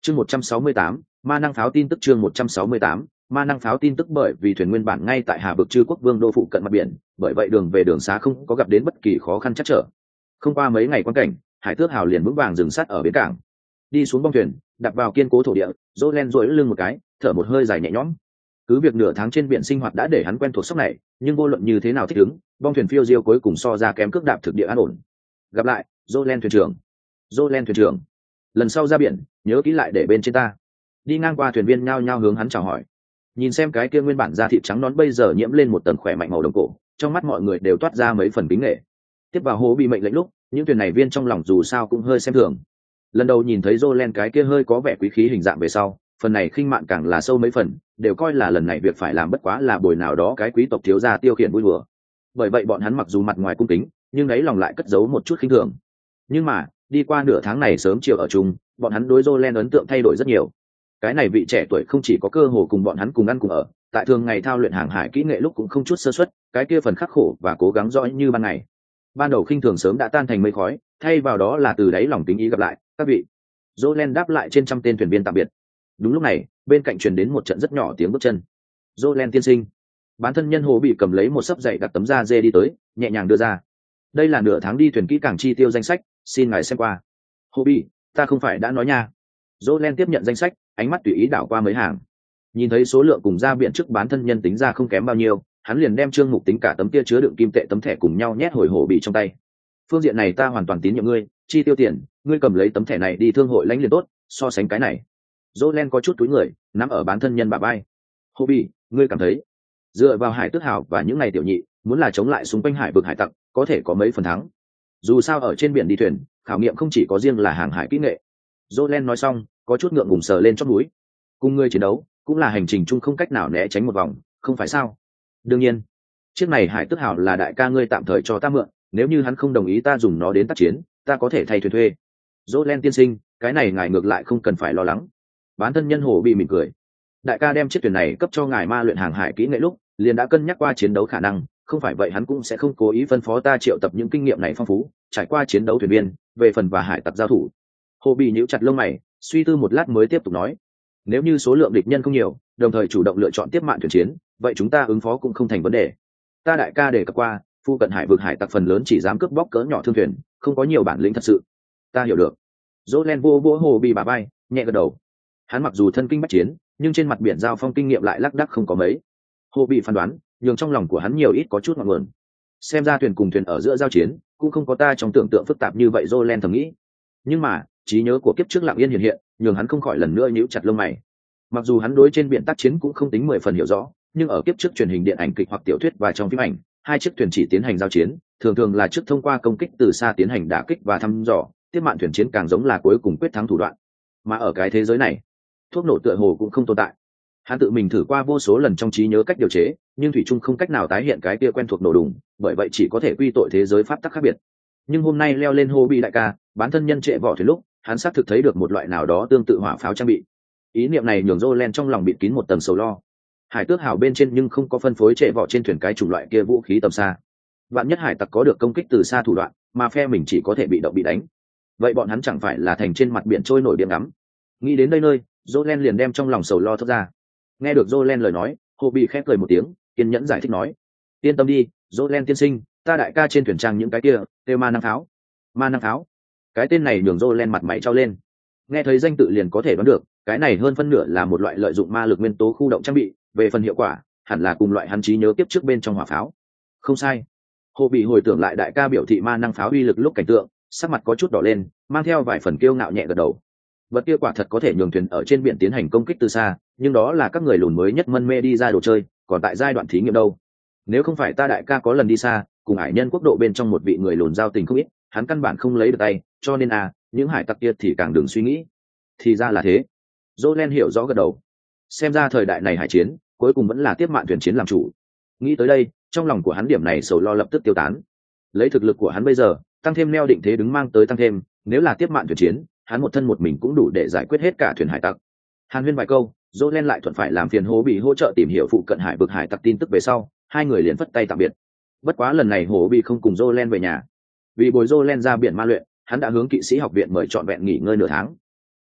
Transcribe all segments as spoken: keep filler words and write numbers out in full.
chương một trăm sáu mươi tám ma năng pháo tin tức chương một trăm sáu mươi tám ma năng pháo tin tức bởi vì thuyền nguyên bản ngay tại Hà Vực Trư Quốc Vương đô phụ cận mặt biển, bởi vậy đường về đường xá không có gặp đến bất kỳ khó khăn chắc trở. Không qua mấy ngày quan cảnh, Hải Tước Hào liền vững vàng dừng sát ở bến cảng. Đi xuống bong thuyền, đặt vào kiên cố thổ địa, Jolen duỗi lưng một cái, thở một hơi dài nhẹ nhõm. Cứ việc nửa tháng trên biển sinh hoạt đã để hắn quen thuộc sốc này, nhưng vô luận như thế nào thích ứng, bong thuyền phiêu diêu cuối cùng so ra kém cước đạp thực địa an ổn. Gặp lại, Jolen thuyền trưởng. Jolen thuyền trưởng. Lần sau ra biển, nhớ kỹ lại để bên trên ta. Đi ngang qua thuyền viên nhao nhao hướng hắn chào hỏi. Nhìn xem cái kia nguyên bản da thịt trắng nón bây giờ nhiễm lên một tầng khỏe mạnh màu đồng cổ, trong mắt mọi người đều toát ra mấy phần kính nghệ. Tiếp vào hố bị mệnh lệnh lúc, những thuyền này viên trong lòng dù sao cũng hơi xem thường. Lần đầu nhìn thấy Jolen cái kia hơi có vẻ quý khí hình dạng về sau, phần này khinh mạn càng là sâu mấy phần, đều coi là lần này việc phải làm bất quá là bồi nào đó cái quý tộc thiếu gia tiêu khiển vui đùa. Bởi vậy bọn hắn mặc dù mặt ngoài cung kính, nhưng đáy lòng lại cất giấu một chút khinh thường. Nhưng mà đi qua nửa tháng này sớm chiều ở chung, bọn hắn đối Jolen ấn tượng thay đổi rất nhiều. Cái này vị trẻ tuổi không chỉ có cơ hồ cùng bọn hắn cùng ăn cùng ở, tại thường ngày thao luyện hàng hải kỹ nghệ lúc cũng không chút sơ suất, cái kia phần khắc khổ và cố gắng rõ như ban ngày. Ban đầu khinh thường sớm đã tan thành mây khói, thay vào đó là từ đáy lòng kính ý gặp lại các vị. Jolen đáp lại trên trăm tên thuyền viên tạm biệt. Đúng lúc này, bên cạnh truyền đến một trận rất nhỏ tiếng bước chân. Jolen tiên sinh. Bán thân nhân hồ bị cầm lấy một sấp dày đặt tấm da dê đi tới, nhẹ nhàng đưa ra. Đây là nửa tháng đi thuyền kỹ càng chi tiêu danh sách, xin ngài xem qua. Hồ bị, ta không phải đã nói nha. Jolen tiếp nhận danh sách, ánh mắt tùy ý đảo qua mấy hàng. Nhìn thấy số lượng cùng ra biện trước bán thân nhân tính ra không kém bao nhiêu, hắn liền đem chương mục tính cả tấm kia chứa đựng kim tệ tấm thẻ cùng nhau nhét hồi hổ bị trong tay. Phương diện này ta hoàn toàn tín nhiệm ngươi, chi tiêu tiền, ngươi cầm lấy tấm thẻ này đi thương hội lãnh liền tốt, so sánh cái này. Jolen có chút túi người, nắm ở bán thân nhân bà bay. Hô bị, ngươi cảm thấy dựa vào Hải Tước Hào và những ngày tiểu nhị, muốn là chống lại xung quanh hải vực hải tặc, có thể có mấy phần thắng. Dù sao ở trên biển đi thuyền, khảo nghiệm không chỉ có riêng là hàng hải kỹ nghệ. Jolen nói xong, có chút ngượng ngùng sờ lên chót núi. Cùng ngươi chiến đấu, cũng là hành trình chung không cách nào né tránh một vòng, không phải sao? Đương nhiên, chiếc này Hải Tước Hào là đại ca ngươi tạm thời cho ta mượn, nếu như hắn không đồng ý ta dùng nó đến tác chiến, ta có thể thay thuyền thuê. Jolen tiên sinh, cái này ngài ngược lại không cần phải lo lắng. Bán thân nhân hồ bị mỉm cười. Đại ca đem chiếc thuyền này cấp cho ngài ma luyện hàng hải kỹ nghệ lúc, liền đã cân nhắc qua chiến đấu khả năng, không phải vậy hắn cũng sẽ không cố ý phân phó ta triệu tập những kinh nghiệm này phong phú, trải qua chiến đấu thuyền viên, về phần và hải tặc giao thủ. Hồ bị nhíu chặt lông mày, suy tư một lát mới tiếp tục nói: nếu như số lượng địch nhân không nhiều, đồng thời chủ động lựa chọn tiếp mạn thuyền chiến, vậy chúng ta ứng phó cũng không thành vấn đề. Ta đại ca đề cập qua, phu cận hải vực hải tặc phần lớn chỉ dám cướp bóc cỡ nhỏ thương thuyền, không có nhiều bản lĩnh thật sự. Ta hiểu được. Jolen vô vô hồ bị bà bay, nhẹ gật đầu. Hắn mặc dù thân kinh bách chiến, nhưng trên mặt biển giao phong kinh nghiệm lại lác đác không có mấy. Hồ bị phán đoán, nhường trong lòng của hắn nhiều ít có chút ngọn nguồn. Xem ra thuyền cùng thuyền ở giữa giao chiến, cũng không có ta trong tưởng tượng phức tạp như vậy, Jolen thầm nghĩ. Nhưng mà trí nhớ của kiếp trước lặng yên hiện hiện, nhường hắn không khỏi lần nữa nhíu chặt lông mày. Mặc dù hắn đối trên biển tác chiến cũng không tính mười phần hiểu rõ, nhưng ở kiếp trước truyền hình điện ảnh kịch hoặc tiểu thuyết và trong phim ảnh, hai chiếc thuyền chỉ tiến hành giao chiến, thường thường là trước thông qua công kích từ xa tiến hành đả kích và thăm dò, tiếp mạn thuyền chiến càng giống là cuối cùng quyết thắng thủ đoạn. Mà ở cái thế giới này, thuốc nổ tựa hồ cũng không tồn tại. Hắn tự mình thử qua vô số lần trong trí nhớ cách điều chế, nhưng thủy chung không cách nào tái hiện cái kia quen thuộc nổ đùng, bởi vậy chỉ có thể quy tội thế giới pháp tắc khác biệt. Nhưng hôm nay leo lên hồ bị đại ca, bán thân nhân trệ vỏ thuyền lúc, hắn xác thực thấy được một loại nào đó tương tự hỏa pháo trang bị. Ý niệm này nhường Jolen trong lòng bịt kín một tầng sầu lo. Hải Tước Hào bên trên nhưng không có phân phối trệ vỏ trên thuyền cái chủng loại kia vũ khí tầm xa. Vạn nhất hải tặc có được công kích từ xa thủ đoạn, mà phe mình chỉ có thể bị động bị đánh. Vậy bọn hắn chẳng phải là thành trên mặt biển trôi nổi điểm ngắm. Nghĩ đến đây nơi, Jolen liền đem trong lòng sầu lo thoát ra. Nghe được Jolen lời nói, Hồ bị khép cười một tiếng, kiên nhẫn giải thích nói: yên tâm đi, Jolen tiên sinh, ta đại ca trên thuyền trang những cái kia, đều ma năng pháo. Ma năng pháo? Cái tên này nhường Jolen mặt mày trao lên. Nghe thấy danh tự liền có thể đoán được, cái này hơn phân nửa là một loại lợi dụng ma lực nguyên tố khu động trang bị, về phần hiệu quả, hẳn là cùng loại hắn trí nhớ tiếp trước bên trong hỏa pháo. Không sai. Hồ bị hồi tưởng lại đại ca biểu thị ma năng pháo uy lực lúc cảnh tượng, sắc mặt có chút đỏ lên, mang theo vài phần kiêu ngạo nhẹ gật đầu. Vật kia quả thật có thể nhường thuyền ở trên biển tiến hành công kích từ xa, nhưng đó là các người lùn mới nhất mân mê đi ra đồ chơi, còn tại giai đoạn thí nghiệm đâu. Nếu không phải ta đại ca có lần đi xa, cùng hải nhân quốc độ bên trong một vị người lùn giao tình không ít, hắn căn bản không lấy được tay, cho nên à, những hải tặc kia thì càng đừng suy nghĩ. Thì ra là thế. Jolen hiểu rõ gật đầu. Xem ra thời đại này hải chiến, cuối cùng vẫn là tiếp mạn thuyền chiến làm chủ. Nghĩ tới đây, trong lòng của hắn điểm này sầu lo lập tức tiêu tán. Lấy thực lực của hắn bây giờ, tăng thêm neo định thế đứng mang tới tăng thêm, nếu là tiếp mạn thuyền chiến, hắn một thân một mình cũng đủ để giải quyết hết cả thuyền hải tặc. Hàn huyên vài câu, Jolen lại thuận phải làm phiền Hồ bị hỗ trợ tìm hiểu phụ cận hải vực hải tặc tin tức về sau, hai người liền phất tay tạm biệt. Bất quá lần này Hồ bị không cùng Jolen về nhà, vì bồi Jolen ra biển ma luyện, hắn đã hướng kỵ sĩ học viện mời trọn vẹn nghỉ ngơi nửa tháng.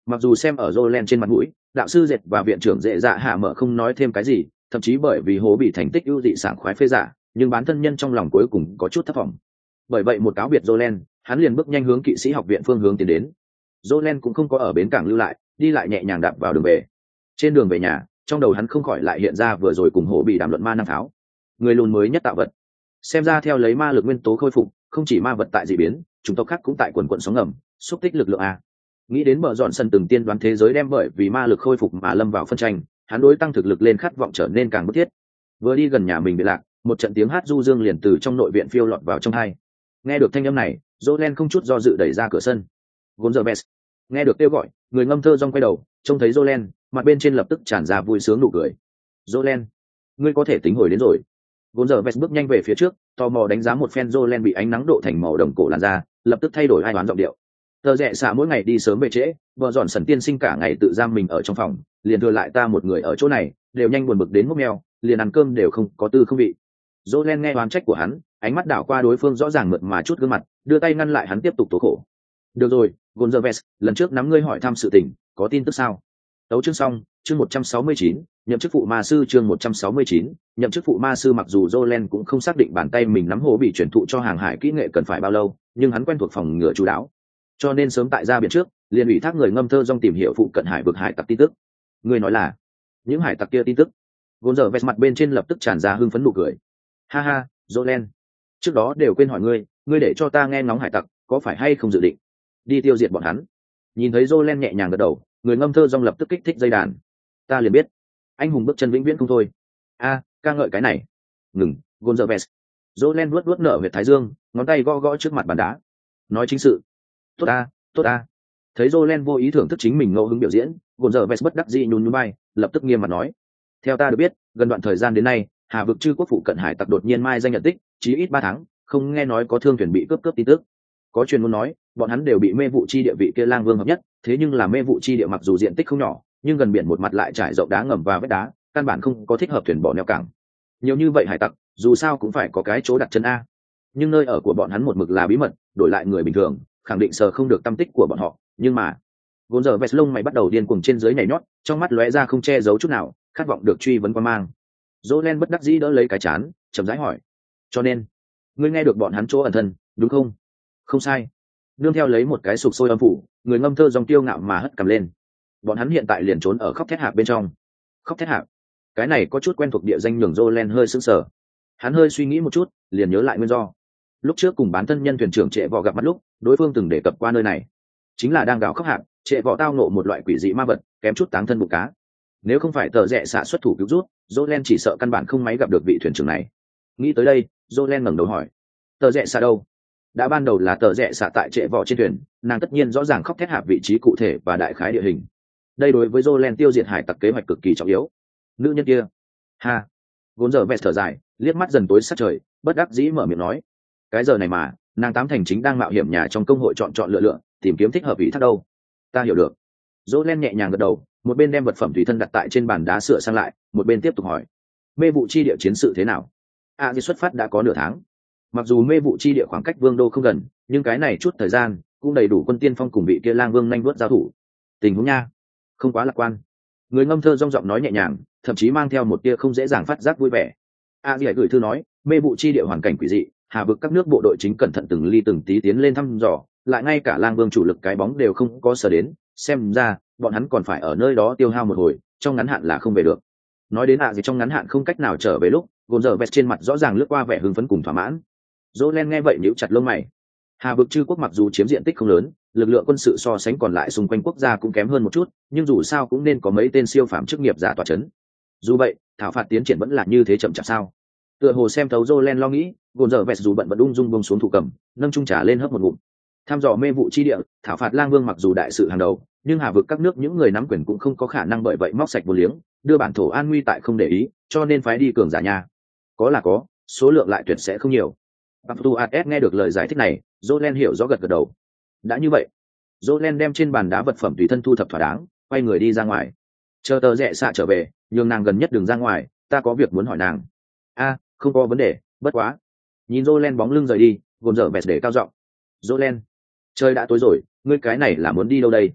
Mặc dù xem ở Jolen trên mặt mũi, đạo sư dệt và viện trưởng dễ dạ hạ mở không nói thêm cái gì, thậm chí bởi vì hố bị thành tích ưu dị sảng khoái phê giả, nhưng bán thân nhân trong lòng cuối cùng có chút thất vọng. Bởi vậy một cáo biệt Jolen, hắn liền bước nhanh hướng kỵ sĩ học viện phương hướng tiến đến. Jolen cũng không có ở bến cảng lưu lại, đi lại nhẹ nhàng đạp vào đường về. Trên đường về nhà, trong đầu hắn không khỏi lại hiện ra vừa rồi cùng hổ bị đàm luận ma năng pháo, người lùn mới nhất tạo vật. Xem ra theo lấy ma lực nguyên tố khôi phục, không chỉ ma vật tại dị biến, chủng tộc khác cũng tại quần quần sóng ngầm, xúc tích lực lượng a. Nghĩ đến bờ dọn sân từng tiên đoán thế giới đem bởi vì ma lực khôi phục mà lâm vào phân tranh, hắn đối tăng thực lực lên khát vọng trở nên càng bức thiết. Vừa đi gần nhà mình bị lạc, một trận tiếng hát du dương liền từ trong nội viện phiêu lọt vào trong tai. Nghe được thanh âm này, Jolen không chút do dự đẩy ra cửa sân. Gonzalez nghe được kêu gọi, người ngâm thơ rong quay đầu, trông thấy Jolen, mặt bên trên lập tức tràn ra vui sướng nụ cười. Jolen, ngươi có thể tính hồi đến rồi. Gonzalez bước nhanh về phía trước, tò mò đánh giá một phen Jolen bị ánh nắng độ thành màu đồng cổ làn da, lập tức thay đổi hai đoán giọng điệu. Tờ rẽ xạ mỗi ngày đi sớm về trễ, vợ dọn sần tiên sinh cả ngày tự giam mình ở trong phòng, liền thừa lại ta một người ở chỗ này, đều nhanh buồn bực đến mốc meo, liền ăn cơm đều không có tư không vị. Jolen nghe oán trách của hắn, ánh mắt đảo qua đối phương rõ ràng mượt mà chút gương mặt, đưa tay ngăn lại hắn tiếp tục tố khổ. Được rồi, Gonzalez, lần trước nắm ngươi hỏi thăm sự tình, có tin tức sao? Tấu chương xong, chương một trăm sáu mươi chín, nhậm chức phụ ma sư chương một trăm sáu mươi chín, nhậm chức phụ ma sư mặc dù Jolen cũng không xác định bàn tay mình nắm hồ bị chuyển thụ cho hàng hải kỹ nghệ cần phải bao lâu, nhưng hắn quen thuộc phòng ngừa chú đáo. Cho nên sớm tại ra biển trước, liền ủy thác người ngâm thơ dong tìm hiểu phụ cận hải vực hải tặc tin tức. Người nói là những hải tặc kia tin tức. Gonzalez mặt bên trên lập tức tràn ra hưng phấn nụ cười. Ha ha, Jolen, trước đó đều quên hỏi ngươi, ngươi để cho ta nghe ngóng hải tặc, có phải hay không dự định đi tiêu diệt bọn hắn? Nhìn thấy Jolen nhẹ nhàng gật đầu, người ngâm thơ dong lập tức kích thích dây đàn. Ta liền biết, anh hùng bước chân vĩnh viễn không thôi. A, ca ngợi cái này. Ngừng, Gonzalez. Jolen vuốt vuốt nở huyệt thái dương, ngón tay gõ gõ trước mặt bàn đá. Nói chính sự. Tốt a, tốt a. Thấy Jolen vô ý thưởng thức chính mình ngẫu hứng biểu diễn, Gonzalez bất đắc dĩ nhún nhún vai, lập tức nghiêm mặt nói: theo ta được biết, gần đoạn thời gian đến nay, Hà vực chư quốc phụ cận hải tặc đột nhiên mai danh nhận tích, chí ít ba tháng, không nghe nói có thương thuyền bị cướp cướp tin tức. Có truyền muốn nói, bọn hắn đều bị mê vụ chi địa vị kia lang vương hợp nhất, thế nhưng là mê vụ chi địa mặc dù diện tích không nhỏ, nhưng gần biển một mặt lại trải rộng đá ngầm và vách đá, căn bản không có thích hợp thuyền bỏ neo cảng. Nhiều như vậy hải tặc, dù sao cũng phải có cái chỗ đặt chân a. Nhưng nơi ở của bọn hắn một mực là bí mật, đổi lại người bình thường, khẳng định sờ không được tâm tích của bọn họ, nhưng mà vốn giờ vest lông mày bắt đầu điên cuồng trên dưới nhảy nhót, trong mắt lóe ra không che giấu chút nào khát vọng được truy vấn quan mang. Jolen bất đắc dĩ đỡ lấy cái chán, chậm rãi hỏi: cho nên ngươi nghe được bọn hắn chỗ ẩn thân, đúng không? Không sai. Nương theo lấy một cái sục sôi âm phủ, người ngâm thơ dòng tiêu ngạo mà hất cầm lên. Bọn hắn hiện tại liền trốn ở khóc thét hạp bên trong. Khóc thét hạp, cái này có chút quen thuộc địa danh, nhường Jolen hơi sững sờ. Hắn hơi suy nghĩ một chút, liền nhớ lại nguyên do. Lúc trước cùng bán thân nhân thuyền trưởng Trệ Vọ gặp mặt lúc, đối phương từng đề cập qua nơi này, chính là đang gào khóc hạp. Trệ Vọ tao nộ một loại quỷ dị ma vật, kém chút táng thân bụng cá. Nếu không phải tờ rẽ xạ xuất thủ cứu rút, Jolen chỉ sợ căn bản không máy gặp được vị thuyền trưởng này. Nghĩ tới đây, Jolen ngẩng đầu hỏi: tờ rẽ xạ đâu? Đã ban đầu là tờ rẽ xạ tại Trệ Vọ trên thuyền, nàng tất nhiên rõ ràng khóc thét hạp vị trí cụ thể và đại khái địa hình. Đây đối với Jolen tiêu diệt hải tặc kế hoạch cực kỳ trọng yếu. Nữ nhân kia, ha. Vốn giờ vẹt thở dài, liếc mắt dần tối sát trời, bất đắc dĩ mở miệng nói: cái giờ này mà nàng tám thành chính đang mạo hiểm nhà trong công hội chọn chọn lựa lựa, tìm kiếm thích hợp ý thác đâu. Ta hiểu được. Jolen nhẹ nhàng gật đầu, một bên đem vật phẩm tùy thân đặt tại trên bàn đá sửa sang lại, một bên tiếp tục hỏi: mê vụ chi địa chiến sự thế nào? A à, xuất phát đã có nửa tháng. Mặc dù mê vụ chi địa khoảng cách vương đô không gần, nhưng cái này chút thời gian cũng đầy đủ quân tiên phong cùng vị kia lang vương nhanh vuốt giao thủ. Tình huống nha, không quá lạc quan. Người ngâm thơ rong giọng nói nhẹ nhàng, thậm chí mang theo một tia không dễ dàng phát giác vui vẻ. A à, gửi thư nói, mê vụ chi địa hoàn cảnh quỷ dị, hà vực các nước bộ đội chính cẩn thận từng ly từng tí tiến lên thăm dò, lại ngay cả lang vương chủ lực cái bóng đều không có sở đến, xem ra bọn hắn còn phải ở nơi đó tiêu hao một hồi, trong ngắn hạn là không về được. Nói đến ạ gì trong ngắn hạn không cách nào trở về lúc, gồn dở vẹt trên mặt rõ ràng lướt qua vẻ hưng phấn cùng thỏa mãn. Jolen nghe vậy nhíu chặt lông mày. Hà vực chư quốc mặc dù chiếm diện tích không lớn, lực lượng quân sự so sánh còn lại xung quanh quốc gia cũng kém hơn một chút, nhưng dù sao cũng nên có mấy tên siêu phàm chức nghiệp giả tọa chấn. Dù vậy, thảo phạt tiến triển vẫn là như thế chậm chạp sao? Tựa hồ xem thấu Jolen lo nghĩ, gồn dở vẹt dù bận vẫn ung dung buông xuống thủ cầm, nâng chung trà lên hớp một ngụm. Tham dò mê vụ chi địa, thảo phạt lang vương mặc dù đại sự hàng đầu, nhưng hà vực các nước những người nắm quyền cũng không có khả năng bởi vậy móc sạch vô liếng, đưa bản thổ an nguy tại không để ý, cho nên phái đi cường giả nhà. Có là có, số lượng lại tuyệt sẽ không nhiều. Abdu'ad nghe được lời giải thích này, Jolen hiểu rõ gật gật đầu. Đã như vậy, Jolen đem trên bàn đá vật phẩm tùy thân thu thập thỏa đáng, quay người đi ra ngoài. Chờ tờ rẽ xạ trở về, nhường nàng gần nhất đừng ra ngoài, ta có việc muốn hỏi nàng. A, không có vấn đề, bất quá. Nhìn Jolen bóng lưng rời đi, gồm dở vẹt để cao giọng. Jolen, trời đã tối rồi, ngươi cái này là muốn đi đâu đây?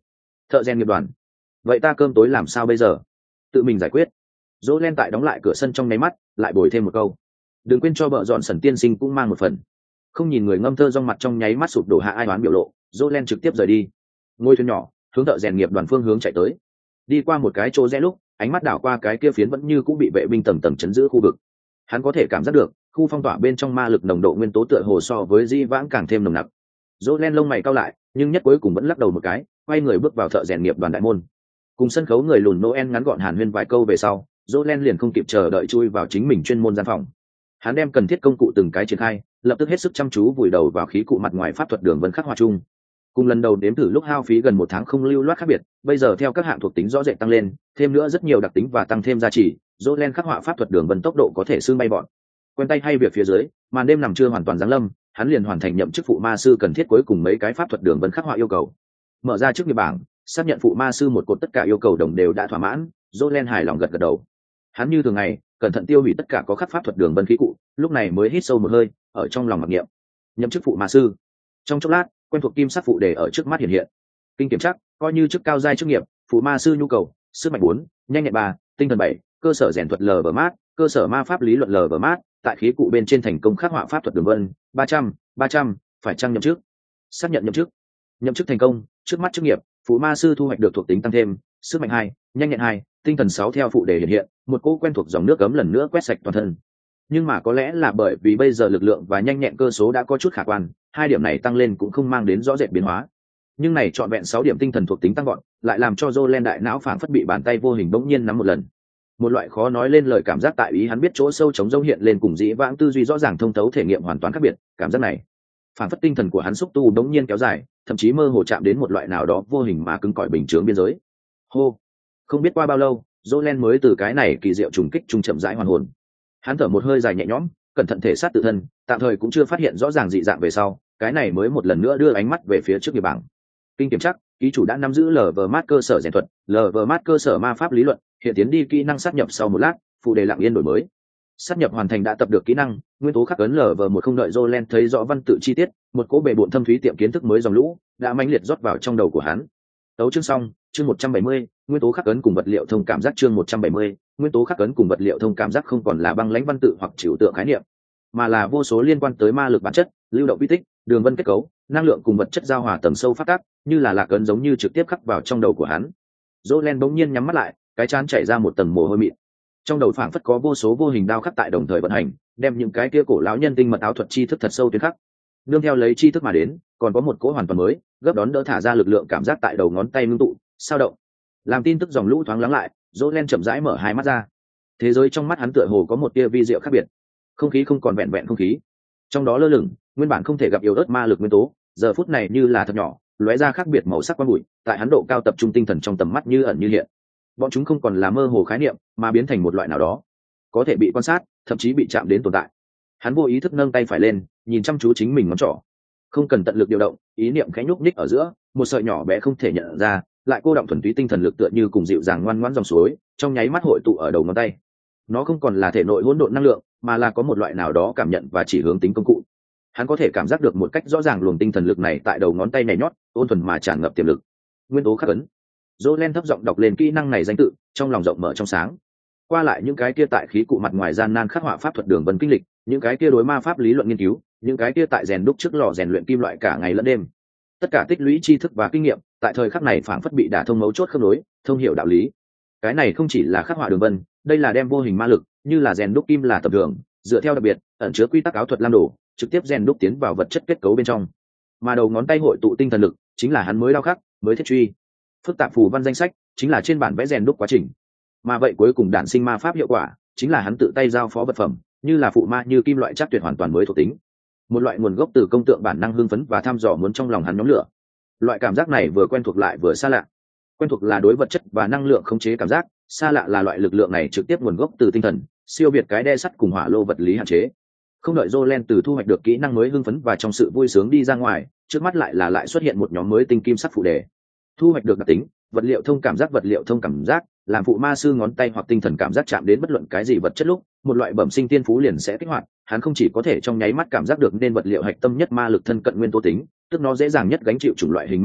Thợ rèn nghiệp đoàn. Vậy ta cơm tối làm sao bây giờ? Tự mình giải quyết. Dỗ len tại đóng lại cửa sân trong nháy mắt, lại bồi thêm một câu. Đừng quên cho vợ dọn sần tiên sinh cũng mang một phần. Không nhìn người ngâm thơ rong mặt trong nháy mắt sụp đổ hạ ai đoán biểu lộ, Dỗ len trực tiếp rời đi. Ngôi thuyền nhỏ hướng thợ rèn nghiệp đoàn phương hướng chạy tới. Đi qua một cái chỗ rẽ lúc, ánh mắt đảo qua cái kia phiến vẫn như cũng bị vệ binh tầng tầng chấn giữ khu vực. Hắn có thể cảm giác được khu phong tỏa bên trong ma lực nồng độ nguyên tố tựa hồ so với di vãng càng thêm nồng nặc. Dỗ len lông mày cau lại, nhưng nhất cuối cùng vẫn lắc đầu một cái, quay người bước vào thợ rèn nghiệp đoàn đại môn. Cùng sân khấu người lùn Noel ngắn gọn hàn huyên vài câu về sau, Dỗ len liền không kịp chờ đợi chui vào chính mình chuyên môn gian phòng. Hắn đem cần thiết công cụ từng cái triển khai, lập tức hết sức chăm chú vùi đầu vào khí cụ mặt ngoài pháp thuật đường vân khắc họa chung. Cùng lần đầu đếm thử lúc hao phí gần một tháng không lưu loát khác biệt, bây giờ theo các hạng thuộc tính rõ rệt tăng lên, thêm nữa rất nhiều đặc tính và tăng thêm giá trị, Dỗ len khắc họa pháp thuật đường vân tốc độ có thể xương bay bọn. Quen tay hay việc phía dưới, màn đêm nằm chưa hoàn toàn giáng lâm, hắn liền hoàn thành nhậm chức phụ ma sư cần thiết cuối cùng mấy cái pháp thuật đường vân khắc họa yêu cầu. Mở ra chức nghiệp bảng, xác nhận phụ ma sư một cột tất cả yêu cầu đồng đều đã thỏa mãn. Dỗ len hài lòng gật gật đầu. Hắn như thường ngày cẩn thận tiêu hủy tất cả có khắc pháp thuật đường vân khí cụ, lúc này mới hít sâu một hơi, ở trong lòng mặc niệm nhậm chức phụ ma sư. Trong chốc lát, quen thuộc kim sắc phụ đề ở trước mắt hiện hiện. Kinh kiểm chắc, coi như chức cao giai chức nghiệp, phụ ma sư nhu cầu, sức mạnh bốn, nhanh nhẹn ba, tinh thần bảy, cơ sở rèn thuật lờ vờ mát, cơ sở ma pháp lý luận lờ vờ mát, tại khí cụ bên trên thành công khắc họa pháp thuật đường vân ba trăm, ba trăm, phải chăng nhậm chức? Xác nhận nhậm chức. Nhậm chức thành công, trước mắt chức nghiệp, phụ ma sư thu hoạch được thuộc tính tăng thêm, sức mạnh hai, nhanh nhẹn hai, tinh thần sáu theo phụ đề hiện hiện, một cỗ quen thuộc dòng nước cấm lần nữa quét sạch toàn thân. Nhưng mà có lẽ là bởi vì bây giờ lực lượng và nhanh nhẹn cơ số đã có chút khả quan, hai điểm này tăng lên cũng không mang đến rõ rệt biến hóa. Nhưng này trọn vẹn sáu điểm tinh thần thuộc tính tăng gọn, lại làm cho Jolen đại não phảng phất bị bàn tay vô hình bỗng nhiên nắm một lần. Một loại khó nói lên lời cảm giác tại ý hắn biết chỗ sâu trống rỗng hiện lên cùng dĩ vãng tư duy rõ ràng thông thấu thể nghiệm hoàn toàn khác biệt, cảm giác này, phảng phất tinh thần của hắn xúc tu bỗng nhiên kéo dài, thậm chí mơ hồ chạm đến một loại nào đó vô hình mà cứng cỏi bình chướng biên giới. Hô, không biết qua bao lâu, Jolen mới từ cái này kỳ diệu trùng kích trung chậm rãi hoàn hồn. Hắn thở một hơi dài nhẹ nhõm, cẩn thận thể sát tự thân, tạm thời cũng chưa phát hiện rõ ràng dị dạng về sau, cái này mới một lần nữa đưa ánh mắt về phía trước nghiệp bảng. Kinh kiểm chắc, ký chủ đã nắm giữ lờ vờ mát cơ sở rèn thuật, lờ vờ mát cơ sở ma pháp lý luận, hiện tiến đi kỹ năng sát nhập sau một lát, phụ đề lặng yên đổi mới. Sát nhập hoàn thành đã tập được kỹ năng, nguyên tố khắc ấn lờ vờ một không đợi Jolen thấy rõ văn tự chi tiết, một cỗ bề bộn thâm thúy tiệm kiến thức mới dòng lũ đã mãnh liệt rót vào trong đầu của hắn. Tấu chương xong, chương một trăm bảy mươi, nguyên tố khắc ấn cùng vật liệu thông cảm giác chương một trăm bảy mươi, nguyên tố khắc ấn cùng vật liệu thông cảm giác không còn là băng lãnh văn tự hoặc trừu tượng khái niệm, mà là vô số liên quan tới ma lực bản chất, lưu động vi tích, đường vân kết cấu, năng lượng cùng vật chất giao hòa tầng sâu phát tác, như là lạc ấn giống như trực tiếp khắc vào trong đầu của hắn. Jolen bỗng nhiên nhắm mắt lại, cái trán chảy ra một tầng mồ hôi mịn. Trong đầu phảng phất có vô số vô hình đao khắc tại đồng thời vận hành, đem những cái kia cổ lão nhân tinh mật áo thuật chi thức thật sâu tuyến khắc. Nương theo lấy chi thức mà đến, còn có một cỗ hoàn toàn mới, gấp đón đỡ thả ra lực lượng cảm giác tại đầu ngón tay ngưng tụ, sao động. Làm tin tức dòng lũ thoáng lắng lại, Jolen chậm rãi mở hai mắt ra. Thế giới trong mắt hắn tựa hồ có một tia vi diệu khác biệt. Không khí không còn vẹn vẹn không khí, trong đó lơ lửng nguyên bản không thể gặp yếu ớt ma lực nguyên tố, giờ phút này như là thật nhỏ, lóe ra khác biệt màu sắc quang bụi, tại hắn độ cao tập trung tinh thần trong tầm mắt như ẩn như hiện. Bọn chúng không còn là mơ hồ khái niệm, mà biến thành một loại nào đó có thể bị quan sát, thậm chí bị chạm đến tồn tại. Hắn vô ý thức nâng tay phải lên, nhìn chăm chú chính mình ngón trỏ. Không cần tận lực điều động, ý niệm khẽ nhúc nhích ở giữa, một sợi nhỏ bé không thể nhận ra, lại cô động thuần túy tinh thần lực tựa như cùng dịu dàng ngoan ngoãn dòng suối, trong nháy mắt hội tụ ở đầu ngón tay. Nó không còn là thể nội hỗn độn năng lượng, mà là có một loại nào đó cảm nhận và chỉ hướng tính công cụ. Hắn có thể cảm giác được một cách rõ ràng luồng tinh thần lực này tại đầu ngón tay nhảy nhót, ôn thuần mà tràn ngập tiềm lực. Nguyên tố khắc ấn. Jolen thấp giọng đọc lên kỹ năng này danh tự, trong lòng rộng mở trong sáng. Qua lại những cái kia tại khí cụ mặt ngoài gian nan khắc họa pháp thuật đường vân kinh lịch, những cái kia đối ma pháp lý luận nghiên cứu, những cái kia tại rèn đúc trước lò rèn luyện kim loại cả ngày lẫn đêm. Tất cả tích lũy tri thức và kinh nghiệm, tại thời khắc này phảng phất bị đả thông mấu chốt khớp nối, thông hiểu đạo lý. Cái này không chỉ là khắc họa đường vân, đây là đem vô hình ma lực, như là rèn đúc kim là tập đường, dựa theo đặc biệt, ẩn chứa quy tắc áo thuật lam đồ, trực tiếp rèn đúc tiến vào vật chất kết cấu bên trong. Mà đầu ngón tay hội tụ tinh thần lực, chính là hắn mới đao khắc, mới thiết truy. Phức tạp phù văn danh sách, chính là trên bản vẽ rèn đúc quá trình. Mà vậy cuối cùng đản sinh ma pháp hiệu quả, chính là hắn tự tay giao phó vật phẩm, như là phụ ma như kim loại chắc tuyệt hoàn toàn mới thuộc tính. Một loại nguồn gốc từ công tượng bản năng hưng phấn và tham dò muốn trong lòng hắn nhóm lửa. Loại cảm giác này vừa quen thuộc lại vừa xa lạ. Quen thuộc là đối vật chất và năng lượng khống chế cảm giác, xa lạ là loại lực lượng này trực tiếp nguồn gốc từ tinh thần, siêu việt cái đe sắt cùng hỏa lô vật lý hạn chế. Không đợi Jolen từ thu hoạch được kỹ năng mới hưng phấn và trong sự vui sướng đi ra ngoài, trước mắt lại là lại xuất hiện một nhóm mới tinh kim sắc phụ đề. Thu hoạch được đặc tính, vật liệu thông cảm giác vật liệu thông cảm giác, làm phụ ma sư ngón tay hoặc tinh thần cảm giác chạm đến bất luận cái gì vật chất lúc, một loại bẩm sinh tiên phú liền sẽ kích hoạt, hắn không chỉ có thể trong nháy mắt cảm giác được nên vật liệu hạch tâm nhất ma lực thân cận nguyên tố tính, tức nó dễ dàng nhất gánh chịu chủng loại hình ma lực,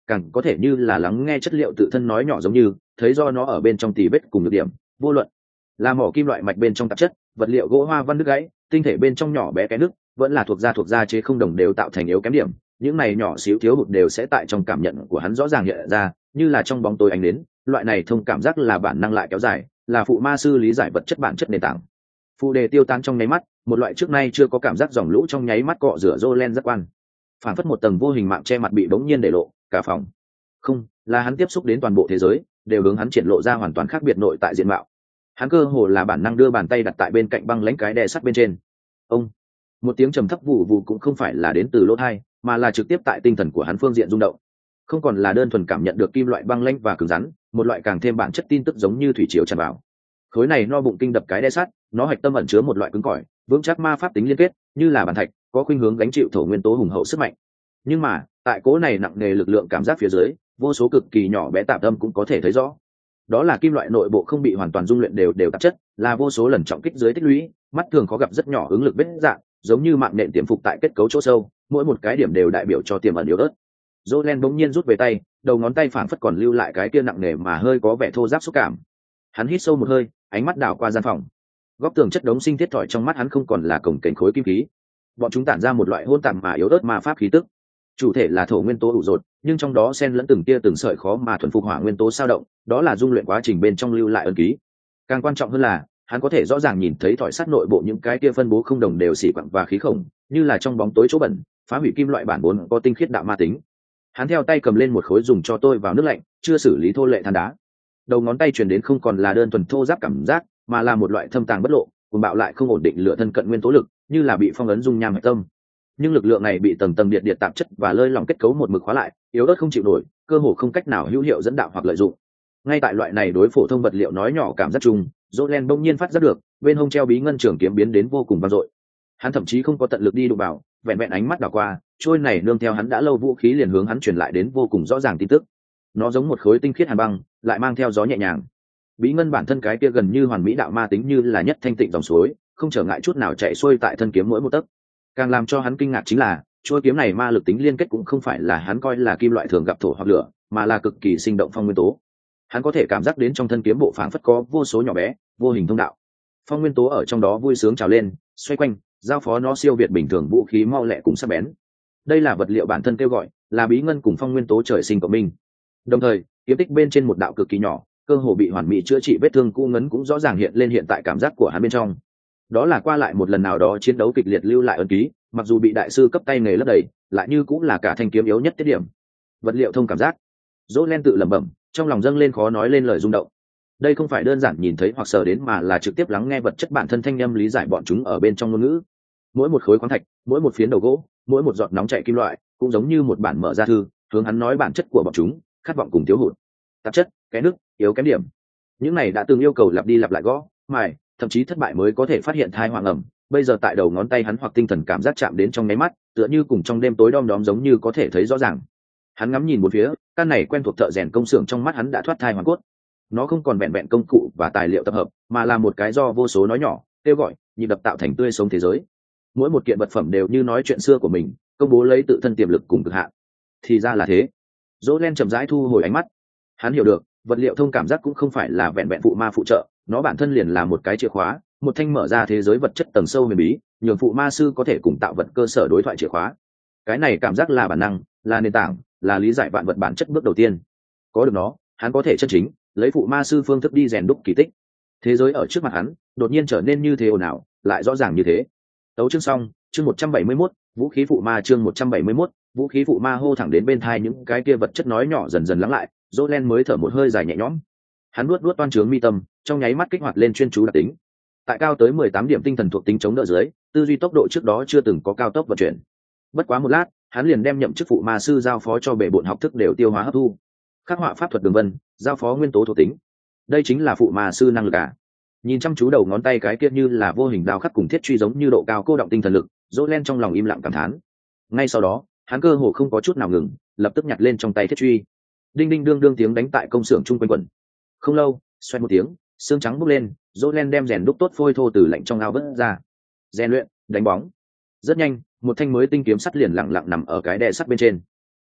càng có thể như là lắng nghe chất liệu tự thân nói nhỏ, giống như thấy do nó ở bên trong tì vết cùng nhược điểm. Vô luận là mỏ kim loại mạch bên trong tạp chất, vật liệu gỗ hoa văn đứt gãy, tinh thể bên trong nhỏ bé cái nước, vẫn là thuộc da thuộc da chế không đồng đều tạo thành yếu kém điểm, những này nhỏ xíu thiếu hụt đều sẽ tại trong cảm nhận của hắn rõ ràng hiện ra, như là trong bóng tối ánh đến. Loại này thông cảm giác là bản năng lại kéo dài, là phụ ma sư lý giải vật chất bản chất nền tảng. Phụ đề tiêu tan trong nháy mắt, một loại trước nay chưa có cảm giác dòng lũ trong nháy mắt cọ rửa Jolen giác quan, phản phất một tầng vô hình mạng che mặt bị bỗng nhiên để lộ, cả phòng không là hắn tiếp xúc đến toàn bộ thế giới đều hướng hắn triển lộ ra hoàn toàn khác biệt nội tại diện mạo. Hắn cơ hồ là bản năng đưa bàn tay đặt tại bên cạnh băng lãnh cái đè sắt bên trên. Ông một tiếng trầm thấp vụ vụ cũng không phải là đến từ lỗ tai, mà là trực tiếp tại tinh thần của hắn phương diện rung động, không còn là đơn thuần cảm nhận được kim loại băng lãnh và cứng rắn, một loại càng thêm bản chất tin tức giống như thủy triều tràn vào. Khối này no bụng kinh đập cái đe sắt, nó hạch tâm ẩn chứa một loại cứng cỏi vững chắc ma pháp tính liên kết, như là bản thạch có khuynh hướng gánh chịu thổ nguyên tố hùng hậu sức mạnh. Nhưng mà tại cố này nặng nề lực lượng cảm giác phía dưới, vô số cực kỳ nhỏ bé tạp âm cũng có thể thấy rõ. Đó là kim loại nội bộ không bị hoàn toàn dung luyện đều đều tạp chất, là vô số lần trọng kích dưới tích lũy, mắt thường khó gặp rất nhỏ ứng lực vết dạng, giống như mạng nện tiềm phục tại kết cấu chỗ sâu, mỗi một cái điểm đều đại biểu cho tiềm ẩn yếu ớt. Jolen bỗng nhiên rút về tay, đầu ngón tay phảng phất còn lưu lại cái kia nặng nề mà hơi có vẻ thô ráp xúc cảm. Hắn hít sâu một hơi, ánh mắt đảo qua gian phòng. Góc tường chất đống sinh thiết thỏi trong mắt hắn không còn là cổng kềnh khối kim khí, bọn chúng tản ra một loại hỗn tạp mà yếu ớt ma pháp khí tức. Chủ thể là thổ nguyên tố ủ rột, nhưng trong đó xen lẫn từng tia từng sợi khó mà thuần phục hỏa nguyên tố sao động, đó là dung luyện quá trình bên trong lưu lại ấn ký. Càng quan trọng hơn là, hắn có thể rõ ràng nhìn thấy thỏi sắt nội bộ những cái kia phân bố không đồng đều xỉ quặng và khí khổng, như là trong bóng tối chỗ bẩn, phá hủy kim loại bản vốn có tinh khiết đạo ma tính. Hắn theo tay cầm lên một khối dùng cho tôi vào nước lạnh, chưa xử lý thô lệ than đá. Đầu ngón tay truyền đến không còn là đơn thuần thô ráp cảm giác, mà là một loại thâm tàng bất lộ, cuồng bạo lại không ổn định lửa thân cận nguyên tố lực, như là bị phong ấn dung nham hạch tâm. Nhưng lực lượng này bị tầng tầng điện điện tạp chất và lơi lỏng kết cấu một mực khóa lại, yếu ớt không chịu nổi, cơ hồ không cách nào hữu hiệu dẫn đạo hoặc lợi dụng. Ngay tại loại này đối phổ thông vật liệu nói nhỏ cảm giác chung, Jolen bỗng nhiên phát giác được, bên hông treo bí ngân trường kiếm biến đến vô cùng vang dội. Hắn thậm chí không có tận lực đi đụng vào, vẹn vẹn ánh mắt đảo qua, trôi này nương theo hắn đã lâu vũ khí liền hướng hắn truyền lại đến vô cùng rõ ràng tin tức. Nó giống một khối tinh khiết hàn băng, lại mang theo gió nhẹ nhàng. Bí ngân bản thân cái kia gần như hoàn mỹ đạo ma tính như là nhất thanh tịnh dòng suối, không trở ngại chút nào chạy xuôi tại thân kiếm mỗi một tấc. Càng làm cho hắn kinh ngạc chính là, trôi kiếm này ma lực tính liên kết cũng không phải là hắn coi là kim loại thường gặp thổ hoặc lửa, mà là cực kỳ sinh động phong nguyên tố. Hắn có thể cảm giác đến trong thân kiếm bộ phảng phất có vô số nhỏ bé, vô hình thông đạo. Phong nguyên tố ở trong đó vui sướng trào lên, xoay quanh, giao phó nó siêu việt bình thường vũ khí mau lẹ cùng sắc bén. Đây là vật liệu bản thân kêu gọi, là bí ngân cùng phong nguyên tố trời sinh của mình. Đồng thời, kiếm tích bên trên một đạo cực kỳ nhỏ, cơ hồ bị hoàn mỹ chữa trị vết thương cũ ngấn cũng rõ ràng hiện lên hiện tại cảm giác của hắn bên trong. Đó là qua lại một lần nào đó chiến đấu kịch liệt lưu lại ấn ký, mặc dù bị đại sư cấp tay nghề lấp đầy, lại như cũng là cả thanh kiếm yếu nhất tiết điểm. Vật liệu thông cảm giác. Jolen tự lẩm bẩm, trong lòng dâng lên khó nói lên lời rung động. Đây không phải đơn giản nhìn thấy hoặc sờ đến, mà là trực tiếp lắng nghe vật chất bản thân thanh âm lý giải bọn chúng ở bên trong ngôn ngữ. Mỗi một khối khoáng thạch, mỗi một phiến đầu gỗ, mỗi một giọt nóng chảy kim loại, cũng giống như một bản mở ra thư, hướng hắn nói bản chất của bọn chúng, khát vọng cùng thiếu hụt, tạp chất, cái nước, yếu kém điểm. Những này đã từng yêu cầu lặp đi lặp lại gõ, mài, thậm chí thất bại mới có thể phát hiện thai hoang ẩm, bây giờ tại đầu ngón tay hắn hoặc tinh thần cảm giác chạm đến trong nháy mắt, tựa như cùng trong đêm tối đom đóm giống như có thể thấy rõ ràng. Hắn ngắm nhìn một phía, căn này quen thuộc thợ rèn công xưởng trong mắt hắn đã thoát thai hoàn cốt. Nó không còn vẹn vẹn công cụ và tài liệu tập hợp, mà là một cái do vô số nói nhỏ, kêu gọi, nhịp đập tạo thành tươi sống thế giới. Mỗi một kiện vật phẩm đều như nói chuyện xưa của mình, công bố lấy tự thân tiềm lực cùng cực hạn. Thì ra là thế. Jolen chậm rãi thu hồi ánh mắt. Hắn hiểu được, vật liệu thông cảm giác cũng không phải là vẹn vẹn phụ ma phụ trợ, nó bản thân liền là một cái chìa khóa, một thanh mở ra thế giới vật chất tầng sâu huyền bí, nhường phụ ma sư có thể cùng tạo vật cơ sở đối thoại chìa khóa. Cái này cảm giác là bản năng, là nền tảng, là lý giải vạn vật bản chất bước đầu tiên. Có được nó, hắn có thể chân chính lấy phụ ma sư phương thức đi rèn đúc kỳ tích. Thế giới ở trước mặt hắn đột nhiên trở nên như thế ồn ào, lại rõ ràng như thế. Tấu chương xong, chương một trăm bảy mươi mốt, vũ khí phụ ma chương một trăm bảy mươi mốt, vũ khí phụ ma hô thẳng đến bên thai những cái kia vật chất nói nhỏ dần dần lắng lại, Jolen mới thở một hơi dài nhẹ nhõm. Hắn nuốt nuốt toan trướng mi tâm, trong nháy mắt kích hoạt lên chuyên chú đặc tính. Tại cao tới mười tám điểm tinh thần thuộc tính chống đỡ dưới, tư duy tốc độ trước đó chưa từng có cao tốc vận chuyển. Bất quá một lát, hắn liền đem nhậm chức phụ ma sư giao phó cho bệ bộn học thức đều tiêu hóa hấp thu. Khắc họa pháp thuật đường vân, giao phó nguyên tố thuộc tính. Đây chính là phụ ma sư năng lực à? Nhìn chăm chú đầu ngón tay cái kia như là vô hình đao khắc cùng thiết truy giống như độ cao cô động tinh thần lực, Jolen trong lòng im lặng cảm thán. Ngay sau đó, hắn cơ hồ không có chút nào ngừng, lập tức nhặt lên trong tay thiết truy. Đinh đinh đương đương tiếng đánh tại công xưởng chung quanh quẩn. Không lâu, xoẹt một tiếng, xương trắng bốc lên, Jolen đem rèn đúc tốt phôi thô từ lạnh trong ao vớt ra. Rèn luyện, đánh bóng. Rất nhanh, một thanh mới tinh kiếm sắt liền lặng lặng nằm ở cái đè sắt bên trên.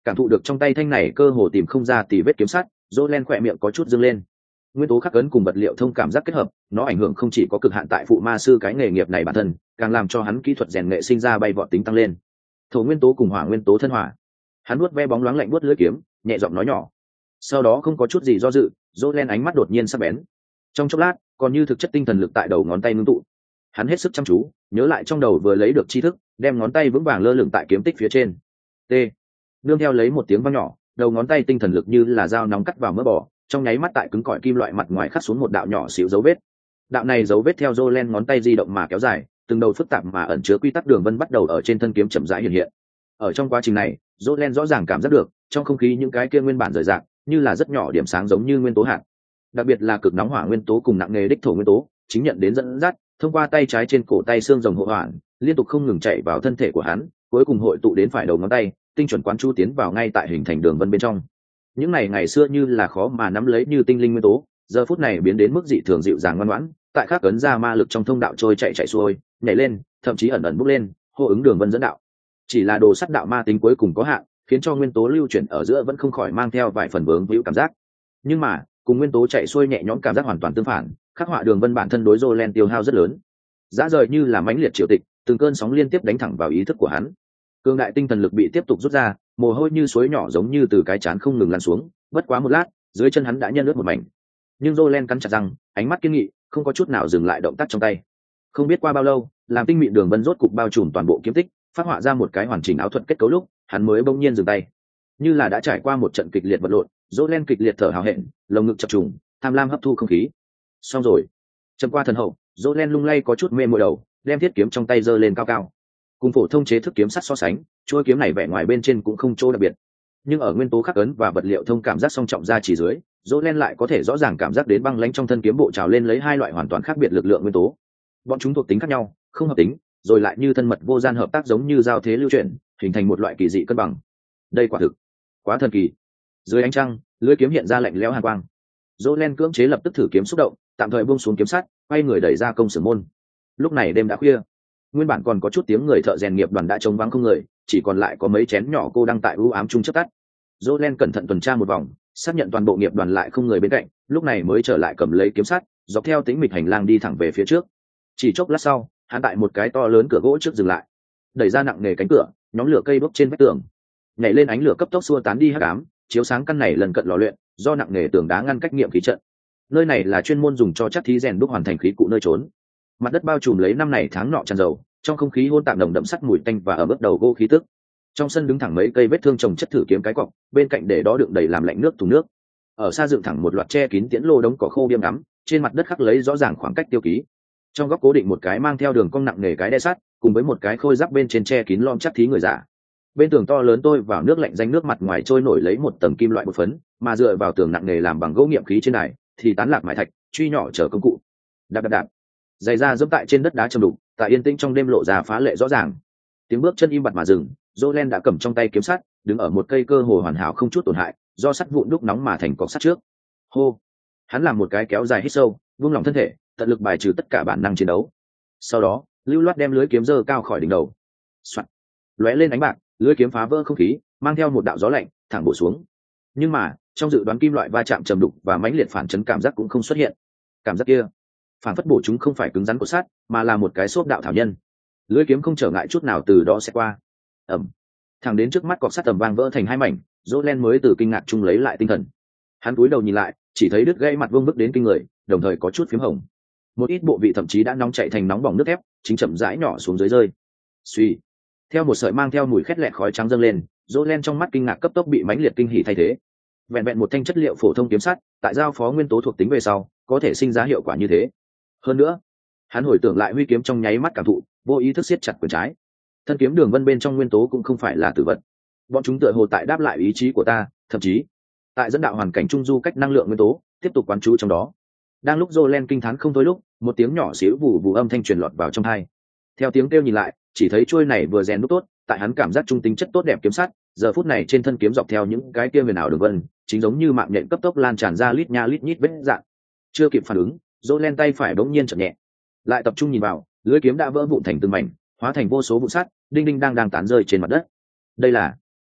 Cảm thụ được trong tay thanh này cơ hồ tìm không ra tì vết kiếm sắt, Jolen khỏe miệng có chút dương lên. Nguyên tố khắc ấn cùng vật liệu thông cảm giác kết hợp, nó ảnh hưởng không chỉ có cực hạn tại phụ ma sư cái nghề nghiệp này bản thân, càng làm cho hắn kỹ thuật rèn nghệ sinh ra bay vọt tính tăng lên. Thổ nguyên tố cùng hỏa nguyên tố thân hòa. Hắn nuốt ve bóng loáng lạnh buốt lưỡi kiếm, nhẹ giọng nói nhỏ. Sau đó không có chút gì do dự, Jolen ánh mắt đột nhiên sắc bén. Trong chốc lát, còn như thực chất tinh thần lực tại đầu ngón tay ngưng tụ. Hắn hết sức chăm chú, nhớ lại trong đầu vừa lấy được tri thức, đem ngón tay vững vàng lơ lửng tại kiếm tích phía trên. T. Nương theo lấy một tiếng vang nhỏ, đầu ngón tay tinh thần lực như là dao nóng cắt vào mỡ bò, trong nháy mắt tại cứng cỏi kim loại mặt ngoài khắc xuống một đạo nhỏ xíu dấu vết. Đạo này dấu vết theo Jolen ngón tay di động mà kéo dài, từng đầu phức tạp mà ẩn chứa quy tắc đường vân bắt đầu ở trên thân kiếm chậm rãi hiện hiện. Ở trong quá trình này, Jolen rõ ràng cảm giác được, trong không khí những cái kia nguyên bản rời rạc, như là rất nhỏ điểm sáng giống như nguyên tố hạt. Đặc biệt là cực nóng hỏa nguyên tố cùng nặng nghề đích thổ nguyên tố, chính nhận đến dẫn dắt, thông qua tay trái trên cổ tay xương rồng hộ hoàn, liên tục không ngừng chạy vào thân thể của hắn, cuối cùng hội tụ đến phải đầu ngón tay, tinh chuẩn quán chú tiến vào ngay tại hình thành đường vân bên trong. Những này ngày xưa như là khó mà nắm lấy như tinh linh nguyên tố, giờ phút này biến đến mức dị thường dịu dàng ngoan ngoãn, tại khắc ấn ra ma lực trong thông đạo trôi chạy chạy xuôi, nhảy lên, thậm chí ẩn ẩn bốc lên, hô ứng đường vân dẫn đạo. Chỉ là đồ sắt đạo ma tính cuối cùng có hạn, khiến cho nguyên tố lưu chuyển ở giữa vẫn không khỏi mang theo vài phần vướng víu cảm giác. Nhưng mà, cùng nguyên tố chạy xuôi nhẹ nhõm cảm giác hoàn toàn tương phản, khắc họa đường vân bản thân đối Jolen tiêu hao rất lớn. Dã rời như là mãnh liệt triều tịch, từng cơn sóng liên tiếp đánh thẳng vào ý thức của hắn. Cương đại tinh thần lực bị tiếp tục rút ra, mồ hôi như suối nhỏ giống như từ cái trán không ngừng lăn xuống, bất quá một lát, dưới chân hắn đã nhân ướt một mảnh. Nhưng Jolen cắn chặt răng, ánh mắt kiên nghị, không có chút nào dừng lại động tác trong tay. Không biết qua bao lâu, làm tinh mịn đường vân rốt cục bao trùm toàn bộ kiếm tích, phát họa ra một cái hoàn chỉnh áo thuật kết cấu lúc, hắn mới bỗng nhiên dừng tay. Như là đã trải qua một trận kịch liệt vật lộn, Jolen kịch liệt thở hào hẹn, lồng ngực chập trùng, tham lam hấp thu không khí. Xong rồi. Châm qua thần hậu, Jolen lung lay có chút mê mội đầu, đem thiết kiếm trong tay giơ lên cao cao. Cùng phổ thông chế thức kiếm sắt so sánh, chuôi kiếm này vẻ ngoài bên trên cũng không chỗ đặc biệt, nhưng ở nguyên tố khắc ấn và vật liệu thông cảm giác song trọng ra chỉ dưới, Jolen lại có thể rõ ràng cảm giác đến băng lãnh trong thân kiếm bộ trào lên lấy hai loại hoàn toàn khác biệt lực lượng nguyên tố. Bọn chúng thuộc tính khác nhau, không hợp tính, rồi lại như thân mật vô gian hợp tác giống như giao thế lưu chuyển, hình thành một loại kỳ dị cân bằng. Đây quả thực quá thần kỳ. Dưới ánh trăng, lưỡi kiếm hiện ra lạnh lẽo hàn quang. Jolen cưỡng chế lập tức thử kiếm xúc động, tạm thời buông xuống kiếm sắt, quay người đẩy ra công xưởng môn. Lúc này đêm đã khuya, nguyên bản còn có chút tiếng người thợ rèn nghiệp đoàn đã trống vắng không người, chỉ còn lại có mấy chén nhỏ cô đang tại u ám chung chớp tắt. Jolen cẩn thận tuần tra một vòng, xác nhận toàn bộ nghiệp đoàn lại không người bên cạnh, lúc này mới trở lại cầm lấy kiếm sắt, dọc theo tĩnh mịch hành lang đi thẳng về phía trước. Chỉ chốc lát sau, hắn tại một cái to lớn cửa gỗ trước dừng lại, đẩy ra nặng nề cánh cửa, nhóm lửa cây đốt trên vách tường, nhảy lên ánh lửa cấp tốc xua tán đi hắc ám, chiếu sáng căn này lần cận lò luyện, do nặng nề tường đá ngăn cách nghiệm khí trận. Nơi này là chuyên môn dùng cho chắc thí rèn đúc hoàn thành khí cụ nơi trốn. Mặt đất bao trùm lấy năm này tháng nọ tràn dầu, trong không khí hôn tạp nồng đậm sắt mùi tanh và ở bước đầu gỗ khí tức. Trong sân đứng thẳng mấy cây vết thương trồng chất thử kiếm cái cọc, bên cạnh để đó đựng đầy làm lạnh nước thùng nước. Ở xa dựng thẳng một loạt che kín tiễn lô đống cỏ khô biêm đắm, trên mặt đất khắc lấy rõ ràng khoảng cách tiêu ký. Trong góc cố định một cái mang theo đường cong nặng nề cái đe sắt, cùng với một cái khôi giáp bên trên che kín lom chắc thí người giả. Bên tường to lớn tôi vào nước lạnh danh nước mặt ngoài trôi nổi lấy một tầng kim loại bột phấn, mà dựa vào tường nặng nề làm bằng gỗ nghiệm khí trên này thì tán lạc mại thạch, truy nhỏ chở công cụ. Đạp đạp đạp, giày da dẫm tại trên đất đá trầm đục, tại yên tĩnh trong đêm lộ ra phá lệ rõ ràng. Tiếng bước chân im bặt mà dừng, Jolen đã cầm trong tay kiếm sắt, đứng ở một cây cơ hồ hoàn hảo không chút tổn hại, do sắt vụn đúc nóng mà thành cọc sắt trước. Hô, hắn làm một cái kéo dài hít sâu, vung lòng thân thể, tận lực bài trừ tất cả bản năng chiến đấu. Sau đó, lưu loát đem lưới kiếm giơ cao khỏi đỉnh đầu. Soạt, lóe lên ánh bạc, lưới kiếm phá vỡ không khí, mang theo một đạo gió lạnh, thẳng bổ xuống. Nhưng mà, trong dự đoán kim loại va chạm trầm đục và mãnh liệt phản chấn cảm giác cũng không xuất hiện. Cảm giác kia, phản phất bổ chúng không phải cứng rắn của sắt, mà là một cái xốp đạo thảo nhân. Lưới kiếm không trở ngại chút nào từ đó sẽ qua. Ầm, thẳng đến trước mắt cọc sắt tầm vang vỡ thành hai mảnh, Jolen mới từ kinh ngạc chung lấy lại tinh thần. Hắn cúi đầu nhìn lại, chỉ thấy đứt gãy mặt vương bức đến kinh người, đồng thời có chút phím hồng. Một ít bộ vị thậm chí đã nóng chảy thành nóng bỏng nước thép, chính chậm rãi nhỏ xuống dưới rơi. Suy, theo một sợi mang theo mùi khét lẹt khói trắng dâng lên, Jolen trong mắt kinh ngạc cấp tốc bị mãnh liệt kinh hỉ thay thế. Vẹn vẹn một thanh chất liệu phổ thông kiếm sắt, tại giao phó nguyên tố thuộc tính về sau, có thể sinh ra hiệu quả như thế. Hơn nữa, hắn hồi tưởng lại huy kiếm trong nháy mắt cảm thụ, vô ý thức siết chặt quyền trái. Thân kiếm đường vân bên trong nguyên tố cũng không phải là tử vật, bọn chúng tựa hồ tại đáp lại ý chí của ta, thậm chí tại dẫn đạo hoàn cảnh trung du cách năng lượng nguyên tố tiếp tục quán chú trong đó. Đang lúc Jolen kinh thán không thôi lúc, một tiếng nhỏ xíu vù vù âm thanh truyền lọt vào trong tai. Theo tiếng kêu nhìn lại, chỉ thấy chuôi này vừa rèn đúc tốt, tại hắn cảm giác trung tính chất tốt đẹp kiếm sắt, giờ phút này trên thân kiếm dọc theo những cái kia huyền ảo đường vân, chính giống như mạng nhện cấp tốc lan tràn ra lít nha lít nhít vết dạn. Chưa kịp phản ứng, Jolen tay phải bỗng nhiên chậm nhẹ, lại tập trung nhìn vào, lưỡi kiếm đã vỡ vụn thành từng mảnh, hóa thành vô số vụn sắt, đinh đinh đang đang tán rơi trên mặt đất. Đây là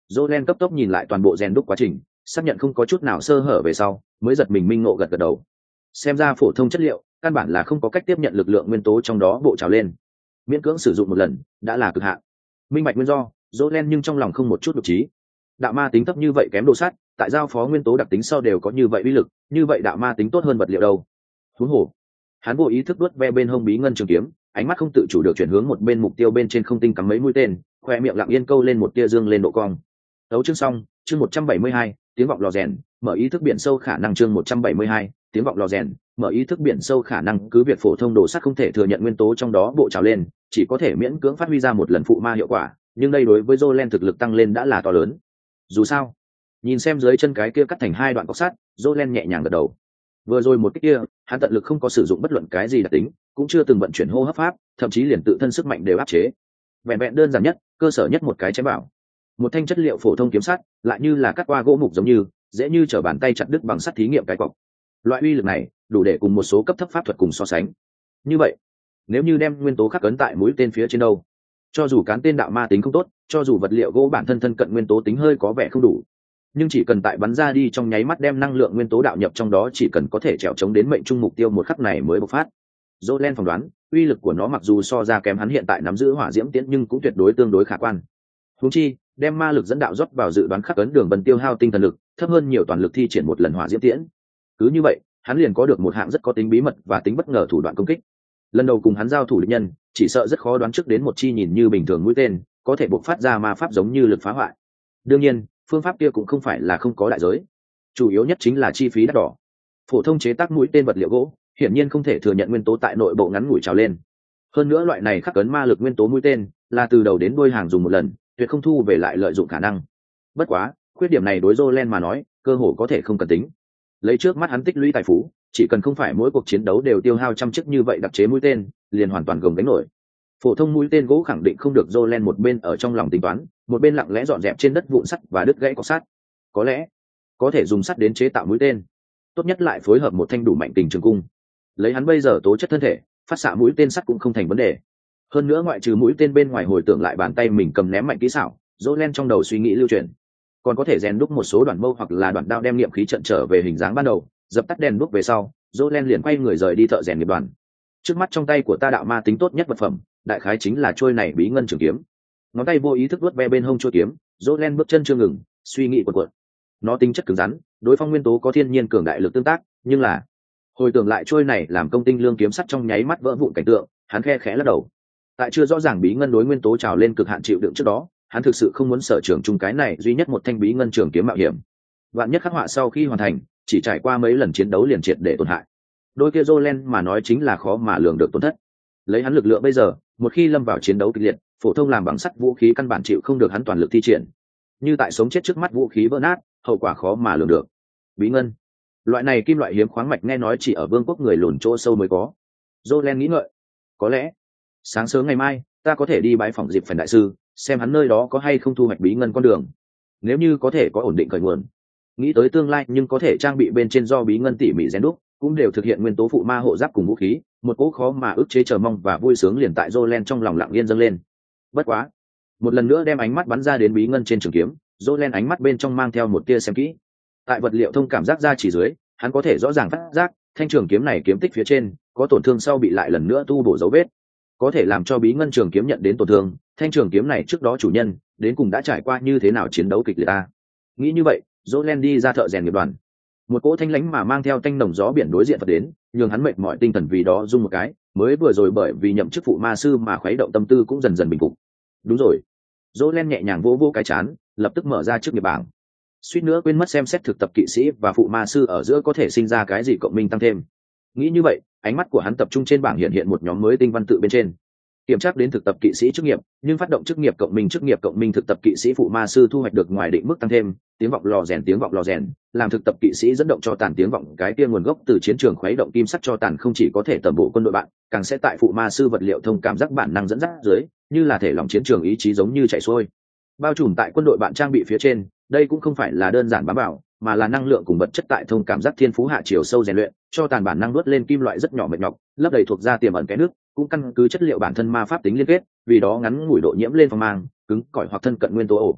Jolen cấp tốc nhìn lại toàn bộ rèn đúc quá trình, xác nhận không có chút nào sơ hở về sau, mới giật mình minh ngộ gật gật đầu. Xem ra phổ thông chất liệu, căn bản là không có cách tiếp nhận lực lượng nguyên tố trong đó bộ trào lên. Miễn cưỡng sử dụng một lần, đã là cực hạn. Minh bạch nguyên do, Jolen nhưng trong lòng không một chút đột trí. Đạo ma tính thấp như vậy kém đồ sắt, tại giao phó nguyên tố đặc tính sau đều có như vậy uy lực, như vậy đạo ma tính tốt hơn vật liệu đâu? Huống hồ, hắn vô ý thức đuốt ve bên hông bí ngân trường kiếm, ánh mắt không tự chủ được chuyển hướng một bên mục tiêu bên trên không tinh cắm mấy mũi tên, khoe miệng lặng yên câu lên một tia dương lên độ cong. Đấu chương xong, chương một trăm bảy mươi hai, tiếng vọng lò rèn, mở ý thức biển sâu khả năng chương một trăm bảy mươi hai, tiếng vọng lò rèn, mở ý thức biển sâu khả năng cứ việc phổ thông đồ sắt không thể thừa nhận nguyên tố trong đó bộ trào lên, chỉ có thể miễn cưỡng phát huy ra một lần phụ ma hiệu quả, nhưng đây đối với Jolen thực lực tăng lên đã là to lớn. Dù sao, nhìn xem dưới chân cái kia cắt thành hai đoạn cọc sắt, Jolen nhẹ nhàng gật đầu. Vừa rồi một cái kia, hắn tận lực không có sử dụng bất luận cái gì đặc tính, cũng chưa từng vận chuyển hô hấp pháp, thậm chí liền tự thân sức mạnh đều áp chế. Vẹn vẹn đơn giản nhất, cơ sở nhất một cái chém bảo. Một thanh chất liệu phổ thông kiếm sắt, lại như là cắt qua gỗ mục giống như, dễ như trở bàn tay chặt đứt bằng sắt thí nghiệm cái cọc. Loại uy lực này, đủ để cùng một số cấp thấp pháp thuật cùng so sánh. Như vậy, nếu như đem nguyên tố khắc cấn tại mũi tên phía trên đâu, cho dù cán tên đạo ma tính không tốt, cho dù vật liệu gỗ bản thân thân cận nguyên tố tính hơi có vẻ không đủ, nhưng chỉ cần tại bắn ra đi trong nháy mắt đem năng lượng nguyên tố đạo nhập trong đó, chỉ cần có thể trèo chống đến mệnh trung mục tiêu một khắc này mới bộc phát. Jolen phỏng đoán, uy lực của nó mặc dù so ra kém hắn hiện tại nắm giữ hỏa diễm tiễn, nhưng cũng tuyệt đối tương đối khả quan. Huống chi, đem ma lực dẫn đạo rót vào dự đoán khắc ấn đường bần tiêu hao tinh thần lực, thấp hơn nhiều toàn lực thi triển một lần hỏa diễm tiễn. Cứ như vậy, hắn liền có được một hạng rất có tính bí mật và tính bất ngờ thủ đoạn công kích. Lần đầu cùng hắn giao thủ địch nhân, chỉ sợ rất khó đoán trước đến một chi nhìn như bình thường mũi tên, có thể bộc phát ra ma pháp giống như lực phá hoại. Đương nhiên, phương pháp kia cũng không phải là không có đại giới, chủ yếu nhất chính là chi phí đắt đỏ. Phổ thông chế tác mũi tên vật liệu gỗ hiển nhiên không thể thừa nhận nguyên tố tại nội bộ ngắn ngủi trào lên. Hơn nữa loại này khắc ấn ma lực nguyên tố mũi tên là từ đầu đến đuôi hàng dùng một lần, tuyệt không thu về lại lợi dụng khả năng. Bất quá, khuyết điểm này đối Jolen mà nói, cơ hồ có thể không cần tính. Lấy trước mắt hắn tích lũy tài phú, chỉ cần không phải mỗi cuộc chiến đấu đều tiêu hao trăm chiếc như vậy đặc chế mũi tên, liền hoàn toàn gồng gánh nổi. Phổ thông mũi tên gỗ khẳng định không được Jolen một bên ở trong lòng tính toán, một bên lặng lẽ dọn dẹp trên đất vụn sắt và đứt gãy cọc sắt. Có lẽ có thể dùng sắt đến chế tạo mũi tên, tốt nhất lại phối hợp một thanh đủ mạnh tình trường cung. Lấy hắn bây giờ tố chất thân thể, phát xạ mũi tên sắt cũng không thành vấn đề. Hơn nữa ngoại trừ mũi tên bên ngoài, hồi tưởng lại bàn tay mình cầm ném mạnh kỹ xảo, Jolen trong đầu suy nghĩ lưu truyền, còn có thể rèn đúc một số đoạn mâu hoặc là đoạn đao đem nghiệm khí trận trở về hình dáng ban đầu. Dập tắt đèn đuốc về sau, Jolen liền quay người rời đi thợ rèn nghiệp đoàn. Trước mắt trong tay của ta đạo ma tính tốt nhất vật phẩm, đại khái chính là trôi này bí ngân trường kiếm. Ngón tay vô ý thức vuốt ve bên hông trôi kiếm, Jolen bước chân chưa ngừng, suy nghĩ cuộn cuộn. Nó tính chất cứng rắn, đối phong nguyên tố có thiên nhiên cường đại lực tương tác, nhưng là hồi tưởng lại trôi này làm công tinh lương kiếm sắt trong nháy mắt vỡ vụn cảnh tượng, hắn khe khẽ lắc đầu. Tại chưa rõ ràng bí ngân đối nguyên tố trào lên cực hạn chịu đựng trước đó, hắn thực sự không muốn sở trường chung cái này duy nhất một thanh bí ngân trường kiếm mạo hiểm. Vạn nhất khắc họa sau khi hoàn thành, chỉ trải qua mấy lần chiến đấu liền triệt để tổn hại. Đôi kia Jolen mà nói chính là khó mà lường được tổn thất. Lấy hắn lực lượng bây giờ, một khi lâm vào chiến đấu kịch liệt, phổ thông làm bằng sắt vũ khí căn bản chịu không được hắn toàn lực thi triển. Như tại sống chết trước mắt vũ khí vỡ nát, hậu quả khó mà lường được. Bí ngân, loại này kim loại hiếm khoáng mạch nghe nói chỉ ở vương quốc người lùn chỗ sâu mới có. Jolen nghĩ ngợi, có lẽ sáng sớm ngày mai ta có thể đi bái phỏng dịp phần đại sư, xem hắn nơi đó có hay không thu hoạch bí ngân con đường. Nếu như có thể có ổn định khởi nguồn, nghĩ tới tương lai nhưng có thể trang bị bên trên do bí ngân tỉ mỉ rèn đúc, cũng đều thực hiện nguyên tố phụ ma hộ giáp cùng vũ khí, một cỗ khó mà ức chế chờ mong và vui sướng liền tại Jolen trong lòng lặng yên dâng lên. Bất quá, một lần nữa đem ánh mắt bắn ra đến bí ngân trên trường kiếm, Jolen ánh mắt bên trong mang theo một tia xem kỹ. Tại vật liệu thông cảm giác ra chỉ dưới, hắn có thể rõ ràng phát giác thanh trường kiếm này kiếm tích phía trên có tổn thương sau bị lại lần nữa tu bổ dấu vết, có thể làm cho bí ngân trường kiếm nhận đến tổn thương. Thanh trường kiếm này trước đó chủ nhân đến cùng đã trải qua như thế nào chiến đấu kịch liệt ta. Nghĩ như vậy, Jolen đi ra thợ rèn nghiệp đoàn. Một cỗ thanh lãnh mà mang theo tanh nồng gió biển đối diện Phật đến, nhường hắn mệt mỏi tinh thần vì đó rung một cái, mới vừa rồi bởi vì nhậm chức phụ ma sư mà khuấy động tâm tư cũng dần dần bình phục. Đúng rồi. Jolen nhẹ nhàng vỗ vỗ cái chán, lập tức mở ra trước nghiệp bảng. Suýt nữa quên mất xem xét thực tập kỵ sĩ và phụ ma sư ở giữa có thể sinh ra cái gì cộng minh tăng thêm. Nghĩ như vậy, ánh mắt của hắn tập trung trên bảng hiện hiện một nhóm mới tinh văn tự bên trên. Kiểm tra đến thực tập kỵ sĩ chức nghiệp, nhưng phát động chức nghiệp cộng minh chức nghiệp cộng minh thực tập kỵ sĩ phụ ma sư thu hoạch được ngoài định mức tăng thêm, tiếng vọng lò rèn tiếng vọng lò rèn, làm thực tập kỵ sĩ dẫn động cho tàn tiếng vọng cái kia nguồn gốc từ chiến trường khuấy động kim sắt cho tàn không chỉ có thể tầm bộ quân đội bạn, càng sẽ tại phụ ma sư vật liệu thông cảm giác bản năng dẫn dắt dưới, như là thể lòng chiến trường ý chí giống như chảy xuôi. Bao trùm tại quân đội bạn trang bị phía trên, đây cũng không phải là đơn giản bám bảo, mà là năng lượng cùng vật chất tại thông cảm giác thiên phú hạ chiều sâu rèn luyện, cho tàn bản năng nuốt lên kim loại rất nhỏ mệt nhọc, lấp đầy thuộc ra tiềm ẩn cái nước, cũng căn cứ chất liệu bản thân ma pháp tính liên kết, vì đó ngắn ngủi độ nhiễm lên phong mang, cứng cỏi hoặc thân cận nguyên tố ổ.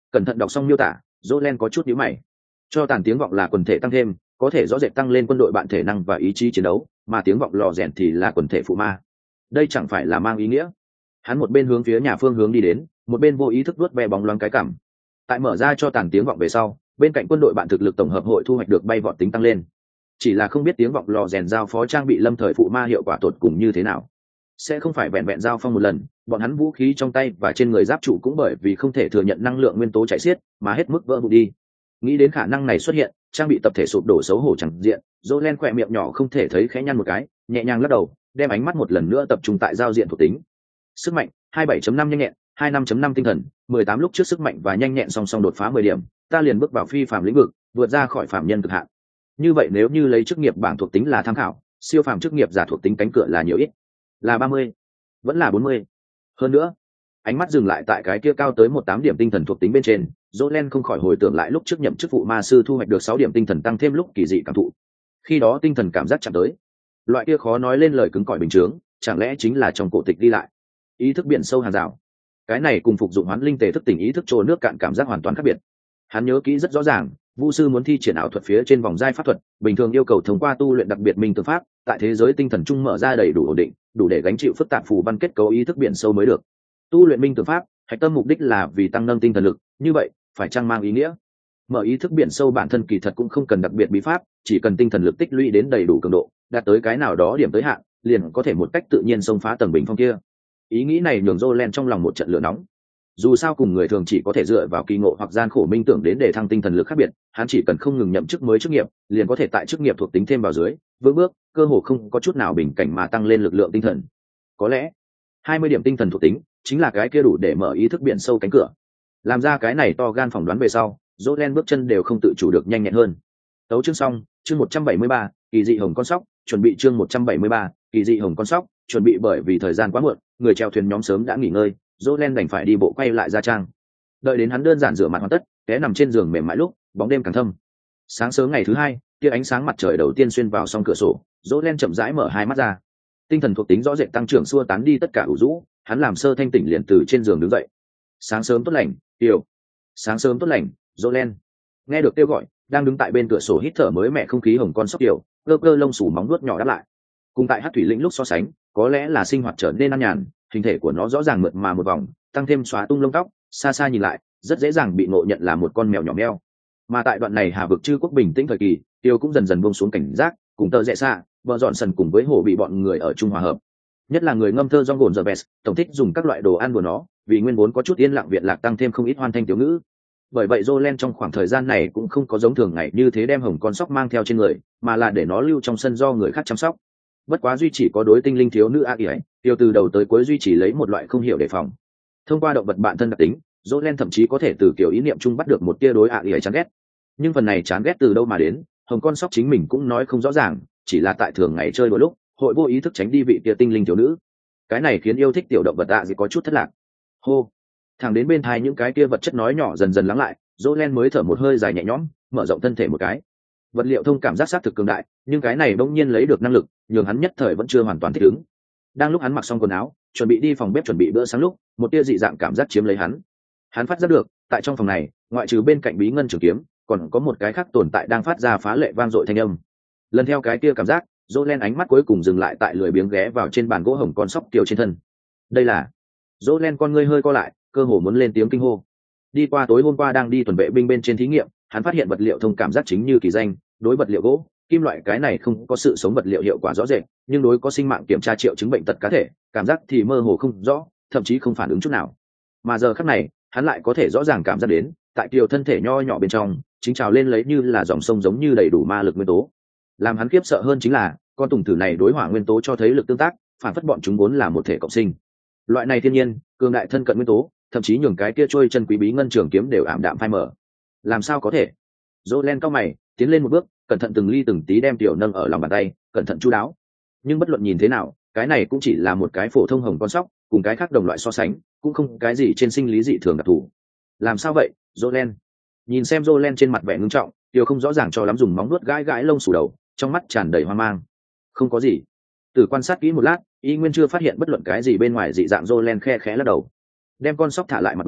Cẩn thận đọc xong miêu tả, Jolen có chút nhíu mày. Cho tàn tiếng vọng là quần thể tăng thêm, có thể rõ rệt tăng lên quân đội bạn thể năng và ý chí chiến đấu, mà tiếng vọng lò rèn thì là quần thể phụ ma. Đây chẳng phải là mang ý nghĩa. Hắn một bên hướng phía nhà phương hướng đi đến, một bên vô ý thức vuốt ve bóng loáng cái cảm. Tại mở ra cho tàn tiếng vọng về sau, bên cạnh quân đội bạn thực lực tổng hợp hội thu hoạch được bay vọt tính tăng lên. Chỉ là không biết tiếng vọng lò rèn giao phó trang bị lâm thời phụ ma hiệu quả tột cùng như thế nào. Sẽ không phải vẹn vẹn giao phong một lần, bọn hắn vũ khí trong tay và trên người giáp trụ cũng bởi vì không thể thừa nhận năng lượng nguyên tố chạy xiết mà hết mức vỡ vụn đi. Nghĩ đến khả năng này xuất hiện, trang bị tập thể sụp đổ xấu hổ chẳng diện, Jolen khỏe miệng nhỏ không thể thấy khẽ nhăn một cái, nhẹ nhàng lắc đầu, đem ánh mắt một lần nữa tập trung tại giao diện thuộc tính. Sức mạnh hai mươi bảy chấm năm nhanh nhẹn, hai mươi lăm chấm năm tinh thần, mười tám lúc trước sức mạnh và nhanh nhẹn song song đột phá mười điểm, ta liền bước vào phi phàm lĩnh vực, vượt ra khỏi phàm nhân cực hạn. Như vậy nếu như lấy chức nghiệp bảng thuộc tính là tham khảo, siêu phàm chức nghiệp giả thuộc tính cánh cửa là nhiều ít? Là ba mươi, vẫn là bốn mươi. Hơn nữa, ánh mắt dừng lại tại cái kia cao tới một tám điểm tinh thần thuộc tính bên trên, Jolen không khỏi hồi tưởng lại lúc trước nhậm chức vụ ma sư thu hoạch được sáu điểm tinh thần tăng thêm lúc kỳ dị cảm thụ. Khi đó tinh thần cảm giác chạm tới, loại kia khó nói lên lời cứng cỏi bình thường, chẳng lẽ chính là trong cổ tịch đi lại ý thức biển sâu hàng rào. Cái này cùng phục dụng hoán linh tề thức tỉnh ý thức trôi nước cạn cảm giác hoàn toàn khác biệt. Hắn nhớ kỹ rất rõ ràng, vu sư muốn thi triển ảo thuật phía trên vòng giai pháp thuật, bình thường yêu cầu thông qua tu luyện đặc biệt minh tư pháp, tại thế giới tinh thần chung mở ra đầy đủ ổn định, đủ để gánh chịu phức tạp phù văn kết cấu ý thức biển sâu mới được. Tu luyện minh tư pháp, hạch tâm mục đích là vì tăng nâng tinh thần lực, như vậy phải chăng mang ý nghĩa mở ý thức biển sâu bản thân kỳ thật cũng không cần đặc biệt bí pháp, chỉ cần tinh thần lực tích lũy đến đầy đủ cường độ, đạt tới cái nào đó điểm tới hạn, liền có thể một cách tự nhiên xông phá tầng bình phong kia. Ý nghĩ này nhường Jolen trong lòng một trận lửa nóng. Dù sao cùng người thường chỉ có thể dựa vào kỳ ngộ hoặc gian khổ minh tưởng đến để thăng tinh thần lực khác biệt, hắn chỉ cần không ngừng nhậm chức mới chức nghiệp, liền có thể tại chức nghiệp thuộc tính thêm vào dưới, vững bước, cơ hồ không có chút nào bình cảnh mà tăng lên lực lượng tinh thần. Có lẽ hai mươi điểm tinh thần thuộc tính chính là cái kia đủ để mở ý thức biển sâu cánh cửa. Làm ra cái này to gan phỏng đoán về sau, Jolen bước chân đều không tự chủ được nhanh nhẹn hơn. Tấu chương xong, chương một trăm bảy mươi ba, kỳ dị hồng con sóc, chuẩn bị chương một trăm bảy mươi ba, kỳ dị hồng con sóc, chuẩn bị bởi vì thời gian quá muộn, người chèo thuyền nhóm sớm đã nghỉ ngơi, Jolen đành phải đi bộ quay lại ra trang. Đợi đến hắn đơn giản rửa mặt hoàn tất, té nằm trên giường mềm mại lúc, bóng đêm càng thâm. Sáng sớm ngày thứ hai, tia ánh sáng mặt trời đầu tiên xuyên vào song cửa sổ, Jolen chậm rãi mở hai mắt ra. Tinh thần thuộc tính rõ rệt tăng trưởng xua tán đi tất cả ủ rũ, hắn làm sơ thanh tỉnh liền từ trên giường đứng dậy. Sáng sớm tốt lành, Tiểu. Sáng sớm tốt lành, Jolen. Nghe được kêu gọi, đang đứng tại bên cửa sổ hít thở mới mẻ không khí hồng con sóc Tiểu, cơ cơ lông xù móng vuốt nhỏ đáp lại. Cùng tại Hắc thủy lĩnh lúc so sánh, có lẽ là sinh hoạt trở nên ăn nhàn, hình thể của nó rõ ràng mượt mà một vòng, tăng thêm xóa tung lông tóc, xa xa nhìn lại, rất dễ dàng bị ngộ nhận là một con mèo nhỏ meo. Mà tại đoạn này Hà vực chư quốc bình tĩnh thời kỳ, Tiêu cũng dần dần buông xuống cảnh giác, cùng tờ rẽ xa, vợ dọn sần cùng với hổ bị bọn người ở chung hòa hợp. Nhất là người ngâm thơ John Gồn Gervais, tổng thích dùng các loại đồ ăn của nó, vì nguyên vốn có chút yên lặng viện lạc tăng thêm không ít hoan thanh tiểu ngữ. Bởi vậy Jolen trong khoảng thời gian này cũng không có giống thường ngày như thế đem hồng con sóc mang theo trên người, mà là để nó lưu trong sân do người khác chăm sóc. Bất quá duy chỉ có đối tinh linh thiếu nữ a ấy, Tiêu từ đầu tới cuối duy trì lấy một loại không hiểu đề phòng. Thông qua động vật bạn thân đặc tính, Jolen thậm chí có thể từ kiểu ý niệm chung bắt được một tia đối a ấy chán ghét. Nhưng phần này chán ghét từ đâu mà đến, hồng con sóc chính mình cũng nói không rõ ràng, chỉ là tại thường ngày chơi đôi lúc, hội vô ý thức tránh đi vị tia tinh linh thiếu nữ. Cái này khiến yêu thích tiểu động vật ạ gì có chút thất lạc. Hô, thẳng đến bên thai những cái kia vật chất nói nhỏ dần dần lắng lại, Jolen mới thở một hơi dài nhẹ nhõm, mở rộng thân thể một cái. Vật liệu thông cảm giác xác thực cường đại, nhưng cái này bỗng nhiên lấy được năng lực, nhường hắn nhất thời vẫn chưa hoàn toàn thích ứng. Đang lúc hắn mặc xong quần áo, chuẩn bị đi phòng bếp chuẩn bị bữa sáng lúc, một tia dị dạng cảm giác chiếm lấy hắn. Hắn phát giác được, tại trong phòng này, ngoại trừ bên cạnh bí ngân trường kiếm, còn có một cái khác tồn tại đang phát ra phá lệ vang dội thanh âm. Lần theo cái tia cảm giác, Jolen ánh mắt cuối cùng dừng lại tại lười biếng ghé vào trên bàn gỗ hồng con sóc kiều trên thân. Đây là Jolen con ngươi hơi co lại, cơ hồ muốn lên tiếng kinh hô. Đi qua tối hôm qua đang đi tuần vệ binh bên trên thí nghiệm, hắn phát hiện vật liệu thông cảm giác chính như kỳ danh, đối vật liệu gỗ, kim loại cái này không có sự sống vật liệu hiệu quả rõ rệt, nhưng đối có sinh mạng kiểm tra triệu chứng bệnh tật cá thể, cảm giác thì mơ hồ không rõ, thậm chí không phản ứng chút nào. Mà giờ khắc này, hắn lại có thể rõ ràng cảm giác đến, tại kiều thân thể nho nhỏ bên trong, chính trào lên lấy như là dòng sông giống như đầy đủ ma lực nguyên tố. Làm hắn khiếp sợ hơn chính là, con tùng thử này đối hỏa nguyên tố cho thấy lực tương tác, phản phất bọn chúng vốn là một thể cộng sinh. Loại này thiên nhiên, cường đại thân cận nguyên tố, thậm chí nhường cái kia trôi chân quý bí ngân trường kiếm đều ảm đạm phai mờ. Làm sao có thể? Jolen cao mày, tiến lên một bước, cẩn thận từng ly từng tí đem tiểu nâng ở lòng bàn tay, cẩn thận chu đáo. Nhưng bất luận nhìn thế nào, cái này cũng chỉ là một cái phổ thông hồng con sóc, cùng cái khác đồng loại so sánh, cũng không cái gì trên sinh lý dị thường đặc thù. Làm sao vậy, Jolen? Nhìn xem Jolen trên mặt vẻ ngưng trọng, tiểu không rõ ràng cho lắm dùng móng vuốt gãi gãi lông xù đầu, trong mắt tràn đầy hoang mang. Không có gì. Từ quan sát kỹ một lát, y nguyên chưa phát hiện bất luận cái gì bên ngoài dị dạng. Jolen khe khẽ lắc đầu, đem con sóc thả lại mặt bàn,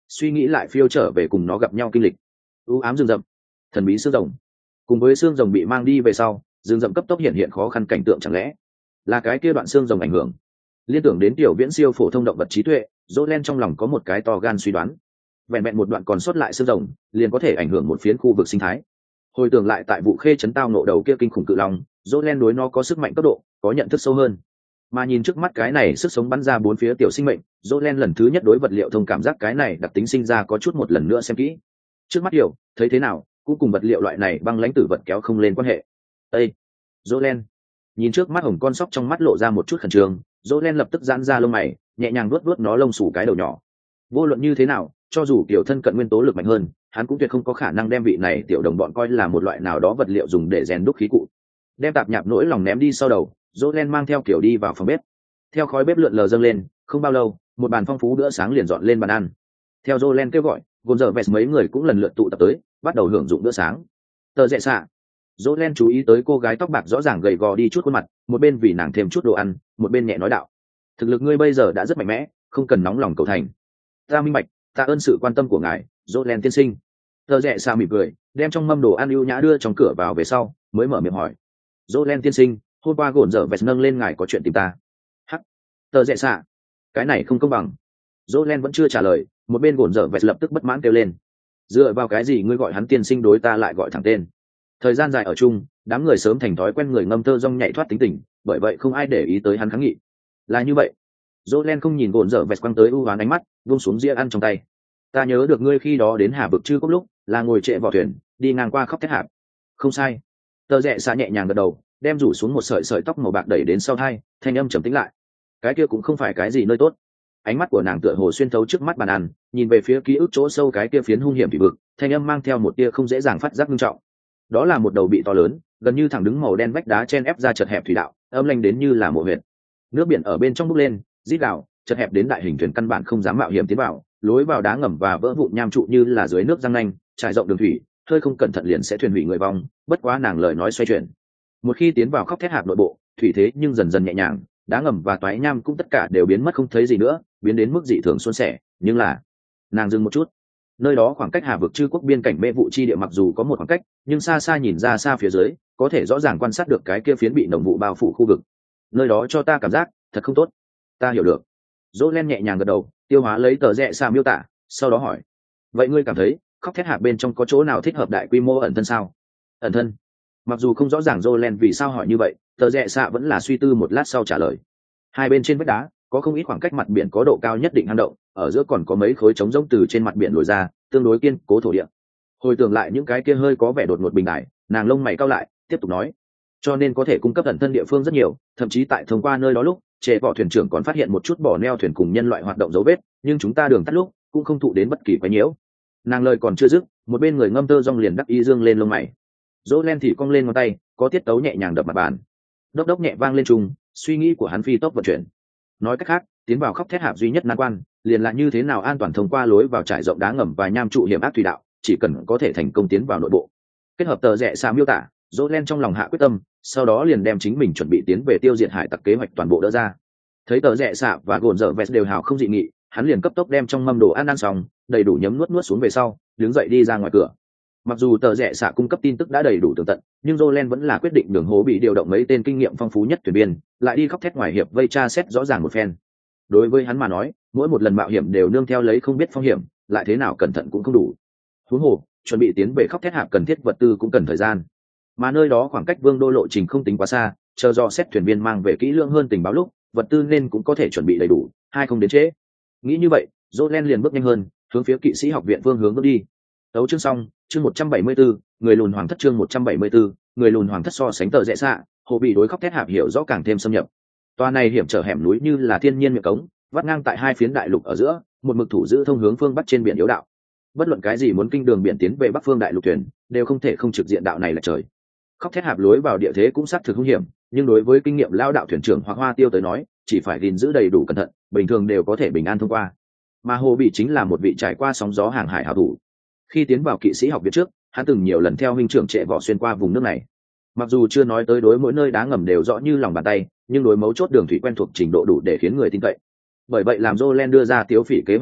suy nghĩ lại phiêu trở về cùng nó gặp nhau kinh lịch. U ám rừng rậm, thần bí xương rồng, cùng với xương rồng bị mang đi về sau, rừng rậm cấp tốc hiện hiện khó khăn cảnh tượng, chẳng lẽ là cái kia đoạn xương rồng ảnh hưởng? Liên tưởng đến tiểu viễn siêu phổ thông động vật trí tuệ, Jolen trong lòng có một cái to gan suy đoán. Vẹn vẹn một đoạn còn sót lại xương rồng, liền có thể ảnh hưởng một phiến khu vực sinh thái. Hồi tưởng lại tại vụ khê chấn tao nộ đầu kia kinh khủng cự long, Jolen đối nó có sức mạnh cấp độ, có nhận thức sâu hơn. Mà nhìn trước mắt cái này sức sống bắn ra bốn phía tiểu sinh mệnh, Jolen lần thứ nhất đối vật liệu thông cảm giác cái này đặc tính sinh ra có chút một lần nữa xem kỹ. Trước mắt hiểu, thấy thế nào, cũng cùng vật liệu loại này băng lãnh tử vật kéo không lên quan hệ. Ê, Jolen, nhìn trước mắt hồng con sóc trong mắt lộ ra một chút khẩn trương, Jolen lập tức giãn ra lông mày, nhẹ nhàng vuốt vuốt nó lông xù cái đầu nhỏ. Vô luận như thế nào, cho dù kiểu thân cận nguyên tố lực mạnh hơn, hắn cũng tuyệt không có khả năng đem vị này tiểu đồng bọn coi là một loại nào đó vật liệu dùng để rèn đúc khí cụ. Đem tạp nhạp nỗi lòng ném đi sau đầu, Jolen mang theo kiểu đi vào phòng bếp. Theo khói bếp lượn lờ dâng lên, không bao lâu, một bàn phong phú bữa sáng liền dọn lên bàn ăn. Theo Jolen kêu gọi, Gonzalez mấy người cũng lần lượt tụ tập tới, bắt đầu hưởng dụng bữa sáng. Tờ rẽ xạ. Jolen chú ý tới cô gái tóc bạc rõ ràng gầy gò đi chút khuôn mặt, một bên vì nàng thêm chút đồ ăn, một bên nhẹ nói đạo: thực lực ngươi bây giờ đã rất mạnh mẽ, không cần nóng lòng cầu thành. Ta minh bạch, ta ơn sự quan tâm của ngài, Jolen tiên sinh. Tờ rẽ xạ mỉm cười, đem trong mâm đồ ăn ưu nhã đưa trong cửa vào về sau, mới mở miệng hỏi: Jolen tiên sinh, hôm qua gồn dở vẹt nâng lên ngài có chuyện tìm ta. Hắc. Tờ rẽ xạ. Cái này không công bằng. Jolen vẫn chưa trả lời, một bên gồn dở vẹt lập tức bất mãn kêu lên: dựa vào cái gì ngươi gọi hắn tiên sinh đối ta lại gọi thẳng tên? Thời gian dài ở chung, đám người sớm thành thói quen người ngâm thơ rong nhạy thoát tính tình, bởi vậy không ai để ý tới hắn kháng nghị. Là như vậy. Jolen không nhìn gồn dở vẹt quăng tới ưu ám ánh mắt, buông xuống dĩa ăn trong tay. Ta nhớ được ngươi khi đó đến Hà vực chư cốc lúc, là ngồi trệ vỏ thuyền, đi ngang qua khóc thét hạp. Không sai. Tờ rẽ xạ nhẹ nhàng gật đầu, đem rủ xuống một sợi sợi tóc màu bạc đẩy đến sau tai, thanh âm trầm tĩnh lại. Cái kia cũng không phải cái gì nơi tốt. Ánh mắt của nàng tựa hồ xuyên thấu trước mắt bàn ăn, nhìn về phía ký ức chỗ sâu cái kia phiến hung hiểm thủy vực, thanh âm mang theo một tia không dễ dàng phát giác nghiêm trọng. Đó là một đầu bị to lớn, gần như thẳng đứng màu đen vách đá chen ép ra chật hẹp thủy đạo, âm lanh đến như là mộ huyệt. Nước biển ở bên trong bốc lên, rít gào, chật hẹp đến đại hình thuyền căn bản không dám mạo hiểm tiến vào, lối vào đá ngầm và vỡ vụn nham trụ như là dưới nước răng nanh, trải rộng đường thủy, hơi không cẩn thận liền sẽ thuyền hủy người vong. Bất quá nàng lời nói xoay chuyển, một khi tiến vào khóc thét hạp nội bộ, thủy thế nhưng dần dần nhẹ nhàng, đá ngầm và toái nham cũng tất cả đều biến mất không thấy gì nữa, biến đến mức dị thường suôn sẻ. Nhưng là, nàng dừng một chút. Nơi đó khoảng cách Hà vực chư quốc biên cảnh mê vụ chi địa mặc dù có một khoảng cách, nhưng xa xa nhìn ra xa phía dưới, có thể rõ ràng quan sát được cái kia phiến bị nồng vụ bao phủ khu vực. Nơi đó cho ta cảm giác thật không tốt. Ta hiểu được. Jolen nhẹ nhàng gật đầu, tiêu hóa lấy tờ rẽ xa miêu tả, sau đó hỏi: vậy ngươi cảm thấy khóc thét hạp bên trong có chỗ nào thích hợp đại quy mô ẩn thân sao? Ẩn thân? Mặc dù không rõ ràng Jolen vì sao hỏi như vậy, tờ rẽ xạ vẫn là suy tư một lát sau trả lời. Hai bên trên vách đá có không ít khoảng cách mặt biển có độ cao nhất định hang động, ở giữa còn có mấy khối trống rỗng từ trên mặt biển lồi ra, tương đối kiên cố thổ địa. Hồi tưởng lại những cái kia hơi có vẻ đột ngột bình đại, nàng lông mày cau lại, tiếp tục nói: cho nên có thể cung cấp ẩn thân địa phương rất nhiều, thậm chí tại thông qua nơi đó lúc, trệ vỏ thuyền trưởng còn phát hiện một chút bỏ neo thuyền cùng nhân loại hoạt động dấu vết, nhưng chúng ta đường tắt lúc cũng không thụ đến bất kỳ quấy nhiễu. Nàng lời còn chưa dứt, một bên người ngâm tơ rong liền đắc ý dương lên lông mày. Jolen thì cong lên ngón tay, có tiết tấu nhẹ nhàng đập mặt bàn. Đốc đốc nhẹ vang lên trùng, suy nghĩ của hắn phi tốc vận chuyển. Nói cách khác, tiến vào khóc thét hạp duy nhất nan quan, liền là như thế nào an toàn thông qua lối vào trải rộng đá ngầm và nham trụ hiểm ác thủy đạo, chỉ cần có thể thành công tiến vào nội bộ. Kết hợp tờ rẽ xa miêu tả, Jolen trong lòng hạ quyết tâm, sau đó liền đem chính mình chuẩn bị tiến về tiêu diệt hải tặc kế hoạch toàn bộ đỡ ra. Thấy tờ rẽ xạ và gồn dở vest đều hào không dị nghị, hắn liền cấp tốc đem trong mâm đồ ăn ăn xong, đầy đủ nhấm nuốt nuốt xuống về sau, đứng dậy đi ra ngoài cửa. Mặc dù tờ rẽ xạ cung cấp tin tức đã đầy đủ tường tận, nhưng Jolen vẫn là quyết định đường hố bị điều động mấy tên kinh nghiệm phong phú nhất thuyền viên, lại đi khóc thét ngoài hiệp vây tra xét rõ ràng một phen. Đối với hắn mà nói, mỗi một lần mạo hiểm đều nương theo lấy không biết phong hiểm, lại thế nào cẩn thận cũng không đủ. Huống hồ, chuẩn bị tiến về khóc thét hạp cần thiết vật tư cũng cần thời gian, mà nơi đó khoảng cách vương đô lộ trình không tính quá xa, chờ do xét thuyền viên mang về kỹ lưỡng hơn tình báo lúc, vật tư nên cũng có thể chuẩn bị đầy đủ, hai không đến trễ. Nghĩ như vậy, Jolen liền bước nhanh hơn, hướng phía kỵ sĩ học viện phương hướng bước đi. Tấu chương xong, chương một trăm bảy mươi bốn, người lùn hoàng thất chương một trăm bảy mươi bốn, người lùn hoàng thất so sánh tờ rẽ xạ, hồ bị đối khóc thét hạp hiểu rõ càng thêm xâm nhập. Toa này hiểm trở hẻm núi như là thiên nhiên miệng cống, vắt ngang tại hai phiến đại lục ở giữa, một mực thủ giữ thông hướng phương bắc trên biển yếu đạo. Bất luận cái gì muốn kinh đường biển tiến về bắc phương đại lục thuyền, đều không thể không trực diện đạo này là trời. Khóc thét hạp lối vào địa thế cũng xác thực hung hiểm, nhưng đối với kinh nghiệm lao đạo thuyền trưởng hoặc Hoa Tiêu tới nói, chỉ phải gìn giữ đầy đủ cẩn thận, bình thường đều có thể bình an thông qua. Mà Hồ Bị chính là một vị trải qua sóng gió hàng hải hảo thủ. Khi tiến vào kỵ sĩ học viện trước, hắn từng nhiều lần theo huynh trưởng trệ võ xuyên qua vùng nước này. Mặc dù chưa nói tới đối mỗi nơi đá ngầm đều rõ như lòng bàn tay, nhưng đối mấu chốt đường thủy quen thuộc trình độ đủ để khiến người tin cậy. Bởi vậy làm Jolen đưa ra tiếu phỉ kế hoạch lúc,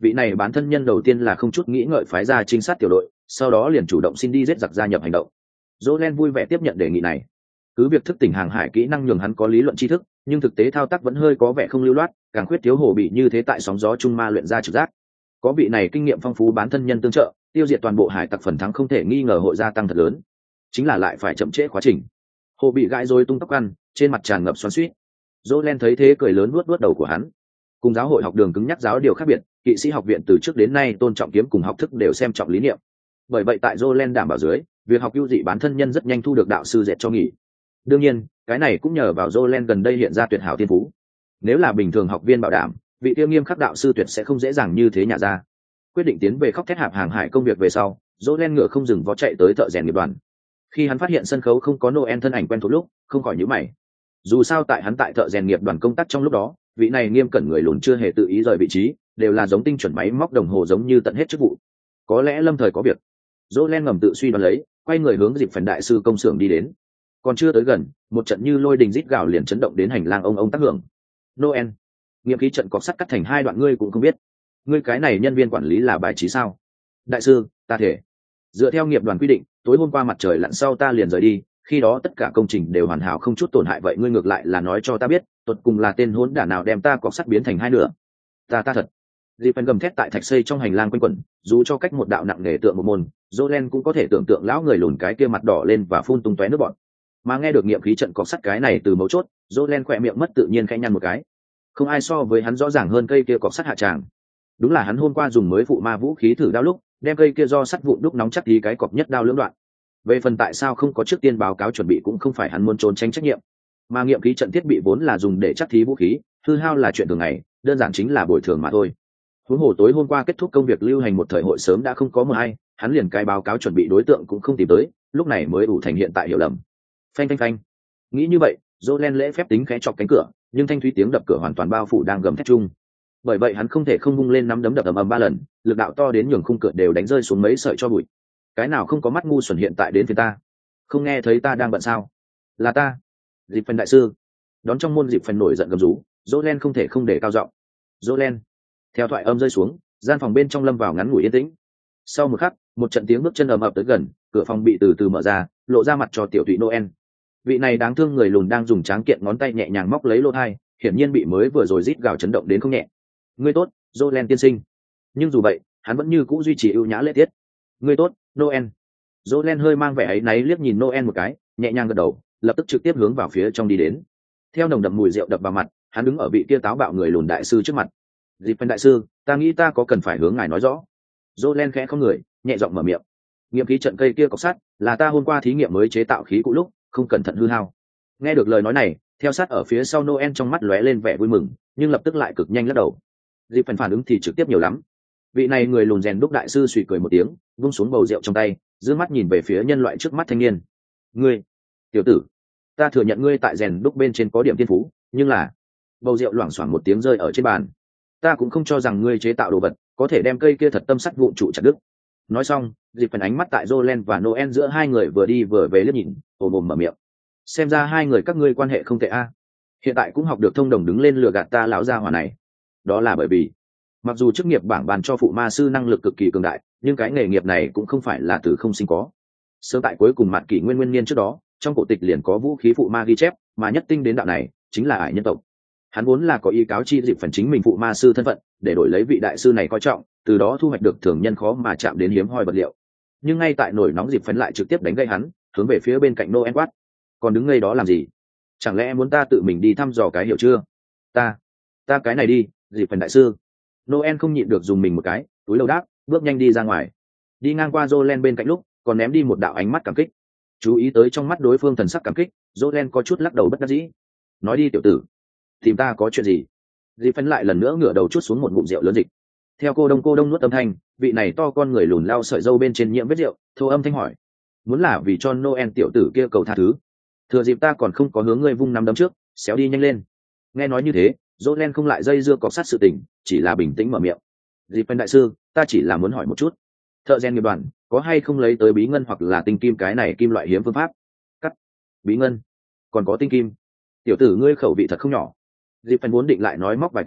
vị này bán thân nhân đầu tiên là không chút nghĩ ngợi phái ra trinh sát tiểu đội, sau đó liền chủ động xin đi giết giặc gia nhập hành động. Jolen vui vẻ tiếp nhận đề nghị này. Cứ việc thức tỉnh hàng hải kỹ năng nhường hắn có lý luận tri thức, nhưng thực tế thao tác vẫn hơi có vẻ không lưu loát, càng khuyết thiếu hồ bị như thế tại sóng gió trung ma luyện ra trực giác. Có vị này kinh nghiệm phong phú bán thân nhân tương trợ, tiêu diệt toàn bộ hải tặc phần thắng không thể nghi ngờ hội gia tăng thật lớn. Chính là lại phải chậm trễ quá trình. Hồ bị gãi rối tung tóc ăn, trên mặt tràn ngập xoắn xuýt. Jolen thấy thế cười lớn nuốt nuốt đầu của hắn. Cùng giáo hội học đường cứng nhắc giáo điều khác biệt, kỵ sĩ học viện từ trước đến nay tôn trọng kiếm cùng học thức đều xem trọng lý niệm. Bởi vậy tại Jolen đảm bảo dưới, việc học ưu dị bán thân nhân rất nhanh thu được đạo sư dệt cho nghỉ. Đương nhiên, cái này cũng nhờ vào Jolen gần đây hiện ra tuyệt hảo thiên phú. Nếu là bình thường học viên bảo đảm, vị tiêu nghiêm khắc đạo sư tuyệt sẽ không dễ dàng như thế nhả ra. Quyết định tiến về khóc thét hạp hàng hải công việc về sau, Jolen ngựa không dừng vó chạy tới thợ rèn nghiệp đoàn. Khi hắn phát hiện sân khấu không có Noel thân ảnh quen thuộc lúc, không khỏi nhíu mày. Dù sao tại hắn tại thợ rèn nghiệp đoàn công tác trong lúc đó, vị này nghiêm cẩn người lùn chưa hề tự ý rời vị trí, đều là giống tinh chuẩn máy móc đồng hồ giống như tận hết chức vụ. Có lẽ lâm thời có việc. Jolen ngầm tự suy đoán lấy, quay người hướng dịp phần đại sư công xưởng đi đến. Còn chưa tới gần, một trận như lôi đình rít gào liền chấn động đến hành lang ông ông tác hưởng. Noel, nghiệm khí trận cọc sắt cắt thành hai đoạn, ngươi cũng không biết. Ngươi cái này nhân viên quản lý là bài trí sao? Đại sư, ta thể. Dựa theo nghiệp đoàn quy định, tối hôm qua mặt trời lặn sau ta liền rời đi, khi đó tất cả công trình đều hoàn hảo không chút tổn hại, vậy ngươi ngược lại là nói cho ta biết, tuột cùng là tên hỗn đản nào đem ta cọc sắt biến thành hai nửa? Ta ta thật. Dịp phần gầm thét tại thạch xây trong hành lang quanh quẩn, dù cho cách một đạo nặng nề tượng một môn, Jolen cũng có thể tưởng tượng lão người lùn cái kia mặt đỏ lên và phun tung tóe nước bọt. Mà nghe được nghiệm khí trận cọc sắt cái này từ mấu chốt, Jolen khỏe miệng mất tự nhiên khẽ nhăn một cái. Không ai so với hắn rõ ràng hơn cây kia cọc sắt hạ tràng. Đúng là hắn hôm qua dùng mới phụ ma vũ khí thử đao lúc, đem cây kia do sắt vụn đúc nóng chắc tí cái cọc nhất đao lưỡng đoạn. Về phần tại sao không có trước tiên báo cáo chuẩn bị cũng không phải hắn muốn trốn tránh trách nhiệm, mà nghiệm khí trận thiết bị vốn là dùng để chắc thí vũ khí, hư hao là chuyện thường ngày, đơn giản chính là bồi thường mà thôi. Huống hồ tối hôm qua kết thúc công việc lưu hành một thời hội sớm đã không có mờ hay, hắn liền cái báo cáo chuẩn bị đối tượng cũng không tìm tới, lúc này mới ủ thành hiện tại hiểu lầm. Phanh phanh phanh. Nghĩ như vậy, Jolen lễ phép tính khẽ chọc cánh cửa, nhưng thanh thúy tiếng đập cửa hoàn toàn bao phủ đang gầm thét chung. Bởi vậy hắn không thể không vung lên nắm đấm đập ầm ầm ba lần, lực đạo to đến nhường khung cửa đều đánh rơi xuống mấy sợi cho bụi. Cái nào không có mắt ngu xuẩn hiện tại đến phía ta? Không nghe thấy ta đang bận sao? Là ta, Dịp phần đại sư. Đón trong môn Dịp phần nổi giận gầm rú, Jolen không thể không để cao giọng. Jolen. Theo thoại âm rơi xuống, gian phòng bên trong lâm vào ngắn ngủi yên tĩnh. Sau một khắc, một trận tiếng bước chân ầm ầm tới gần, cửa phòng bị từ từ mở ra, lộ ra mặt cho tiểu thụy Noel. Vị này đáng thương người lùn đang dùng tráng kiện ngón tay nhẹ nhàng móc lấy lỗ thai, hiển nhiên bị mới vừa rồi rít gào chấn động đến không nhẹ. Ngươi tốt, Jolen tiên sinh. Nhưng dù vậy, hắn vẫn như cũ duy trì ưu nhã lễ tiết. Ngươi tốt, Noel. Jolen hơi mang vẻ áy náy liếc nhìn Noel một cái, nhẹ nhàng gật đầu, lập tức trực tiếp hướng vào phía trong đi đến. Theo nồng đậm mùi rượu đập vào mặt, hắn đứng ở vị kia táo bạo người lùn đại sư trước mặt. Dịp phần đại sư, ta nghĩ ta có cần phải hướng ngài nói rõ. Jolen khẽ không người, nhẹ giọng mở miệng. Nghiệm khí trận cây kia cọc sắt là ta hôm qua thí nghiệm mới chế tạo khí cụ lúc, không cẩn thận hư hao. Nghe được lời nói này, theo sát ở phía sau Noel trong mắt lóe lên vẻ vui mừng, nhưng lập tức lại cực nhanh lắc đầu. Dịp phần phản ứng thì trực tiếp nhiều lắm. Vị này người lùn rèn đúc đại sư suy cười một tiếng, vung xuống bầu rượu trong tay, dương mắt nhìn về phía nhân loại trước mắt thanh niên. Ngươi, tiểu tử, ta thừa nhận ngươi tại rèn đúc bên trên có điểm thiên phú, nhưng là bầu rượu loảng xoảng một tiếng rơi ở trên bàn. Ta cũng không cho rằng ngươi chế tạo đồ vật có thể đem cây kia thật tâm sắt vụn trụ chặt đứt. Nói xong, Dịp phần ánh mắt tại Jolen và Noel giữa hai người vừa đi vừa về liếc nhìn, ồm ồm mở miệng. Xem ra hai người các ngươi quan hệ không tệ a. Hiện tại cũng học được thông đồng đứng lên lừa gạt ta lão gia hỏa này. Đó là bởi vì, mặc dù chức nghiệp bảng bàn cho phụ ma sư năng lực cực kỳ cường đại, nhưng cái nghề nghiệp này cũng không phải là từ không sinh có. Sớm tại cuối cùng mạn kỷ nguyên nguyên niên trước đó, trong cổ tịch liền có vũ khí phụ ma ghi chép, mà nhất tinh đến đạo này chính là ải nhân tộc. Hắn vốn là có ý cáo chi Dịp phần chính mình phụ ma sư thân phận, để đổi lấy vị đại sư này coi trọng, từ đó thu hoạch được thường nhân khó mà chạm đến hiếm hoi vật liệu. Nhưng ngay tại nổi nóng Dịp phần lại trực tiếp đánh gây hắn, hướng về phía bên cạnh Noel quát. Còn đứng ngay đó làm gì? Chẳng lẽ muốn ta tự mình đi thăm dò cái hiểu chưa? Ta, ta cái này đi, Dịp phần đại sư. Noel không nhịn được dùng mình một cái, túi lâu đáp, bước nhanh đi ra ngoài. Đi ngang qua Jolen bên cạnh lúc, còn ném đi một đạo ánh mắt cảm kích. Chú ý tới trong mắt đối phương thần sắc cảm kích, Jolen có chút lắc đầu bất đắc dĩ. Nói đi tiểu tử, tìm ta có chuyện gì? Dịp phần lại lần nữa ngửa đầu chút xuống một ngụm rượu lớn dịch. Theo cô đông cô đông nuốt âm thanh, vị này to con người lùn lao sợi dâu bên trên nhiễm vết rượu, thô âm thanh hỏi. Muốn là vì cho Noel tiểu tử kia cầu tha thứ. Thừa dịp ta còn không có hướng ngươi vung nắm đấm trước, xéo đi nhanh lên. Nghe nói như thế, Jolen không lại dây dưa cọc sát sự tình, chỉ là bình tĩnh mở miệng. Dịp phần đại sư, ta chỉ là muốn hỏi một chút. Thợ rèn nghiệp đoàn, có hay không lấy tới bí ngân hoặc là tinh kim cái này kim loại hiếm phương pháp? Cắt. Bí ngân. Còn có tinh kim. Tiểu tử ngươi khẩu vị thật không nhỏ. Dịp phần muốn định lại nói móc vài câu,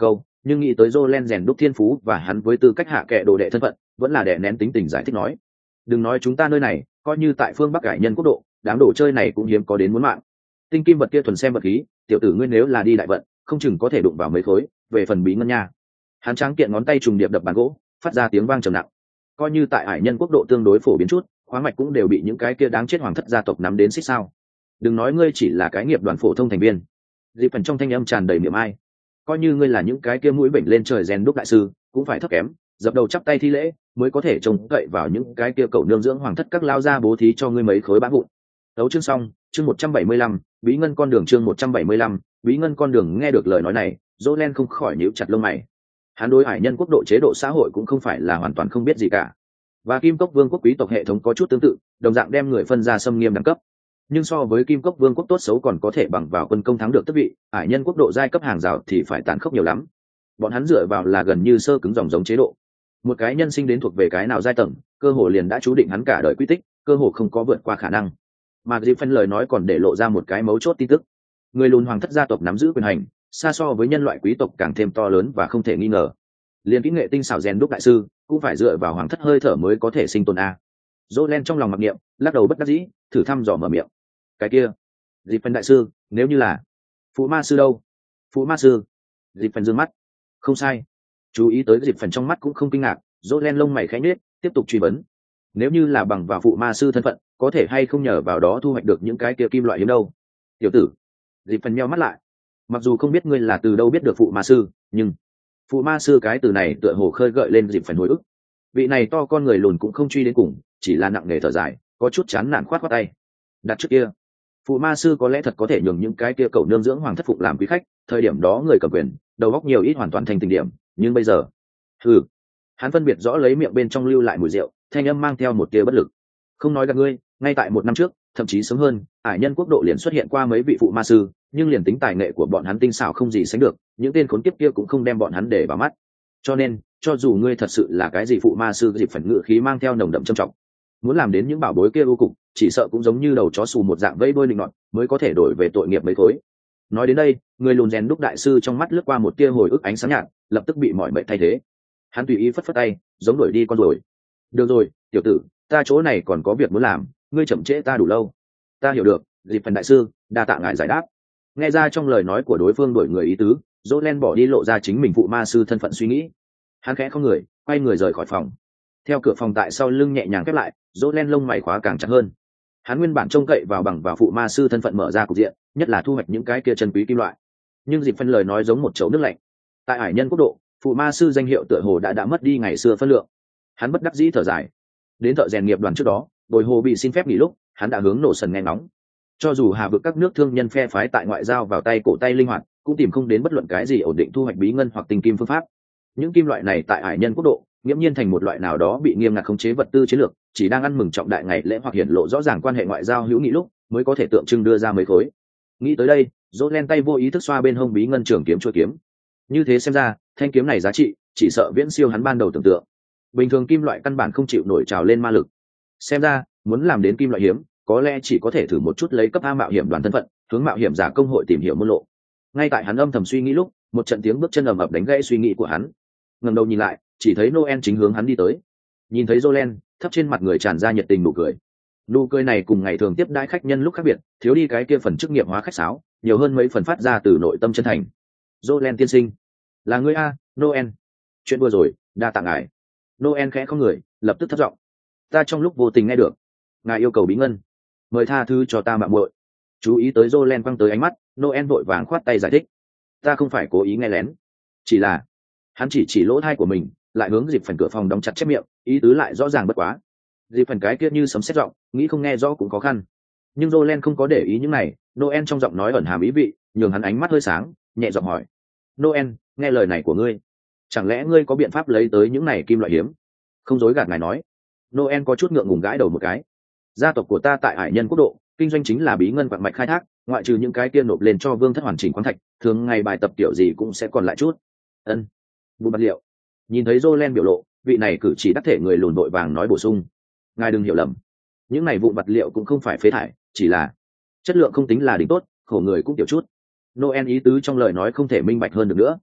nhưng nghĩ tới Jolen rèn đúc thiên phú và hắn với tư cách hạ kệ đồ đệ thân phận, vẫn là đè nén tính tình giải thích nói: đừng nói chúng ta nơi này, coi như tại phương Bắc Cải Nhân quốc độ, đám đồ chơi này cũng hiếm có đến muốn mạng. Tinh kim vật kia thuần xem vật khí, tiểu tử ngươi nếu là đi đại vận, không chừng có thể đụng vào mấy khối. Về phần bí ngân nha, hắn tráng kiện ngón tay trùng điệp đập bàn gỗ, phát ra tiếng vang trầm nặng. Coi như tại Hải Nhân quốc độ tương đối phổ biến chút, khoáng mạch cũng đều bị những cái kia đáng chết hoàng thất gia tộc nắm đến xích sao. Đừng nói ngươi chỉ là cái nghiệp đoàn phổ thông thành viên. Dịp phần trong thanh âm tràn đầy miệng ai. Coi như ngươi là những cái kia mũi bệnh lên trời rèn đúc đại sư, cũng phải thấp kém, dập đầu chắp tay thi lễ, mới có thể trông cậy vào những cái kia cầu nương dưỡng hoàng thất các lao ra bố thí cho ngươi mấy khối bã vụn. Đấu chương xong, chương một trăm bảy mươi lăm, bí ngân con đường chương một trăm bảy mươi lăm, bí ngân con đường. Nghe được lời nói này, Jolen không khỏi nhíu chặt lông mày. Hắn đối Hải Nhân quốc độ chế độ xã hội cũng không phải là hoàn toàn không biết gì cả. Và Kim Cốc Vương quốc quý tộc hệ thống có chút tương tự, đồng dạng đem người phân ra xâm nghiêm đẳng cấp. Nhưng so với Kim Cốc Vương quốc tốt xấu còn có thể bằng vào quân công thắng được tước vị, Hải Nhân quốc độ giai cấp hàng rào thì phải tàn khốc nhiều lắm. Bọn hắn dựa vào là gần như sơ cứng dòng giống chế độ. Một cái nhân sinh đến thuộc về cái nào giai tầng, cơ hồ liền đã chú định hắn cả đời quy tích, cơ hồ không có vượt qua khả năng. Mà Dịp phân lời nói còn để lộ ra một cái mấu chốt tin tức: người lùn hoàng thất gia tộc nắm giữ quyền hành, xa so với nhân loại quý tộc càng thêm to lớn và không thể nghi ngờ. Liên kỹ nghệ tinh xảo rèn đúc đại sư cũng phải dựa vào hoàng thất hơi thở mới có thể sinh tồn a. Jolen trong lòng mặc niệm, lắc đầu bất đắc dĩ, thử thăm dò mở miệng: cái kia, Dịp phân đại sư, nếu như là phụ ma sư đâu? Phụ ma sư? Dịp phân dương mắt. Không sai. Chú ý tới Dịp phần trong mắt cũng không kinh ngạc, Jolen lông mày khẽ nhếch, tiếp tục truy vấn: nếu như là bằng vào phụ ma sư thân phận, có thể hay không nhờ vào đó thu hoạch được những cái kia kim loại hiếm đâu? Tiểu tử. Dịp phần meo mắt lại. Mặc dù không biết ngươi là từ đâu biết được phụ ma sư, nhưng phụ ma sư cái từ này tựa hồ khơi gợi lên Dịp phần hồi ức. Vị này to con người lùn cũng không truy đến cùng, chỉ là nặng nề thở dài, có chút chán nản khoát khoát tay. Đặt trước kia, phụ ma sư có lẽ thật có thể nhường những cái kia cậu nương dưỡng hoàng thất phục làm quý khách, thời điểm đó người cầm quyền, đầu óc nhiều ít hoàn toàn thành tình điểm, nhưng bây giờ, ừ, hắn phân biệt rõ lấy miệng bên trong lưu lại mùi rượu, thanh âm mang theo một tia bất lực. Không nói gạt ngươi, ngay tại một năm trước, thậm chí sớm hơn, Hải Nhân quốc độ liền xuất hiện qua mấy vị phụ ma sư, nhưng liền tính tài nghệ của bọn hắn tinh xảo không gì sánh được, những tên khốn kiếp kia cũng không đem bọn hắn để vào mắt. Cho nên, cho dù ngươi thật sự là cái gì phụ ma sư, Dịp phần ngự khí mang theo nồng đậm trầm trọng, muốn làm đến những bảo bối kia vô cùng, chỉ sợ cũng giống như đầu chó xù một dạng vẫy đuôi linh nọt, mới có thể đổi về tội nghiệp mấy khối. Nói đến đây, người lùn rèn đúc đại sư trong mắt lướt qua một tia hồi ức ánh sáng nhạt, lập tức bị mọi mệnh thay thế. Hắn tùy ý phất phất tay, giống đuổi đi con rồi. Được rồi, tiểu tử, ta chỗ này còn có việc muốn làm, ngươi chậm trễ ta đủ lâu. Ta hiểu được, Dịp phần đại sư, đa tạ ngài giải đáp. Nghe ra trong lời nói của đối phương đổi người ý tứ, Jolen bỏ đi lộ ra chính mình phụ ma sư thân phận suy nghĩ. Hắn khẽ không người, quay người rời khỏi phòng. Theo cửa phòng tại sau lưng nhẹ nhàng khép lại, Jolen lông mày khóa càng chặt hơn. Hắn nguyên bản trông cậy vào bằng vào phụ ma sư thân phận mở ra cục diện, nhất là thu hoạch những cái kia chân quý kim loại. Nhưng Dịp phân lời nói giống một chậu nước lạnh. Tại Hải Nhân quốc độ, phụ ma sư danh hiệu tựa hồ đã đã mất đi ngày xưa phân lượng. Hắn bất đắc dĩ thở dài. Đến thợ rèn nghiệp đoàn trước đó, bồi hồ bị xin phép nghỉ lúc, hắn đã hướng nổ sần nghe ngóng. Cho dù hà vực các nước thương nhân phe phái tại ngoại giao vào tay cổ tay linh hoạt, cũng tìm không đến bất luận cái gì ổn định thu hoạch bí ngân hoặc tinh kim phương pháp. Những kim loại này tại Hải Nhân quốc độ, nghiễm nhiên thành một loại nào đó bị nghiêm ngặt khống chế vật tư chiến lược, chỉ đang ăn mừng trọng đại ngày lễ hoặc hiển lộ rõ ràng quan hệ ngoại giao hữu nghị lúc mới có thể tượng trưng đưa ra mấy khối. Nghĩ tới đây, Jolen tay vô ý thức xoa bên hông bí ngân trường kiếm chuôi kiếm. Như thế xem ra, thanh kiếm này giá trị chỉ sợ viễn siêu hắn ban đầu tưởng tượng. Bình thường kim loại căn bản không chịu nổi trào lên ma lực. Xem ra, muốn làm đến kim loại hiếm, có lẽ chỉ có thể thử một chút lấy cấp A mạo hiểm đoàn thân phận, hướng mạo hiểm giả công hội tìm hiểu môn lộ. Ngay tại hắn âm thầm suy nghĩ lúc, một trận tiếng bước chân ầm ầm đánh gãy suy nghĩ của hắn. Ngẩng đầu nhìn lại, chỉ thấy Noel chính hướng hắn đi tới. Nhìn thấy Jolen, thấp trên mặt người tràn ra nhiệt tình nụ cười. Nụ cười này cùng ngày thường tiếp đãi khách nhân lúc khác biệt, thiếu đi cái kia phần chức nghiệp hóa khách sáo, nhiều hơn mấy phần phát ra từ nội tâm chân thành. Jolen tiên sinh, là ngươi a, Noel. Chuyện vừa rồi, đa tạ ngài. Noel khẽ không người, lập tức thất giọng. Ta trong lúc vô tình nghe được, ngài yêu cầu bí ngân, mời tha thứ cho ta mạo muội. Chú ý tới Jolen quăng tới ánh mắt, Noel vội vàng khoát tay giải thích. Ta không phải cố ý nghe lén, chỉ là hắn chỉ chỉ lỗ thai của mình, lại hướng Dịp phần cửa phòng đóng chặt chép miệng, ý tứ lại rõ ràng bất quá. Dịp phần cái kia như sấm sét giọng, nghĩ không nghe rõ cũng khó khăn. Nhưng Jolen không có để ý những này, Noel trong giọng nói ẩn hàm ý vị, nhường hắn ánh mắt hơi sáng, nhẹ giọng hỏi: Noel, nghe lời này của ngươi, chẳng lẽ ngươi có biện pháp lấy tới những này kim loại hiếm? Không dối gạt ngài nói. Noel có chút ngượng ngùng gãi đầu một cái. Gia tộc của ta tại Hải Nhân quốc độ, kinh doanh chính là bí ngân quặng mạch khai thác, ngoại trừ những cái kia nộp lên cho vương thất hoàn chỉnh khoáng thạch, thường ngày bài tập kiểu gì cũng sẽ còn lại chút. Ân. Vụ vật liệu. Nhìn thấy Jolen biểu lộ, vị này cử chỉ đắc thể người lùn vội vàng nói bổ sung: ngài đừng hiểu lầm, những này vụn vật liệu cũng không phải phế thải, chỉ là chất lượng không tính là đỉnh tốt, khổ người cũng tiểu chút. Noel ý tứ trong lời nói không thể minh bạch hơn được nữa.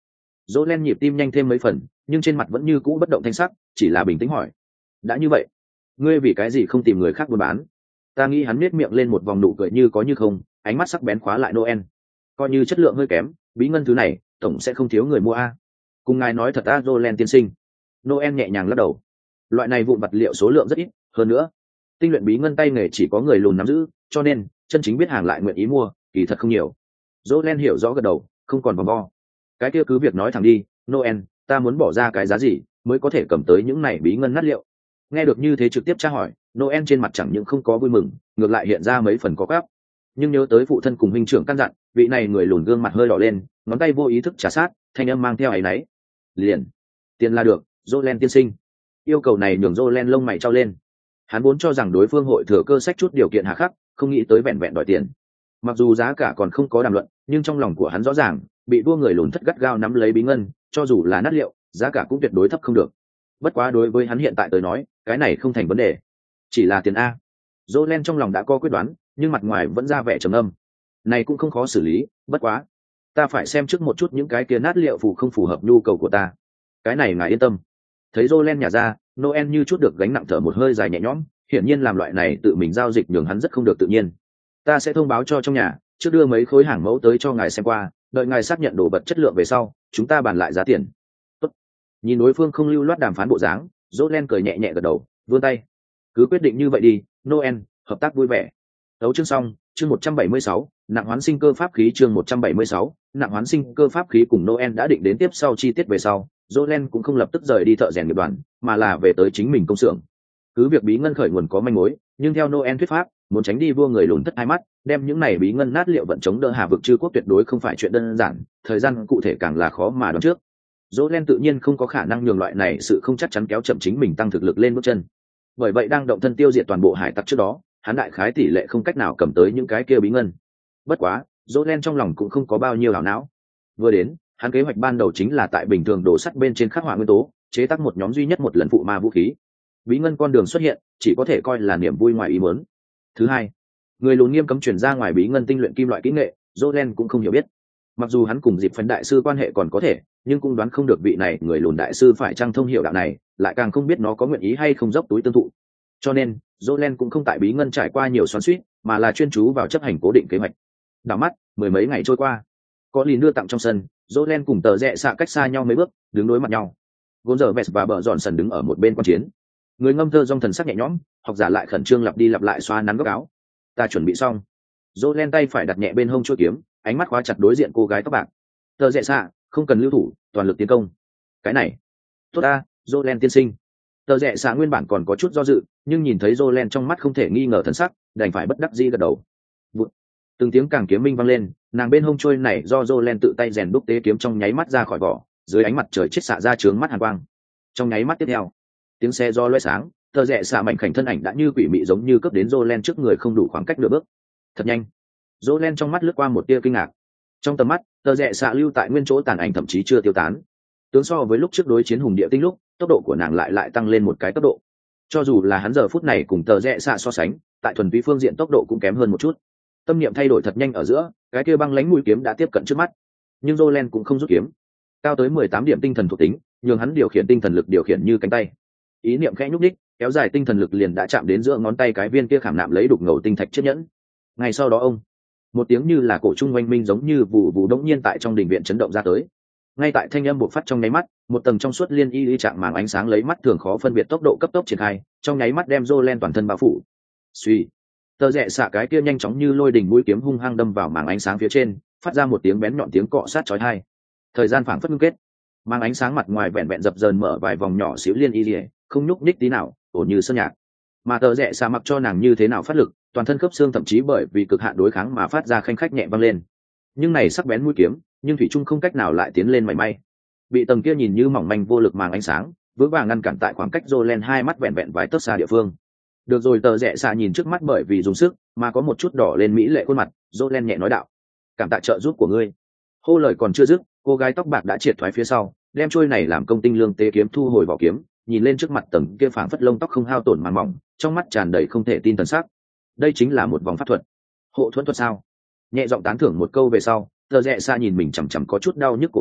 Jolen nhịp tim nhanh thêm mấy phần, nhưng trên mặt vẫn như cũ bất động thanh sắc, chỉ là bình tĩnh hỏi: đã như vậy, ngươi vì cái gì không tìm người khác buôn bán? Ta nghĩ hắn nết miệng lên một vòng nụ cười như có như không, ánh mắt sắc bén khóa lại Noel. Coi như chất lượng hơi kém, bí ngân thứ này tổng sẽ không thiếu người mua a. Cùng ngài nói thật a, Jolen tiên sinh. Noel nhẹ nhàng lắc đầu. Loại này vụn vật liệu số lượng rất ít, hơn nữa tinh luyện bí ngân tay nghề chỉ có người lùn nắm giữ, cho nên chân chính biết hàng lại nguyện ý mua kỳ thật không nhiều. Jolen hiểu rõ gật đầu, không còn vòng vo. Cái kia cứ việc nói thẳng đi, Noel, ta muốn bỏ ra cái giá gì mới có thể cầm tới những này bí ngân nát liệu? Nghe được như thế trực tiếp tra hỏi, Noel trên mặt chẳng những không có vui mừng, ngược lại hiện ra mấy phần có gáp. Nhưng nhớ tới phụ thân cùng huynh trưởng căn dặn, vị này người lùn gương mặt hơi đỏ lên, ngón tay vô ý thức trả sát, thanh âm mang theo áy náy. Liền, tiền là được, Jolen tiên sinh. Yêu cầu này nhường Jolen lông mày trao lên. Hắn vốn cho rằng đối phương hội thừa cơ sách chút điều kiện hà khắc, không nghĩ tới vẹn vẹn đòi tiền. Mặc dù giá cả còn không có đàm luận, nhưng trong lòng của hắn rõ ràng, bị vua người lùn thất gắt gao nắm lấy bí ngân, cho dù là nát liệu, giá cả cũng tuyệt đối thấp không được. Bất quá đối với hắn hiện tại tới nói, cái này không thành vấn đề, chỉ là tiền a. Jolen trong lòng đã có quyết đoán, nhưng mặt ngoài vẫn ra vẻ trầm âm. Này cũng không khó xử lý, bất quá, ta phải xem trước một chút những cái kia nát liệu phù không phù hợp nhu cầu của ta. Cái này ngài yên tâm. Thấy Jolen nhả ra, Noel như chút được gánh nặng thở một hơi dài nhẹ nhõm, hiển nhiên làm loại này tự mình giao dịch nhường hắn rất không được tự nhiên. Ta sẽ thông báo cho trong nhà, trước đưa mấy khối hàng mẫu tới cho ngài xem qua, đợi ngài xác nhận đồ vật chất lượng về sau, chúng ta bàn lại giá tiền. Tốt. Nhìn đối phương không lưu loát đàm phán bộ dáng, Jolen cười nhẹ nhẹ gật đầu, vươn tay. Cứ quyết định như vậy đi, Noel, hợp tác vui vẻ. Đấu chương xong, chương một trăm bảy mươi sáu, nặng hoán sinh cơ pháp khí chương một trăm bảy mươi sáu, nặng hoán sinh cơ pháp khí cùng Noel đã định đến tiếp sau chi tiết về sau, Jolen cũng không lập tức rời đi thợ rèn nghiệp đoàn, mà là về tới chính mình công xưởng. Cứ việc bí ngân khởi nguồn có manh mối, nhưng theo Noel thuyết pháp, muốn tránh đi vua người lùn thất hai mắt, đem những này bí ngân nát liệu vận chống đỡ Hà vực chư quốc tuyệt đối không phải chuyện đơn giản, thời gian cụ thể càng là khó mà đoán trước. Jolen tự nhiên không có khả năng nhường loại này sự không chắc chắn kéo chậm chính mình tăng thực lực lên bước chân. Bởi vậy đang động thân tiêu diệt toàn bộ hải tặc trước đó, hắn đại khái tỷ lệ không cách nào cầm tới những cái kia bí ngân. Bất quá, Jolen trong lòng cũng không có bao nhiêu ảo não. Vừa đến, hắn kế hoạch ban đầu chính là tại bình thường đồ sắt bên trên khắc họa nguyên tố, chế tác một nhóm duy nhất một lần phụ ma vũ khí. Bí ngân con đường xuất hiện, chỉ có thể coi là niềm vui ngoài ý muốn. Thứ hai, người lùn nghiêm cấm truyền ra ngoài bí ngân tinh luyện kim loại kỹ nghệ, Jolen cũng không hiểu biết. Mặc dù hắn cùng dịp phấn đại sư quan hệ còn có thể, nhưng cũng đoán không được vị này người lùn đại sư phải chăng thông hiểu đạo này, lại càng không biết nó có nguyện ý hay không dốc túi tương thụ. Cho nên, Jolen cũng không tại bí ngân trải qua nhiều xoắn xuýt, mà là chuyên chú vào chấp hành cố định kế hoạch. Đảo mắt, mười mấy ngày trôi qua, có lìn đưa tặng trong sân, Jolen cùng tờ rẽ xạ cách xa nhau mấy bước, đứng đối mặt nhau. Gonzalez và bờ dọn sần đứng ở một bên quan chiến. Người ngâm thơ dong thần sắc nhẹ nhõm, học giả lại khẩn trương lặp đi lặp lại xoa nắn góc áo. Ta chuẩn bị xong. Jolen tay phải đặt nhẹ bên hông chuôi kiếm, ánh mắt khóa chặt đối diện cô gái tóc bạc. Tờ rẽ xạ, không cần lưu thủ, toàn lực tiến công. Cái này, tốt ta, Jolen tiên sinh. Tờ rẽ xạ nguyên bản còn có chút do dự, nhưng nhìn thấy Jolen trong mắt không thể nghi ngờ thần sắc, đành phải bất đắc dĩ gật đầu. Vụt. Từng tiếng càng kiếm minh vang lên, nàng bên hông trôi này do Jolen tự tay rèn đúc tế kiếm trong nháy mắt ra khỏi vỏ, dưới ánh mặt trời chết xạ ra trướng mắt hàn quang. Trong nháy mắt tiếp theo, tiếng xe do loé sáng, tờ rẽ xạ mạnh khảnh thân ảnh đã như quỷ mị giống như cướp đến Jolen trước người không đủ khoảng cách nửa bước. Thật nhanh. Jolen trong mắt lướt qua một tia kinh ngạc. Trong tầm mắt, tờ rẽ xạ lưu tại nguyên chỗ tàn ảnh thậm chí chưa tiêu tán. Tướng so với lúc trước đối chiến hùng địa tinh lúc, tốc độ của nàng lại lại tăng lên một cái tốc độ. Cho dù là hắn giờ phút này cùng tờ rẽ xạ so sánh, tại thuần túy phương diện tốc độ cũng kém hơn một chút. Tâm niệm thay đổi thật nhanh ở giữa, cái kia băng lãnh mũi kiếm đã tiếp cận trước mắt. Nhưng Jolen cũng không rút kiếm. Cao tới mười tám điểm tinh thần thuộc tính, nhường hắn điều khiển tinh thần lực điều khiển như cánh tay. Ý niệm khẽ nhúc nhích, kéo dài tinh thần lực liền đã chạm đến giữa ngón tay cái viên kia khảm nạm lấy đục ngầu tinh thạch chiếc nhẫn. Ngay sau đó ông, một tiếng như là cổ trung oanh minh giống như vụ vụ đống nhiên tại trong đình viện chấn động ra tới. Ngay tại thanh âm bộc phát trong nháy mắt, một tầng trong suốt liên y y trạng màng ánh sáng lấy mắt thường khó phân biệt tốc độ cấp tốc triển khai, trong nháy mắt đem Jolen toàn thân bao phủ. Suy, tờ rẽ xạ cái kia nhanh chóng như lôi đình mũi kiếm hung hăng đâm vào màng ánh sáng phía trên, phát ra một tiếng bén nhọn tiếng cọ sát chói tai. Thời gian phảng phất ngưng kết, màng ánh sáng mặt ngoài vẹn vẹn dập dờn mở vài vòng nhỏ xíu liên y y, không nhúc nhích tí nào, ổn như sơn nhạc. Mà tờ rẽ xạ mặc cho nàng như thế nào phát lực, toàn thân khớp xương thậm chí bởi vì cực hạn đối kháng mà phát ra khanh khách nhẹ vang lên. Nhưng này sắc bén mũi kiếm, nhưng thủy trung không cách nào lại tiến lên mảy may. Bị tầng kia nhìn như mỏng manh vô lực màng ánh sáng vững vàng ngăn cản tại khoảng cách Jolen hai mắt vẹn vẹn vài tấc xa địa phương. Được rồi, tờ rẽ xạ nhìn trước mắt bởi vì dùng sức mà có một chút đỏ lên mỹ lệ khuôn mặt, Jolen nhẹ nói đạo: cảm tạ trợ giúp của ngươi. Hô lời còn chưa dứt, cô gái tóc bạc đã triệt thoái phía sau, đem trôi này làm công tinh lương tế kiếm thu hồi vỏ kiếm, nhìn lên trước mặt tầng kia phảng phất lông tóc không hao tổn màn mỏng, trong mắt tràn đầy không thể tin thần sắc. Đây chính là một vòng pháp thuật. Hộ thuẫn thuật sao? Nhẹ giọng tán thưởng một câu về sau, tờ rẽ xa nhìn mình chằm chằm có chút đau nhức cổ tay,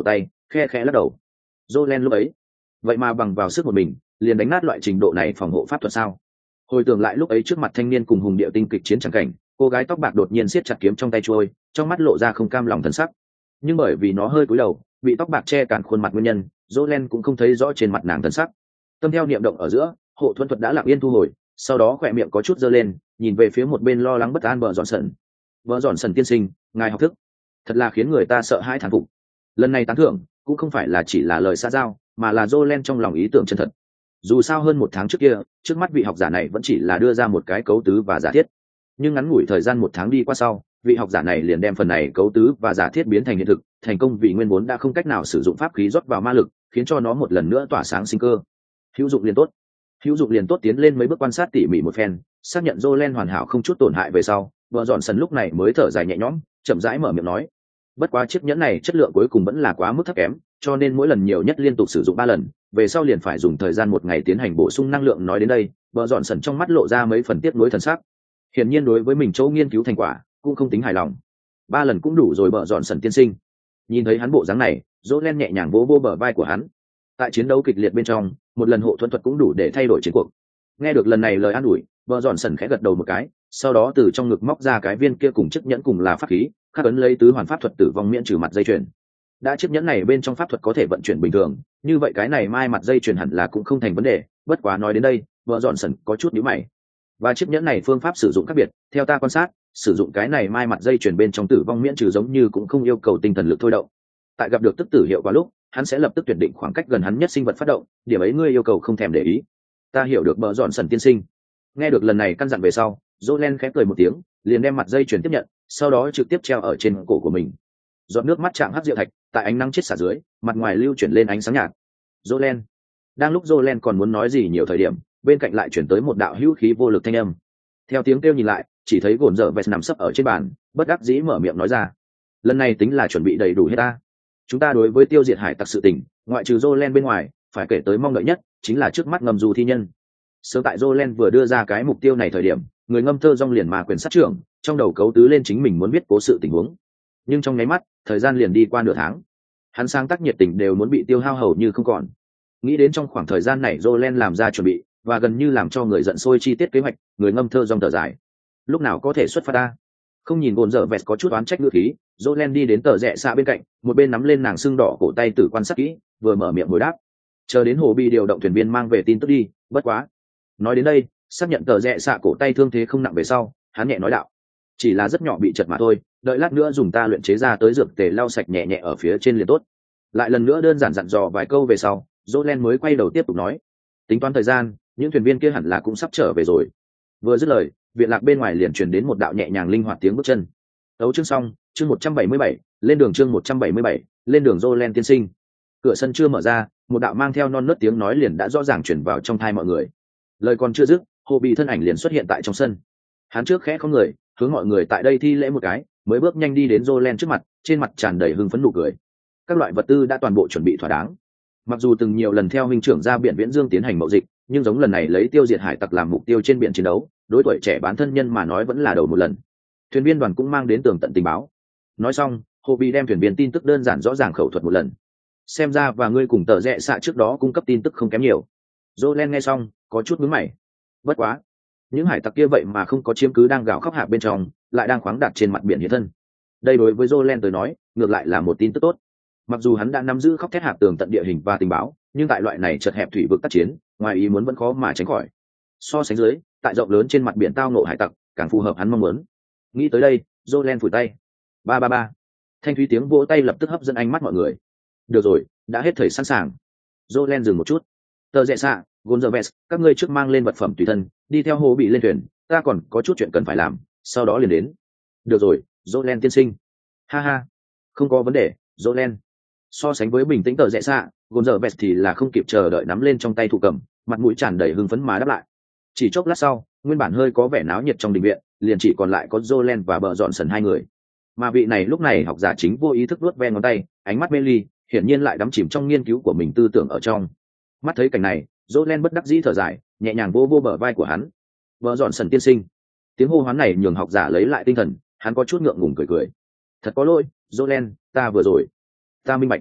khe khẽ lắc đầu. Jolen lúc ấy vậy mà bằng vào sức một mình liền đánh nát loại trình độ này phòng hộ pháp thuật sao? Hồi tưởng lại lúc ấy trước mặt thanh niên cùng hùng điệu tinh kịch chiến chẳng cảnh, cô gái tóc bạc đột nhiên siết chặt kiếm trong tay trôi, trong mắt lộ ra không cam lòng thần sắc. Nhưng bởi vì nó hơi cúi đầu, bị tóc bạc che cản khuôn mặt nguyên nhân, Jolen cũng không thấy rõ trên mặt nàng thần sắc. Tâm theo niệm động ở giữa, hộ thuẫn thuật đã lặng yên thu hồi, sau đó khỏe miệng có chút giơ lên, nhìn về phía một bên lo lắng bất an vợ dọn sần. Vợ dọn sần tiên sinh, ngài học thức thật là khiến người ta sợ hãi thán phục. Lần này tán thưởng cũng không phải là chỉ là lời xã giao, mà là Jolen trong lòng ý tưởng chân thật. Dù sao hơn một tháng trước kia, trước mắt vị học giả này vẫn chỉ là đưa ra một cái cấu tứ và giả thiết, nhưng ngắn ngủi thời gian một tháng đi qua sau, vị học giả này liền đem phần này cấu tứ và giả thiết biến thành hiện thực, thành công vì nguyên vốn đã không cách nào sử dụng pháp khí rót vào ma lực, khiến cho nó một lần nữa tỏa sáng sinh cơ. Hữu dụng liền tốt. Hữu dụng liền tốt tiến lên mấy bước quan sát tỉ mỉ một phen, xác nhận Jolen hoàn hảo không chút tổn hại về sau, vợ dọn sần lúc này mới thở dài nhẹ nhõm, chậm rãi mở miệng nói: bất quá chiếc nhẫn này chất lượng cuối cùng vẫn là quá mức thấp kém, cho nên mỗi lần nhiều nhất liên tục sử dụng ba lần, về sau liền phải dùng thời gian một ngày tiến hành bổ sung năng lượng. Nói đến đây, vợ dọn sần trong mắt lộ ra mấy phần tiếc nuối thần sắc. Hiển nhiên đối với mình chỗ nghiên cứu thành quả cũng không tính hài lòng. Ba lần cũng đủ rồi vợ dọn sần tiên sinh. Nhìn thấy hắn bộ dáng này, Jolen nhẹ nhàng vỗ vỗ bờ vai của hắn. Tại chiến đấu kịch liệt bên trong, một lần hộ thuẫn thuật cũng đủ để thay đổi chiến cuộc. Nghe được lần này lời an ủi, vợ dọn sần khẽ gật đầu một cái, sau đó từ trong ngực móc ra cái viên kia cùng chiếc nhẫn cùng là pháp khí, khắc ấn lấy tứ hoàn pháp thuật tử vong miễn trừ mặt dây chuyền. Đã chiếc nhẫn này bên trong pháp thuật có thể vận chuyển bình thường, như vậy cái này mai mặt dây chuyền hẳn là cũng không thành vấn đề. Bất quá nói đến đây, vợ dọn sần có chút nhíu mày. Và chiếc nhẫn này phương pháp sử dụng khác biệt, theo ta quan sát, sử dụng cái này mai mặt dây chuyền bên trong tử vong miễn trừ giống như cũng không yêu cầu tinh thần lực thôi động. Tại gặp được tức tử hiệu quả lúc, hắn sẽ lập tức tuyển định khoảng cách gần hắn nhất sinh vật phát động, điểm ấy ngươi yêu cầu không thèm để ý. Ta hiểu được bờ dọn sần tiên sinh. Nghe được lần này căn dặn về sau, Jolen khẽ cười một tiếng, liền đem mặt dây chuyền tiếp nhận, sau đó trực tiếp treo ở trên cổ của mình. Giọt nước mắt chạm hắc diệu thạch, tại ánh nắng chết xả dưới, mặt ngoài lưu chuyển lên ánh sáng nhạt. Jolen. Đang lúc Jolen còn muốn nói gì nhiều thời điểm, bên cạnh lại chuyển tới một đạo hữu khí vô lực thanh âm. Theo tiếng kêu nhìn lại, chỉ thấy gồn dở vẹt nằm sấp ở trên bàn, bất đắc dĩ mở miệng nói ra: lần này tính là chuẩn bị đầy đủ hết ta. Chúng ta đối với tiêu diệt hải tặc sự tình, ngoại trừ Jolen bên ngoài, phải kể tới mong đợi nhất chính là trước mắt ngầm dù thi nhân. Sớm tại Jolen vừa đưa ra cái mục tiêu này thời điểm, người ngâm thơ rong liền mà quyền sát trưởng, trong đầu cấu tứ lên chính mình muốn biết cố sự tình huống. Nhưng trong nháy mắt, thời gian liền đi qua nửa tháng, hắn sáng tác nhiệt tình đều muốn bị tiêu hao hầu như không còn. Nghĩ đến trong khoảng thời gian này Jolen làm ra chuẩn bị và gần như làm cho người giận sôi chi tiết kế hoạch, người ngâm thơ rong thở dài. Lúc nào có thể xuất phát ta? Không nhìn gồn dở vẹt có chút oán trách ngữ khí, Jolen đi đến tờ rẽ xạ bên cạnh, một bên nắm lên nàng xương đỏ cổ tay tử quan sát kỹ, vừa mở miệng hồi đáp: chờ đến hồ bi điều động thuyền viên mang về tin tức đi. Bất quá, nói đến đây, xác nhận tờ rẽ xạ cổ tay thương thế không nặng về sau, hắn nhẹ nói đạo: chỉ là rất nhỏ bị chật mà thôi, đợi lát nữa dùng ta luyện chế ra tới dược tề lau sạch nhẹ nhẹ ở phía trên liền tốt. Lại lần nữa đơn giản dặn dò vài câu về sau, Jolen mới quay đầu tiếp tục nói: tính toán thời gian, những thuyền viên kia hẳn là cũng sắp trở về rồi. Vừa dứt lời, viện lạc bên ngoài liền truyền đến một đạo nhẹ nhàng linh hoạt tiếng bước chân. Đấu chương xong, chương một trăm bảy mươi bảy, lên đường chương một trăm bảy mươi bảy, lên đường Jolen tiên sinh. Cửa sân chưa mở ra, một đạo mang theo non nớt tiếng nói liền đã rõ ràng truyền vào trong tai mọi người. Lời còn chưa dứt, Hồ Bị thân ảnh liền xuất hiện tại trong sân. Hắn trước khẽ không người, hướng mọi người tại đây thi lễ một cái, mới bước nhanh đi đến Jolen trước mặt, trên mặt tràn đầy hưng phấn nụ cười. Các loại vật tư đã toàn bộ chuẩn bị thỏa đáng. Mặc dù từng nhiều lần theo huynh trưởng ra biển Viễn Dương tiến hành mậu dịch, nhưng giống lần này lấy tiêu diệt hải tặc làm mục tiêu trên biển chiến đấu, đối tuổi trẻ bán thân nhân mà nói vẫn là đầu một lần. Thuyền viên đoàn cũng mang đến tường tận tình báo. Nói xong, Hồ Bị đem thuyền viên tin tức đơn giản rõ ràng khẩu thuật một lần. Xem ra và ngươi cùng tờ rẽ xạ trước đó cung cấp tin tức không kém nhiều. Jolen nghe xong, có chút nhướng mày. Bất quá, những hải tặc kia vậy mà không có chiếm cứ đang gào khóc hạc bên trong, lại đang khoáng đạt trên mặt biển hiện thân. Đây đối với Jolen tới nói, ngược lại là một tin tức tốt. Mặc dù hắn đã nắm giữ khóc thét hạc tường tận địa hình và tình báo, nhưng tại loại này chật hẹp thủy vực tác chiến, ngoài ý muốn vẫn khó mà tránh khỏi. So sánh dưới, tại rộng lớn trên mặt biển tao ngộ hải tặc, càng phù hợp hắn mong muốn. Nghĩ tới đây, Jolen phủi tay. Ba ba ba. Thanh thúy tiếng vỗ tay lập tức hấp dẫn ánh mắt mọi người. Được rồi, đã hết thời sẵn sàng. Jolen dừng một chút. Tờ rẽ xạ, Gonzalez, các ngươi trước mang lên vật phẩm tùy thân, đi theo Hồ Bị lên thuyền, ta còn có chút chuyện cần phải làm, sau đó liền đến. Được rồi, Jolen tiên sinh. Ha ha, không có vấn đề, Jolen. So sánh với bình tĩnh tờ rẽ xạ, Gonzalez thì là không kịp chờ đợi nắm lên trong tay thủ cầm, mặt mũi tràn đầy hưng phấn mà đáp lại. Chỉ chốc lát sau, nguyên bản hơi có vẻ náo nhiệt trong đình viện, liền chỉ còn lại có Jolen và bờ dọn sần hai người. Mà vị này lúc này học giả chính vô ý thức vuốt ve ngón tay, ánh mắt mê ly, hiển nhiên lại đắm chìm trong nghiên cứu của mình tư tưởng ở trong. Mắt thấy cảnh này, Jolen bất đắc dĩ thở dài, nhẹ nhàng vô vô bờ vai của hắn. Bờ dọn sần tiên sinh. Tiếng hô hoán này nhường học giả lấy lại tinh thần, hắn có chút ngượng ngùng cười cười. Thật có lỗi, Jolen, ta vừa rồi. Ta minh bạch.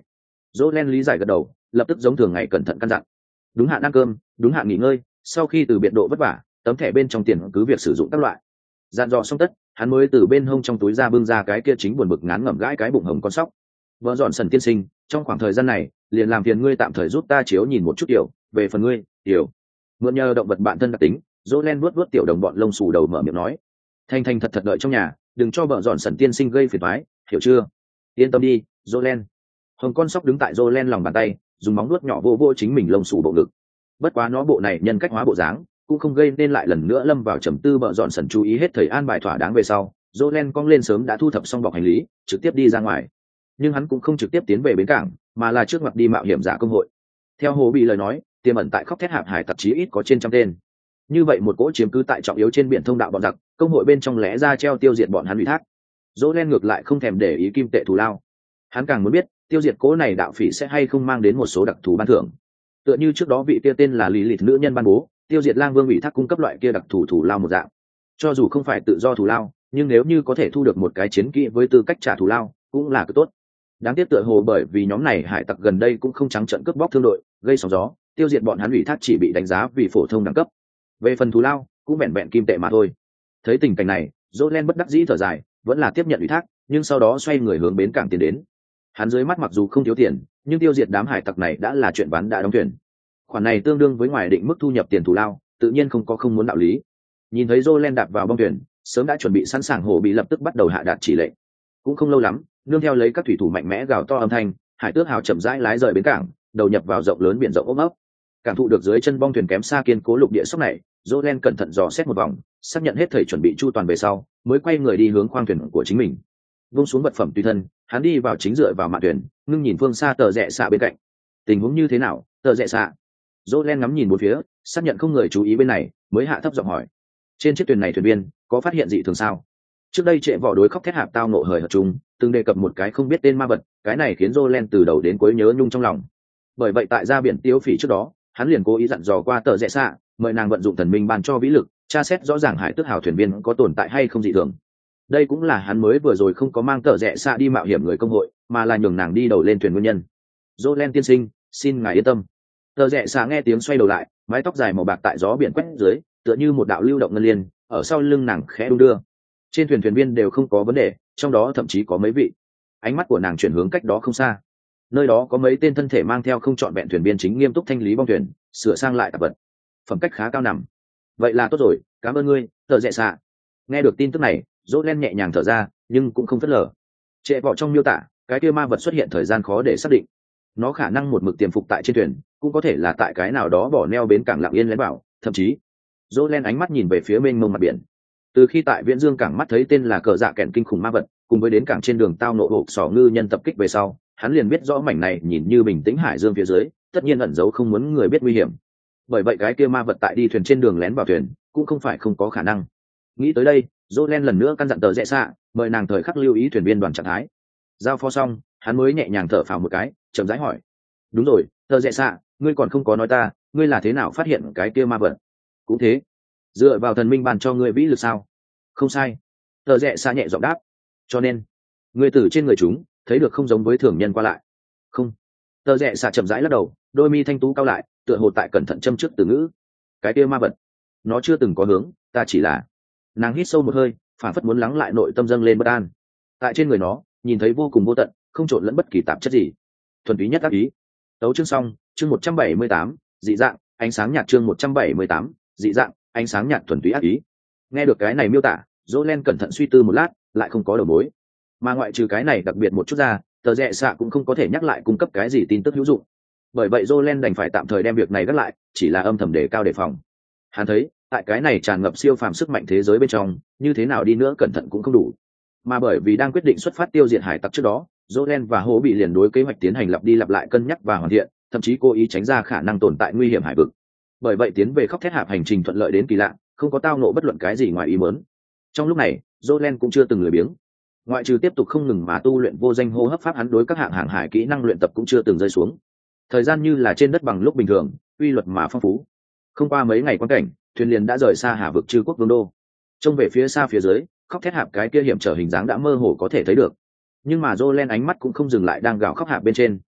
Jolen lý giải gật đầu, lập tức giống thường ngày cẩn thận căn dặn. Đúng hạn ăn cơm, đúng hạn nghỉ ngơi, sau khi từ biệt độ vất vả, tấm thẻ bên trong tiền cứ việc sử dụng các loại. Dặn dò xong tất, hắn mới từ bên hông trong túi ra bưng ra cái kia chính buồn bực ngán ngẩm gãi cái bụng hồng con sóc. Vợ dọn sần tiên sinh, trong khoảng thời gian này, liền làm phiền ngươi tạm thời giúp ta chiếu nhìn một chút tiểu, về phần ngươi, tiểu. Mượn nhờ động vật bạn thân đặc tính, Jolen vuốt vuốt tiểu đồng bọn lông xù đầu mở miệng nói, thành thành thật thật đợi trong nhà, đừng cho vợ dọn sần tiên sinh gây phiền toái, hiểu chưa? Yên tâm đi, Jolen. Hồng con sóc đứng tại Jolen lòng bàn tay, dùng móng nuốt nhỏ vô vô chính mình lông xù bộ ngực. Bất quá nó bộ này nhân cách hóa bộ dáng, cũng không gây nên lại lần nữa lâm vào trầm tư. Bợ dọn sần chú ý hết thời an bài thỏa đáng về sau, Jolen cong lên sớm đã thu thập xong bọc hành lý, trực tiếp đi ra ngoài. Nhưng hắn cũng không trực tiếp tiến về bến cảng, mà là trước mặt đi mạo hiểm giả công hội. Theo Hồ Bị lời nói, tiềm ẩn tại khóc thét hạp hải tạp chí ít có trên trăm tên. Như vậy một cỗ chiếm cứ tại trọng yếu trên biển thông đạo bọn giặc, công hội bên trong lẽ ra treo tiêu diệt bọn hắn ủy thác. Jolen ngược lại không thèm để ý kim tệ thù lao. Hắn càng muốn biết, tiêu diệt cỗ này đạo phỉ sẽ hay không mang đến một số đặc thù ban thưởng. Tựa như trước đó vị kia tên là Lý Lịt nữ nhân ban bố, tiêu diệt lang vương ủy thác cung cấp loại kia đặc thù thù lao một dạng. Cho dù không phải tự do thù lao, nhưng nếu như có thể thu được một cái chiến kỹ với tư cách trả thù lao, cũng là cực tốt. Đáng tiếc tựa hồ bởi vì nhóm này hải tặc gần đây cũng không trắng trợn cướp bóc thương đội, gây sóng gió, tiêu diệt bọn hắn ủy thác chỉ bị đánh giá vì phổ thông đẳng cấp. Về phần thù lao, cũng vẹn vẹn kim tệ mà thôi. Thấy tình cảnh này, Jolen bất đắc dĩ thở dài, vẫn là tiếp nhận ủy thác, nhưng sau đó xoay người hướng bến cảng tiến đến. Hắn dưới mắt mặc dù không thiếu tiền, nhưng tiêu diệt đám hải tặc này đã là chuyện bán đã đóng thuyền. Khoản này tương đương với ngoài định mức thu nhập tiền thù lao, tự nhiên không có không muốn đạo lý. Nhìn thấy Jolen đạp vào bong thuyền, sớm đã chuẩn bị sẵn sàng Hồ Bị lập tức bắt đầu hạ đạt chỉ lệnh. Cũng không lâu lắm, nương theo lấy các thủy thủ mạnh mẽ gào to âm thanh, hải tước hào chậm rãi lái rời bến cảng, đầu nhập vào rộng lớn biển rộng ôm ấp. Cảm thụ được dưới chân bong thuyền kém xa kiên cố lục địa sóc này, Jolen cẩn thận dò xét một vòng, xác nhận hết thảy chuẩn bị chu toàn về sau, mới quay người đi hướng khoang thuyền của chính mình. Vung xuống vật phẩm tùy thân, hắn đi vào chính dựa vào mạn thuyền, ngưng nhìn phương xa tờ rẽ xạ bên cạnh. Tình huống như thế nào, tờ rẽ xạ? Jolen ngắm nhìn bốn phía, xác nhận không người chú ý bên này, mới hạ thấp giọng hỏi. Trên chiếc thuyền này thuyền viên có phát hiện gì thường sao? Trước đây trệ vỏ đối khóc thét hạp tao nộ hời hợt chúng, từng đề cập một cái không biết tên ma vật, cái này khiến Jolen từ đầu đến cuối nhớ nhung trong lòng. Bởi vậy tại ra biển tiêu phỉ trước đó, hắn liền cố ý dặn dò qua tờ rẽ xạ, mời nàng vận dụng thần minh ban cho vĩ lực, tra xét rõ ràng hải tước hào thuyền viên có tồn tại hay không dị thường. Đây cũng là hắn mới vừa rồi không có mang tờ rẽ xạ đi mạo hiểm người công hội, mà là nhường nàng đi đầu lên thuyền nguyên nhân. Jolen tiên sinh, xin ngài yên tâm. Tờ rẽ xạ nghe tiếng xoay đầu lại, mái tóc dài màu bạc tại gió biển quét dưới, tựa như một đạo lưu động ngân liên, ở sau lưng nàng khẽ đung đưa. Trên thuyền thuyền viên đều không có vấn đề, trong đó thậm chí có mấy vị. Ánh mắt của nàng chuyển hướng cách đó không xa. Nơi đó có mấy tên thân thể mang theo không trọn vẹn thuyền viên chính nghiêm túc thanh lý bong thuyền, sửa sang lại tạp vật. Phẩm cách khá cao nằm. Vậy là tốt rồi, cảm ơn ngươi, tờ rẽ xạ. Nghe được tin tức này, Jolen nhẹ nhàng thở ra, nhưng cũng không phớt lờ. Trệ vỏ trong miêu tả, cái kia ma vật xuất hiện thời gian khó để xác định. Nó khả năng một mực tiềm phục tại trên thuyền, cũng có thể là tại cái nào đó bỏ neo bến cảng lặng yên lén vào, thậm chí. Jolen ánh mắt nhìn về phía mênh mông mặt biển. Từ khi tại Viễn Dương cảng mắt thấy tên là cờ dạ kẹn kinh khủng ma vật, cùng với đến cảng trên đường tao nộ hộp sỏ ngư nhân tập kích về sau, hắn liền biết rõ mảnh này nhìn như bình tĩnh hải dương phía dưới, tất nhiên ẩn giấu không muốn người biết nguy hiểm. Bởi vậy cái kia ma vật tại đi thuyền trên đường lén vào thuyền, cũng không phải không có khả năng. Nghĩ tới đây, Jolen lần nữa căn dặn tờ rẽ xạ, mời nàng thời khắc lưu ý thuyền viên đoàn trạng thái. Giao phó xong, hắn mới nhẹ nhàng thở phào một cái, chậm rãi hỏi: đúng rồi, tờ rẽ xạ, ngươi còn không có nói ta, ngươi là thế nào phát hiện cái kia ma vật? Cũng thế, dựa vào thần minh bàn cho ngươi vĩ lực sao? Không sai, tờ rẽ xạ nhẹ giọng đáp. Cho nên, ngươi từ trên người chúng thấy được không giống với thường nhân qua lại? Không. Tờ rẽ xạ chậm rãi lắc đầu, đôi mi thanh tú cao lại, tựa hồ tại cẩn thận châm trước từ ngữ. Cái kia ma vật, nó chưa từng có hướng, ta chỉ là. Nàng hít sâu một hơi, phản phất muốn lắng lại nội tâm dâng lên bất an. Tại trên người nó, nhìn thấy vô cùng vô tận, không trộn lẫn bất kỳ tạp chất gì, thuần túy nhất ác ý. Tấu chương xong, chương một trăm bảy mươi tám, dị dạng, ánh sáng nhạt, chương một trăm bảy mươi tám, dị dạng, ánh sáng nhạt, thuần túy ác ý. Nghe được cái này miêu tả, Jolen cẩn thận suy tư một lát, lại không có đầu mối. Mà ngoại trừ cái này đặc biệt một chút ra, tờ rẽ xạ cũng không có thể nhắc lại cung cấp cái gì tin tức hữu dụng. Bởi vậy Jolen đành phải tạm thời đem việc này gác lại, chỉ là âm thầm đề cao đề phòng. Hắn thấy, tại cái này tràn ngập siêu phàm sức mạnh thế giới bên trong, như thế nào đi nữa cẩn thận cũng không đủ. Mà bởi vì đang quyết định xuất phát tiêu diệt hải tặc trước đó, Jolen và Hồ Bị liền đối kế hoạch tiến hành lặp đi lặp lại cân nhắc và hoàn thiện, thậm chí cố ý tránh ra khả năng tồn tại nguy hiểm hải vực. Bởi vậy tiến về khóc thét hạp hành trình thuận lợi đến kỳ lạ, không có tao nộ bất luận cái gì ngoài ý muốn. Trong lúc này, Jolen cũng chưa từng lười biếng. Ngoại trừ tiếp tục không ngừng mà tu luyện vô danh hô hấp pháp, hắn đối các hạng hàng hải kỹ năng luyện tập cũng chưa từng rơi xuống. Thời gian như là trên đất bằng lúc bình thường, uy luật mà phong phú. Không qua mấy ngày quan cảnh, thuyền liền đã rời xa Hà vực Trư quốc vương đô. Trông về phía xa phía dưới, khóc thét hạp cái kia hiểm trở hình dáng đã mơ hồ có thể thấy được. Nhưng mà Jolen ánh mắt cũng không dừng lại đang gào khóc hạp bên trên,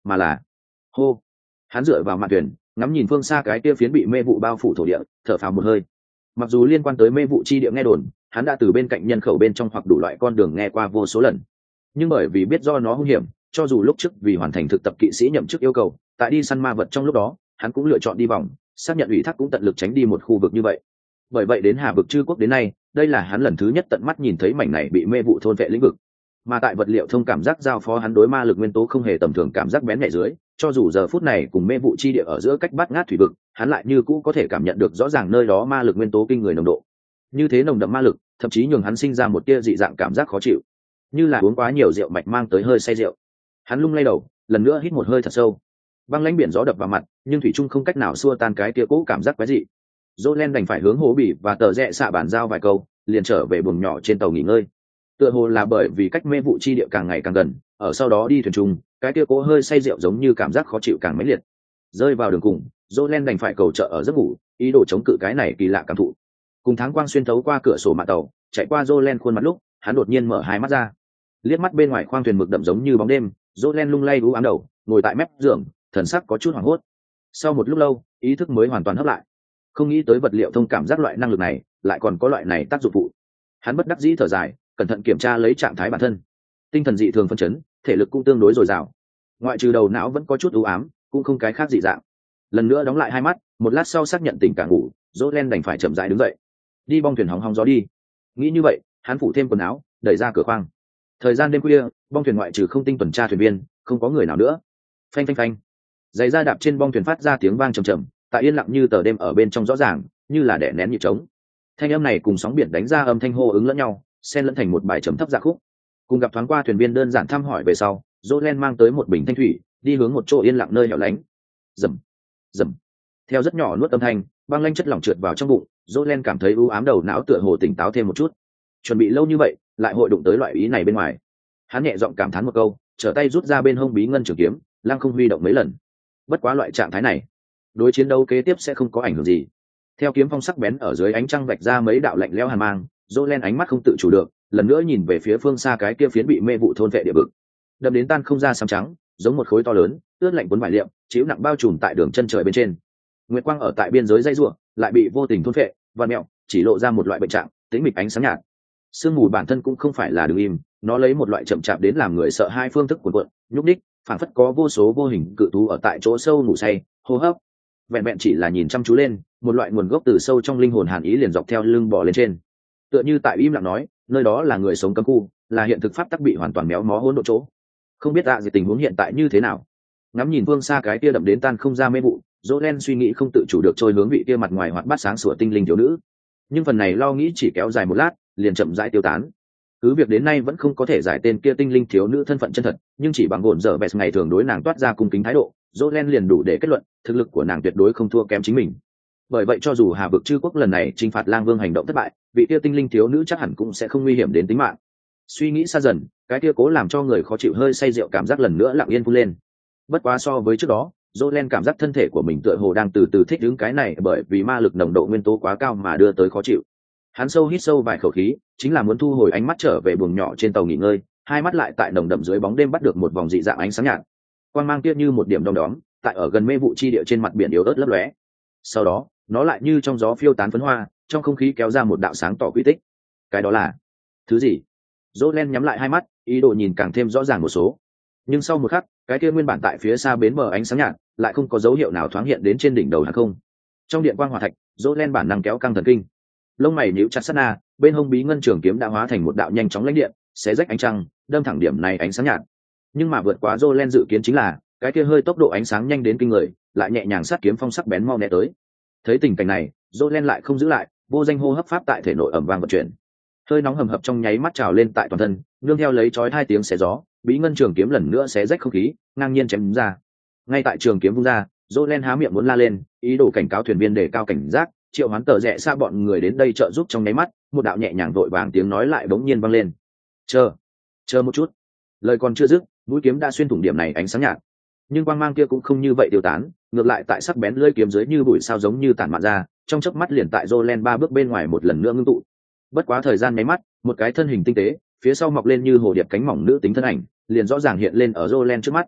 mà là hô. Hắn dựa vào mạn thuyền, ngắm nhìn phương xa cái kia phiến bị mê vụ bao phủ thổ địa, thở phào một hơi. Mặc dù liên quan tới mê vụ chi địa nghe đồn, hắn đã từ bên cạnh nhân khẩu bên trong hoặc đủ loại con đường nghe qua vô số lần, nhưng bởi vì biết do nó hung hiểm, cho dù lúc trước vì hoàn thành thực tập kỵ sĩ nhậm chức yêu cầu, tại đi săn ma vật trong lúc đó, hắn cũng lựa chọn đi vòng, xác nhận ủy thác cũng tận lực tránh đi một khu vực như vậy. Bởi vậy đến Hà vực Trư Quốc đến nay, đây là hắn lần thứ nhất tận mắt nhìn thấy mảnh này bị mê vụ thôn vệ lĩnh vực. Mà tại vật liệu thông cảm giác giao phó hắn đối ma lực nguyên tố không hề tầm thường cảm giác bén nhạy dưới, cho dù giờ phút này cùng mê vụ chi địa ở giữa cách bát ngát thủy vực, hắn lại như cũ có thể cảm nhận được rõ ràng nơi đó ma lực nguyên tố kinh người nồng độ. Như thế nồng đậm ma lực, thậm chí nhường hắn sinh ra một tia dị dạng cảm giác khó chịu, như là uống quá nhiều rượu mạch mang tới hơi say rượu. Hắn lung lay đầu, lần nữa hít một hơi thật sâu. Băng lãnh biển gió đập vào mặt, nhưng thủy trung không cách nào xua tan cái tia cũ cảm giác quái dị. Jolen đành phải hướng Hố Bỉ và tờ rẽ xạ bản giao vài câu, liền trở về buồng nhỏ trên tàu nghỉ ngơi. Tựa hồ là bởi vì cách mê vụ chi địa càng ngày càng gần, ở sau đó đi thuyền trung, cái tia cố hơi say rượu giống như cảm giác khó chịu càng mãnh liệt. Rơi vào đường cùng, Jolen đành phải cầu trợ ở giấc ngủ, ý đồ chống cự cái này kỳ lạ cảm thụ. Cùng tháng quang xuyên thấu qua cửa sổ mạn tàu, chạy qua Jolen khuôn mặt lúc, hắn đột nhiên mở hai mắt ra. Liếc mắt bên ngoài khoang thuyền mực đậm giống như bóng đêm, Jolen lung lay u ám đầu, ngồi tại mép giường, thần sắc có chút hoảng hốt. Sau một lúc lâu, ý thức mới hoàn toàn hấp lại. Không nghĩ tới vật liệu thông cảm giác loại năng lực này, lại còn có loại này tác dụng phụ. Hắn bất đắc dĩ thở dài, cẩn thận kiểm tra lấy trạng thái bản thân. Tinh thần dị thường phân chấn, thể lực cũng tương đối dồi dào. Ngoại trừ đầu não vẫn có chút u ám, cũng không cái khác dị dạng. Lần nữa đóng lại hai mắt, một lát sau xác nhận tỉnh cả ngủ, Jolen đành phải chậm rãi đứng dậy, đi bong thuyền hóng hóng gió đi. Nghĩ như vậy, hắn phủ thêm quần áo, đẩy ra cửa khoang. Thời gian đêm khuya, bong thuyền ngoại trừ không tinh tuần tra thuyền viên, không có người nào nữa. Phanh phanh phanh, giày da đạp trên bong thuyền phát ra tiếng vang trầm trầm, tại yên lặng như tờ đêm ở bên trong rõ ràng, như là đè nén nhịp trống. Thanh âm này cùng sóng biển đánh ra âm thanh hô ứng lẫn nhau, xen lẫn thành một bài trầm thấp dạ khúc. Cùng gặp thoáng qua thuyền viên đơn giản thăm hỏi về sau, Jolen mang tới một bình thanh thủy, đi hướng một chỗ yên lặng nơi hẻo lánh. Rầm, rầm. Theo rất nhỏ nuốt âm thanh, băng lanh chất lỏng trượt vào trong bụng, Jolen cảm thấy u ám đầu não tựa hồ tỉnh táo thêm một chút. Chuẩn bị lâu như vậy, lại hội đụng tới loại ý này bên ngoài. Hắn nhẹ giọng cảm thán một câu, trở tay rút ra bên hông bí ngân trường kiếm, lăng không huy động mấy lần. Bất quá loại trạng thái này, đối chiến đấu kế tiếp sẽ không có ảnh hưởng gì. Theo kiếm phong sắc bén ở dưới ánh trăng vạch ra mấy đạo lạnh lẽo hàn mang, Jolen ánh mắt không tự chủ được, lần nữa nhìn về phía phương xa cái kia phiến bị mê vụ thôn vệ địa vực. Đâm đến tan không ra xám trắng, giống một khối to lớn, ướt lạnh cuốn vải liệm, chịu nặng bao trùm tại đường chân trời bên trên. Nguyệt quang ở tại biên giới dây rùa, lại bị vô tình thôn vệ, và mèo, chỉ lộ ra một loại bệnh trạng, tĩnh mịch ánh sáng nhạt. Sương mù bản thân cũng không phải là đứng im, nó lấy một loại chậm chạp đến làm người sợ hai phương thức cuộn cuộn, nhúc đích, phảng phất có vô số vô hình cự thú ở tại chỗ sâu ngủ say, hô hấp. Vẹn vẹn chỉ là nhìn chăm chú lên, một loại nguồn gốc từ sâu trong linh hồn hàn ý liền dọc theo lưng bò lên trên. Tựa như tại im lặng nói, nơi đó là người sống cấm khu, là hiện thực pháp tắc bị hoàn toàn méo mó hỗn độn chỗ. Không biết ạ gì tình huống hiện tại như thế nào. Ngắm nhìn phương xa cái kia đậm đến tan không ra mê vụ, Jolen suy nghĩ không tự chủ được trôi hướng vị kia mặt ngoài hoạt bát sáng sủa tinh linh thiếu nữ. Nhưng phần này lo nghĩ chỉ kéo dài một lát, liền chậm rãi tiêu tán. Cứ việc đến nay vẫn không có thể giải tên kia tinh linh thiếu nữ thân phận chân thật, nhưng chỉ bằng gồn dở bẹt ngày thường đối nàng toát ra cung kính thái độ, Jolen liền đủ để kết luận, thực lực của nàng tuyệt đối không thua kém chính mình. Bởi vậy cho dù Hà vực Trư Quốc lần này chinh phạt Lang Vương hành động thất bại, vị kia tinh linh thiếu nữ chắc hẳn cũng sẽ không nguy hiểm đến tính mạng. Suy nghĩ xa dần, cái kia cố làm cho người khó chịu hơi say rượu cảm giác lần nữa lặng yên phun lên. Bất quá so với trước đó, Jolen cảm giác thân thể của mình tựa hồ đang từ từ thích ứng cái này, bởi vì ma lực nồng độ nguyên tố quá cao mà đưa tới khó chịu. Hắn sâu hít sâu vài khẩu khí, chính là muốn thu hồi ánh mắt trở về buồng nhỏ trên tàu nghỉ ngơi, hai mắt lại tại nồng đậm dưới bóng đêm bắt được một vòng dị dạng ánh sáng nhạt. Quang mang kia như một điểm đom đóm, tại ở gần mê vụ chi địa trên mặt biển yếu ớt lấp lóe. Sau đó, nó lại như trong gió phiêu tán phấn hoa, trong không khí kéo ra một đạo sáng tỏ quy tích. Cái đó là thứ gì? Jolen nhắm lại hai mắt, ý đồ nhìn càng thêm rõ ràng một số. Nhưng sau một khắc, cái kia nguyên bản tại phía xa bến bờ ánh sáng nhạt, lại không có dấu hiệu nào thoáng hiện đến trên đỉnh đầu hàng không. Trong điện quang hỏa thạch, Jolen bản năng kéo căng thần kinh. Lông mày nhíu chặt sát na, bên hông bí ngân trường kiếm đã hóa thành một đạo nhanh chóng lãnh điện, xé rách ánh trăng, đâm thẳng điểm này ánh sáng nhạt. Nhưng mà vượt quá Jolen dự kiến chính là, cái kia hơi tốc độ ánh sáng nhanh đến kinh người, lại nhẹ nhàng sát kiếm phong sắc bén mau né tới. Thấy tình cảnh này, Jolen lại không giữ lại, vô danh hô hấp pháp tại thể nội ẩm vang vận chuyển. Hơi nóng hầm hập trong nháy mắt trào lên tại toàn thân, nương theo lấy chói hai tiếng xé gió, bí ngân trường kiếm lần nữa xé rách không khí, ngang nhiên chém đúng ra. Ngay tại trường kiếm vung ra, Jolen há miệng muốn la lên, ý đồ cảnh cáo thuyền viên để cao cảnh giác, triệu hoán tờ rẽ xa bọn người đến đây trợ giúp trong nháy mắt, một đạo nhẹ nhàng vội vàng tiếng nói lại bỗng nhiên vang lên. Chờ, chờ một chút. Lời còn chưa dứt, mũi kiếm đã xuyên thủng điểm này ánh sáng nhạt. Nhưng quang mang kia cũng không như vậy tiêu tán, ngược lại tại sắc bén lưỡi kiếm dưới như bụi sao giống như tản mạn ra, trong chớp mắt liền tại Jolen ba bước bên ngoài một lần nữa ngưng tụ. Bất quá thời gian nháy mắt, một cái thân hình tinh tế, phía sau mọc lên như hồ điệp cánh mỏng nữ tính thân ảnh, liền rõ ràng hiện lên ở Jolen trước mắt.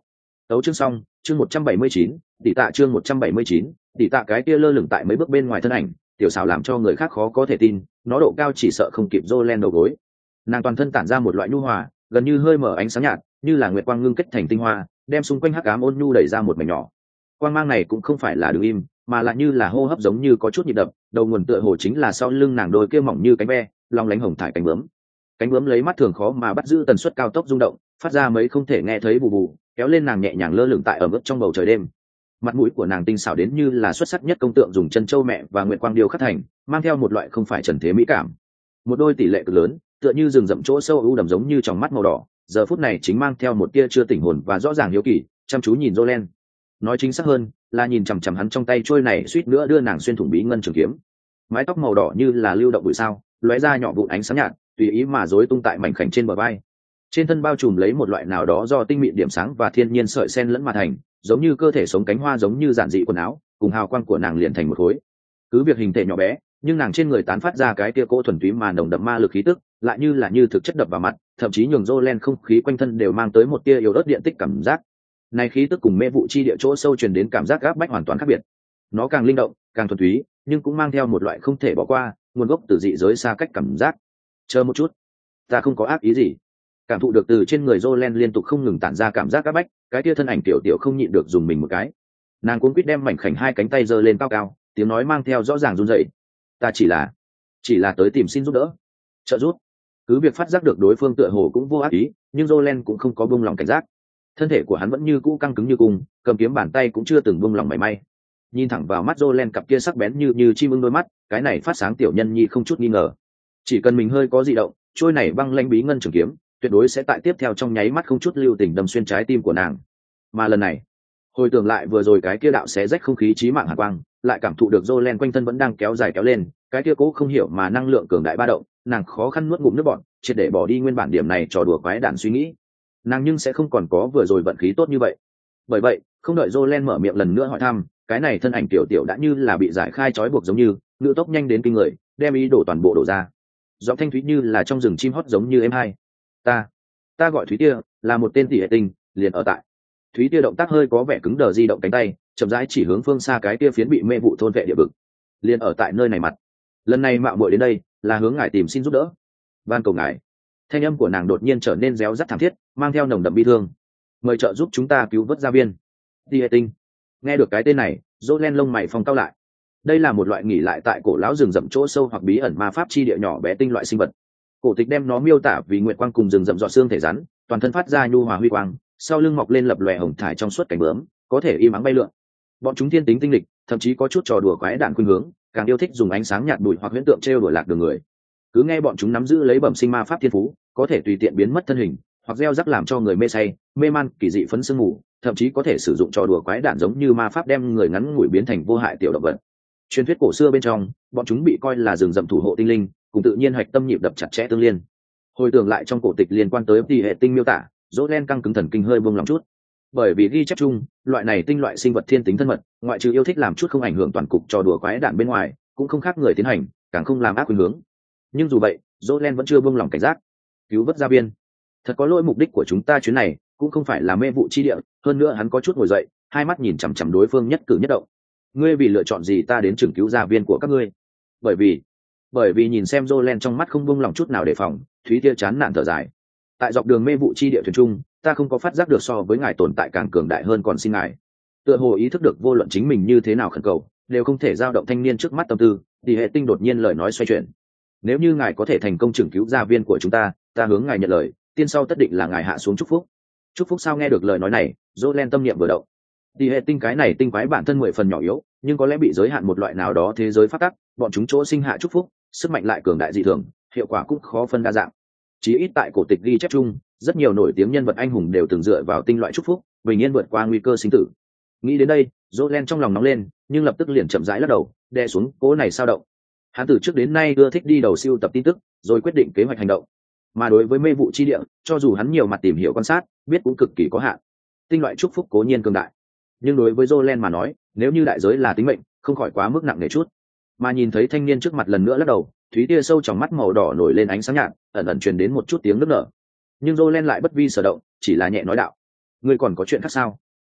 Tấu chương xong, chương một trăm bảy mươi chín, tỷ tạ chương một trăm bảy mươi chín, tỷ tạ cái kia lơ lửng tại mấy bước bên ngoài thân ảnh, tiểu xảo làm cho người khác khó có thể tin, nó độ cao chỉ sợ không kịp Jolene đầu gối. Nàng toàn thân tản ra một loại nhu hòa, gần như hơi mở ánh sáng nhạt, như là nguyệt quang ngưng kết thành tinh hoa, đem xung quanh hắc ám ôn nhu đẩy ra một mảnh nhỏ. Quang mang này cũng không phải là đứng im, mà là như là hô hấp giống như có chút nhịp đập, đầu nguồn tựa hồ chính là sau lưng nàng đôi kia mỏng như cánh ve, long lánh hồng thải cánh bướm. Cánh bướm lấy mắt thường khó mà bắt giữ tần suất cao tốc rung động, phát ra mấy không thể nghe thấy bù bù, kéo lên nàng nhẹ nhàng lơ lửng tại ở mức trong bầu trời đêm. Mặt mũi của nàng tinh xảo đến như là xuất sắc nhất công tượng dùng chân châu mẹ và nguyệt quang điêu khắc thành, mang theo một loại không phải trần thế mỹ cảm. Một đôi tỷ lệ cực lớn, tựa như rừng rậm chỗ sâu u đầm giống như trong mắt màu đỏ, giờ phút này chính mang theo một tia chưa tỉnh hồn và rõ ràng hiếu kỳ, chăm chú nhìn Jolene. Nói chính xác hơn, là nhìn chằm chằm hắn trong tay trôi này suýt nữa đưa nàng xuyên thủng bí ngân trường kiếm. Mái tóc màu đỏ như là lưu động bụi sao, lóe ra nhỏ vụn ánh sáng nhạt, tùy ý mà rối tung tại mảnh khảnh trên bờ vai. Trên thân bao trùm lấy một loại nào đó do tinh mịn điểm sáng và thiên nhiên sợi sen lẫn mà thành, giống như cơ thể sống cánh hoa giống như giản dị quần áo, cùng hào quang của nàng liền thành một khối. Cứ việc hình thể nhỏ bé, nhưng nàng trên người tán phát ra cái kia cỗ thuần túy mà nồng đậm ma lực khí tức, lại như là như thực chất đập vào mặt, thậm chí nhường Jolene không khí quanh thân đều mang tới một tia yếu ớt điện tích cảm giác. Này khí tức cùng mê vụ chi địa chỗ sâu truyền đến cảm giác áp bách hoàn toàn khác biệt. Nó càng linh động, càng thuần túy, nhưng cũng mang theo một loại không thể bỏ qua, nguồn gốc từ dị giới xa cách cảm giác. Chờ một chút, ta không có ác ý gì. Cảm thụ được từ trên người Jolene liên tục không ngừng tản ra cảm giác áp bách, cái tia thân ảnh tiểu tiểu không nhịn được dùng mình một cái. Nàng cuống quýt đem mảnh khảnh hai cánh tay giơ lên cao cao, tiếng nói mang theo rõ ràng run rẩy. Ta chỉ là, chỉ là tới tìm xin giúp đỡ, trợ giúp. Cứ việc phát giác được đối phương tựa hồ cũng vô ác ý, nhưng Jolene cũng không có buông lòng cảnh giác. Thân thể của hắn vẫn như cũ căng cứng như cung, cầm kiếm bàn tay cũng chưa từng buông lòng mảy may. Nhìn thẳng vào mắt Jolene cặp kia sắc bén như như chim ưng đôi mắt, cái này phát sáng tiểu nhân nhi không chút nghi ngờ. Chỉ cần mình hơi có dị động, trôi này băng lãnh bí ngân trường kiếm, tuyệt đối sẽ tại tiếp theo trong nháy mắt không chút lưu tình đâm xuyên trái tim của nàng. Mà lần này, hồi tưởng lại vừa rồi cái kia đạo xé rách không khí chí mạng hàn quang, lại cảm thụ được Jolene quanh thân vẫn đang kéo dài kéo lên, cái kia cố không hiểu mà năng lượng cường đại ba động, nàng khó khăn nuốt ngụm nước bọt, triệt để bỏ đi nguyên bản điểm này trò đùa quái đản suy nghĩ. Nàng nhưng sẽ không còn có vừa rồi vận khí tốt như vậy. Bởi vậy, không đợi Jolene mở miệng lần nữa hỏi thăm, cái này thân ảnh tiểu tiểu đã như là bị giải khai trói buộc giống như, ngự tốc nhanh đến kinh người, đem ý đổ toàn bộ đổ ra. Giọng thanh thúy như là trong rừng chim hót giống như em hai. Ta, ta gọi Thúy Tia, là một tên tỷ hệ tinh, liền ở tại. Thúy Tia động tác hơi có vẻ cứng đờ di động cánh tay, chậm rãi chỉ hướng phương xa cái tia phiến bị mê vụ thôn vệ địa vực. Liền ở tại nơi này mặt. Lần này mạo muội đến đây, là hướng ngài tìm xin giúp đỡ. Van cầu ngài. Thanh âm của nàng đột nhiên trở nên réo rắt thảm thiết, mang theo nồng đậm bi thương. Mời trợ giúp chúng ta cứu vớt gia viên. Tỷ hệ tinh. Nghe được cái tên này, Jolene lông mày phong cao lại. Đây là một loại nghỉ lại tại cổ lão rừng rậm chỗ sâu hoặc bí ẩn ma pháp chi địa nhỏ bé tinh loại sinh vật. Cổ tịch đem nó miêu tả vì nguyệt quang cùng rừng rậm giọt xương thể rắn, toàn thân phát ra nhu hòa huy quang, sau lưng mọc lên lập lòe hồng thải trong suốt cánh bướm, có thể im ắng bay lượn. Bọn chúng thiên tính tinh lịch, thậm chí có chút trò đùa quái đản khuynh hướng, càng yêu thích dùng ánh sáng nhạt bụi hoặc huyễn tượng trêu đùa lạc đường người. Cứ nghe bọn chúng nắm giữ lấy bẩm sinh ma pháp thiên phú, có thể tùy tiện biến mất thân hình, hoặc gieo rắc làm cho người mê say, mê man, kỳ dị phấn sương ngủ, thậm chí có thể sử dụng trò đùa quái đản giống như ma pháp đem người ngắn ngủi biến thành vô hại tiểu động vật. Truyền thuyết cổ xưa bên trong, bọn chúng bị coi là rừng rậm thủ hộ tinh linh, cùng tự nhiên hạch tâm nhịp đập chặt chẽ tương liên. Hồi tưởng lại trong cổ tịch liên quan tới tỷ hệ tinh miêu tả, Jolene căng cứng thần kinh hơi buông lòng chút. Bởi vì ghi chép chung, loại này tinh loại sinh vật thiên tính thân mật, ngoại trừ yêu thích làm chút không ảnh hưởng toàn cục trò đùa quái đản bên ngoài, cũng không khác người tiến hành, càng không làm ác khuynh hướng. Nhưng dù vậy, Jolene vẫn chưa buông lòng cảnh giác. Cứu vớt gia viên. Thật có lỗi, mục đích của chúng ta chuyến này cũng không phải là mê vụ chi địa, hơn nữa hắn có chút ngồi dậy, hai mắt nhìn chằm chằm đối phương nhất cử nhất động. Ngươi vì lựa chọn gì ta đến trưởng cứu gia viên của các ngươi? Bởi vì, bởi vì nhìn xem Jolene trong mắt không buông lòng chút nào đề phòng, Thúy Tia chán nản thở dài. Tại dọc đường mê vụ chi địa thuyền trung, ta không có phát giác được so với ngài tồn tại càng cường đại hơn, còn xin ngài. Tựa hồ ý thức được vô luận chính mình như thế nào khẩn cầu, đều không thể giao động thanh niên trước mắt tâm tư, thì hệ tinh đột nhiên lời nói xoay chuyển. Nếu như ngài có thể thành công trưởng cứu gia viên của chúng ta, ta hướng ngài nhận lời, tiên sau tất định là ngài hạ xuống chúc phúc. Chúc phúc sao? Nghe được lời nói này, Jolene tâm niệm vừa động. Thì hệ tinh cái này tinh quái bản thân mười phần nhỏ yếu, nhưng có lẽ bị giới hạn một loại nào đó thế giới phát tắc, bọn chúng chỗ sinh hạ chúc phúc, sức mạnh lại cường đại dị thường, hiệu quả cũng khó phân đa dạng. Chí ít tại cổ tịch ghi chép chung, rất nhiều nổi tiếng nhân vật anh hùng đều từng dựa vào tinh loại chúc phúc, bình yên vượt qua nguy cơ sinh tử. Nghĩ đến đây, Jolene trong lòng nóng lên, nhưng lập tức liền chậm rãi lắc đầu, đè xuống cố này sao động. Hắn từ trước đến nay ưa thích đi đầu siêu tập tin tức, rồi quyết định kế hoạch hành động. Mà đối với mê vụ chi địa, cho dù hắn nhiều mặt tìm hiểu quan sát, biết cũng cực kỳ có hạn. Tinh loại chúc phúc cố nhiên cường đại, nhưng đối với Jolene mà nói, nếu như đại giới là tính mệnh, không khỏi quá mức nặng nề chút. Mà nhìn thấy thanh niên trước mặt lần nữa lắc đầu, Thúy Tia sâu trong mắt màu đỏ nổi lên ánh sáng nhạt, ẩn ẩn truyền đến một chút tiếng nức nở. Nhưng Jolene lại bất vi sở động, chỉ là nhẹ nói đạo: "Ngươi còn có chuyện khác sao?"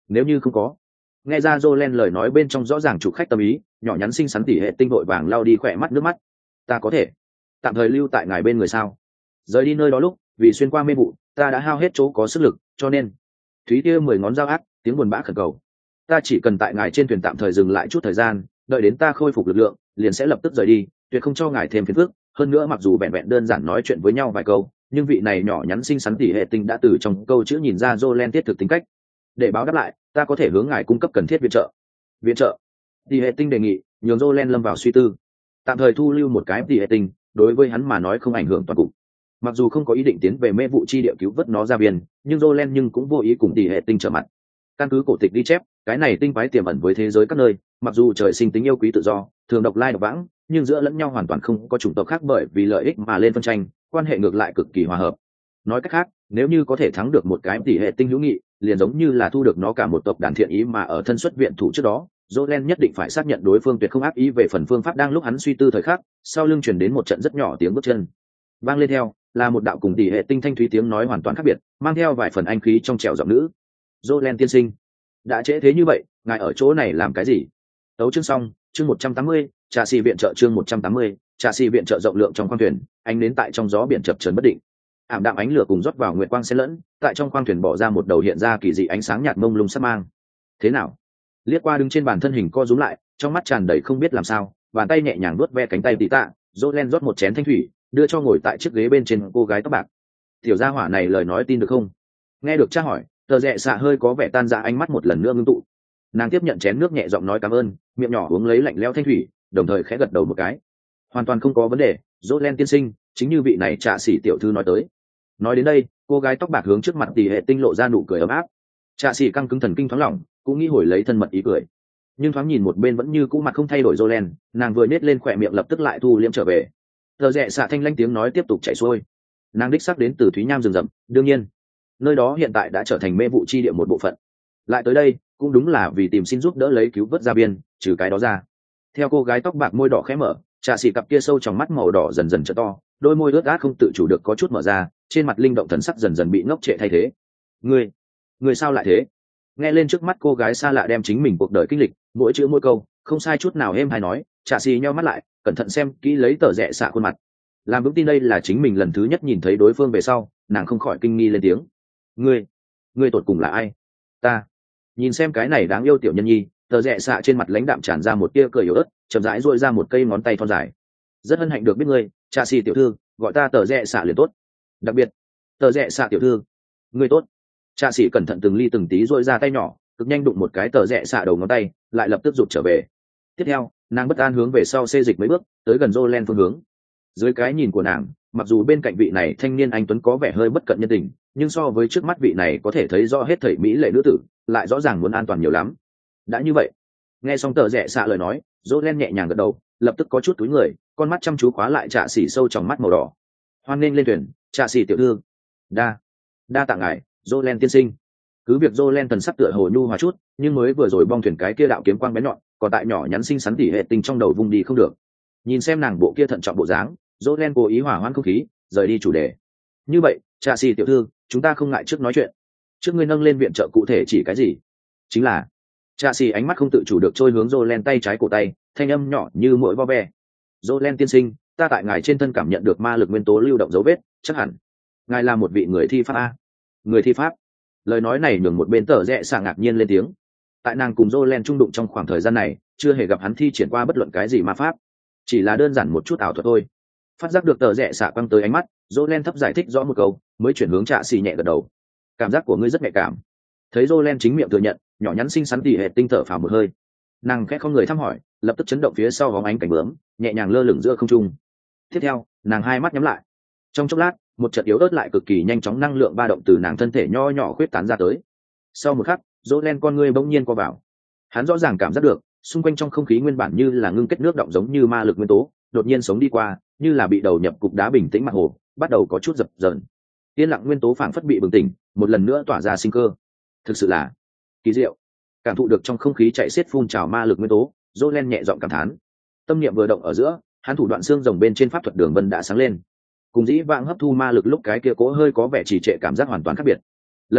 nếu như không có. Nghe ra Jolen lời nói bên trong rõ ràng chủ khách tâm ý, nhỏ nhắn xinh xắn tỉ hệ tinh vội vàng lau đi khỏe mắt nước mắt. Ta có thể tạm thời lưu tại ngài bên người sao? Rời đi nơi đó lúc vì xuyên qua mê vụ, ta đã hao hết chỗ có sức lực, cho nên Thúy kia mười ngón dao ác tiếng buồn bã khẩn cầu. Ta chỉ cần tại ngài trên thuyền tạm thời dừng lại chút thời gian, đợi đến ta khôi phục lực lượng liền sẽ lập tức rời đi, tuyệt không cho ngài thêm phiền phức. Hơn nữa mặc dù vẹn vẹn đơn giản nói chuyện với nhau vài câu, nhưng vị này nhỏ nhắn xinh xắn tỉ hệ tinh đã từ trong câu chữ nhìn ra Jolen thiết thực tính cách. Để báo đáp lại, ta có thể hướng ngài cung cấp cần thiết viện trợ. Viện trợ? Tỉ hệ tinh đề nghị, nhường Jolen lâm vào suy tư. Tạm thời thu lưu một cái tỉ hệ tinh, đối với hắn mà nói không ảnh hưởng toàn cục. Mặc dù không có ý định tiến về mê vụ chi địa cứu vớt nó ra biển, nhưng Jolen nhưng cũng vô ý cùng tỉ hệ tinh trở mặt. Căn cứ cổ tịch ghi chép, cái này tinh quái tiềm ẩn với thế giới các nơi, mặc dù trời sinh tính yêu quý tự do, thường độc lai độc vãng, nhưng giữa lẫn nhau hoàn toàn không có chủng tộc khác bởi vì lợi ích mà lên phân tranh, quan hệ ngược lại cực kỳ hòa hợp. Nói cách khác, nếu như có thể thắng được một cái tỷ hệ tinh hữu nghị, liền giống như là thu được nó cả một tộc đàn thiện ý mà ở thân xuất viện thủ trước đó, Jolen nhất định phải xác nhận đối phương tuyệt không ác ý về phần phương pháp. Đang lúc hắn suy tư thời khắc, sau lưng truyền đến một trận rất nhỏ tiếng bước chân. Vang lên theo là một đạo cùng tỷ hệ tinh thanh thúy tiếng nói hoàn toàn khác biệt, mang theo vài phần anh khí trong trẻo giọng nữ. Jolen tiên sinh, đã trễ thế như vậy, ngài ở chỗ này làm cái gì? Tấu chương xong, chương một trăm tám mươi, trà xì viện trợ chương một trăm tám mươi, trà xì viện trợ rộng lượng trong khoang thuyền, ánh nến tại trong gió biển chập chờn bất định. Ảm đạm ánh lửa cùng rót vào nguyệt quang xen lẫn, tại trong khoang thuyền bỏ ra một đầu hiện ra kỳ dị ánh sáng nhạt mông lung sắc mang. Thế nào? Liếc qua đứng trên bàn thân hình co rúm lại, trong mắt tràn đầy không biết làm sao, bàn tay nhẹ nhàng vuốt ve cánh tay tỉ tạ, Jolen rót một chén thanh thủy, đưa cho ngồi tại chiếc ghế bên trên cô gái tóc bạc. Tiểu gia hỏa này lời nói tin được không? Nghe được tra hỏi, tờ rẽ xạ hơi có vẻ tan ra, ánh mắt một lần nữa ngưng tụ. Nàng tiếp nhận chén nước nhẹ giọng nói cảm ơn, miệng nhỏ uống lấy lạnh lẽo thanh thủy, đồng thời khẽ gật đầu một cái. Hoàn toàn không có vấn đề, Jolen tiên sinh, chính như vị này trạ sĩ tiểu thư nói tới. Nói đến đây, cô gái tóc bạc hướng trước mặt tỷ hệ tinh lộ ra nụ cười ấm áp. Trạ sĩ căng cứng thần kinh thoáng lỏng, cũng nghĩ hồi lấy thân mật ý cười, nhưng thoáng nhìn một bên vẫn như cũ mặt không thay đổi Jolen, nàng vừa nết lên khỏe miệng lập tức lại thu liễm trở về. Tờ rẽ xạ thanh lanh tiếng nói tiếp tục chảy xuôi. Nàng đích xác đến từ Thúy Nham rừng rậm, đương nhiên nơi đó hiện tại đã trở thành mê vụ chi địa một bộ phận. Lại tới đây cũng đúng là vì tìm xin giúp đỡ lấy cứu vớt ra biên. Trừ cái đó ra, theo cô gái tóc bạc môi đỏ khẽ mở, trà xỉ cặp kia sâu trong mắt màu đỏ dần dần trở to, đôi môi ướt át không tự chủ được có chút mở ra, trên mặt linh động thần sắc dần dần bị ngốc trệ thay thế. Ngươi, ngươi sao lại thế? Nghe lên trước mắt cô gái xa lạ đem chính mình cuộc đời kinh lịch, mỗi chữ mỗi câu không sai chút nào êm hay nói, trà xỉ nheo mắt lại, cẩn thận xem kỹ lấy tờ rẽ xạ khuôn mặt, làm vững tin đây là chính mình lần thứ nhất nhìn thấy đối phương về sau, nàng không khỏi kinh nghi lên tiếng. Ngươi, ngươi tột cùng là ai? Ta. Nhìn xem cái này đáng yêu tiểu nhân nhi, tờ rẽ xạ trên mặt lãnh đạm tràn ra một tia cười yếu ớt, chậm rãi duỗi ra một cây ngón tay thon dài. Rất hân hạnh được biết ngươi, trà xì tiểu thư, gọi ta tờ rẽ xạ liền tốt. Đặc biệt, tờ rẽ xạ tiểu thư, ngươi tốt. Trà xì cẩn thận từng ly từng tí duỗi ra tay nhỏ, cực nhanh đụng một cái tờ rẽ xạ đầu ngón tay, lại lập tức rụt trở về. Tiếp theo, nàng bất an hướng về sau xê dịch mấy bước, tới gần Jolen phương hướng. Dưới cái nhìn của nàng, mặc dù bên cạnh vị này thanh niên anh tuấn có vẻ hơi bất cận nhân tình, nhưng so với trước mắt vị này có thể thấy rõ hết thảy mỹ lệ nữ tử, lại rõ ràng muốn an toàn nhiều lắm. Đã như vậy, nghe xong tờ rẽ xạ lời nói, Jolen nhẹ nhàng gật đầu, lập tức có chút túi người, con mắt chăm chú khóa lại trạ xỉ sâu trong mắt màu đỏ. Hoan nghênh lên thuyền, trạ xỉ tiểu thư. Đa, đa tạ ngài, Jolen tiên sinh. Cứ việc Jolen thần sắc tựa hồ nhu hòa chút, nhưng mới vừa rồi bong thuyền cái kia đạo kiếm quang bén nhọn, còn tại nhỏ nhắn xinh xắn tỉ hệ tình trong đầu vung đi không được. Nhìn xem nàng bộ kia thận trọng bộ dáng, Jolen cố ý hòa hoãn không khí, rời đi chủ đề. Như vậy, trà xì tiểu thư, chúng ta không ngại trước nói chuyện. Trước ngươi nâng lên viện trợ cụ thể chỉ cái gì? Chính là, trà xì ánh mắt không tự chủ được trôi hướng Jolen tay trái cổ tay, thanh âm nhỏ như mũi vo ve. Jolen tiên sinh, ta tại ngài trên thân cảm nhận được ma lực nguyên tố lưu động dấu vết, chắc hẳn ngài là một vị người thi pháp a. Người thi pháp? Lời nói này nhường một bên tờ rẽ xạ ngạc nhiên lên tiếng. Tại nàng cùng Jolen trung đụng trong khoảng thời gian này, chưa hề gặp hắn thi triển qua bất luận cái gì ma pháp, chỉ là đơn giản một chút ảo thuật thôi. Phát giác được tờ rẽ xạ quăng tới ánh mắt, Jolen thấp giải thích rõ một câu, mới chuyển hướng trạ xì nhẹ gật đầu. Cảm giác của ngươi rất nhạy cảm. Thấy Jolen chính miệng thừa nhận, nhỏ nhắn xinh xắn tỉ hệ tinh thở phào một hơi. Nàng khẽ không người thăm hỏi, lập tức chấn động phía sau hóng ánh cảnh bướm, nhẹ nhàng lơ lửng giữa không trung. Tiếp theo, nàng hai mắt nhắm lại. Trong chốc lát, một trận yếu ớt lại cực kỳ nhanh chóng năng lượng ba động từ nàng thân thể nho nhỏ khuyết tán ra tới. Sau một khắc, Jolen con ngươi bỗng nhiên co vào. Hắn rõ ràng cảm giác được, xung quanh trong không khí nguyên bản như là ngưng kết nước động giống như ma lực nguyên tố, đột nhiên sống đi qua, như là bị đầu nhập cục đá bình tĩnh mặt hồ, bắt đầu có chút dập dờn. Yên lặng nguyên tố phảng phất bị bừng tỉnh, một lần nữa tỏa ra sinh cơ. Thực sự là kỳ diệu. Cảm thụ được trong không khí chạy xiết phun trào ma lực nguyên tố, Jolen nhẹ giọng cảm thán. Tâm niệm vừa động ở giữa, hắn thủ đoạn xương rồng bên trên pháp thuật đường vân đã sáng lên. Cùng dĩ vãng hấp thu ma lực lúc cái kia cố hơi có vẻ trì trệ cảm giác hoàn toàn khác biệt. Lần này,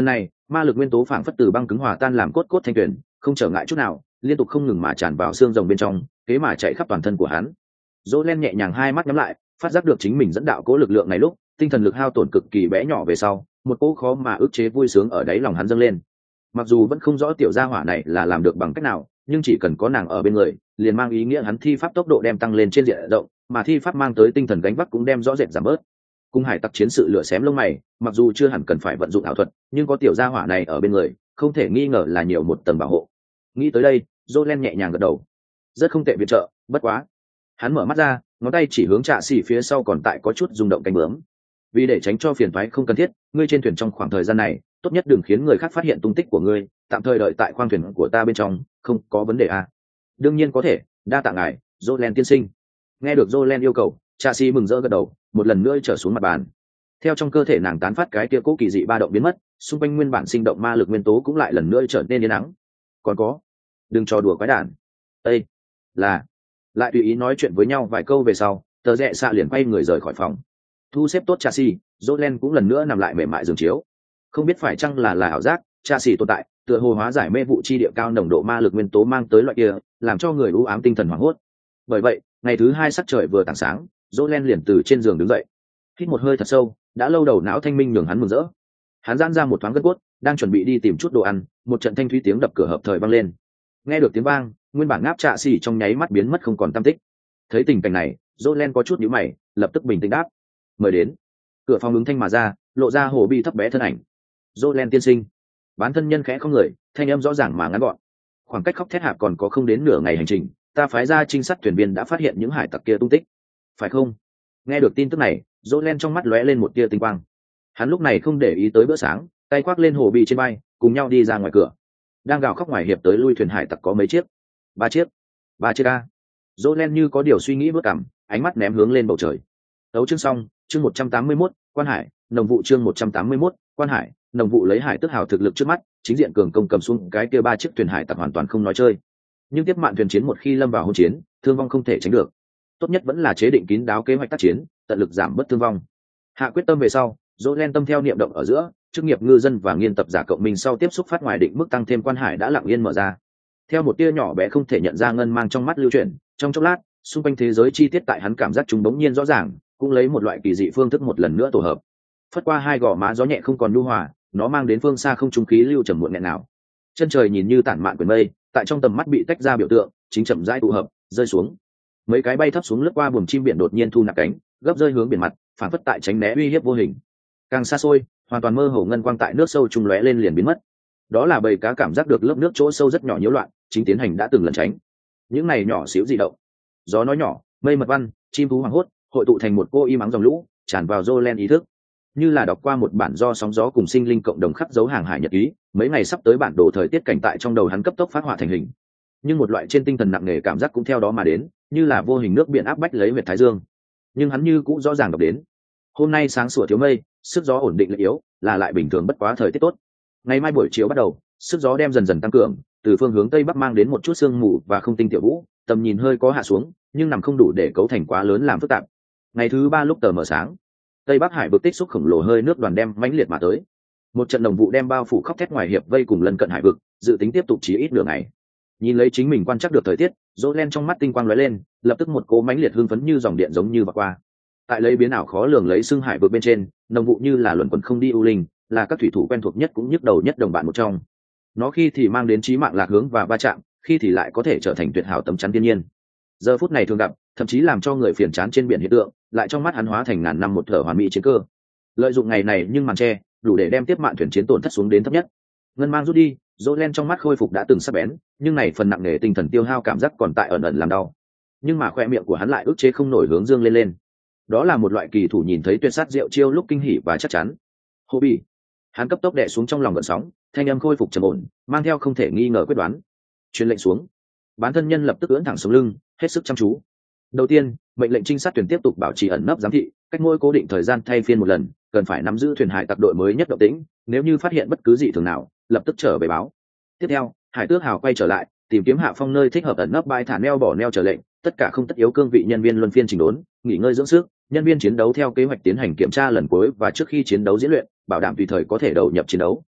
Ma lực nguyên tố phảng phất từ băng cứng hòa tan làm cốt cốt thanh tuyển, không trở ngại chút nào, liên tục không ngừng mà tràn vào xương rồng bên trong, kế mà chạy khắp toàn thân của hắn. Jolen nhẹ nhàng hai mắt nhắm lại, phát giác được chính mình dẫn đạo cố lực lượng này lúc, tinh thần lực hao tổn cực kỳ bé nhỏ về sau, một cỗ khó mà ức chế vui sướng ở đáy lòng hắn dâng lên. Mặc dù vẫn không rõ tiểu gia hỏa này là làm được bằng cách nào, nhưng chỉ cần có nàng ở bên người, liền mang ý nghĩa hắn thi pháp tốc độ đem tăng lên trên diện rộng, mà thi pháp mang tới tinh thần gánh vác cũng đem rõ rệt giảm bớt. Cung hải tặc chiến sự lửa xém lông mày, mặc dù chưa hẳn cần phải vận dụng ảo thuật, nhưng có tiểu gia hỏa này ở bên người, không thể nghi ngờ là nhiều một tầng bảo hộ. Nghĩ tới đây, Jolen nhẹ nhàng gật đầu. Rất không tệ viện trợ, bất quá. Hắn mở mắt ra, ngón tay chỉ hướng Trạ Sĩ phía sau còn tại có chút rung động cánh bướm. Vì để tránh cho phiền toái không cần thiết, ngươi trên thuyền trong khoảng thời gian này, tốt nhất đừng khiến người khác phát hiện tung tích của ngươi, tạm thời đợi tại khoang thuyền của ta bên trong, không có vấn đề à? Đương nhiên có thể, đa tạ ngài, Jolen tiên sinh. Nghe được Jolen yêu cầu, Trạ Sĩ mừng rỡ gật đầu, một lần nữa trở xuống mặt bàn. Theo trong cơ thể nàng tán phát cái kia cố kỳ dị ba động biến mất, xung quanh nguyên bản sinh động ma lực nguyên tố cũng lại lần nữa trở nên yên ắng. Còn có, đừng trò đùa quái đản. Ê, là, lại tùy ý nói chuyện với nhau vài câu về sau, tờ rẽ xạ liền quay người rời khỏi phòng. Thu xếp tốt Trạ Sĩ, Jolen cũng lần nữa nằm lại mềm mại giường chiếu. Không biết phải chăng là là ảo giác, Trạ Sĩ tồn tại, tựa hồ hóa giải mê vụ chi địa cao nồng độ ma lực nguyên tố mang tới loại kia, làm cho người u ám tinh thần hoảng hốt. Bởi vậy, ngày thứ hai sắc trời vừa tảng sáng, Jolen liền từ trên giường đứng dậy, hít một hơi thật sâu, đã lâu đầu não thanh minh nhường hắn mừng rỡ. Hắn giãn ra một thoáng gân cốt, đang chuẩn bị đi tìm chút đồ ăn, một trận thanh thúy tiếng đập cửa hợp thời vang lên. Nghe được tiếng vang, nguyên bản ngáp Trạ Sĩ trong nháy mắt biến mất không còn tăm tích. Thấy tình cảnh này, Jolen có chút nhíu mày, lập tức bình tĩnh đáp: "Mời đến." Cửa phòng ứng thanh mà ra, lộ ra hồ bi thấp bé thân ảnh. "Jolen tiên sinh." Bán thân nhân khẽ không người, thanh âm rõ ràng mà ngắn gọn. Khoảng cách khóc thét hạp còn có không đến nửa ngày hành trình, ta phái ra trinh sát thuyền viên đã phát hiện những hải tặc kia tung tích. Phải không? Nghe được tin tức này, Jolen trong mắt lóe lên một tia tinh quang. Hắn lúc này không để ý tới bữa sáng, tay khoác lên hồ bi trên bay, cùng nhau đi ra ngoài cửa. Đang gào khóc ngoài hiệp tới lui thuyền hải tặc có mấy chiếc? Ba chiếc. Ba chiếc a. Jolen như có điều suy nghĩ bước cằm, ánh mắt ném hướng lên bầu trời. Tấu chương xong, chương một trăm tám mươi mốt, quan hải, nồng vụ chương một trăm tám mươi mốt, quan hải, nồng vụ lấy hải tức hào thực lực trước mắt, chính diện cường công cầm xuống cái kia ba chiếc thuyền hải tặc hoàn toàn không nói chơi. Nhưng tiếp mạn thuyền chiến một khi lâm vào hỗn chiến, thương vong không thể tránh được. Tốt nhất vẫn là chế định kín đáo kế hoạch tác chiến, tận lực giảm bớt thương vong. Hạ quyết tâm về sau, Jolen tâm theo niệm động ở giữa, chức nghiệp ngư dân và nghiên tập giả cộng minh sau tiếp xúc phát ngoài định mức tăng thêm quan hải đã lặng yên mở ra. Theo một tia nhỏ bé không thể nhận ra ngân mang trong mắt lưu chuyển, trong chốc lát, xung quanh thế giới chi tiết tại hắn cảm giác chúng bỗng nhiên rõ ràng, cũng lấy một loại kỳ dị phương thức một lần nữa tổ hợp. Phất qua hai gò má gió nhẹ không còn nhu hòa, nó mang đến phương xa không trung khí lưu trầm muộn nghẹn nào. Chân trời nhìn như tản mạn quyển mây, tại trong tầm mắt bị tách ra biểu tượng, chính chậm rãi tụ hợp, rơi xuống. Mấy cái bay thấp xuống lướt qua buồm chim biển đột nhiên thu nạp cánh, gấp rơi hướng biển mặt, phản phất tại tránh né uy hiếp vô hình. Càng xa xôi, hoàn toàn mơ hồ ngân quang tại nước sâu trung lóe lên liền biến mất. Đó là bầy cá cảm giác được lớp nước chỗ sâu rất nhỏ nhiễu loạn, chính tiến hành đã từng lẩn tránh. Những này nhỏ xíu dị động, gió nói nhỏ, mây mật văn, chim thú hoàng hốt, hội tụ thành một cô y mắng dòng lũ, tràn vào Jolen ý thức. Như là đọc qua một bản do sóng gió cùng sinh linh cộng đồng khắc dấu hàng hải nhật ký, mấy ngày sắp tới bản đồ thời tiết cảnh tại trong đầu hắn cấp tốc phát họa thành hình. Nhưng một loại trên tinh thần nặng nề cảm giác cũng theo đó mà đến, như là vô hình nước biển áp bách lấy huyệt thái dương. Nhưng hắn như cũng rõ ràng đọc đến. Hôm nay sáng sủa thiếu mây, sức gió ổn định lại yếu, là lại bình thường bất quá thời tiết tốt. Ngày mai buổi chiều bắt đầu, sức gió đem dần dần tăng cường, từ phương hướng tây bắc mang đến một chút sương mù và không tinh tiểu vũ, tầm nhìn hơi có hạ xuống, nhưng nằm không đủ để cấu thành quá lớn làm phức tạp. Ngày thứ ba lúc tờ mờ sáng, tây bắc hải vực tích xúc khổng lồ hơi nước đoàn đem mãnh liệt mà tới. Một trận đồng vụ đem bao phủ khóc thét ngoài hiệp vây cùng lân cận hải vực, dự tính tiếp tục chỉ ít nửa ngày. Nhìn lấy chính mình quan trắc được thời tiết, Jolen trong mắt tinh quang lóe lên, lập tức một cỗ mãnh liệt hưng phấn như dòng điện giống như vượt qua. Tại lấy biến ảo khó lường lấy xương hải vực bên trên, nồng vụ như là luẩn quẩn không đi u linh, là các thủy thủ quen thuộc nhất cũng nhức đầu nhất đồng bạn một trong. Nó khi thì mang đến chí mạng lạc hướng và va chạm, khi thì lại có thể trở thành tuyệt hảo tấm chắn thiên nhiên. Giờ phút này thường gặp, thậm chí làm cho người phiền chán trên biển hiện tượng, lại trong mắt hắn hóa thành ngàn năm một thở hoàn mỹ chiến cơ. Lợi dụng ngày này nhưng màn che, đủ để đem tiếp mạn thuyền chiến tổn thất xuống đến thấp nhất. Ngân mang rút đi, Jolen trong mắt khôi phục đã từng sắc bén, nhưng này phần nặng nề tinh thần tiêu hao cảm giác còn tại ẩn ẩn làm đau. Nhưng mà khoe miệng của hắn lại ức chế không nổi hướng dương lên lên. Đó là một loại kỳ thủ nhìn thấy tuyệt sát diệu chiêu lúc kinh hỉ và chắc chắn. Hô bị, hắn cấp tốc đè xuống trong lòng gợn sóng, thanh âm khôi phục trầm ổn, mang theo không thể nghi ngờ quyết đoán. Truyền lệnh xuống. Bán thân nhân lập tức ưỡn thẳng sống lưng, hết sức chăm chú. Đầu tiên, mệnh lệnh trinh sát thuyền tiếp tục bảo trì ẩn nấp giám thị, cách mỗi cố định thời gian thay phiên một lần, cần phải nắm giữ thuyền hải tặc đội mới nhất động tĩnh, nếu như phát hiện bất cứ gì thường nào, lập tức trở về báo. Tiếp theo, hải tước hào quay trở lại, tìm kiếm hạ phong nơi thích hợp ẩn nấp bãi thả neo bỏ neo trở lệnh, tất cả không tất yếu cương vị nhân viên luân phiên chỉnh đốn, nghỉ ngơi dưỡng sức, nhân viên chiến đấu theo kế hoạch tiến hành kiểm tra lần cuối và trước khi chiến đấu diễn luyện, bảo đảm tùy thời có thể đầu nhập chiến đấu.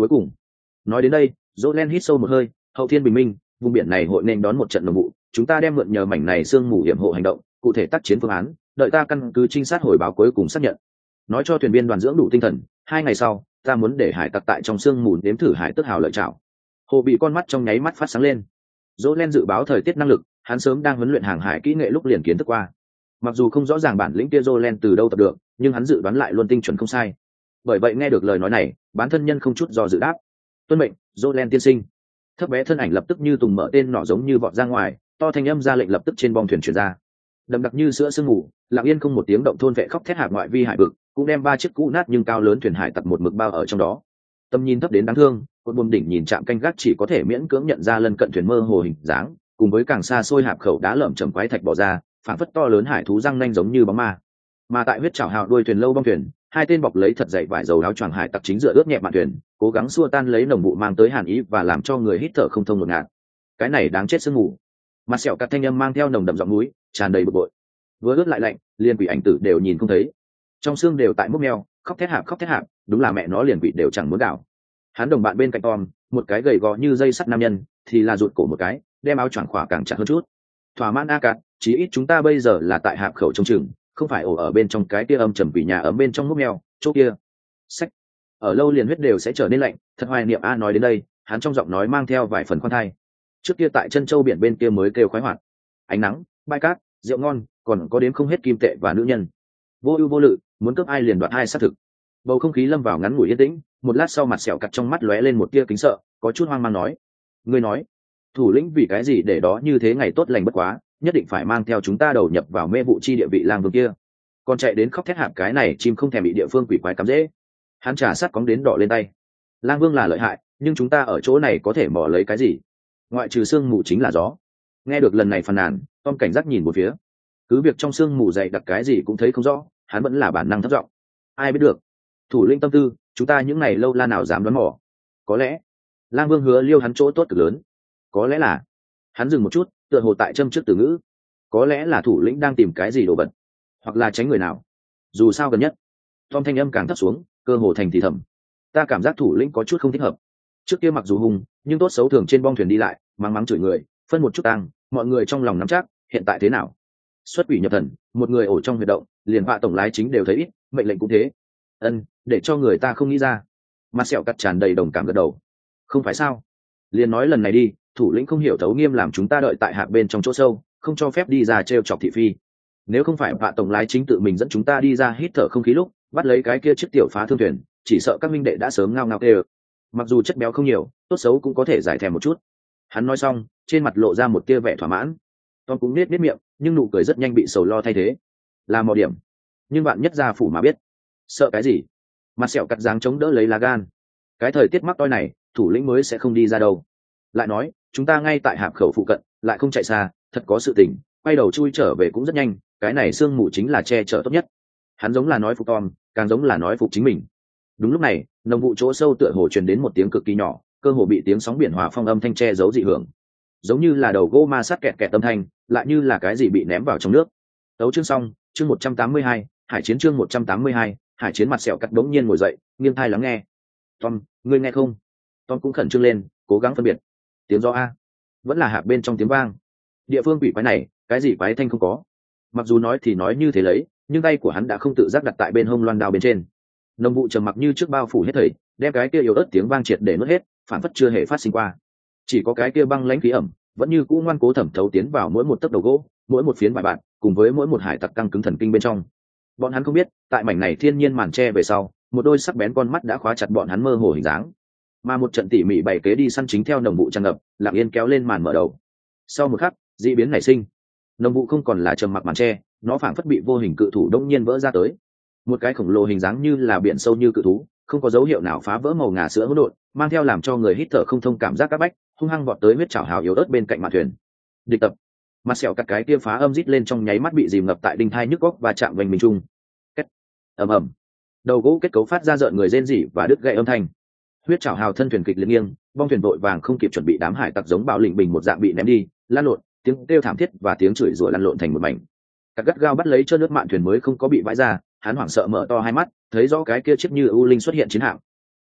cuối cùng nói đến đây, Jolen hít sâu một hơi, hậu thiên bình minh, vùng biển này hội nên đón một trận nồng vụ, chúng ta đem mượn nhờ mảnh này sương mù hiểm hộ hành động, cụ thể tác chiến phương án, đợi ta căn cứ trinh sát hồi báo cuối cùng xác nhận. Nói cho thuyền viên đoàn dưỡng đủ tinh thần, hai ngày sau, ta muốn để hải tặc tại trong sương mù nếm thử hải tức hào lợi chảo. Hồ bị con mắt trong nháy mắt phát sáng lên. Jolen dự báo thời tiết năng lực, hắn sớm đang huấn luyện hàng hải kỹ nghệ lúc liền kiến thức qua. Mặc dù không rõ ràng bản lĩnh kia Jolen từ đâu tập được, nhưng hắn dự đoán lại luôn tinh chuẩn không sai. Bởi vậy nghe được lời nói này, bán thân nhân không chút do dự đáp. Tuân mệnh, Jolen tiên sinh. Thấp bé thân ảnh lập tức như tùng mở tên nọ giống như vọt ra ngoài, to thanh âm ra lệnh lập tức trên bong thuyền truyền ra. Đậm đặc như sữa sương mù, lặng yên không một tiếng động thôn vệ khóc thét hạp ngoại vi hải vực, cũng đem ba chiếc cũ nát nhưng cao lớn thuyền hải tặc một mực bao ở trong đó. Tầm nhìn thấp đến đáng thương, cột buồm đỉnh nhìn chạm canh gác chỉ có thể miễn cưỡng nhận ra lân cận thuyền mơ hồ hình dáng, cùng với càng xa xôi hạp khẩu đá lởm chởm quái thạch bỏ ra, phản phất to lớn hải thú răng nanh giống như bóng ma. Mà tại huyết chảo hào đuôi thuyền lâu bong thuyền, hai tên bọc lấy thật dày vải dầu áo choàng hải tặc chính dựa ướt nhẹ mạn thuyền, cố gắng xua tan lấy nồng vụ mang tới hàn ý và làm cho người hít thở không thông ngột ngạt. Cái này đáng chết sương mù. Mặt sẹo cắt thanh âm mang theo nồng đậm giọng núi, tràn đầy bực bội. Vừa ướt lại lạnh, liền quỷ ảnh tử đều nhìn không thấy. Trong xương đều tại múc meo, khóc thét hạp khóc thét hạp, đúng là mẹ nó liền quỷ đều chẳng muốn đảo. Hắn đồng bạn bên cạnh Tom, một cái gầy gò như dây sắt nam nhân, thì là rụt cổ một cái, đem áo choàng khỏa càng chặt hơn chút. Thỏa mãn a cạn, chí ít chúng ta bây giờ là tại hạp khẩu trông chừng, không phải ổ ở bên trong cái kia âm trầm quỷ nhà ấm bên trong múc meo, chỗ kia. Sách. Ở lâu liền huyết đều sẽ trở nên lạnh, thật hoài niệm a nói đến đây, hắn trong giọng nói mang theo vài phần khoan thai. Trước kia tại chân châu biển bên kia mới kêu khoái hoạt. Ánh nắng, bãi cát, rượu ngon, còn có đến không hết kim tệ và nữ nhân. Vô ưu vô lự, muốn cướp ai liền đoạt ai xác thực. Bầu không khí lâm vào ngắn ngủi yên tĩnh, một lát sau mặt sẹo cặt trong mắt lóe lên một tia kính sợ, có chút hoang mang nói: "Ngươi nói, thủ lĩnh vì cái gì để đó như thế ngày tốt lành bất quá, nhất định phải mang theo chúng ta đầu nhập vào mê vụ chi địa vị lang vương kia, còn chạy đến khóc thét hạp cái này chim không thèm bị địa phương quỷ quái cắm dễ." Hắn trả sát cóng đến đỏ lên tay. Lang vương là lợi hại, nhưng chúng ta ở chỗ này có thể mò lấy cái gì? Ngoại trừ sương mù chính là gió. Nghe được lần này phàn nàn, Tom cảnh giác nhìn một phía. Cứ việc trong sương mù dày đặc cái gì cũng thấy không rõ, hắn vẫn là bản năng thấp giọng. Ai biết được? Thủ lĩnh tâm tư, chúng ta những ngày lâu la nào dám đoán mò. Có lẽ, Lang Vương hứa liêu hắn chỗ tốt cực lớn. Có lẽ là, hắn dừng một chút, tựa hồ tại châm trước từ ngữ. Có lẽ là thủ lĩnh đang tìm cái gì đồ vật, hoặc là tránh người nào. Dù sao gần nhất, Tom thanh âm càng thấp xuống, cơ hồ thành thì thầm. Ta cảm giác thủ lĩnh có chút không thích hợp. Trước kia mặc dù hung, nhưng tốt xấu thường trên bong thuyền đi lại, mắng mắng chửi người, phân một chút tăng, mọi người trong lòng nắm chắc. Hiện tại thế nào? Xuất quỷ nhập thần, một người ổ trong huyệt động, liền vạ tổng lái chính đều thấy ít, mệnh lệnh cũng thế. Ân, để cho người ta không nghĩ ra. Mặt sẹo cắt tràn đầy đồng cảm gật đầu. Không phải sao? Liền nói lần này đi, thủ lĩnh không hiểu thấu nghiêm làm chúng ta đợi tại hạc bên trong chỗ sâu, không cho phép đi ra trêu chọc thị phi. Nếu không phải vạ tổng lái chính tự mình dẫn chúng ta đi ra hít thở không khí lúc, bắt lấy cái kia chiếc tiểu phá thương thuyền, chỉ sợ các minh đệ đã sớm ngao ngao kêu. Mặc dù chất béo không nhiều, tốt xấu cũng có thể giải thèm một chút. Hắn nói xong, trên mặt lộ ra một tia vẻ thỏa mãn. Tom cũng nết nết miệng, nhưng nụ cười rất nhanh bị sầu lo thay thế. Là mò điểm, nhưng bạn nhất gia phủ mà biết, sợ cái gì? Mặt sẹo cắt dáng chống đỡ lấy lá gan. Cái thời tiết mắc toi này, thủ lĩnh mới sẽ không đi ra đâu. Lại nói, chúng ta ngay tại hạp khẩu phụ cận, lại không chạy xa, thật có sự tình, quay đầu chui trở về cũng rất nhanh. Cái này sương mù chính là che chở tốt nhất. Hắn giống là nói phục Tom, càng giống là nói phục chính mình. Đúng lúc này, nồng vụ chỗ sâu tựa hồ truyền đến một tiếng cực kỳ nhỏ, cơ hồ bị tiếng sóng biển hòa phong âm thanh che giấu dị hưởng. Giống như là đầu gỗ ma sát kẹt kẹt âm thanh, lại như là cái gì bị ném vào trong nước. Tấu chương xong, chương một trăm tám mươi hai, hải chiến chương một trăm tám mươi hai, hải chiến. Mặt sẹo cắt đống nhiên ngồi dậy, nghiêng tai lắng nghe. Tom, ngươi nghe không? Tom cũng khẩn trương lên, cố gắng phân biệt. Tiếng gió a, vẫn là hạc bên trong tiếng vang. Địa phương quỷ quái này, cái gì quái thanh không có. Mặc dù nói thì nói như thế lấy, nhưng tay của hắn đã không tự giác đặt tại bên hông loan đao bên trên. Nồng vụ trầm mặc như trước bao phủ hết thảy, đem cái kia yếu ớt tiếng vang triệt để nuốt hết, phản phất chưa hề phát sinh qua. Chỉ có cái kia băng lãnh khí ẩm, vẫn như cũ ngoan cố thẩm thấu tiến vào mỗi một tấc đầu gỗ, mỗi một phiến bài bạt, cùng với mỗi một hải tặc căng cứng thần kinh bên trong. Bọn hắn không biết, tại mảnh này thiên nhiên màn che về sau, một đôi sắc bén con mắt đã khóa chặt bọn hắn mơ hồ hình dáng. Mà một trận tỉ mỉ bày kế đi săn chính theo nồng vụ tràn ngập, lặng yên kéo lên màn mở đầu. Sau một khắc, dị biến nảy sinh. Nồng vụ không còn là trầm mặc màn che, nó phảng phất bị vô hình cự thủ đông nhiên vỡ ra tới. Một cái khổng lồ hình dáng như là biển sâu như cự thú, không có dấu hiệu nào phá vỡ màu ngà sữa hỗn độn, mang theo làm cho người hít thở không thông cảm giác các bách, hung hăng vọt tới huyết chảo hào yếu ớt bên cạnh mạn thuyền. Địch tập. Mặt sẹo cắt cái kia phá âm rít lên trong nháy mắt bị dìm ngập tại đinh thai nhức góc và chạm vành mình trung. Kết. Ầm ầm. Đầu gỗ kết cấu phát ra rợn người rên rỉ và đứt gãy âm thanh. Huyết chảo hào thân thuyền kịch liệt nghiêng, bong thuyền vội vàng không kịp chuẩn bị, đám hải tặc giống bạo lĩnh bình một dạng bị ném đi, lan lộn, tiếng kêu thảm thiết và tiếng chửi rủa lăn lộn thành một mảnh. Các gắt gao bắt lấy chân nước mạn thuyền mới không có bị vãi ra, hắn hoảng sợ mở to hai mắt, thấy rõ cái kia chiếc như ưu linh xuất hiện chiến hạm.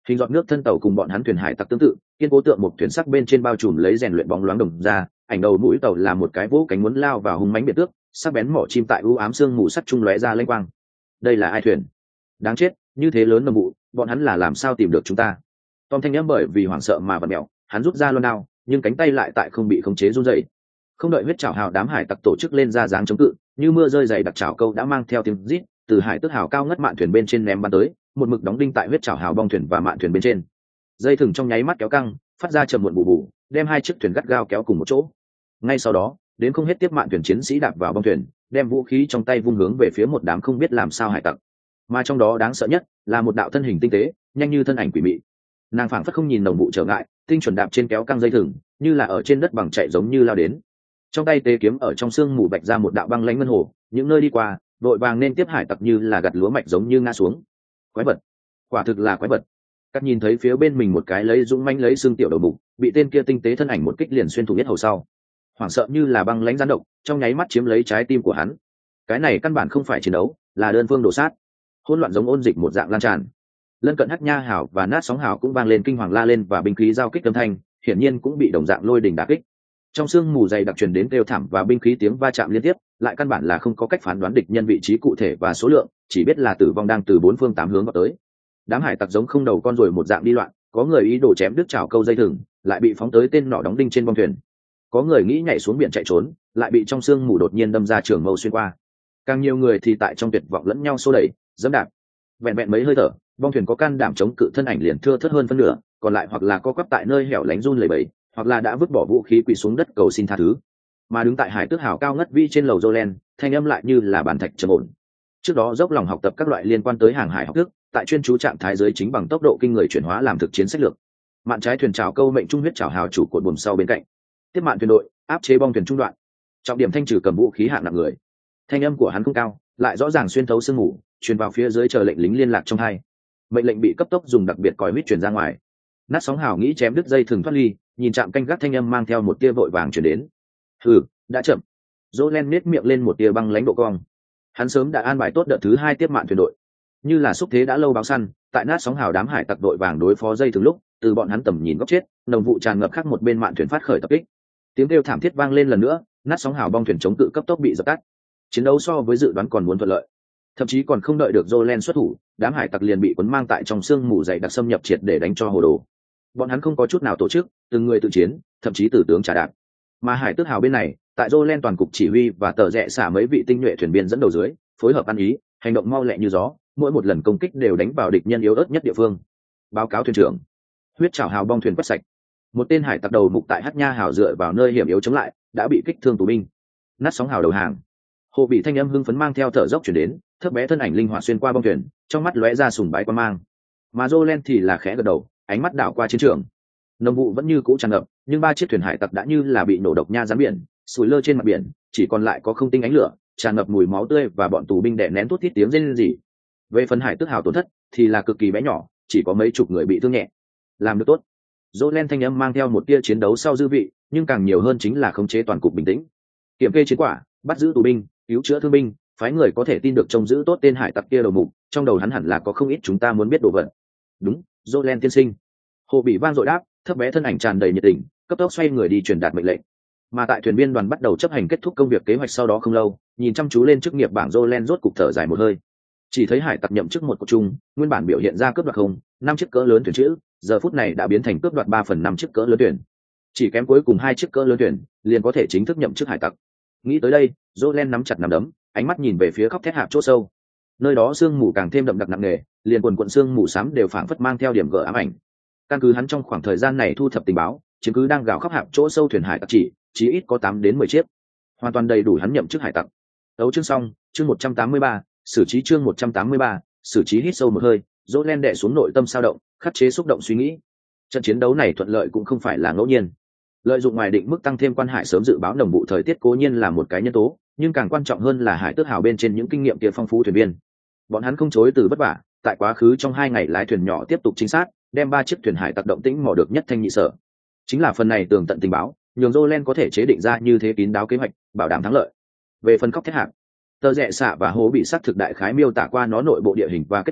Hình giọt nước thân tàu cùng bọn hắn thuyền hải tặc tương tự, kiên cố tượng một thuyền sắc bên trên bao trùm lấy rèn luyện bóng loáng đồng ra, ảnh đầu mũi tàu là một cái vỗ cánh muốn lao vào hung mãnh biệt tước, sắc bén mỏ chim tại u ám sương mù sắt trung lóe ra lênh quang. Đây là ai thuyền? Đáng chết, như thế lớn nồng vụ, bọn hắn là làm sao tìm được chúng ta? Tom thanh nhắm bởi vì hoảng sợ mà vặn mèo, hắn rút ra loan đao, nhưng cánh tay lại tại không bị khống chế run rẩy. Không đợi huyết trảo hào đám hải tặc tổ chức lên ra dáng chống cự, như mưa rơi dày đặc trảo câu đã mang theo tiếng rít từ hải tước hào cao ngất mạn thuyền bên trên ném bắn tới, một mực đóng đinh tại huyết trảo hào bong thuyền và mạn thuyền bên trên. Dây thừng trong nháy mắt kéo căng, phát ra trầm muộn bù bù, đem hai chiếc thuyền gắt gao kéo cùng một chỗ. Ngay sau đó, đến không hết tiếp mạn thuyền chiến sĩ đạp vào bong thuyền, đem vũ khí trong tay vung hướng về phía một đám không biết làm sao hải tặc. Mà trong đó đáng sợ nhất là một đạo thân hình tinh tế, nhanh như thân ảnh quỷ mị. Nàng phảng phất không nhìn đồng vụ trở ngại, tinh chuẩn đạp trên kéo căng dây thừng, như là ở trên đất bằng chạy giống như lao đến. Trong tay tế kiếm ở trong xương mù bạch ra một đạo băng lãnh ngân hồ, những nơi đi qua, đội vàng nên tiếp hải tặc như là gặt lúa mạch giống như ngã xuống. Quái vật, quả thực là quái vật. Cắt nhìn thấy phía bên mình một cái lấy dũng manh lấy xương tiểu đầu bụng, bị tên kia tinh tế thân ảnh một kích liền xuyên thủng yết hầu sau. Hoảng sợ như là băng lãnh gián độc, trong nháy mắt chiếm lấy trái tim của hắn. Cái này căn bản không phải chiến đấu, là đơn phương đổ sát. Hỗn loạn giống ôn dịch một dạng lan tràn. Lân cận Hắc Nha hảo và nát sóng hảo cũng vang lên kinh hoàng la lên và binh khí giao kích âm thanh, hiển nhiên cũng bị đồng dạng lôi đình đả kích. Trong sương mù dày đặc truyền đến kêu thảm và binh khí tiếng va chạm liên tiếp, lại căn bản là không có cách phán đoán địch nhân vị trí cụ thể và số lượng, chỉ biết là tử vong đang từ bốn phương tám hướng vào tới. Đám hải tặc giống không đầu con ruồi một dạng đi loạn, có người ý đồ chém đứt chảo câu dây thừng, lại bị phóng tới tên nỏ đóng đinh trên bong thuyền. Có người nghĩ nhảy xuống biển chạy trốn, lại bị trong sương mù đột nhiên đâm ra trường mâu xuyên qua. Càng nhiều người thì tại trong tuyệt vọng lẫn nhau xô đẩy, dẫm đạp. Vẹn vẹn mấy hơi thở, bong thuyền có can đảm chống cự thân ảnh liền thưa thớt hơn phân nửa, còn lại hoặc là co quắp tại nơi hẻo lánh run lẩy bẩy, hoặc là đã vứt bỏ vũ khí quỳ xuống đất cầu xin tha thứ. Mà đứng tại hải tước hào cao ngất vi trên lầu Jolen, thanh âm lại như là bàn thạch trầm ổn. Trước đó dốc lòng học tập các loại liên quan tới hàng hải học thức, tại chuyên chú trạng thái giới chính bằng tốc độ kinh người chuyển hóa làm thực chiến sách lược. Mạn trái thuyền trào câu mệnh trung huyết trào hào chủ cột buồm sau bên cạnh. Tiếp mạn thuyền đội, áp chế bong thuyền trung đoạn. Trọng điểm thanh trừ cầm vũ khí hạng nặng người. Thanh âm của hắn không cao, lại rõ ràng xuyên thấu sương mù, truyền vào phía dưới chờ lệnh lính liên lạc trong hai. Mệnh lệnh bị cấp tốc dùng đặc biệt còi huýt truyền ra ngoài. Nát sóng hào nghĩ chém đứt dây thừng thoát ly, nhìn trạm canh gác thanh âm mang theo một tia vội vàng truyền đến. Hừ, đã chậm. Jolen nét miệng lên một tia băng lãnh độ cong. Hắn sớm đã an bài tốt đợt thứ hai tiếp mạn thuyền đội, như là xúc thế đã lâu báo săn, tại nát sóng hào đám hải tặc đội vàng đối phó dây thừng lúc, từ bọn hắn tầm nhìn góc chết, nồng vụ tràn ngập khắc một bên mạn thuyền phát khởi tập kích. Tiếng kêu thảm thiết vang lên lần nữa, nát sóng hào bong thuyền chống cự cấp tốc bị dập tắt. Chiến đấu so với dự đoán còn muốn thuận lợi, thậm chí còn không đợi được Jolen xuất thủ, đám hải tặc liền bị cuốn mang tại trong sương mù dày đặc xâm nhập triệt để đánh cho hồ đồ. Bọn hắn không có chút nào tổ chức, từng người tự chiến, thậm chí tử tướng trả đạp. Mà hải tước hào bên này, tại Jolen toàn cục chỉ huy và tờ rẽ xả mấy vị tinh nhuệ thuyền viên dẫn đầu dưới, phối hợp ăn ý, hành động mau lẹ như gió, mỗi một lần công kích đều đánh vào địch nhân yếu ớt nhất địa phương. Báo cáo thuyền trưởng, huyết trảo hào bong thuyền quét sạch. Một tên hải tặc đầu mục tại Hắc Nha hào dựa vào nơi hiểm yếu chống lại, đã bị kích thương tù binh. Nát sóng hào đầu hàng. Hồ bị thanh âm hưng phấn mang theo thở dốc chuyển đến, thấp bé thân ảnh linh hoạt xuyên qua bong thuyền, trong mắt lóe ra sùng bái quan mang. Mà Jolen thì là khẽ gật đầu, ánh mắt đảo qua chiến trường. Nồng vụ vẫn như cũ tràn ngập, nhưng ba chiếc thuyền hải tặc đã như là bị nổ độc nha rắn biển, sủi lơ trên mặt biển, chỉ còn lại có không tinh ánh lửa, tràn ngập mùi máu tươi và bọn tù binh đè nén thút thít tiếng rên rỉ. Về phần hải tước hào tổn thất thì là cực kỳ bé nhỏ, chỉ có mấy chục người bị thương nhẹ. Làm được tốt. Jolen thanh âm mang theo một tia chiến đấu sau dư vị, nhưng càng nhiều hơn chính là khống chế toàn cục bình tĩnh. Kiểm kê chiến quả, bắt giữ tù binh, cứu chữa thương binh, phái người có thể tin được trông giữ tốt tên hải tặc kia đầu mục, trong đầu hắn hẳn là có không ít chúng ta muốn biết đồ vật. Đúng, Jolen tiên sinh. Hồ bị vang dội đáp, thấp bé thân ảnh tràn đầy nhiệt tình, cấp tốc xoay người đi truyền đạt mệnh lệnh. Mà tại thuyền viên đoàn bắt đầu chấp hành kết thúc công việc kế hoạch sau đó không lâu, nhìn chăm chú lên chức nghiệp bảng Jolen rốt cục thở dài một hơi. Chỉ thấy hải tặc nhậm chức một cột chung, nguyên bản biểu hiện ra cướp đoạt không, năm chiếc cỡ lớn thuyền chữ, giờ phút này đã biến thành cướp đoạt ba phần năm chiếc cỡ lớn thuyền. Chỉ kém cuối cùng hai chiếc cỡ lớn thuyền, liền có thể chính thức nhậm chức hải tặc. Nghĩ tới đây, Jolen nắm chặt nắm đấm, ánh mắt nhìn về phía khóc thét hạp chỗ sâu. Nơi đó sương mù càng thêm đậm đặc nặng nề, liền quần quần sương mù xám đều phảng phất mang theo điểm gở ám ảnh. Căn cứ hắn trong khoảng thời gian này thu thập tình báo, chứng cứ đang gào khóc hạp chỗ sâu thuyền hải tặc chỉ, chí ít có tám đến mười chiếc, hoàn toàn đầy đủ hắn nhậm chức hải tặc. Đấu chương xong, chương một trăm tám mươi ba, xử trí chương một trăm tám mươi ba, xử trí hít sâu một hơi, Jolen đè xuống nội tâm sao động, khắc chế xúc động suy nghĩ. Trận chiến đấu này thuận lợi cũng không phải là ngẫu nhiên. Lợi dụng ngoài định mức tăng thêm quan hải sớm dự báo đồng vụ thời tiết cố nhiên là một cái nhân tố, nhưng càng quan trọng hơn là hải tước hào bên trên những kinh nghiệm kia phong phú thuyền viên. Bọn hắn không chối từ vất vả, tại quá khứ trong hai ngày lái thuyền nhỏ tiếp tục chính xác, đem ba chiếc thuyền hải tặc động tĩnh mò được nhất thanh nhị sở. Chính là phần này tường tận tình báo, nhường Jolen có thể chế định ra như thế kín đáo kế hoạch, bảo đảm thắng lợi. Về phần khóc thét hạng, tờ rẽ xạ và hố bị sắc thực đại khái miêu tả qua nó nội bộ địa hình và kết cấu,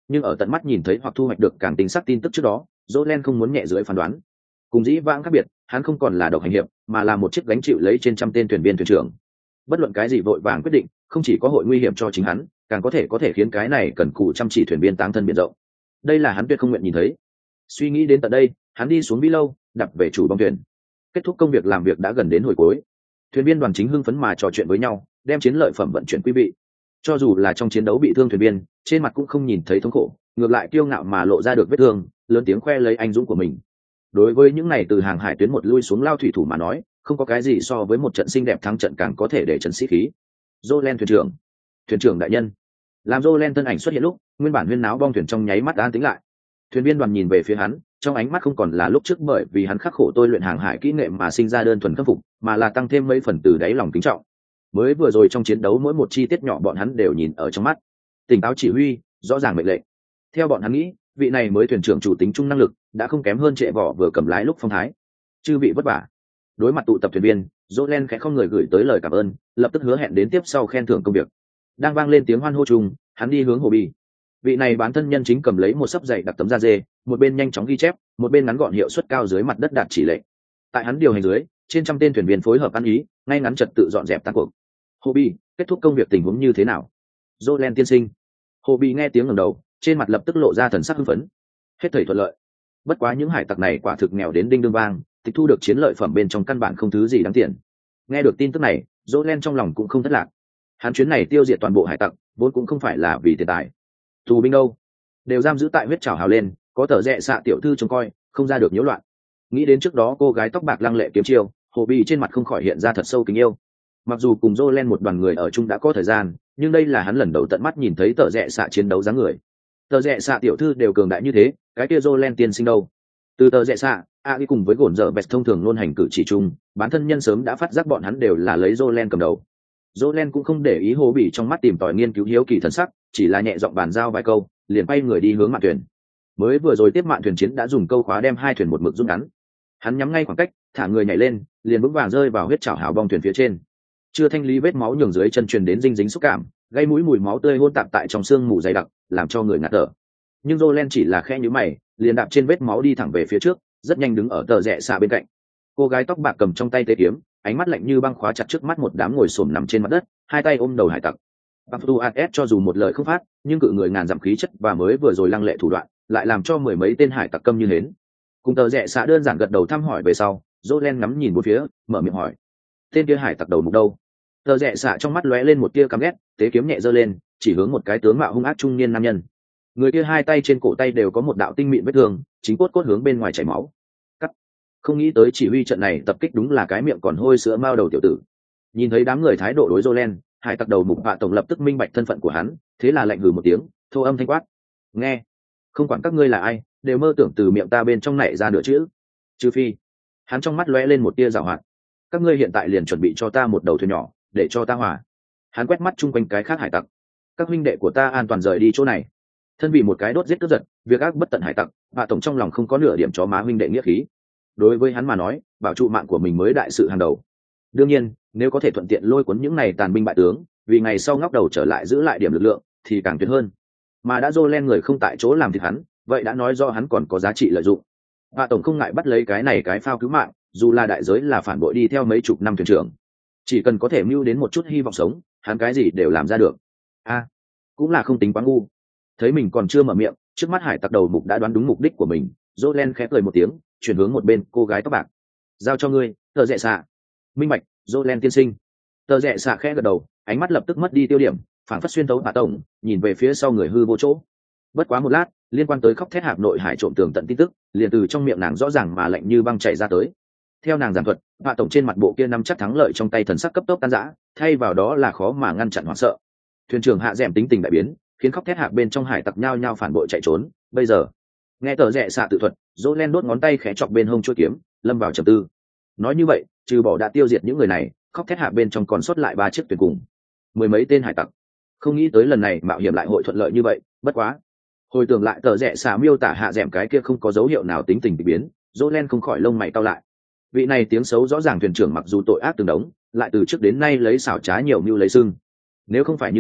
nhưng ở tận mắt nhìn thấy hoặc thu hoạch được càng tính xác tin tức trước đó, Jolene không muốn nhẹ dưới phán đoán. Cùng dĩ vãng khác biệt, hắn không còn là độc hành hiệp, mà là một chiếc gánh chịu lấy trên trăm tên thuyền viên thuyền trưởng. Bất luận cái gì vội vàng quyết định, không chỉ có hội nguy hiểm cho chính hắn, càng có thể có thể khiến cái này cần cù chăm chỉ thuyền viên táng thân biển rộng. Đây là hắn tuyệt không nguyện nhìn thấy. Suy nghĩ đến tận đây, hắn đi xuống vi lâu, đập về chủ bong thuyền. Kết thúc công việc làm việc đã gần đến hồi cuối. Thuyền viên đoàn chính hưng phấn mà trò chuyện với nhau, đem chiến lợi phẩm vận chuyển quý vị. Cho dù là trong chiến đấu bị thương thuyền viên, trên mặt cũng không nhìn thấy thống khổ, ngược lại kiêu ngạo mà lộ ra được vết thương, lớn tiếng khoe lấy anh dũng của mình. Đối với những này từ hàng hải tuyến một lui xuống lao thủy thủ mà nói, không có cái gì so với một trận xinh đẹp thắng trận càng có thể để trấn sĩ khí. Jolene thuyền trưởng, thuyền trưởng đại nhân. Làm Jolene thân ảnh xuất hiện lúc, nguyên bản huyên náo bong thuyền trong nháy mắt an tĩnh lại. Thuyền viên đoàn nhìn về phía hắn, trong ánh mắt không còn là lúc trước bởi vì hắn khắc khổ tôi luyện hàng hải kỹ nghệ mà sinh ra đơn thuần khâm phục, mà là tăng thêm mấy phần từ đáy lòng kính trọng. Mới vừa rồi trong chiến đấu mỗi một chi tiết nhỏ bọn hắn đều nhìn ở trong mắt, tỉnh táo chỉ huy, rõ ràng mệnh lệnh. Theo bọn hắn nghĩ, vị này mới thuyền trưởng chủ tính trung năng lực đã không kém hơn trệ vỏ vừa cầm lái lúc phong thái. Chư vị vất vả. Đối mặt tụ tập thuyền viên, Jolene khẽ không người gửi tới lời cảm ơn, lập tức hứa hẹn đến tiếp sau khen thưởng công việc. Đang vang lên tiếng hoan hô chung, hắn đi hướng hồ bi. Vị này bán thân nhân chính cầm lấy một sấp dày đặc tấm da dê, một bên nhanh chóng ghi chép, một bên ngắn gọn hiệu suất cao dưới mặt đất đạt chỉ lệnh. Tại hắn điều hành dưới, trên trăm tên thuyền viên phối hợp ăn ý, ngay ngắn trật tự dọn dẹp tan cuộc. Hồ bi, kết thúc công việc tình huống như thế nào? Jolene tiên sinh. Hồ bi nghe tiếng ngẩng đầu, trên mặt lập tức lộ ra thần sắc hưng phấn. Hết thảy thuận lợi. Bất quá những hải tặc này quả thực nghèo đến đinh đương vang, tịch thu được chiến lợi phẩm bên trong căn bản không thứ gì đáng tiền. Nghe được tin tức này, Jolene trong lòng cũng không thất lạc. Hắn chuyến này tiêu diệt toàn bộ hải tặc, vốn cũng không phải là vì tiền tài. Tù binh đâu? Đều giam giữ tại huyết trảo hào lên, có tờ rẽ xạ tiểu thư trông coi, không ra được nhiễu loạn. Nghĩ đến trước đó cô gái tóc bạc lăng lệ kiếm chiêu, Hồ Bì trên mặt không khỏi hiện ra thật sâu tình yêu. Mặc dù cùng Jolene một đoàn người ở chung đã có thời gian, nhưng đây là hắn lần đầu tận mắt nhìn thấy tờ rẽ xạ chiến đấu dáng người. Tờ rẽ xạ tiểu thư đều cường đại như thế, cái kia Jolene tiên sinh đâu? Từ tờ rẽ xạ, a đi cùng với gồn dở bẹt thông thường luôn hành cử chỉ chung, bản thân nhân sớm đã phát giác bọn hắn đều là lấy Jolene cầm đầu. Jolene cũng không để ý Hồ Bì trong mắt tìm tòi nghiên cứu hiếu kỳ thần sắc, chỉ là nhẹ giọng bàn giao vài câu, liền bay người đi hướng mạn thuyền. Mới vừa rồi tiếp mạn thuyền chiến đã dùng câu khóa đem hai thuyền một mực rút ngắn. Hắn nhắm ngay khoảng cách, thả người nhảy lên, liền vững vàng rơi vào huyết chảo hào bong thuyền phía trên. Chưa thanh lý vết máu nhường dưới chân truyền đến dinh dính xúc cảm, gây mũi mùi máu tươi hôn tạp tại trong xương mù dày đặc, làm cho người ngạt thở. Nhưng Jolene chỉ là khẽ nhíu mày, liền đạp trên vết máu đi thẳng về phía trước, rất nhanh đứng ở tờ rẽ xạ bên cạnh. Cô gái tóc bạc cầm trong tay tế kiếm, ánh mắt lạnh như băng khóa chặt trước mắt một đám ngồi xổm nằm trên mặt đất, hai tay ôm đầu hải tặc. Baftu a ét cho dù một lời không phát, nhưng cự người ngàn dặm khí chất và mới vừa rồi lăng lệ thủ đoạn, lại làm cho mười mấy tên hải tặc câm như hến. Cùng tờ rẽ xạ đơn giản gật đầu thăm hỏi về sau, Jolene ngắm nhìn bốn phía, mở miệng hỏi: tên kia hải tặc đầu mục đâu? Tờ rẽ xạ trong mắt lóe lên một tia căm ghét, tế kiếm nhẹ giơ lên, chỉ hướng một cái tướng mạo hung ác trung niên nam nhân. Người kia hai tay trên cổ tay đều có một đạo tinh mịn vết thương, chính cốt cốt hướng bên ngoài chảy máu. Cắt. Không nghĩ tới chỉ huy trận này tập kích đúng là cái miệng còn hôi sữa mao đầu tiểu tử. Nhìn thấy đám người thái độ đối Jolene, hải tặc đầu mục vạ tổng lập tức minh bạch thân phận của hắn, thế là lạnh hừ một tiếng, thô âm thanh quát: nghe, không quản các ngươi là ai, đều mơ tưởng từ miệng ta bên trong nảy ra nửa chữ, trừ phi. Hắn trong mắt lóe lên một tia giảo hoạt: các ngươi hiện tại liền chuẩn bị cho ta một đầu thuyền nhỏ, để cho ta hòa. Hắn quét mắt chung quanh cái khác hải tặc: các huynh đệ của ta an toàn rời đi chỗ này. Thân vì một cái đốt giết cướp giật, việc ác bất tận hải tặc, vạ tổng trong lòng không có nửa điểm chó má huynh đệ nghĩa khí. Đối với hắn mà nói, bảo trụ mạng của mình mới đại sự hàng đầu. Đương nhiên, nếu có thể thuận tiện lôi cuốn những này tàn binh bại tướng, vì ngày sau ngóc đầu trở lại giữ lại điểm lực lượng, thì càng tuyệt hơn. Mà đã Jolene người không tại chỗ làm thịt hắn, vậy đã nói do hắn còn có giá trị lợi dụng. Vạ tổng không ngại bắt lấy cái này cái phao cứu mạng, dù là đại giới là phản bội đi theo mấy chục năm thuyền trưởng. Chỉ cần có thể mưu đến một chút hy vọng sống, hắn cái gì đều làm ra được. A, à, cũng là không tính quá ngu. Thấy mình còn chưa mở miệng, trước mắt hải tặc đầu mục đã đoán đúng mục đích của mình, Jolene khẽ cười một tiếng, chuyển hướng một bên cô gái tóc bạc: giao cho ngươi, tờ rẽ xạ. Minh bạch, Jolene tiên sinh. Tờ rẽ xạ khẽ gật đầu, ánh mắt lập tức mất đi tiêu điểm, phản phất xuyên tấu bà tổng, nhìn về phía sau người hư vô chỗ. Bất quá một lát, liên quan tới khóc thét hạp nội hải trộm tường tận tin tức, liền từ trong miệng nàng rõ ràng mà lạnh như băng chảy ra tới. Theo nàng giảng thuật, bà tổng trên mặt bộ kia nắm chắc thắng lợi trong tay thần sắc cấp tốc tan rã, thay vào đó là khó mà ngăn chặn hoảng sợ. Thuyền trưởng hạ dẻm tính tình đại biến, khiến khóc thét hạp bên trong hải tặc nhao nhao phản bội chạy trốn. Bây giờ, nghe tờ rẽ xạ tự thuật, Jolene đốt ngón tay khẽ chọc bên hông chuôi kiếm, lâm vào trầm tư. Nói như vậy, trừ bỏ đã tiêu diệt những người này, khóc thét hạ bên trong còn sót lại ba chiếc thuyền cùng mười mấy tên hải tặc. Không nghĩ tới lần này mạo hiểm lại hội thuận lợi như vậy. Bất quá, hồi tưởng lại tờ rẽ xạ miêu tả hạ dẻm cái kia không có dấu hiệu nào tính tình bị biến, Jolene không khỏi lông mày cau lại. Vị này tiếng xấu rõ ràng thuyền trưởng mặc dù tội ác từng đống, lại từ trước đến nay lấy xảo trá nhiều mưu lấy sưng. Nếu không phải như thế,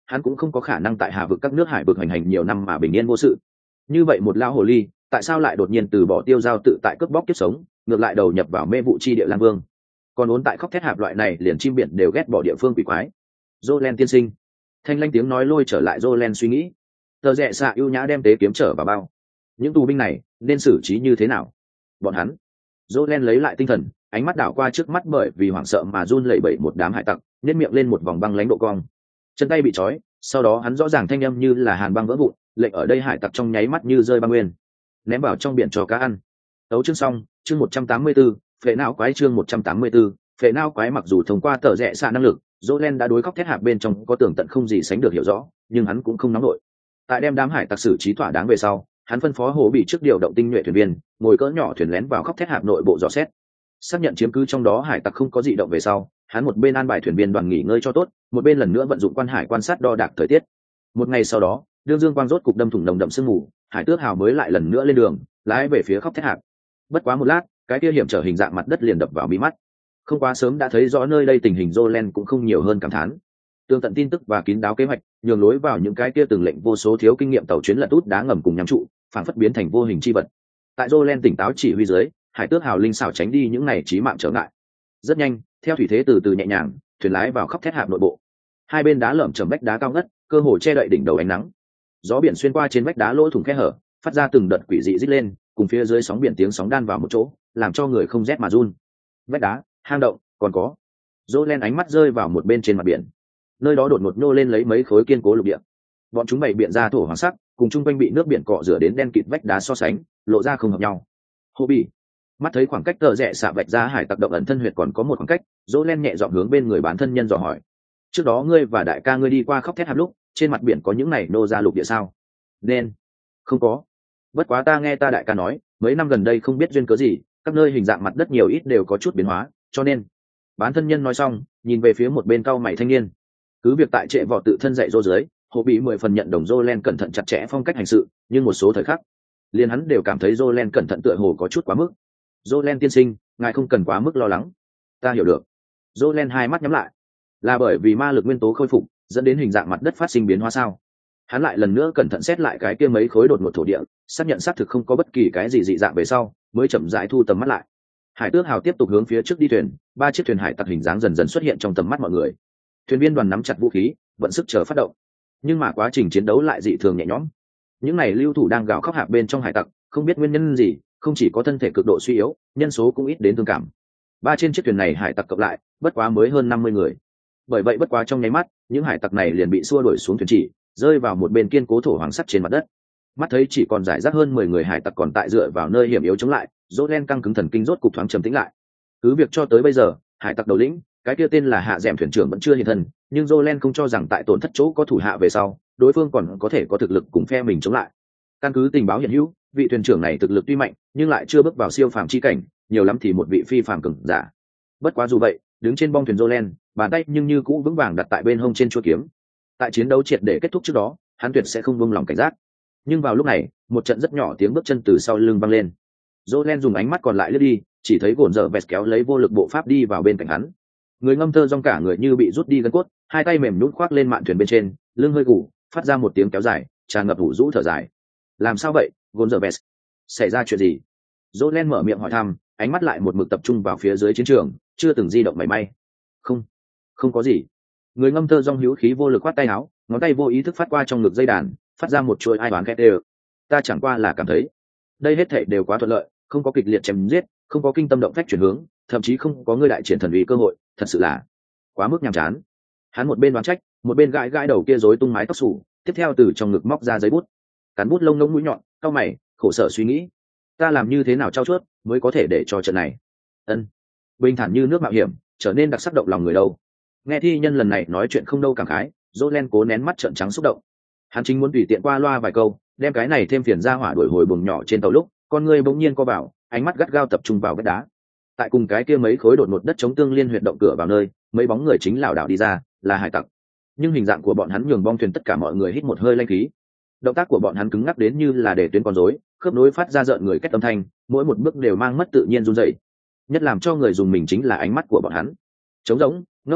hắn cũng không có khả năng tại hà vực các nước hải vực hành hành nhiều năm mà bình yên vô sự. Như vậy một lão hồ ly tại sao lại đột nhiên từ bỏ tiêu giao tự tại cướp bóc kiếp sống, ngược lại đầu nhập vào mê vụ chi địa lang vương, còn ốn tại khóc thét hạp loại này liền chim biển đều ghét bỏ địa phương quỷ quái. Jolen tiên sinh, thanh lanh tiếng nói lôi trở lại Jolen suy nghĩ. Tờ rẽ xạ ưu nhã đem tế kiếm trở vào bao. Những tù binh này nên xử trí như thế nào? Bọn hắn. Jolen lấy lại tinh thần, ánh mắt đảo qua trước mắt bởi vì hoảng sợ mà run lẩy bẩy một đám hải tặc, nhếch miệng lên một vòng băng lãnh độ cong. Chân tay bị trói, sau đó hắn rõ ràng thanh âm như là hàn băng vỡ vụn, lệnh ở đây hải tặc trong nháy mắt như rơi băng nguyên, ném vào trong biển cho cá ăn. Tấu chương xong, chương một trăm tám mươi 184, phệ não quái chương một trăm tám mươi 184, phệ não quái mặc dù thông qua tờ rẽ xạ năng lực, Jolen đã đối khóc thét hạp bên trong có tường tận không gì sánh được hiểu rõ, nhưng hắn cũng không nóng nổi. Tại đem đám hải tặc xử trí thỏa đáng về sau, hắn phân phó Hồ Bị trước điều động tinh nhuệ thuyền viên, ngồi cỡ nhỏ thuyền lén vào khóc thét hạp nội bộ dò xét. Xác nhận chiếm cứ trong đó hải tặc không có dị động về sau, hắn một bên an bài thuyền viên đoàn nghỉ ngơi cho tốt, một bên lần nữa vận dụng quan hải quan sát đo đạc thời tiết. Một ngày sau đó, đương dương quang rốt cục đâm thủng nồng đậm sương mù, hải tước hào mới lại lần nữa lên đường, lái về phía khóc thét hạp. Bất quá một lát, cái kia hiểm trở hình dạng mặt đất liền đập vào mí mắt. Không quá sớm đã thấy rõ nơi đây tình hình, Jolen cũng không nhiều hơn cảm thán. Tương tận tin tức và kín đáo kế hoạch, nhường lối vào những cái kia từng lệnh vô số thiếu kinh nghiệm tàu chuyến lật út đá ngầm cùng nhắm trụ, phản phất biến thành vô hình chi vật. Tại Jolen tỉnh táo chỉ huy dưới, hải tước hào linh xảo tránh đi những này chí mạng trở ngại. Rất nhanh, theo thủy thế từ từ nhẹ nhàng, thuyền lái vào khóc thét hạp nội bộ. Hai bên đá lởm chởm vách đá cao ngất, cơ hồ che đậy đỉnh đầu ánh nắng. Gió biển xuyên qua trên vách đá lỗ thủng khe hở, phát ra từng đợt quỷ dị rít lên, cùng phía dưới sóng biển tiếng sóng đan vào một chỗ, làm cho người không rét mà run. Vách đá, hang động, còn có. Jolen ánh mắt rơi vào một bên trên mặt biển. Nơi đó đột ngột nhô lên lấy mấy khối kiên cố lục địa. Bọn chúng bày biện ra thổ hoàng sắc, cùng chung quanh bị nước biển cọ rửa đến đen kịt vách đá so sánh, lộ ra không hợp nhau. Hồ Bị, mắt thấy khoảng cách tờ rẽ xạ vạch ra hải tặc động ẩn thân huyệt còn có một khoảng cách, Jolen nhẹ giọng hướng bên người bán thân nhân dò hỏi. Trước đó ngươi và đại ca ngươi đi qua khóc thét hạp lúc, trên mặt biển có những này nô ra lục địa sao? Nên không có. Bất quá ta nghe ta đại ca nói, mấy năm gần đây không biết duyên cớ gì, các nơi hình dạng mặt đất nhiều ít đều có chút biến hóa, cho nên. Bán thân nhân nói xong, nhìn về phía một bên cau mày thanh niên. Cứ việc tại trệ vỏ tự thân dạy dỗ dưới, Hồ Bị mười phần nhận đồng Jolen cẩn thận chặt chẽ phong cách hành sự, nhưng một số thời khắc, liền hắn đều cảm thấy Jolen cẩn thận tựa hồ có chút quá mức. Jolen tiên sinh, ngài không cần quá mức lo lắng. Ta hiểu được. Jolen hai mắt nhắm lại. Là bởi vì ma lực nguyên tố khôi phục, dẫn đến hình dạng mặt đất phát sinh biến hóa sao? Hắn lại lần nữa cẩn thận xét lại cái kia mấy khối đột ngột thổ địa, xác nhận xác thực không có bất kỳ cái gì dị dạng về sau, mới chậm rãi thu tầm mắt lại. Hải tước hào tiếp tục hướng phía trước đi thuyền, ba chiếc thuyền hải tặc hình dáng dần dần xuất hiện trong tầm mắt mọi người. Thuyền viên đoàn nắm chặt vũ khí, vận sức chờ phát động. Nhưng mà quá trình chiến đấu lại dị thường nhẹ nhõm. Những này lưu thủ đang gào khóc hạp bên trong hải tặc, không biết nguyên nhân gì, không chỉ có thân thể cực độ suy yếu, nhân số cũng ít đến thương cảm. Ba trên chiếc thuyền này hải tặc cộng lại, bất quá mới hơn năm mươi người. Bởi vậy bất quá trong nháy mắt, những hải tặc này liền bị xua đuổi xuống thuyền chỉ, rơi vào một bên kiên cố thổ hoàng sắt trên mặt đất. Mắt thấy chỉ còn giải rác hơn mười người hải tặc còn tại dựa vào nơi hiểm yếu chống lại, Jolen căng cứng thần kinh rốt cục thoáng trầm tĩnh lại. Cứ việc cho tới bây giờ, hải tặc đầu lĩnh, cái kia tên là Hạ Dẻm thuyền trưởng vẫn chưa hiện thân, nhưng Jolen không cho rằng tại tổn thất chỗ có thủ hạ về sau, đối phương còn có thể có thực lực cùng phe mình chống lại. Căn cứ tình báo hiện hữu, vị thuyền trưởng này thực lực tuy mạnh, nhưng lại chưa bước vào siêu phàm chi cảnh, nhiều lắm thì một vị phi phàm cường giả. Bất quá dù vậy, đứng trên bong thuyền Jolen, bàn tay nhưng như cũ vững vàng đặt tại bên hông trên chuôi kiếm. Tại chiến đấu triệt để kết thúc trước đó, hắn tuyệt sẽ không buông lòng cảnh giác. Nhưng vào lúc này, một trận rất nhỏ tiếng bước chân từ sau lưng vang lên. Jolen dùng ánh mắt còn lại lướt đi, chỉ thấy gồn dở vẹt kéo lấy vô lực bộ pháp đi vào bên cạnh hắn. Người ngâm thơ rong cả người như bị rút đi gân cốt, hai tay mềm nhũn khoác lên mạn thuyền bên trên, lưng hơi gù, phát ra một tiếng kéo dài, tràn ngập ủ rũ thở dài. Làm sao vậy, gồn dở vẹt? Xảy ra chuyện gì? Jolen mở miệng hỏi thăm, ánh mắt lại một mực tập trung vào phía dưới chiến trường, chưa từng di động mảy may. Không, không có gì. Người ngâm thơ rong hữu khí vô lực khoát tay áo, ngón tay vô ý thức phát qua trong ngực dây đàn, phát ra một chuỗi ai đoán khét đều. Ta chẳng qua là cảm thấy, đây hết thảy đều quá thuận lợi, không có kịch liệt chém giết, không có kinh tâm động phách chuyển hướng, thậm chí không có người đại triển thần uy cơ hội, thật sự là quá mức nhàm chán. Hắn một bên đoán trách, một bên gãi gãi đầu kia rối tung mái tóc xù, tiếp theo từ trong ngực móc ra giấy bút, cán bút lông lông mũi nhọn, cau mày, khổ sở suy nghĩ, ta làm như thế nào trau chuốt mới có thể để cho trận này ân bình thản như nước mạo hiểm trở nên đặc sắc động lòng người đâu. Nghe thi nhân lần này nói chuyện không đâu cảm khái, Jolen cố nén mắt trợn trắng xúc động. Hắn chính muốn tùy tiện qua loa vài câu, đem cái này thêm phiền ra hỏa đuổi hồi buồng nhỏ trên tàu lúc, con người bỗng nhiên co vào, ánh mắt gắt gao tập trung vào vách đá. Tại cùng cái kia mấy khối đột ngột đất chống tương liên huyệt động cửa vào nơi, mấy bóng người chính lảo đảo đi ra, là hải tặc. Nhưng hình dạng của bọn hắn nhường bong thuyền tất cả mọi người hít một hơi lanh khí. Động tác của bọn hắn cứng ngắc đến như là để tuyến con rối, khớp nối phát ra rợn người cách âm thanh, mỗi một bước đều mang mất tự nhiên run rẩy. Nhất làm cho người dùng mình chính là ánh mắt của bọn hắn, trống rỗng, ngốc trệ,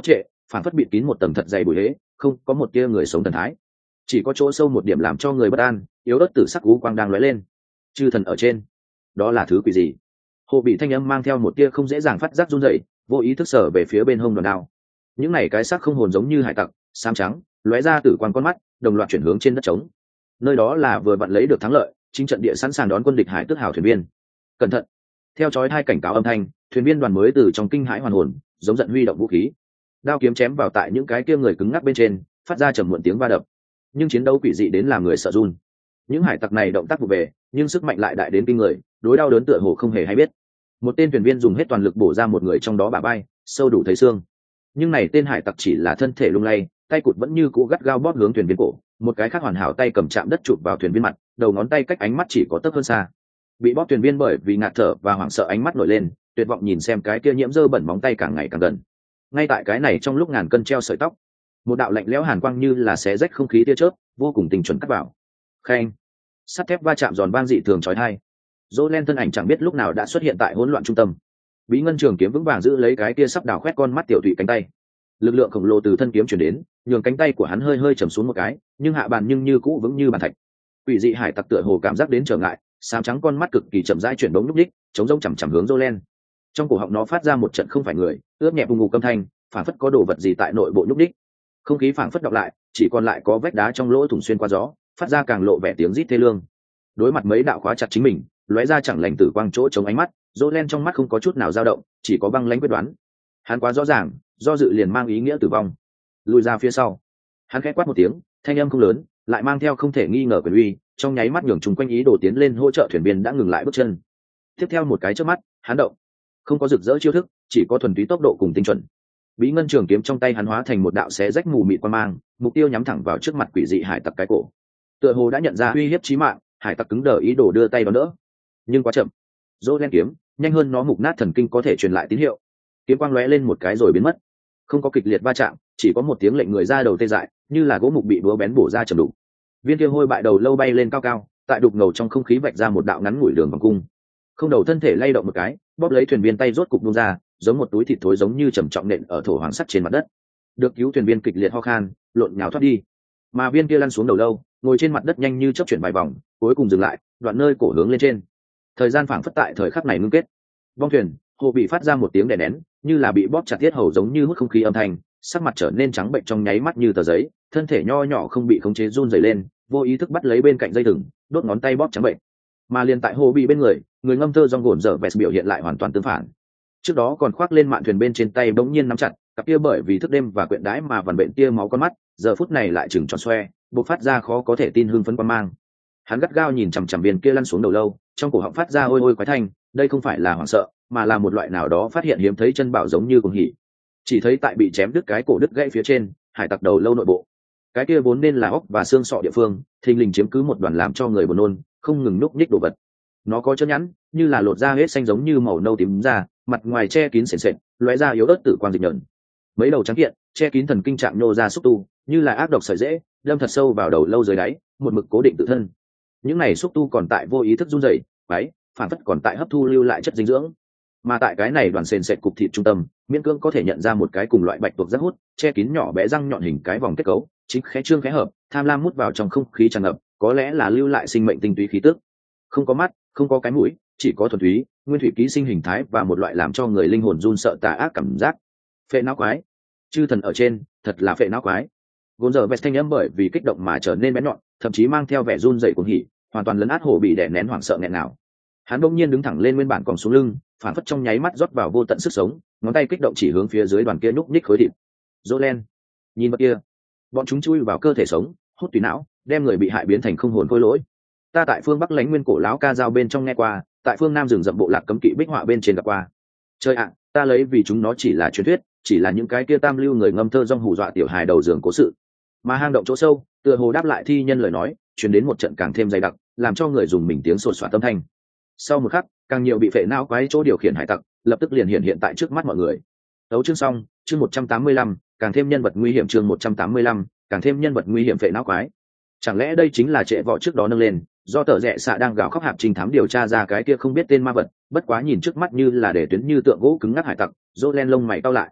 phản phất bịt kín một tầng thật dày bụi hế, không có một tia người sống thần thái, chỉ có chỗ sâu một điểm làm cho người bất an, yếu ớt tử sắc u quang đang lóe lên. Chư thần ở trên, đó là thứ quỷ gì? Hồ bị thanh âm mang theo một tia không dễ dàng phát giác run rẩy, vô ý thức sở về phía bên hông đòn đao. Những này cái xác không hồn giống như hải tặc, xám trắng, lóe ra tử quang con mắt, đồng loạt chuyển hướng trên đất trống. Nơi đó là vừa vặn lấy được thắng lợi, chính trận địa sẵn sàng đón quân địch hải tước hào thuyền viên. Cẩn thận! Theo chói hai cảnh cáo âm thanh, thuyền viên đoàn mới từ trong kinh hãi hoàn hồn, giống giận huy động vũ khí, đao kiếm chém vào tại những cái kia người cứng ngắc bên trên, phát ra trầm muộn tiếng va đập. Nhưng chiến đấu quỷ dị đến làm người sợ run. Những hải tặc này động tác vụ về, nhưng sức mạnh lại đại đến kinh người, đối đau đớn tựa hồ không hề hay biết. Một tên thuyền viên dùng hết toàn lực bổ ra một người trong đó bả vai, sâu đủ thấy xương. Nhưng này tên hải tặc chỉ là thân thể lung lay, tay cụt vẫn như cũ gắt gao bóp hướng thuyền viên cổ, một cái khác hoàn hảo tay cầm chạm đất chụp vào thuyền viên mặt, đầu ngón tay cách ánh mắt chỉ có tấc hơn xa. Bị bóp thuyền viên bởi vì ngạt thở và hoảng sợ ánh mắt nổi lên, tuyệt vọng nhìn xem cái kia nhiễm dơ bẩn móng tay càng ngày càng gần. Ngay tại cái này trong lúc ngàn cân treo sợi tóc, một đạo lạnh lẽo hàn quang như là xé rách không khí tia chớp, vô cùng tình chuẩn cắt vào. Khen, sắt thép va chạm giòn vang dị thường chói tai. Jolen thân ảnh chẳng biết lúc nào đã xuất hiện tại hỗn loạn trung tâm. Bí ngân trường kiếm vững vàng giữ lấy cái kia sắp đào khoét con mắt tiểu thủy cánh tay. Lực lượng khổng lồ từ thân kiếm truyền đến, nhường cánh tay của hắn hơi hơi trầm xuống một cái, nhưng hạ bàn nhưng như cũ vững như bàn thạch. Quỷ dị hải tặc tựa hồ cảm giác đến trở ngại, xám trắng con mắt cực kỳ chậm rãi chuyển bóng lúc đích, chống rông chằm chằm hướng Jolen. Trong cổ họng nó phát ra một trận không phải người, ướt nhẹ vùng ngủ âm thanh, phảng phất có đồ vật gì tại nội bộ nhúc đích. Không khí phảng phất đọc lại, chỉ còn lại có vách đá trong lỗ thủng xuyên qua gió, phát ra càng lộ vẻ tiếng rít thê lương. Đối mặt mấy đạo khóa chặt chính mình, lóe ra chẳng lành tử quang chỗ chống ánh mắt, Jolen trong mắt không có chút nào dao động, chỉ có băng lãnh quyết đoán. Hắn quá rõ ràng, do dự liền mang ý nghĩa tử vong. Lùi ra phía sau. Hắn khẽ quát một tiếng, thanh âm không lớn, lại mang theo không thể nghi ngờ quyền uy, trong nháy mắt nhường chúng quanh ý đồ tiến lên hỗ trợ thuyền viên đã ngừng lại bước chân. Tiếp theo một cái chớp mắt, hắn động. Không có rực rỡ chiêu thức, chỉ có thuần túy tốc độ cùng tinh chuẩn. Bí ngân trường kiếm trong tay hắn hóa thành một đạo xé rách mù mịt quang mang, mục tiêu nhắm thẳng vào trước mặt quỷ dị hải tặc cái cổ. Tựa hồ đã nhận ra uy hiếp chí mạng, hải tặc cứng đờ ý đồ đưa tay đón đỡ, nhưng quá chậm. Jolen kiếm nhanh hơn nó mục nát thần kinh có thể truyền lại tín hiệu. Kiếm quang lóe lên một cái rồi biến mất, không có kịch liệt va chạm, chỉ có một tiếng lệnh người ra đầu tê dại, như là gỗ mục bị búa bén bổ ra trầm đục. Viên kia hôi bại đầu lâu bay lên cao cao, tại đục ngầu trong không khí vạch ra một đạo ngắn ngủi đường vòng cung. Không đầu thân thể lay động một cái, bóp lấy thuyền viên tay rốt cục buông ra, giống một túi thịt thối giống như trầm trọng nện ở thổ hoàng sắt trên mặt đất. Được cứu thuyền viên kịch liệt ho khan, lộn nhào thoát đi. Mà viên kia lăn xuống đầu lâu, ngồi trên mặt đất nhanh như chớp chuyển vài vòng, cuối cùng dừng lại, đoạn nơi cổ hướng lên trên. Thời gian phảng phất tại thời khắc này ngưng kết. Vong thuyền, hồ bị phát ra một tiếng đè nén, như là bị bóp chặt thiết hầu giống như hút không khí âm thanh, sắc mặt trở nên trắng bệnh trong nháy mắt như tờ giấy, thân thể nho nhỏ không bị khống chế run rẩy lên, vô ý thức bắt lấy bên cạnh dây thừng, đốt ngón tay bóp trắng bệnh. Mà liền tại hồ bị bên người, người ngâm thơ John gồn dở vẹt biểu hiện lại hoàn toàn tương phản. Trước đó còn khoác lên mạn thuyền bên trên tay bỗng nhiên nắm chặt, cặp kia bởi vì thức đêm và quyện đái mà vằn bệnh tia máu con mắt, giờ phút này lại trừng tròn xoe, bộc phát ra khó có thể tin hưng phấn quan mang. Hắn gắt gao nhìn chằm chằm viên kia lăn xuống đầu lâu, trong cổ họng phát ra ôi ôi quái thanh, đây không phải là hoảng sợ, mà là một loại nào đó phát hiện hiếm thấy chân bảo giống như cuồng hỉ. Chỉ thấy tại bị chém đứt cái cổ đứt gãy phía trên, hải tặc đầu lâu nội bộ, cái kia vốn nên là óc và xương sọ địa phương, thình lình chiếm cứ một đoàn làm cho người buồn nôn, không ngừng núp nhích đồ vật. Nó có chân nhẵn, như là lột da hết xanh giống như màu nâu tím da, mặt ngoài che kín sền sệt, lóe ra yếu ớt tử quang dịch nhợn. Mấy đầu trắng kiện, che kín thần kinh trạng nô ra xúc tu, như là ác độc sợi rễ, đâm thật sâu vào đầu lâu dưới đáy, một mực cố định tự thân. Những này xúc tu còn tại vô ý thức run rẩy, quái, phản phất còn tại hấp thu lưu lại chất dinh dưỡng. Mà tại cái này đoàn sền sệt cục thịt trung tâm, miễn cưỡng có thể nhận ra một cái cùng loại bạch tuộc rất hút, che kín nhỏ bé răng nhọn hình cái vòng kết cấu, chính khẽ trương khẽ hợp, tham lam mút vào trong không khí tràn ngập, có lẽ là lưu lại sinh mệnh tinh túy khí tức. Không có mắt, không có cái mũi, chỉ có thuần túy nguyên thủy ký sinh hình thái và một loại làm cho người linh hồn run sợ tà ác cảm giác. Phệ não quái, chư thần ở trên, thật là phệ não quái. Gôn giờ vẹt thanh âm bởi vì kích động mà trở nên bén nhọn, thậm chí mang theo vẻ run rẩy cuồng hỉ, hoàn toàn lấn át hổ bị đè nén hoảng sợ nghẹn nào. Hắn bỗng nhiên đứng thẳng lên nguyên bản còng xuống lưng, phản phất trong nháy mắt rót vào vô tận sức sống, ngón tay kích động chỉ hướng phía dưới đoàn kia núc ních khối thịt. Jolen, nhìn vật kia, bọn chúng chui vào cơ thể sống, hút tùy não, đem người bị hại biến thành không hồn khôi lỗi. Ta tại phương bắc lãnh nguyên cổ lão ca dao bên trong nghe qua, tại phương nam rừng rậm bộ lạc cấm kỵ bích họa bên trên gặp qua. Chơi ạ, ta lấy vì chúng nó chỉ là truyền thuyết, chỉ là những cái kia tam lưu người ngâm thơ rong hù dọa tiểu hài đầu giường cố sự. Mà hang động chỗ sâu, tựa hồ đáp lại thi nhân lời nói, truyền đến một trận càng thêm dày đặc, làm cho người dùng mình tiếng sột soạt tâm thanh. Sau một khắc, càng nhiều bị phệ não quái chỗ điều khiển hải tặc, lập tức liền hiện hiện tại trước mắt mọi người. Tấu chương xong, chương một trăm tám mươi lăm, càng thêm nhân vật nguy hiểm chương một trăm tám mươi lăm, càng thêm nhân vật nguy hiểm phệ não quái. Chẳng lẽ đây chính là trệ vọ trước đó nâng lên, do tờ rẽ xạ đang gào khóc hạp trình thám điều tra ra cái kia không biết tên ma vật, bất quá nhìn trước mắt như là để tuyến như tượng gỗ cứng ngắc hải tặc, Jolen lông mày cau lại.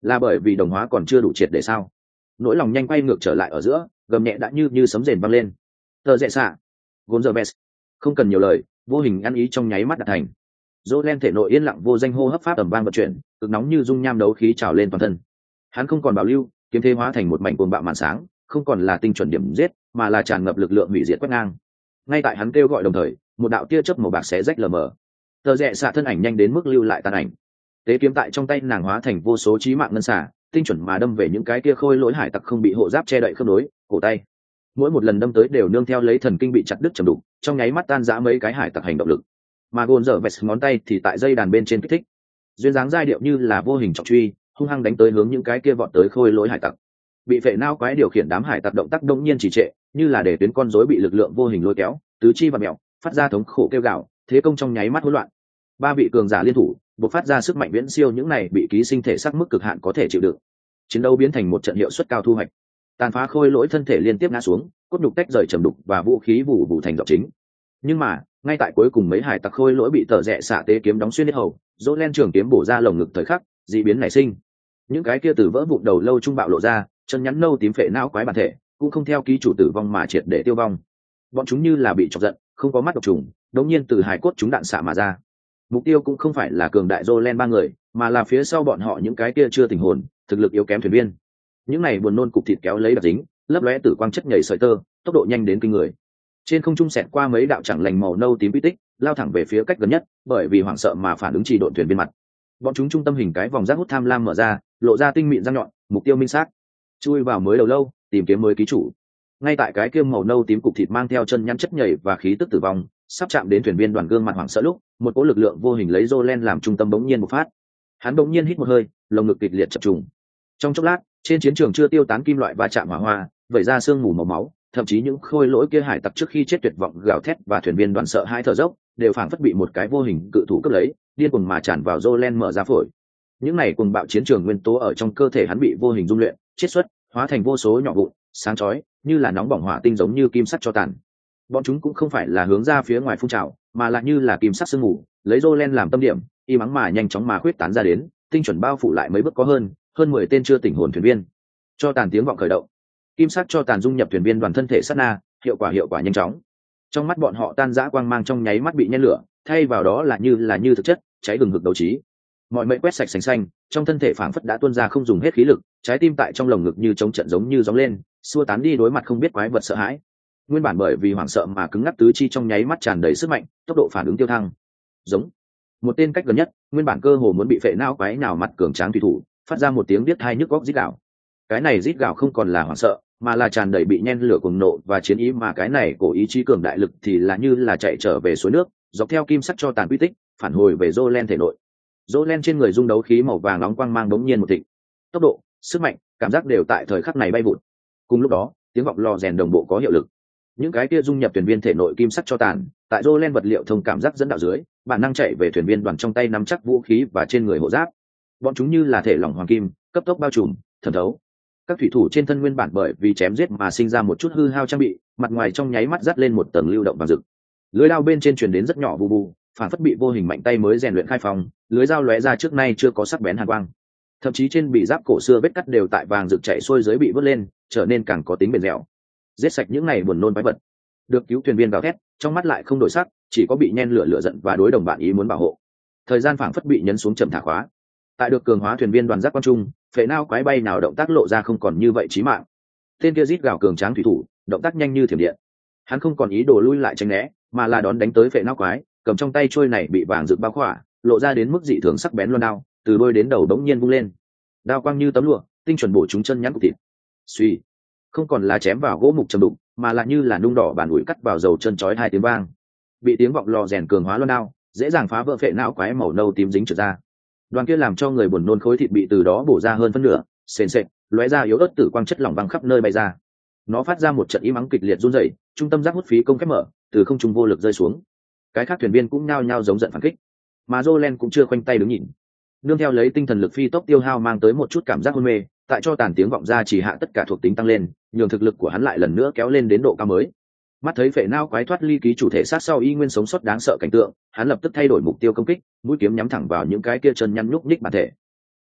là bởi vì đồng hóa còn chưa đủ triệt để sao? Nỗi lòng nhanh quay ngược trở lại ở giữa, gầm nhẹ đã như như sấm rền vang lên. Tờ rẽ xạ, Gonzalez, không cần nhiều lời, vô hình ăn ý trong nháy mắt đạt thành. Jolen thể nội yên lặng vô danh hô hấp pháp ầm vang vận chuyển, cực nóng như dung nham đấu khí trào lên toàn thân. Hắn không còn bảo lưu, kiếm thế hóa thành một mảnh cuồng bạo màn sáng, không còn là tinh chuẩn điểm giết, mà là tràn ngập lực lượng hủy diệt quét ngang. Ngay tại hắn kêu gọi đồng thời, một đạo tia chớp màu bạc xé rách lờ mờ. Tờ rẽ xạ thân ảnh nhanh đến mức lưu lại tàn ảnh. Tế kiếm tại trong tay nàng hóa thành vô số chí mạng ngân xả, tinh chuẩn mà đâm về những cái kia khôi lỗi hải tặc không bị hộ giáp che đậy khớp nối, cổ tay. Mỗi một lần đâm tới đều nương theo lấy thần kinh bị chặt đứt trầm đục, trong nháy mắt tan rã mấy cái hải tặc hành động lực. Mà gôn dở vẹt ngón tay thì tại dây đàn bên trên kích thích, duyên dáng giai điệu như là vô hình trọng truy, hung hăng đánh tới hướng những cái kia vọt tới khôi lỗi hải tặc. Bị phệ nao quái điều khiển đám hải tặc động tác đông nhiên chỉ trệ, như là để tuyến con rối bị lực lượng vô hình lôi kéo, tứ chi và mèo, phát ra thống khổ kêu gào, thế công trong nháy mắt hỗn loạn. Ba vị cường giả liên thủ, bộc phát ra sức mạnh viễn siêu những này bị ký sinh thể sắc mức cực hạn có thể chịu đựng. Chiến đấu biến thành một trận hiệu suất cao thu hoạch. Tàn phá khôi lỗi thân thể liên tiếp ngã xuống, cốt nhục tách rời trầm đục và vũ khí vụ vụ thành giọt chính. Nhưng mà ngay tại cuối cùng mấy hải tặc khôi lỗi bị tờ rẽ xạ tế kiếm đóng xuyên hết hầu, dỗ len trường kiếm bổ ra lồng ngực thời khắc, dị biến nảy sinh. Những cái kia từ vỡ vụn đầu lâu trung bạo lộ ra, chân nhắn nâu tím phệ não quái bản thể cũng không theo ký chủ tử vong mà triệt để tiêu vong. Bọn chúng như là bị chọc giận, không có mắt độc trùng, đống nhiên từ hải cốt chúng đạn xạ mà ra. Mục tiêu cũng không phải là cường đại dỗ len ba người, mà là phía sau bọn họ những cái kia chưa tỉnh hồn, thực lực yếu kém thuyền viên. Những này buồn nôn cục thịt kéo lấy đặc dính, lấp lóe tử quang chất nhảy sợi tơ, tốc độ nhanh đến kinh người. Trên không trung xẹt qua mấy đạo chẳng lành màu nâu tím quy tích, lao thẳng về phía cách gần nhất, bởi vì hoảng sợ mà phản ứng trì độn thuyền viên mặt. Bọn chúng trung tâm hình cái vòng rác hút tham lam mở ra, lộ ra tinh mịn răng nhọn, mục tiêu minh xác. Chui vào mới đầu lâu, tìm kiếm mới ký chủ. Ngay tại cái kia màu nâu tím cục thịt mang theo chân nhăn chất nhảy và khí tức tử vong, sắp chạm đến thuyền viên đoàn gương mặt hoảng sợ lúc, một cỗ lực lượng vô hình lấy Jolen làm trung tâm bỗng nhiên bộc phát. Hắn bỗng nhiên hít một hơi, lồng ngực kịch liệt chập trùng. Trong chốc lát, trên chiến trường chưa tiêu tán kim loại va chạm hỏa hoa, vẩy ra sương mù màu máu, thậm chí những khôi lỗi kia hải tặc trước khi chết tuyệt vọng gào thét và thuyền viên đoàn sợ hai thở dốc, đều phảng phất bị một cái vô hình cự thủ cướp lấy, điên cuồng mà tràn vào Jolen mở ra phổi. Những này cuồng bạo chiến trường nguyên tố ở trong cơ thể hắn bị vô hình dung luyện, chiết xuất, hóa thành vô số nhỏ vụn, sáng chói, như là nóng bỏng hỏa tinh giống như kim sắt cho tàn. Bọn chúng cũng không phải là hướng ra phía ngoài phun trào, mà là như là kim sắt sương mù, lấy Jolen làm tâm điểm, y mắng mà nhanh chóng mà khuyết tán ra đến, tinh chuẩn bao phủ lại mấy bước có hơn, hơn mười tên chưa tỉnh hồn thuyền viên. Cho tàn tiếng vọng khởi động, kim sắc cho tàn dung nhập thuyền viên đoàn thân thể sát na, hiệu quả hiệu quả nhanh chóng. Trong mắt bọn họ tan rã quang mang trong nháy mắt bị nhen lửa, thay vào đó là như là như thực chất, cháy gừng hực đấu trí. Mọi mệnh quét sạch sành xanh, trong thân thể phảng phất đã tuôn ra không dùng hết khí lực, trái tim tại trong lồng ngực như chống trận giống như gióng lên, xua tán đi đối mặt không biết quái vật sợ hãi. Nguyên bản bởi vì hoảng sợ mà cứng ngắc tứ chi trong nháy mắt tràn đầy sức mạnh, tốc độ phản ứng tiêu thăng. Giống một tên cách gần nhất, nguyên bản cơ hồ muốn bị phệ não quái nào mặt cường tráng thủy thủ, phát ra một tiếng biết hai nhức góc rít gào. Cái này rít gào không còn là hoảng sợ, mà là tràn đầy bị nhen lửa cuồng nộ và chiến ý, mà cái này cổ ý chí cường đại lực thì là như là chạy trở về suối nước, dọc theo kim sắc cho tàn quy tích, phản hồi về Jolen thể nội. Jolen trên người dung đấu khí màu vàng nóng quang mang đống nhiên một thịnh. Tốc độ, sức mạnh, cảm giác đều tại thời khắc này bay vụt. Cùng lúc đó, tiếng vọng lò rèn đồng bộ có hiệu lực. Những cái kia dung nhập thuyền viên thể nội kim sắc cho tàn, tại Jolen vật liệu thông cảm giác dẫn đạo dưới, bản năng chạy về thuyền viên đoàn trong tay nắm chắc vũ khí và trên người hộ giáp. Bọn chúng như là thể lỏng hoàng kim, cấp tốc bao trùm, thẩm thấu. Các thủy thủ trên thân nguyên bản bởi vì chém giết mà sinh ra một chút hư hao trang bị, mặt ngoài trong nháy mắt dắt lên một tầng lưu động vàng rực. Lưới đao bên trên truyền đến rất nhỏ bù bù, phản phất bị vô hình mạnh tay mới rèn luyện khai phong, lưới dao lóe ra trước nay chưa có sắc bén hàn quang. Thậm chí trên bị giáp cổ xưa vết cắt đều tại vàng rực chạy xuôi dưới bị vớt lên, trở nên càng có tính bền dẻo. Giết sạch những này buồn nôn quái vật. Được cứu thuyền viên gào thét, trong mắt lại không đổi sắc, chỉ có bị nhen lửa lửa giận và đối đồng bạn ý muốn bảo hộ. Thời gian phảng phất bị nhấn xuống chậm thả khóa. Tại được cường hóa thuyền viên đoàn giác quan trung, phệ nao quái bay nào động tác lộ ra không còn như vậy chí mạng. Tên kia rít gào cường tráng thủy thủ, động tác nhanh như thiểm điện. Hắn không còn ý đồ lui lại tránh né, mà là đón đánh tới phệ nao quái, cầm trong tay trôi này bị vàng rực bao khỏa, lộ ra đến mức dị thường sắc bén loan đao, từ đôi đến đầu đống nhiên vung lên. Đao quang như tấm lụa, tinh chuẩn bổ trúng chân nhắn của thịt. Suy, không còn là chém vào gỗ mục trầm đụng, mà là như là nung đỏ bàn ủi cắt vào dầu chân chói hai tiếng vang. Bị tiếng vọng lò rèn cường hóa loan đao, dễ dàng phá vỡ phệ não quái màu nâu tím dính trượt ra. Đoàn kia làm cho người buồn nôn khối thịt bị từ đó bổ ra hơn phân nửa, sền sệt, lóe ra yếu ớt tử quang chất lỏng văng khắp nơi bay ra. Nó phát ra một trận im ắng kịch liệt run rẩy, trung tâm giác hút phí công khép mở, từ không trung vô lực rơi xuống. Cái khác thuyền viên cũng nhao nhao giống giận phản kích, mà Jolen cũng chưa khoanh tay đứng nhìn. Nương theo lấy tinh thần lực phi tốc tiêu hao mang tới một chút cảm giác hôn mê, tại cho tàn tiếng vọng ra chỉ hạ tất cả thuộc tính tăng lên, nhường thực lực của hắn lại lần nữa kéo lên đến độ cao mới. Mắt thấy phệ nao quái thoát ly ký chủ thể sát sau y nguyên sống sót đáng sợ cảnh tượng, hắn lập tức thay đổi mục tiêu công kích, mũi kiếm nhắm thẳng vào những cái kia chân nhăn nhúc nhích bản thể.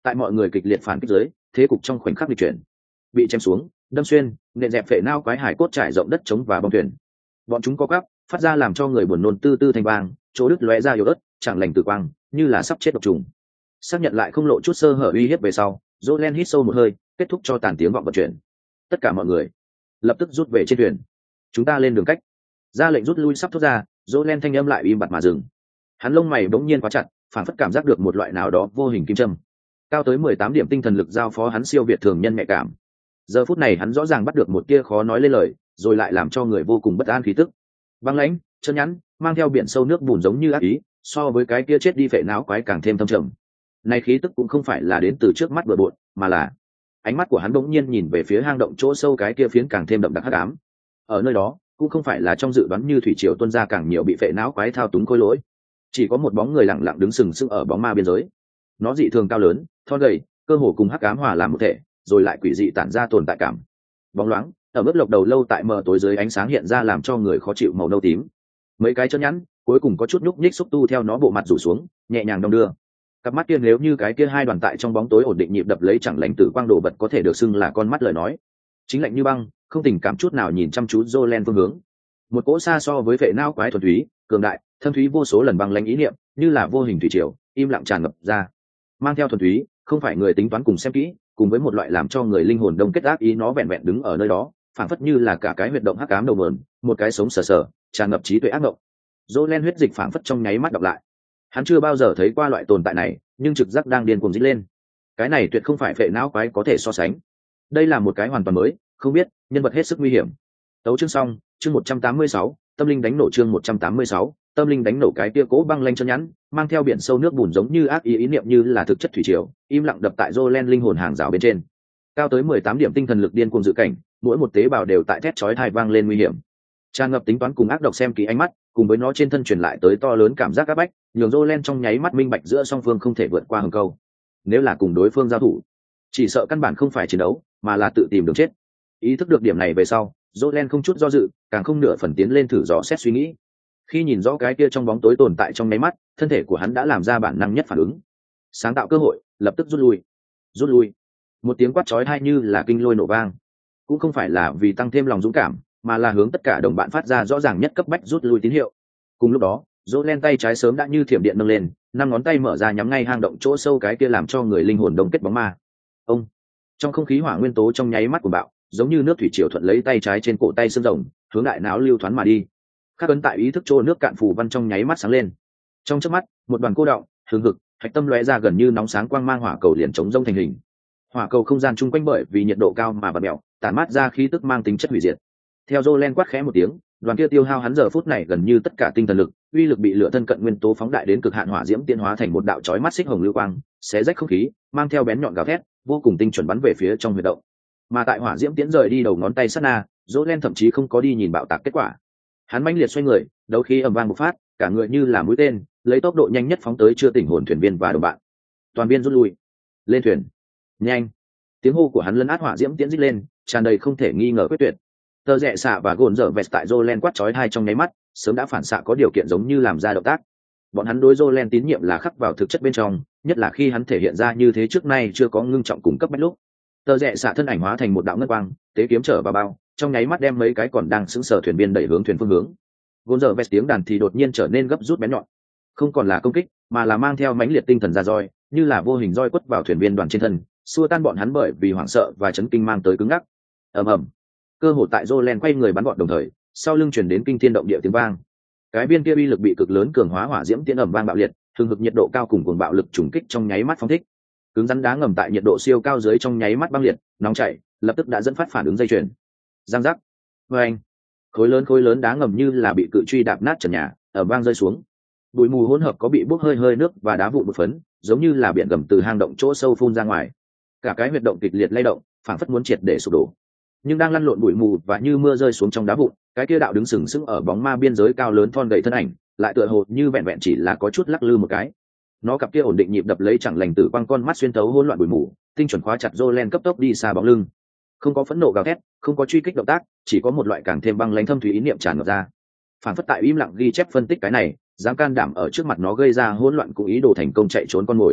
Tại mọi người kịch liệt phản kích dưới, thế cục trong khoảnh khắc di chuyển, bị chém xuống, đâm xuyên, nện dẹp phệ nao quái hải cốt trải rộng đất trống và bong thuyền. Bọn chúng có cắp, phát ra làm cho người buồn nôn tư tư thanh vang, chỗ đứt lóe ra yếu ớt, chẳng lành tử quang, như là sắp chết độc trùng. Xác nhận lại không lộ chút sơ hở uy hiếp về sau, Jolen hít sâu một hơi, kết thúc cho tàn tiếng vọng vận chuyển. Tất cả mọi người lập tức rút về trên thuyền. Chúng ta lên đường cách. Ra lệnh rút lui sắp thốt ra, Jolen thanh âm lại im bặt mà dừng. Hắn lông mày bỗng nhiên quá chặt, phản phất cảm giác được một loại nào đó vô hình kim châm. Cao tới mười tám điểm tinh thần lực giao phó hắn siêu việt thường nhân nhạy cảm. Giờ phút này hắn rõ ràng bắt được một tia khó nói lên lời, rồi lại làm cho người vô cùng bất an khí tức. Băng lãnh, chân nhẵn, mang theo biển sâu nước bùn giống như ác ý, so với cái kia chết đi phệ não quái càng thêm thâm trầm. Này khí tức cũng không phải là đến từ trước mắt bừa bộn, mà là ánh mắt của hắn bỗng nhiên nhìn về phía hang động chỗ sâu cái kia phiến càng thêm đậm đặc hắc ám. Ở nơi đó, cũng không phải là trong dự đoán như thủy triều tuôn ra càng nhiều bị phệ não quái thao túng khối lỗi, chỉ có một bóng người lặng lặng đứng sừng sững ở bóng ma biên giới. Nó dị thường cao lớn, thon gầy, cơ hồ cùng hắc ám hòa làm một thể, rồi lại quỷ dị tản ra tồn tại cảm. Bóng loáng, ở mức lộc đầu lâu tại mờ tối dưới ánh sáng hiện ra làm cho người khó chịu màu nâu tím. Mấy cái chân nhẵn, cuối cùng có chút nhúc nhích xúc tu theo nó bộ mặt rủ xuống, nhẹ nhàng đong đưa. Cặp mắt kia nếu như cái kia hai đoàn tại trong bóng tối ổn định nhịp đập lấy chẳng lành tử quang đồ vật có thể được xưng là con mắt lời nói. Chính lạnh như băng, không tình cảm chút nào nhìn chăm chú Jolen phương hướng. Một cỗ xa so với vệ nao quái thuần túy, cường đại, thâm thúy vô số lần băng lãnh ý niệm, như là vô hình thủy triều, im lặng tràn ngập ra. Mang theo thuần túy, không phải người tính toán cùng xem kỹ, cùng với một loại làm cho người linh hồn đông kết ác ý nó vẹn vẹn đứng ở nơi đó, phảng phất như là cả cái huyệt động hắc ám đầu mượn, một cái sống sờ sờ, tràn ngập trí tuệ ác ngộng. Jolen huyết dịch phảng phất trong nháy mắt đọc lại. Hắn chưa bao giờ thấy qua loại tồn tại này, nhưng trực giác đang điên cuồng dít lên. Cái này tuyệt không phải phệ não quái có thể so sánh. Đây là một cái hoàn toàn mới, không biết, nhân vật hết sức nguy hiểm. Tấu chương xong, chương một trăm tám mươi sáu, tâm linh đánh nổ chương một trăm tám mươi sáu, tâm linh đánh nổ cái kia cố băng lanh chân nhẵn, mang theo biển sâu nước bùn giống như ác ý ý niệm như là thực chất thủy triều, im lặng đập tại Jolen linh hồn hàng rào bên trên. Cao tới mười tám điểm tinh thần lực điên cuồng dự cảnh, mỗi một tế bào đều tại thét chói tai vang lên nguy hiểm. Tràn ngập tính toán cùng ác độc xem kỹ ánh mắt, cùng với nó trên thân truyền lại tới to lớn cảm giác áp bách, nhường Jolen trong nháy mắt minh bạch giữa song phương không thể vượt qua hừng câu. Nếu là cùng đối phương giao thủ, chỉ sợ căn bản không phải chiến đấu, mà là tự tìm đường chết. Ý thức được điểm này về sau, Jolen không chút do dự, càng không nửa phần tiến lên thử dò xét suy nghĩ. Khi nhìn rõ cái kia trong bóng tối tồn tại trong nháy mắt, thân thể của hắn đã làm ra bản năng nhất phản ứng, sáng tạo cơ hội, lập tức rút lui. Rút lui. Một tiếng quát chói tai như là kinh lôi nổ vang, cũng không phải là vì tăng thêm lòng dũng cảm, mà là hướng tất cả đồng bạn phát ra rõ ràng nhất cấp bách rút lui tín hiệu. Cùng lúc đó, Jolen tay trái sớm đã như thiểm điện nâng lên, năm ngón tay mở ra nhắm ngay hang động chỗ sâu cái kia làm cho người linh hồn đông kết bóng ma. Ông. Trong không khí hỏa nguyên tố trong nháy mắt của bạo, giống như nước thủy triều thuận lấy tay trái trên cổ tay xương rồng, hướng đại não lưu thoáng mà đi. Khắc ấn tại ý thức chỗ nước cạn phù văn trong nháy mắt sáng lên. Trong chớp mắt, một đoàn cô đọng, hừng hực, hạch tâm lóe ra gần như nóng sáng quang mang hỏa cầu liền chống rông thành hình. Hỏa cầu không gian chung quanh bởi vì nhiệt độ cao mà bật mèo, tản mát ra khí tức mang tính chất hủy diệt. Theo Jolen quát khẽ một tiếng, đoàn kia tiêu hao hắn giờ phút này gần như tất cả tinh thần lực, uy lực bị lửa thân cận nguyên tố phóng đại đến cực hạn hỏa diễm tiến hóa thành một đạo chói mắt xích hồng lưu quang, xé rách không khí, mang theo bén nhọn gào thét, vô cùng tinh chuẩn bắn về phía trong huyệt động. Mà tại hỏa diễm tiến rời đi đầu ngón tay sát na, Jolen thậm chí không có đi nhìn bạo tạc kết quả. Hắn mãnh liệt xoay người, đấu khí ầm vang bộc phát, cả người như là mũi tên, lấy tốc độ nhanh nhất phóng tới chưa tỉnh hồn thuyền viên và đồng bạn. Toàn viên rút lui, lên thuyền, nhanh! Tiếng hô của hắn lấn át hỏa diễm tiến rít lên, tràn đầy không thể nghi ngờ quyết tuyệt. Tờ rẽ xạ và gồn dở vẹt tại Jolen quát chói tai trong nháy mắt, sớm đã phản xạ có điều kiện giống như làm ra động tác. Bọn hắn đối Jolen tín nhiệm là khắc vào thực chất bên trong, nhất là khi hắn thể hiện ra như thế trước nay chưa có ngưng trọng cùng cấp bách lúc. Tờ rẽ xạ thân ảnh hóa thành một đạo ngân quang, tế kiếm trở vào bao, trong nháy mắt đem mấy cái còn đang sững sờ thuyền viên đẩy hướng thuyền phương hướng. Gồn dở vẹt tiếng đàn thì đột nhiên trở nên gấp rút bén nhọn, không còn là công kích, mà là mang theo mãnh liệt tinh thần ra roi, như là vô hình roi quất vào thuyền viên đoàn trên thân, xua tan bọn hắn bởi vì hoảng sợ và chấn kinh mang tới cứng ngắc. Ầm ầm. Cơ hội tại Jolen quay người bắn gọn đồng thời, sau lưng truyền đến kinh thiên động địa tiếng vang. Cái viên kia uy lực bị cực lớn cường hóa hỏa diễm tiễn ầm vang bạo liệt, hừng hực nhiệt độ cao cùng cuồng bạo lực trùng kích trong nháy mắt phóng thích. Cứng rắn đá ngầm tại nhiệt độ siêu cao dưới trong nháy mắt băng liệt, nóng chảy, lập tức đã dẫn phát phản ứng dây chuyền. Giang giác. Oeng. Khối lớn khối lớn đá ngầm như là bị cự truy đạp nát trần nhà, ầm vang rơi xuống. Bụi mù hỗn hợp có bị bốc hơi hơi nước và đá vụn một phấn, giống như là biển gầm từ hang động chỗ sâu phun ra ngoài. Cả cái huyệt động kịch liệt lay động, phảng phất muốn triệt để sụp đổ. Nhưng đang lăn lộn bụi mù và như mưa rơi xuống trong đá vụn, cái kia đạo đứng sừng sững ở bóng ma biên giới cao lớn thon gầy thân ảnh, lại tựa hồ như vẹn vẹn chỉ là có chút lắc lư một cái. Nó cặp kia ổn định nhịp đập lấy chẳng lành tử quang con mắt xuyên thấu hỗn loạn bụi mù, tinh chuẩn khóa chặt Jolen cấp tốc đi xa bóng lưng. Không có phẫn nộ gào thét, không có truy kích động tác, chỉ có một loại càng thêm băng lãnh thâm thúy ý niệm tràn ngập ra. Phản phất tại im lặng ghi chép phân tích cái này, dám can đảm ở trước mặt nó gây ra hỗn loạn cùng ý đồ thành công chạy trốn con mồi.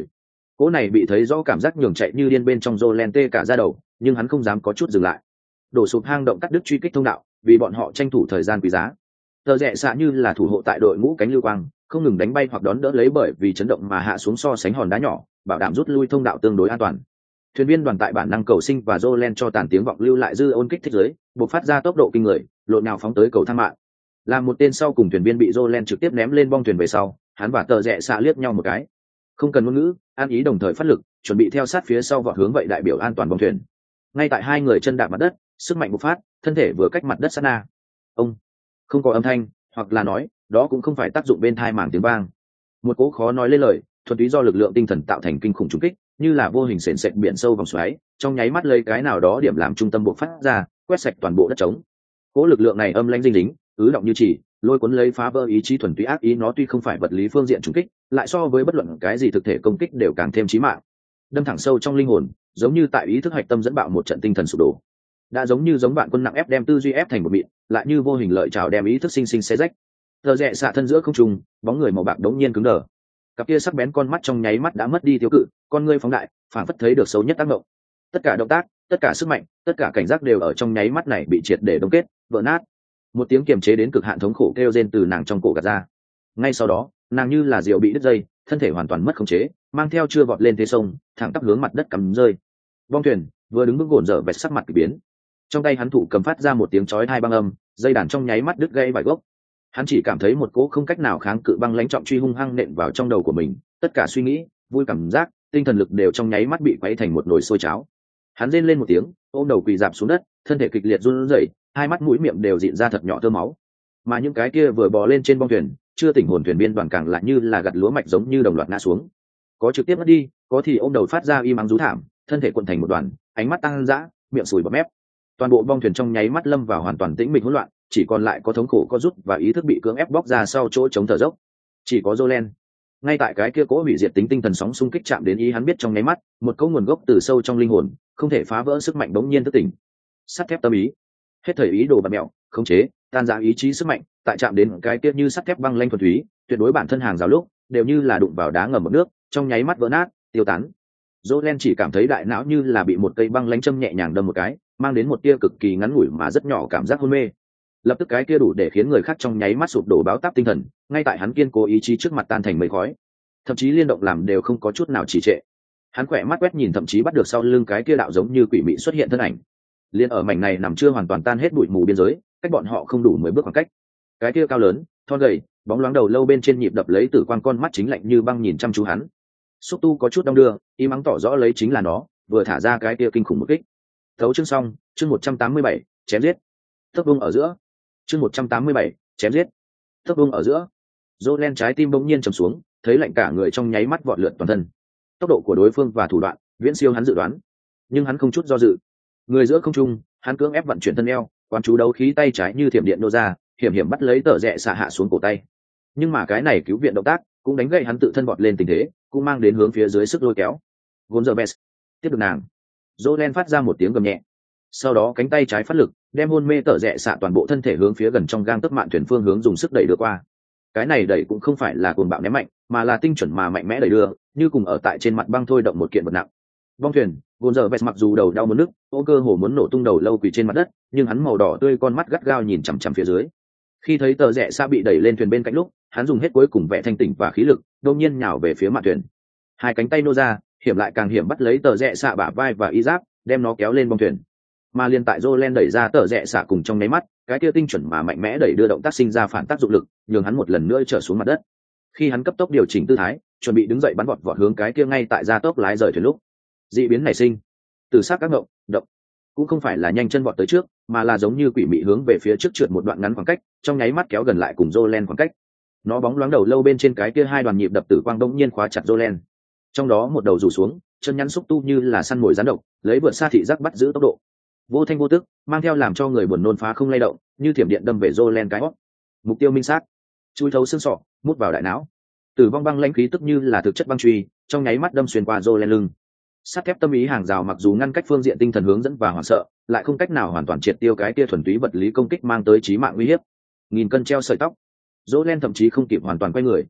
cỗ này bị thấy rõ cảm giác nhường chạy như điên bên trong Jolene tê cả da đầu, nhưng hắn không dám có chút dừng lại. Đổ sụp hang động cắt đứt truy kích thông đạo, vì bọn họ tranh thủ thời gian quý giá. Tờ rẽ xạ như là thủ hộ tại đội ngũ cánh lưu quang, không ngừng đánh bay hoặc đón đỡ lấy bởi vì chấn động mà hạ xuống so sánh hòn đá nhỏ, bảo đảm rút lui thông đạo tương đối an toàn. Thuyền viên đoàn tại bản năng cầu sinh và Jolene cho tàn tiếng vọng lưu lại dư ôn kích thích giới, buộc phát ra tốc độ kinh người, lộn nhào phóng tới cầu thang mạng. Làm một tên sau cùng thuyền viên bị Jolene trực tiếp ném lên bong thuyền về sau, hắn và tờ rẽ xạ liếc nhau một cái. Không cần ngôn ngữ, an ý đồng thời phát lực, chuẩn bị theo sát phía sau vọt hướng vậy đại biểu an toàn bong thuyền. Ngay tại hai người chân đạp mặt đất, sức mạnh bộc phát, thân thể vừa cách mặt đất sát na. Ông không có âm thanh, hoặc là nói, đó cũng không phải tác dụng bên thai màng tiếng vang. Một cỗ khó nói lên lời, thuần túy do lực lượng tinh thần tạo thành kinh khủng trùng kích, như là vô hình sền sệt biển sâu vòng xoáy, trong nháy mắt lấy cái nào đó điểm làm trung tâm bộc phát ra, quét sạch toàn bộ đất trống. Cỗ lực lượng này âm lãnh dinh dính, ứ động như chỉ, lôi cuốn lấy phá vỡ ý chí thuần túy ác ý, nó tuy không phải vật lý phương diện trùng kích, lại so với bất luận cái gì thực thể công kích đều càng thêm chí mạng. Đâm thẳng sâu trong linh hồn, giống như tại ý thức hạch tâm dẫn bạo một trận tinh thần sụp đổ. Đã giống như giống bạn quân nặng ép đem tư duy ép thành một mịn, lại như vô hình lợi trào đem ý thức sinh sinh xé rách. Giờ rẽ xạ thân giữa không trung, bóng người màu bạc đống nhiên cứng đờ. Cặp kia sắc bén con mắt trong nháy mắt đã mất đi tiêu cự, con ngươi phóng đại, phản phất thấy được xấu nhất tác động. Tất cả động tác, tất cả sức mạnh, tất cả cảnh giác đều ở trong nháy mắt này bị triệt để đông kết, vỡ nát. Một tiếng kiềm chế đến cực hạn thống khổ kêu rên từ nàng trong cổ gạt ra. Ngay sau đó, nàng như là diều bị đứt dây, thân thể hoàn toàn mất khống chế, mang theo chưa vọt lên thế sông, thẳng tắp hướng mặt đất cắm rơi. Bong thuyền vừa đứng vững gồn dở vẹt sắc mặt kỳ biến. Trong tay hắn thủ cầm phát ra một tiếng chói tai băng âm, dây đàn trong nháy mắt đứt gãy vài gốc. Hắn chỉ cảm thấy một cỗ không cách nào kháng cự băng lãnh trọng truy hung hăng nện vào trong đầu của mình, tất cả suy nghĩ, vui cảm giác, tinh thần lực đều trong nháy mắt bị quấy thành một nồi sôi cháo. Hắn rên lên một tiếng, ôm đầu quỳ dạp xuống đất, thân thể kịch liệt run rẩy, hai mắt mũi miệng đều dịn ra thật nhỏ tơ máu. Mà những cái kia vừa bò lên trên bong thuyền, chưa tỉnh hồn thuyền viên đoàn càng lại như là gặt lúa mạch giống như đồng loạt ngã xuống. Có trực tiếp mất đi, có thì ôm đầu phát ra im ắng rú thảm, thân thể cuộn thành một đoàn, ánh mắt tăng dã, miệng sùi bọt mép. Toàn bộ bong thuyền trong nháy mắt lâm vào hoàn toàn tĩnh mịch hỗn loạn, chỉ còn lại có thống khổ có rút và ý thức bị cưỡng ép bóc ra sau chỗ chống thở dốc. Chỉ có Jolene. Ngay tại cái kia cố hủy diệt tính tinh thần sóng xung kích chạm đến ý hắn biết trong nháy mắt, một câu nguồn gốc từ sâu trong linh hồn, không thể phá vỡ sức mạnh bỗng nhiên thức tỉnh. Sắt thép tâm ý. Hết thời ý đồ bạt mẹo, khống chế, tan rã ý chí sức mạnh, tại chạm đến cái kia như sắt thép băng lanh thuần túy, tuyệt đối bản thân hàng rào lúc, đều như là đụng vào đá ngầm một nước, trong nháy mắt vỡ nát, tiêu tán. Jolene chỉ cảm thấy đại não như là bị một cây băng lánh châm nhẹ nhàng đâm một cái, mang đến một tia cực kỳ ngắn ngủi mà rất nhỏ cảm giác hôn mê. Lập tức cái kia đủ để khiến người khác trong nháy mắt sụp đổ báo táp tinh thần, ngay tại hắn kiên cố ý chí trước mặt tan thành mây khói, thậm chí liên động làm đều không có chút nào trì trệ. Hắn khỏe mắt quét nhìn thậm chí bắt được sau lưng cái kia đạo giống như quỷ mị xuất hiện thân ảnh. Liên ở mảnh này nằm chưa hoàn toàn tan hết bụi mù biên giới, cách bọn họ không đủ mười bước khoảng cách. Cái kia cao lớn, thon gầy, bóng loáng đầu lâu bên trên nhịp đập lấy tử quang con mắt chính lạnh như băng nhìn chăm chú hắn. Xúc tu có chút đong đưa, y mắng tỏ rõ lấy chính là nó, vừa thả ra cái kia kinh khủng một kích. Thấu chương xong, chương một trăm tám mươi bảy, chém giết. Tốc vung ở giữa. Chương một trăm tám mươi bảy, chém giết. Tốc vung ở giữa. Jolene trái tim bỗng nhiên trầm xuống, thấy lạnh cả người trong nháy mắt vọt lượn toàn thân. Tốc độ của đối phương và thủ đoạn, viễn siêu hắn dự đoán, nhưng hắn không chút do dự. Người giữa không trung, hắn cưỡng ép vận chuyển thân eo, quán chú đấu khí tay trái như thiểm điện nô ra, hiểm hiểm bắt lấy tờ rẽ xạ hạ xuống cổ tay. Nhưng mà cái này cứu viện động tác, cũng đánh gậy hắn tự thân vọt lên tình thế, cũng mang đến hướng phía dưới sức lôi kéo. Gonzalez tiếp được nàng. Jolene phát ra một tiếng gầm nhẹ, sau đó cánh tay trái phát lực, đem hôn mê tở rẽ xạ toàn bộ thân thể hướng phía gần trong gang tấc mạn thuyền phương hướng dùng sức đẩy đưa qua. Cái này đẩy cũng không phải là cuồng bạo ném mạnh, mà là tinh chuẩn mà mạnh mẽ đẩy đưa, như cùng ở tại trên mặt băng thôi động một kiện vật nặng. Bong thuyền, Gonzalez mặc dù đầu đau muốn nức, ô cơ hồ muốn nổ tung đầu lâu quỳ trên mặt đất, nhưng hắn màu đỏ tươi con mắt gắt gao nhìn chằm chằm phía dưới. Khi thấy tờ rẽ xạ bị đẩy lên thuyền bên cạnh lúc, hắn dùng hết cuối cùng vẻ thanh tỉnh và khí lực, đột nhiên nhào về phía mạn thuyền. Hai cánh tay nô ra, hiểm lại càng hiểm bắt lấy tờ rẽ xạ bả vai và y giáp, đem nó kéo lên bong thuyền. Mà liên tại Jolene đẩy ra tờ rẽ xạ cùng trong nháy mắt, cái kia tinh chuẩn mà mạnh mẽ đẩy đưa động tác sinh ra phản tác dụng lực, nhường hắn một lần nữa trở xuống mặt đất. Khi hắn cấp tốc điều chỉnh tư thái, chuẩn bị đứng dậy bắn vọt vọt hướng cái kia ngay tại gia tốc lái rời thuyền lúc, dị biến nảy sinh. Từ sát các ngộng, động, cũng không phải là nhanh chân vọt tới trước, mà là giống như quỷ mị hướng về phía trước trượt một đoạn ngắn khoảng cách, trong nháy mắt kéo gần lại cùng Jolene khoảng cách. Nó bóng loáng đầu lâu bên trên cái kia hai đoàn nhịp đập tử quang đông nhiên khóa chặt Jolene. Trong đó một đầu rủ xuống, chân nhắn xúc tu như là săn mồi rắn độc, lấy vượt xa thị giác bắt giữ tốc độ. Vô thanh vô tức, mang theo làm cho người buồn nôn phá không lay động, như thiểm điện đâm về Jolene cái hót. Mục tiêu minh xác, chui thấu xương sọ, mút vào đại não. Tử vong băng lãnh khí tức như là thực chất băng truy, trong nháy mắt đâm xuyên qua Jolene lưng. Sắt thép tâm ý hàng rào mặc dù ngăn cách phương diện tinh thần hướng dẫn và hoảng sợ, lại không cách nào hoàn toàn triệt tiêu cái kia thuần túy vật lý công kích mang tới chí mạng uy hiếp. Nghìn cân treo sợi tóc, Jolene thậm chí không kịp hoàn toàn quay người.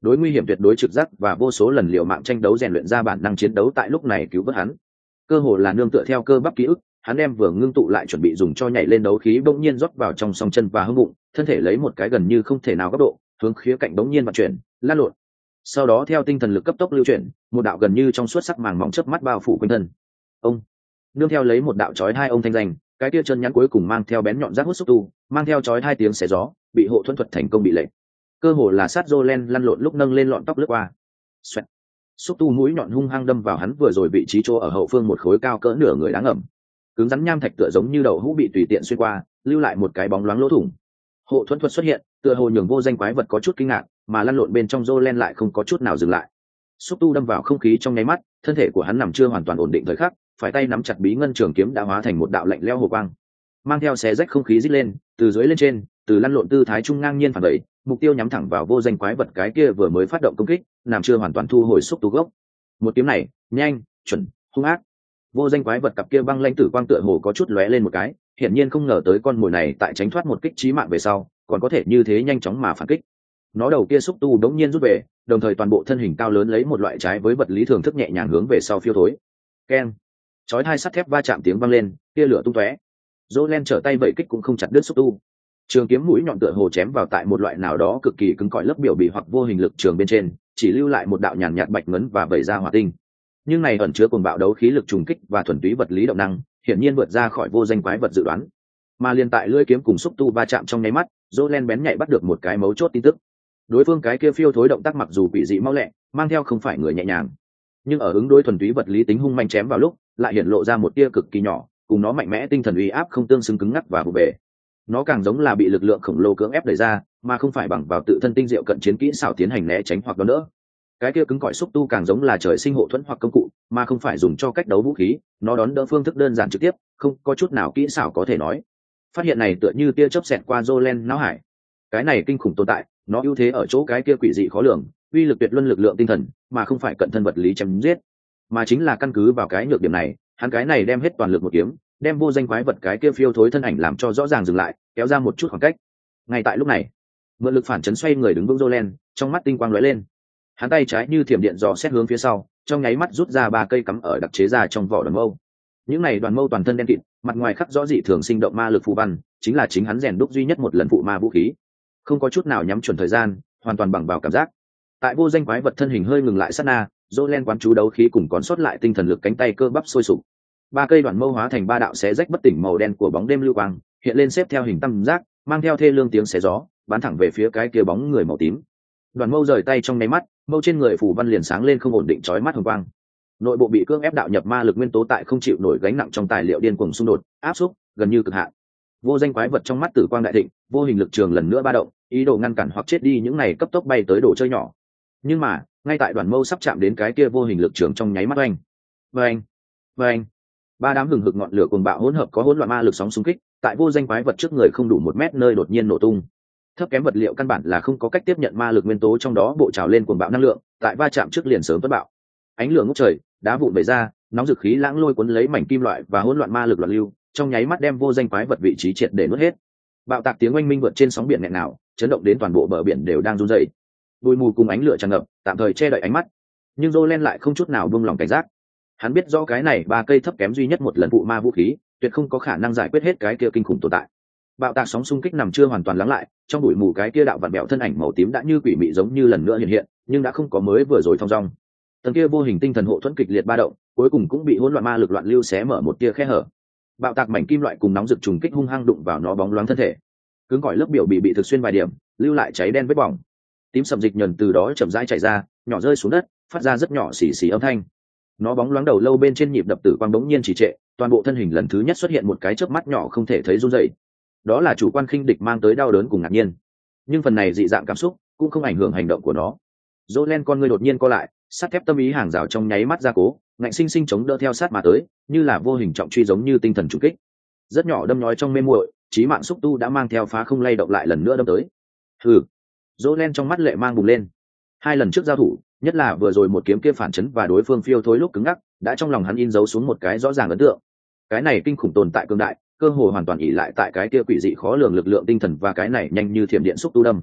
đối nguy hiểm tuyệt đối trực giác và vô số lần liệu mạng tranh đấu rèn luyện ra bản năng chiến đấu tại lúc này cứu vớt hắn. Cơ hồ là nương tựa theo cơ bắp ký ức, hắn đem vừa ngưng tụ lại chuẩn bị dùng cho nhảy lên đấu khí bỗng nhiên rót vào trong song chân và hông bụng, thân thể lấy một cái gần như không thể nào góc độ hướng khía cạnh bỗng nhiên vận chuyển lan lộn. Sau đó theo tinh thần lực cấp tốc lưu chuyển, một đạo gần như trong suốt sắc màng mỏng chớp mắt bao phủ quanh thân ông. Nương theo lấy một đạo chói hai ông thanh danh, cái tia chân nhắn cuối cùng mang theo bén nhọn rác hút xúc tu, mang theo chói hai tiếng xé gió, bị hộ thuẫn thuật thành công bị lệnh. Cơ hồ là sát Jolen lăn lộn lúc nâng lên lọn tóc lướt qua. Xoẹt. Xúc tu mũi nhọn hung hăng đâm vào hắn vừa rồi vị trí chỗ ở hậu phương một khối cao cỡ nửa người đáng ẩm. Cứng rắn nham thạch tựa giống như đậu hũ bị tùy tiện xuyên qua, lưu lại một cái bóng loáng lỗ thủng. Hộ thuẫn thuật xuất hiện, tựa hồ nhường vô danh quái vật có chút kinh ngạc, mà lăn lộn bên trong Jolen lại không có chút nào dừng lại. Xúc tu đâm vào không khí trong nháy mắt, thân thể của hắn nằm chưa hoàn toàn ổn định thời khắc, phải tay nắm chặt bí ngân trường kiếm đã hóa thành một đạo lạnh lẽo hồ quang, mang theo xé rách không khí rít lên, từ dưới lên trên, từ lăn lộn tư thái trung ngang nhiên phản đẩy, mục tiêu nhắm thẳng vào vô danh quái vật cái kia vừa mới phát động công kích, nằm chưa hoàn toàn thu hồi xúc tu gốc. Một kiếm này, nhanh, chuẩn, hung ác. Vô danh quái vật cặp kia băng lãnh tử quang tựa hồ có chút lóe lên một cái, hiển nhiên không ngờ tới con mồi này tại tránh thoát một kích chí mạng về sau, còn có thể như thế nhanh chóng mà phản kích. Nó đầu kia xúc tu đống nhiên rút về, đồng thời toàn bộ thân hình cao lớn lấy một loại trái với vật lý thường thức nhẹ nhàng hướng về sau phiêu thối. Keng. Chói hai sắt thép va chạm tiếng vang lên, kia lửa tung tóe. Jolen trở tay vẩy kích cũng không chặt đứt xúc tu. Trường kiếm mũi nhọn tựa hồ chém vào tại một loại nào đó cực kỳ cứng cỏi lớp biểu bì hoặc vô hình lực trường bên trên, chỉ lưu lại một đạo nhàn nhạt bạch ngấn và vẩy ra hỏa tinh. Nhưng này ẩn chứa cuồng bạo đấu khí lực trùng kích và thuần túy vật lý động năng, hiển nhiên vượt ra khỏi vô danh quái vật dự đoán. Mà liên tại lưỡi kiếm cùng xúc tu va chạm trong nháy mắt, Jolen bén nhạy bắt được một cái mấu chốt tin tức. Đối phương cái kia phiêu thối động tác mặc dù quỷ dị mau lẹ, mang theo không phải người nhẹ nhàng, nhưng ở ứng đối thuần túy vật lý tính hung manh chém vào lúc, lại hiện lộ ra một tia cực kỳ nhỏ, cùng nó mạnh mẽ tinh thần uy áp không tương xứng cứng ngắc và vụ bể. Nó càng giống là bị lực lượng khổng lồ cưỡng ép đẩy ra, mà không phải bằng vào tự thân tinh diệu cận chiến kỹ xảo tiến hành né tránh hoặc đón đỡ. Cái kia cứng cỏi xúc tu càng giống là trời sinh hộ thuẫn hoặc công cụ, mà không phải dùng cho cách đấu vũ khí, nó đón đỡ phương thức đơn giản trực tiếp, không có chút nào kỹ xảo có thể nói. Phát hiện này tựa như tia chớp xẹt qua Jolen não hải. Cái này kinh khủng tồn tại, nó ưu thế ở chỗ cái kia quỷ dị khó lường, uy lực tuyệt luân lực lượng tinh thần, mà không phải cận thân vật lý chém giết, mà chính là căn cứ vào cái nhược điểm này, hắn cái này đem hết toàn lực một kiếm, đem vô danh quái vật cái kia phiêu thối thân ảnh làm cho rõ ràng dừng lại, kéo ra một chút khoảng cách. Ngay tại lúc này, mượn lực phản chấn xoay người đứng vững Jolen, trong mắt tinh quang lóe lên. Hắn tay trái như thiểm điện dò xét hướng phía sau, trong nháy mắt rút ra ba cây cắm ở đặc chế ra trong vỏ đoàn mâu. Những này đoàn mâu toàn thân đen kịt, mặt ngoài khắc rõ dị thường sinh động ma lực phù văn, chính là chính hắn rèn đúc duy nhất một lần phụ ma vũ khí. Không có chút nào nhắm chuẩn thời gian, hoàn toàn bằng vào cảm giác. Tại vô danh quái vật thân hình hơi ngừng lại sát na, Jolen quán chú đấu khí cùng còn sót lại tinh thần lực cánh tay cơ bắp sôi sục. Ba cây đoàn mâu hóa thành ba đạo xé rách bất tỉnh màu đen của bóng đêm lưu quang, hiện lên xếp theo hình tam giác, mang theo thê lương tiếng xé gió, bắn thẳng về phía cái kia bóng người màu tím. Đoàn mâu rời tay trong nháy mắt, mâu trên người phủ văn liền sáng lên không ổn định chói mắt hồng quang. Nội bộ bị cưỡng ép đạo nhập ma lực nguyên tố tại không chịu nổi gánh nặng trong tài liệu điên cuồng xung đột, áp xúc, gần như cực hạn. Vô danh quái vật trong mắt tử quang đại thịnh, vô hình lực trường lần nữa ba động, ý đồ ngăn cản hoặc chết đi những này cấp tốc bay tới đồ chơi nhỏ. Nhưng mà, ngay tại đoàn mâu sắp chạm đến cái kia vô hình lực trường trong nháy mắt oanh, oanh, oanh, ba đám hừng hực ngọn lửa cuồng bạo hỗn hợp có hỗn loạn ma lực sóng xung kích, tại vô danh quái vật trước người không đủ một mét nơi đột nhiên nổ tung. Thấp kém vật liệu căn bản là không có cách tiếp nhận ma lực nguyên tố trong đó bộ trào lên cuồng bạo năng lượng, tại va chạm trước liền sớm vỡ bạo. Ánh lửa ngút trời, đá vụn bể ra, nóng dực khí lãng lôi cuốn lấy mảnh kim loại và hỗn loạn ma lực loạn lưu, trong nháy mắt đem vô danh quái vật vị trí triệt để nuốt hết. Bạo tạc tiếng oanh minh vượt trên sóng biển nghẹn nào, chấn động đến toàn bộ bờ biển đều đang run rẩy. Bụi mù cùng ánh lửa tràn ngập, tạm thời che đậy ánh mắt, nhưng Jolen lại không chút nào buông lòng cảnh giác. Hắn biết rõ cái này ba cây thấp kém duy nhất một lần phụ ma vũ khí, tuyệt không có khả năng giải quyết hết cái kia kinh khủng tồn tại. Bạo tạc sóng xung kích nằm chưa hoàn toàn lắng lại, trong bụi mù cái kia đạo vặn bẹo thân ảnh màu tím đã như quỷ mị giống như lần nữa hiện hiện, nhưng đã không có mới vừa rồi thong dong. Tầng kia vô hình tinh thần hộ thuẫn kịch liệt ba động, cuối cùng cũng bị hỗn loạn ma lực loạn lưu xé mở một tia khe hở. Bạo tạc mảnh kim loại cùng nóng rực trùng kích hung hăng đụng vào nó bóng loáng thân thể. Cứng cỏi lớp biểu bị bị thực xuyên vài điểm, lưu lại cháy đen vết bỏng. Tím sậm dịch nhờn từ đó chậm rãi chảy ra, nhỏ rơi xuống đất, phát ra rất nhỏ xì xì âm thanh. Nó bóng loáng đầu lâu bên trên nhịp đập tử quang bỗng nhiên trì trệ, toàn bộ thân hình lần thứ nhất xuất hiện một cái chớp mắt nhỏ không thể thấy run rẩy. Đó là chủ quan khinh địch mang tới đau đớn cùng ngạc nhiên. Nhưng phần này dị dạng cảm xúc cũng không ảnh hưởng hành động của nó. Jolen con người đột nhiên co lại, sắt thép tâm ý hàng rào trong nháy mắt ra cố, ngạnh sinh sinh chống đỡ theo sát mà tới, như là vô hình trọng truy giống như tinh thần trùng kích. Rất nhỏ đâm nhói trong mê muội, chí mạng xúc tu đã mang theo phá không lay động lại lần nữa đâm tới. Hừ. Jolen trong mắt lệ mang bùng lên. Hai lần trước giao thủ, nhất là vừa rồi một kiếm kia phản chấn và đối phương phiêu thối lúc cứng ngắc, đã trong lòng hắn in dấu xuống một cái rõ ràng ấn tượng. Cái này kinh khủng tồn tại cường đại, cơ hội hoàn toàn ỷ lại tại cái kia quỷ dị khó lường lực lượng tinh thần và cái này nhanh như thiểm điện xúc tu đâm.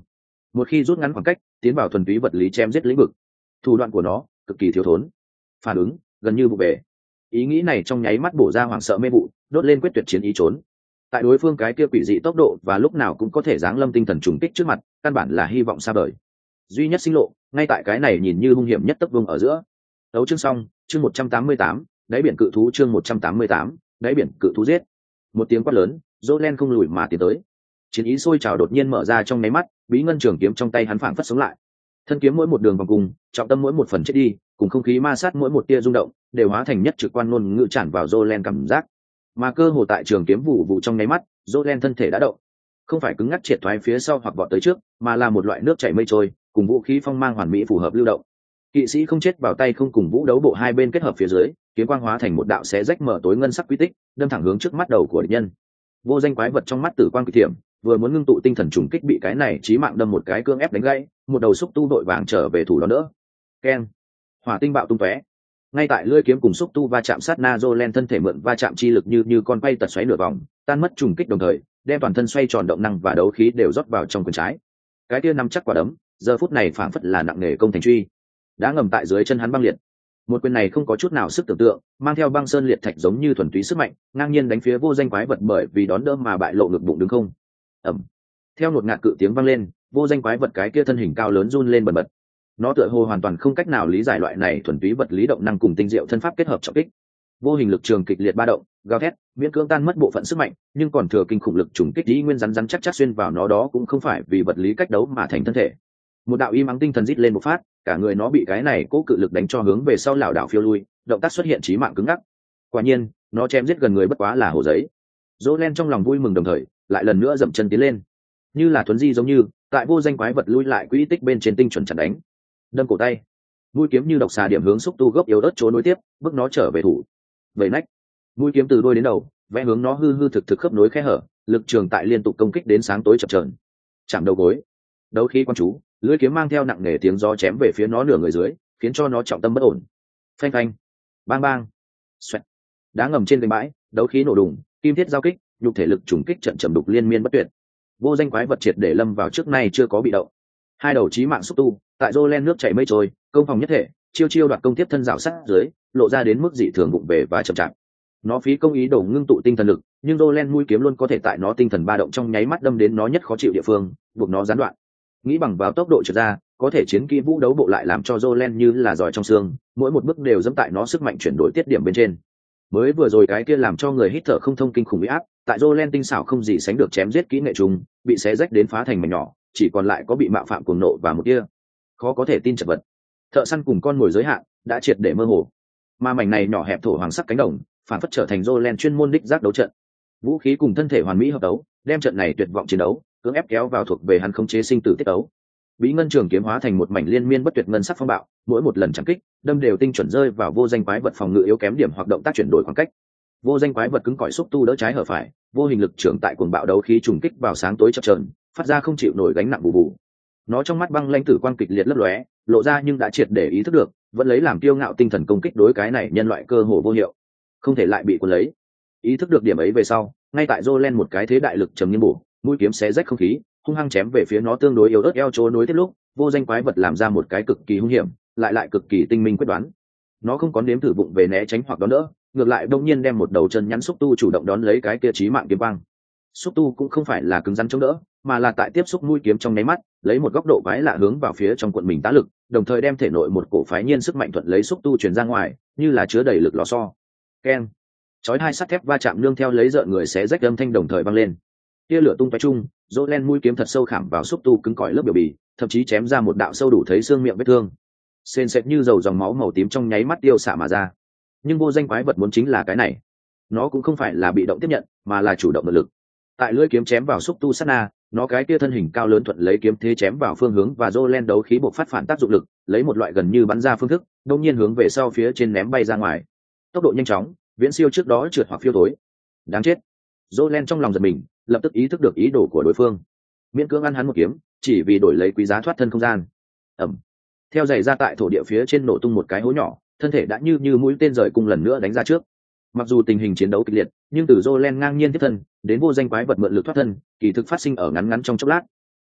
một khi rút ngắn khoảng cách tiến vào thuần túy vật lý chém giết lĩnh vực, thủ đoạn của nó cực kỳ thiếu thốn, phản ứng gần như vụ về. Ý nghĩ này trong nháy mắt bổ ra hoảng sợ mê vụ, đốt lên quyết tuyệt chiến ý trốn. Tại đối phương cái kia quỷ dị tốc độ và lúc nào cũng có thể giáng lâm tinh thần trùng kích trước mặt, căn bản là hy vọng xa vời. Duy nhất sinh lộ ngay tại cái này nhìn như hung hiểm nhất tấc vương ở giữa. Đấu chương xong, chương một trăm tám mươi tám, đáy biển cự thú chương một trăm tám mươi tám, đáy biển cự thú giết. Một tiếng quát lớn, Jolen không lùi mà tiến tới. Chiến ý sôi trào đột nhiên mở ra trong nháy mắt, bí ngân trường kiếm trong tay hắn phảng phất sống lại. Thân kiếm mỗi một đường vòng cung, trọng tâm mỗi một phần chết đi, cùng không khí ma sát mỗi một tia rung động, đều hóa thành nhất trực quan ngôn ngữ tràn vào Jolen cảm giác. Mà cơ hồ tại trường kiếm vụ vụ trong nháy mắt, Jolen thân thể đã động, không phải cứng ngắc triệt thoái phía sau hoặc vọt tới trước, mà là một loại nước chảy mây trôi, cùng vũ khí phong mang hoàn mỹ phù hợp lưu động. Kỵ sĩ không chết vào tay không cùng vũ đấu bộ hai bên kết hợp phía dưới, kiếm quang hóa thành một đạo xé rách mở tối ngân sắc quy tích, đâm thẳng hướng trước mắt đầu của địch nhân. Vô danh quái vật trong mắt tử quang kỳ thiểm, vừa muốn ngưng tụ tinh thần trùng kích bị cái này chí mạng đâm một cái cương ép đánh gãy, một đầu xúc tu đội vàng trở về thủ đó nữa. Keng, hỏa tinh bạo tung tóe. Ngay tại lưỡi kiếm cùng xúc tu va chạm sát na, Jolen thân thể mượn va chạm chi lực như như con quay tật xoáy nửa vòng, tan mất trùng kích đồng thời, đem toàn thân xoay tròn động năng và đấu khí đều rót vào trong quyền trái. Cái kia nắm chắc quả đấm, giờ phút này phảng phất là nặng nề công thành truy, đã ngầm tại dưới chân hắn băng liệt. Một quyền này không có chút nào sức tưởng tượng, mang theo băng sơn liệt thạch giống như thuần túy sức mạnh, ngang nhiên đánh phía vô danh quái vật bởi vì đón đỡ mà bại lộ ngực bụng đứng không. Ầm. Theo một ngạt cự tiếng vang lên, vô danh quái vật cái kia thân hình cao lớn run lên bần bật. Nó tựa hồ hoàn toàn không cách nào lý giải loại này thuần túy vật lý động năng cùng tinh diệu thân pháp kết hợp trọng kích. Vô hình lực trường kịch liệt ba động, gào thét, miễn cưỡng tan mất bộ phận sức mạnh, nhưng còn thừa kinh khủng lực trùng kích ý nguyên rắn rắn chắc chắc xuyên vào nó, đó cũng không phải vì vật lý cách đấu mà thành thân thể. Một đạo y mắng tinh thần rít lên một phát, cả người nó bị cái này cố cự lực đánh cho hướng về sau lảo đảo phiêu lui, động tác xuất hiện chí mạng cứng ngắc. Quả nhiên, nó chém giết gần người bất quá là hồ giấy. Jolen trong lòng vui mừng đồng thời, lại lần nữa dậm chân tiến lên, như là thuấn di giống như, tại vô danh quái vật lui lại quỹ tích bên trên tinh chuẩn chặn đánh. Đâm cổ tay, mũi kiếm như độc xà điểm hướng xúc tu gốc yếu ớt trốn nối tiếp, bước nó trở về thủ. Vẩy nách, mũi kiếm từ đuôi đến đầu, vẽ hướng nó hư hư thực thực khớp nối khe hở, lực trường tại liên tục công kích đến sáng tối chập chờn. Chạm đầu gối, đấu khí quan chú, lưỡi kiếm mang theo nặng nề tiếng gió chém về phía nó nửa người dưới, khiến cho nó trọng tâm bất ổn. Phanh phanh, bang bang, xoẹt. Đá ngầm trên bãi bãi, đấu khí nổ đùng, kim thiết giao kích, nhục thể lực trùng kích trận trầm đục liên miên bất tuyệt. Vô danh quái vật triệt để lâm vào trước nay chưa có bị động. Hai đầu chí mạng xúc tu, tại Jolen nước chảy mây trôi, công phòng nhất thể, chiêu chiêu đoạt công tiếp thân rào sát dưới, lộ ra đến mức dị thường vụng về và chậm chạp. Nó phí công ý đồ ngưng tụ tinh thần lực, nhưng Jolen mũi kiếm luôn có thể tại nó tinh thần ba động trong nháy mắt đâm đến nó nhất khó chịu địa phương, buộc nó gián đoạn. Nghĩ bằng vào tốc độ trượt ra, có thể chiến kỹ vũ đấu bộ lại làm cho Jolen như là giỏi trong xương, mỗi một bước đều dẫm tại nó sức mạnh chuyển đổi tiết điểm bên trên. Mới vừa rồi cái kia làm cho người hít thở không thông kinh khủng uy áp, tại Jolen tinh xảo không gì sánh được chém giết kỹ nghệ trùng, bị xé rách đến phá thành mảnh nhỏ, chỉ còn lại có bị mạo phạm cuồng nộ và một tia khó có thể tin chật vật. Thợ săn cùng con mồi giới hạn đã triệt để mơ hồ, mà mảnh này nhỏ hẹp thổ hoàng sắc cánh đồng, phản phất trở thành Jolen chuyên môn đích giác đấu trận. Vũ khí cùng thân thể hoàn mỹ hợp đấu, đem trận này tuyệt vọng chiến đấu cưỡng ép kéo vào thuộc về hắn không chế sinh tử tiết đấu. Bí ngân trường kiếm hóa thành một mảnh liên miên bất tuyệt ngân sắc phong bạo, mỗi một lần chạm kích, đâm đều tinh chuẩn rơi vào vô danh quái vật phòng ngự yếu kém điểm hoặc động tác chuyển đổi khoảng cách. Vô danh quái vật cứng cỏi xúc tu đỡ trái hở phải, vô hình lực trưởng tại cuồng bạo đấu khí trùng kích vào sáng tối chập chờn, phát ra không chịu nổi gánh nặng bù bù. Nó trong mắt băng lãnh tử quang kịch liệt lấp lóe, lộ ra nhưng đã triệt để ý thức được, vẫn lấy làm kiêu ngạo tinh thần công kích đối cái này nhân loại cơ hồ vô hiệu, không thể lại bị cuốn lấy. Ý thức được điểm ấy về sau, ngay tại Jolen một cái thế đại lực trầm nghiêng bổ, mũi kiếm xé rách không khí, hung hăng chém về phía nó tương đối yếu ớt eo chỗ nối tiếp lúc, vô danh quái vật làm ra một cái cực kỳ hung hiểm, lại lại cực kỳ tinh minh quyết đoán. Nó không có nếm thử bụng về né tránh hoặc đón đỡ, ngược lại đông nhiên đem một đầu chân nhắn xúc tu chủ động đón lấy cái kia chí mạng kiếm quang. Xúc tu cũng không phải là cứng rắn chống đỡ, mà là tại tiếp xúc mũi kiếm trong nháy mắt, lấy một góc độ quái lạ hướng vào phía trong cuộn mình tá lực, đồng thời đem thể nội một cổ phái nhiên sức mạnh thuận lấy xúc tu truyền ra ngoài, như là chứa đầy lực lò xo. Keng, chói hai sắt thép va chạm nương theo lấy rợn người xé rách âm thanh đồng thời vang lên. Tia lửa tung tóe chung, Jolen mũi kiếm thật sâu khảm vào xúc tu cứng cỏi lớp biểu bì, thậm chí chém ra một đạo sâu đủ thấy xương miệng vết thương. Sền sệt như dầu dòng máu màu tím trong nháy mắt tiêu xạ mà ra. Nhưng vô danh quái vật muốn chính là cái này, nó cũng không phải là bị động tiếp nhận, mà là chủ động nội lực. Tại lưỡi kiếm chém vào xúc tu sát na, nó cái kia thân hình cao lớn thuận lấy kiếm thế chém vào phương hướng và Jolen đấu khí bộc phát phản tác dụng lực, lấy một loại gần như bắn ra phương thức, đột nhiên hướng về sau phía trên ném bay ra ngoài. Tốc độ nhanh chóng, viễn siêu trước đó trượt hoặc phiêu tối. Đáng chết. Jolen trong lòng giật mình, lập tức ý thức được ý đồ của đối phương, miễn cưỡng ăn hắn một kiếm, chỉ vì đổi lấy quý giá thoát thân không gian. Ẩm. Theo giày ra tại thổ địa phía trên nổ tung một cái hố nhỏ, thân thể đã như như mũi tên rời cung lần nữa đánh ra trước. Mặc dù tình hình chiến đấu kịch liệt, nhưng từ Jolen ngang nhiên tiếp thân đến vô danh quái vật mượn lực thoát thân, kỳ thực phát sinh ở ngắn ngắn trong chốc lát.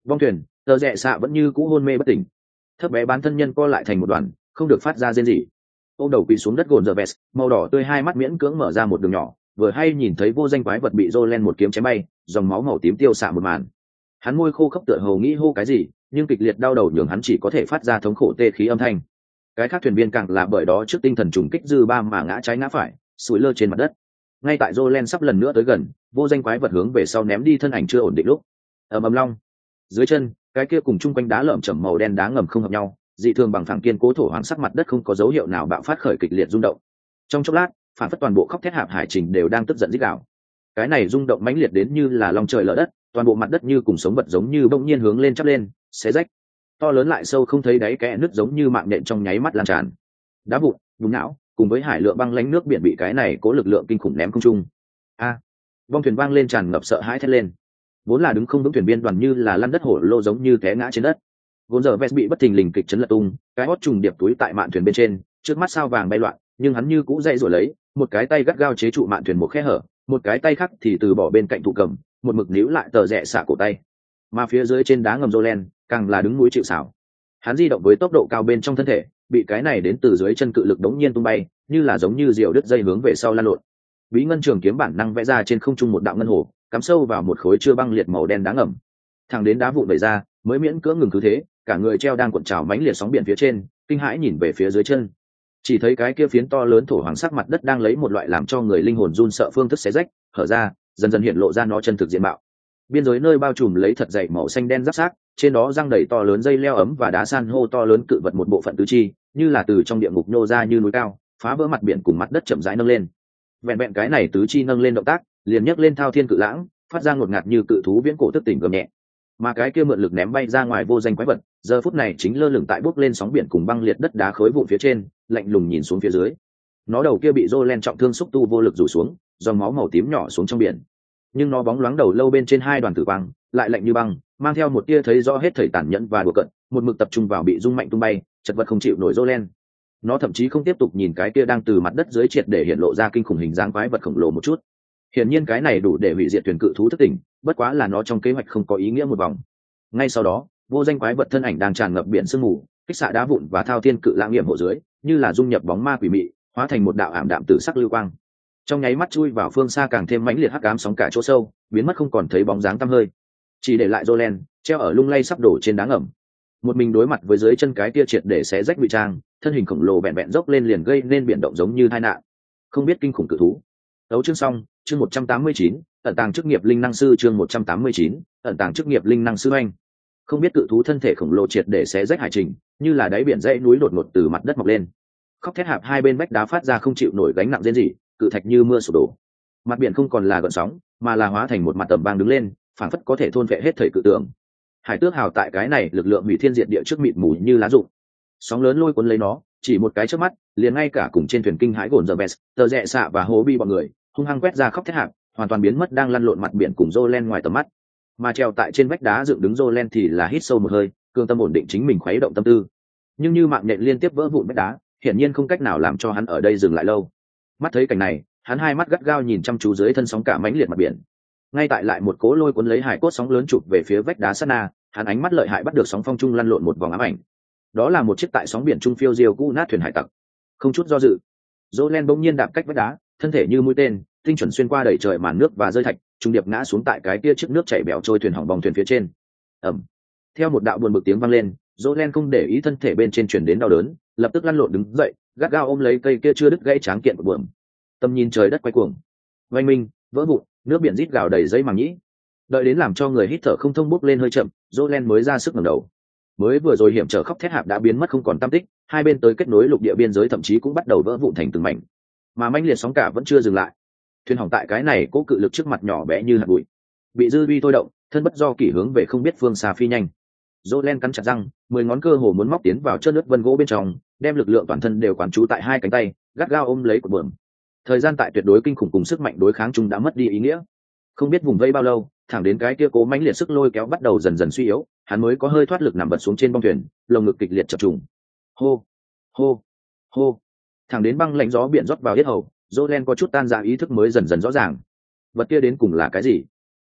Vong thuyền, tờ rẽ xạ vẫn như cũ hôn mê bất tỉnh. Thấp bé bán thân nhân co lại thành một đoàn, không được phát ra rên rỉ. Ôm đầu quỳ xuống đất gồn giờ vest, màu đỏ tươi hai mắt miễn cưỡng mở ra một đường nhỏ, vừa hay nhìn thấy vô danh quái vật bị Jolen một kiếm chém bay, dòng máu màu tím tiêu xạ một màn. Hắn môi khô khốc tựa hồ nghĩ hô cái gì, nhưng kịch liệt đau đầu nhường hắn chỉ có thể phát ra thống khổ tê khí âm thanh. Cái khác thuyền viên càng là bởi đó trước tinh thần trùng kích dư ba mà ngã trái ngã phải, sủi lơ trên mặt đất. Ngay tại Jolen sắp lần nữa tới gần, vô danh quái vật hướng về sau ném đi thân ảnh chưa ổn định lúc. Ầm ầm long. Dưới chân, cái kia cùng chung quanh đá lởm chởm màu đen đá ngầm không hợp nhau, dị thường bằng phẳng kiên cố thổ hoàng sắc mặt đất không có dấu hiệu nào bạo phát khởi kịch liệt rung động. Trong chốc lát, phản phất toàn bộ khóc thét hạp hải trình đều đang tức giận rít gào. Cái này rung động mãnh liệt đến như là long trời lở đất, toàn bộ mặt đất như cùng sống vật giống như bỗng nhiên hướng lên chắp lên, xé rách. To lớn lại sâu không thấy đáy kẽ nứt giống như mạng nhện trong nháy mắt lan tràn. Đá vụn, bùn não, cùng với hải lượng băng lánh nước biển bị cái này cố lực lượng kinh khủng ném không trung. A! Vong thuyền vang lên tràn ngập sợ hãi thét lên. Vốn là đứng không vững thuyền viên đoàn như là lăn đất hổ lô giống như té ngã trên đất. Vốn giờ Vest bị bất thình lình kịch chấn lật tung, cái hót trùng điệp túi tại mạn thuyền bên trên, trước mắt sao vàng bay loạn, nhưng hắn như cũ dậy rồi lấy, một cái tay gắt gao chế trụ mạn thuyền một khe hở, một cái tay khác thì từ bỏ bên cạnh thụ cầm, một mực níu lại tờ rẽ xạ cổ tay. Mà phía dưới trên đá ngầm Jolen, càng là đứng núi chịu sào. Hắn di động với tốc độ cao bên trong thân thể, bị cái này đến từ dưới chân cự lực đống nhiên tung bay, như là giống như diều đứt dây hướng về sau lan lộn. Bí ngân trường kiếm bản năng vẽ ra trên không trung một đạo ngân hồ, cắm sâu vào một khối chưa băng liệt màu đen đá ngầm. Thẳng đến đá vụn vẩy ra, mới miễn cưỡng ngừng cứ thế, cả người treo đang cuộn trào mãnh liệt sóng biển phía trên, kinh hãi nhìn về phía dưới chân. Chỉ thấy cái kia phiến to lớn thổ hoàng sắc mặt đất đang lấy một loại làm cho người linh hồn run sợ phương thức xé rách, hở ra, dần dần hiện lộ ra nó chân thực diện mạo. Biên giới nơi bao trùm lấy thật dày màu xanh đen giáp xác, trên đó răng đầy to lớn dây leo ấm và đá san hô to lớn cự vật một bộ phận tứ chi, như là từ trong địa ngục nhô ra như núi cao, phá vỡ mặt biển cùng mặt đất chậm rãi nâng lên. Vẹn vẹn cái này tứ chi nâng lên động tác, liền nhấc lên thao thiên cự lãng, phát ra ngột ngạt như cự thú viễn cổ thức tỉnh gầm nhẹ. Mà cái kia mượn lực ném bay ra ngoài vô danh quái vật, giờ phút này chính lơ lửng tại bốc lên sóng biển cùng băng liệt đất đá khối vụn phía trên, lạnh lùng nhìn xuống phía dưới. Nó đầu kia bị Jolen trọng thương xúc tu vô lực rủ xuống, dòng máu màu tím nhỏ xuống trong biển. Nhưng nó bóng loáng đầu lâu bên trên hai đoàn tử băng, lại lạnh như băng, mang theo một tia thấy rõ hết thảy tàn nhẫn và đùa cợt, một mực tập trung vào bị rung mạnh tung bay, chật vật không chịu nổi Jolen. Nó thậm chí không tiếp tục nhìn cái kia đang từ mặt đất dưới triệt để hiện lộ ra kinh khủng hình dáng quái vật khổng lồ một chút. Hiển nhiên cái này đủ để hủy diệt thuyền cự thú thức tỉnh, bất quá là nó trong kế hoạch không có ý nghĩa một vòng. Ngay sau đó, vô danh quái vật thân ảnh đang tràn ngập biển sương mù, kích xạ đá vụn và thao thiên cự lãng nghiệm hộ dưới, như là dung nhập bóng ma quỷ mị, hóa thành một đạo ảm đạm tử sắc lưu quang. Trong nháy mắt chui vào phương xa càng thêm mãnh liệt hắc ám sóng cả chỗ sâu, biến mất không còn thấy bóng dáng tăm hơi, chỉ để lại Jolen treo ở lung lay sắp đổ trên đá ngầm. Một mình đối mặt với dưới chân cái kia triệt để xé rách ngụy trang, thân hình khổng lồ bẹn bẹn dốc lên liền gây nên biển động giống như tai nạn. Không biết kinh khủng cự thú. Đấu chương xong, chương một trăm tám mươi chín, ẩn tàng chức nghiệp linh năng sư chương một trăm tám mươi chín, ẩn tàng chức nghiệp linh năng sư anh. Không biết cự thú thân thể khổng lồ triệt để xé rách hải trình, như là đáy biển dãy núi đột ngột từ mặt đất mọc lên. Khóc thét hạp hai bên vách đá phát ra không chịu nổi gánh nặng rên rỉ, cự thạch như mưa sụp đổ. Mặt biển không còn là gợn sóng, mà là hóa thành một mặt tầm băng đứng lên, phảng phất có thể thôn vệ hết thảy cự tượng. Hải tước hào tại cái này lực lượng hủy thiên diệt địa trước mịt mù như lá rụng. Sóng lớn lôi cuốn lấy nó, chỉ một cái chớp mắt, liền ngay cả cùng trên thuyền kinh hãi gồn giờ best, tờ rẽ xạ và hố bi bọn người, hung hăng quét ra khóc thét hạp, hoàn toàn biến mất đang lăn lộn mặt biển cùng Jolen ngoài tầm mắt. Mà treo tại trên vách đá dựng đứng Jolen thì là hít sâu một hơi, cương tâm ổn định chính mình khuấy động tâm tư. Nhưng như mạng nhện liên tiếp vỡ vụn vách đá, hiển nhiên không cách nào làm cho hắn ở đây dừng lại lâu. Mắt thấy cảnh này, hắn hai mắt gắt gao nhìn chăm chú dưới thân sóng cả mãnh liệt mặt biển. Ngay tại lại một cố lôi cuốn lấy hải cốt sóng lớn chụp về phía vách đá sát na, hắn ánh mắt lợi hại bắt được sóng phong trung lăn lộn một vòng ám ảnh. Đó là một chiếc tại sóng biển trung phiêu diêu cũ nát thuyền hải tặc. Không chút do dự, Jolen bỗng nhiên đạp cách vách đá, thân thể như mũi tên, tinh chuẩn xuyên qua đầy trời màn nước và rơi thạch, trung điệp ngã xuống tại cái kia chiếc nước chảy bèo trôi thuyền hỏng bong thuyền phía trên. Ầm. Theo một đạo buồn bực tiếng vang lên, Jolen không để ý thân thể bên trên truyền đến đau đớn, lập tức lăn lộn đứng dậy, gắt gao ôm lấy cây kia chưa đứt gãy tráng kiện của buồm. Tầm nhìn trời đất quay cuồng, oanh minh, vỡ vụn, nước biển rít gào đầy giấy màng nhĩ. Đợi đến làm cho người hít thở không thông bốc lên hơi chậm, Jolen mới ra sức ngẩng đầu. Mới vừa rồi hiểm trở khóc thét hạp đã biến mất không còn tăm tích, hai bên tới kết nối lục địa biên giới thậm chí cũng bắt đầu vỡ vụn thành từng mảnh. Mà manh liệt sóng cả vẫn chưa dừng lại. Thuyền hỏng tại cái này cố cự lực trước mặt nhỏ bé như hạt bụi, bị dư vi thôi động, thân bất do kỷ hướng về không biết phương xa phi nhanh. Jolen cắn chặt răng, mười ngón cơ hồ muốn móc tiến vào chân nước vân gỗ bên trong, đem lực lượng toàn thân đều quán trú tại hai cánh tay, gắt gao ôm lấy cột buồm. Thời gian tại tuyệt đối kinh khủng cùng sức mạnh đối kháng chung đã mất đi ý nghĩa. Không biết vùng vây bao lâu, thẳng đến cái kia cố mãnh liệt sức lôi kéo bắt đầu dần dần suy yếu, hắn mới có hơi thoát lực nằm bật xuống trên bong thuyền, lồng ngực kịch liệt chập trùng. Hô, hô, hô. Thẳng đến băng lạnh gió biển rót vào yết hầu, Jolen có chút tan ra ý thức mới dần dần rõ ràng. Vật kia đến cùng là cái gì?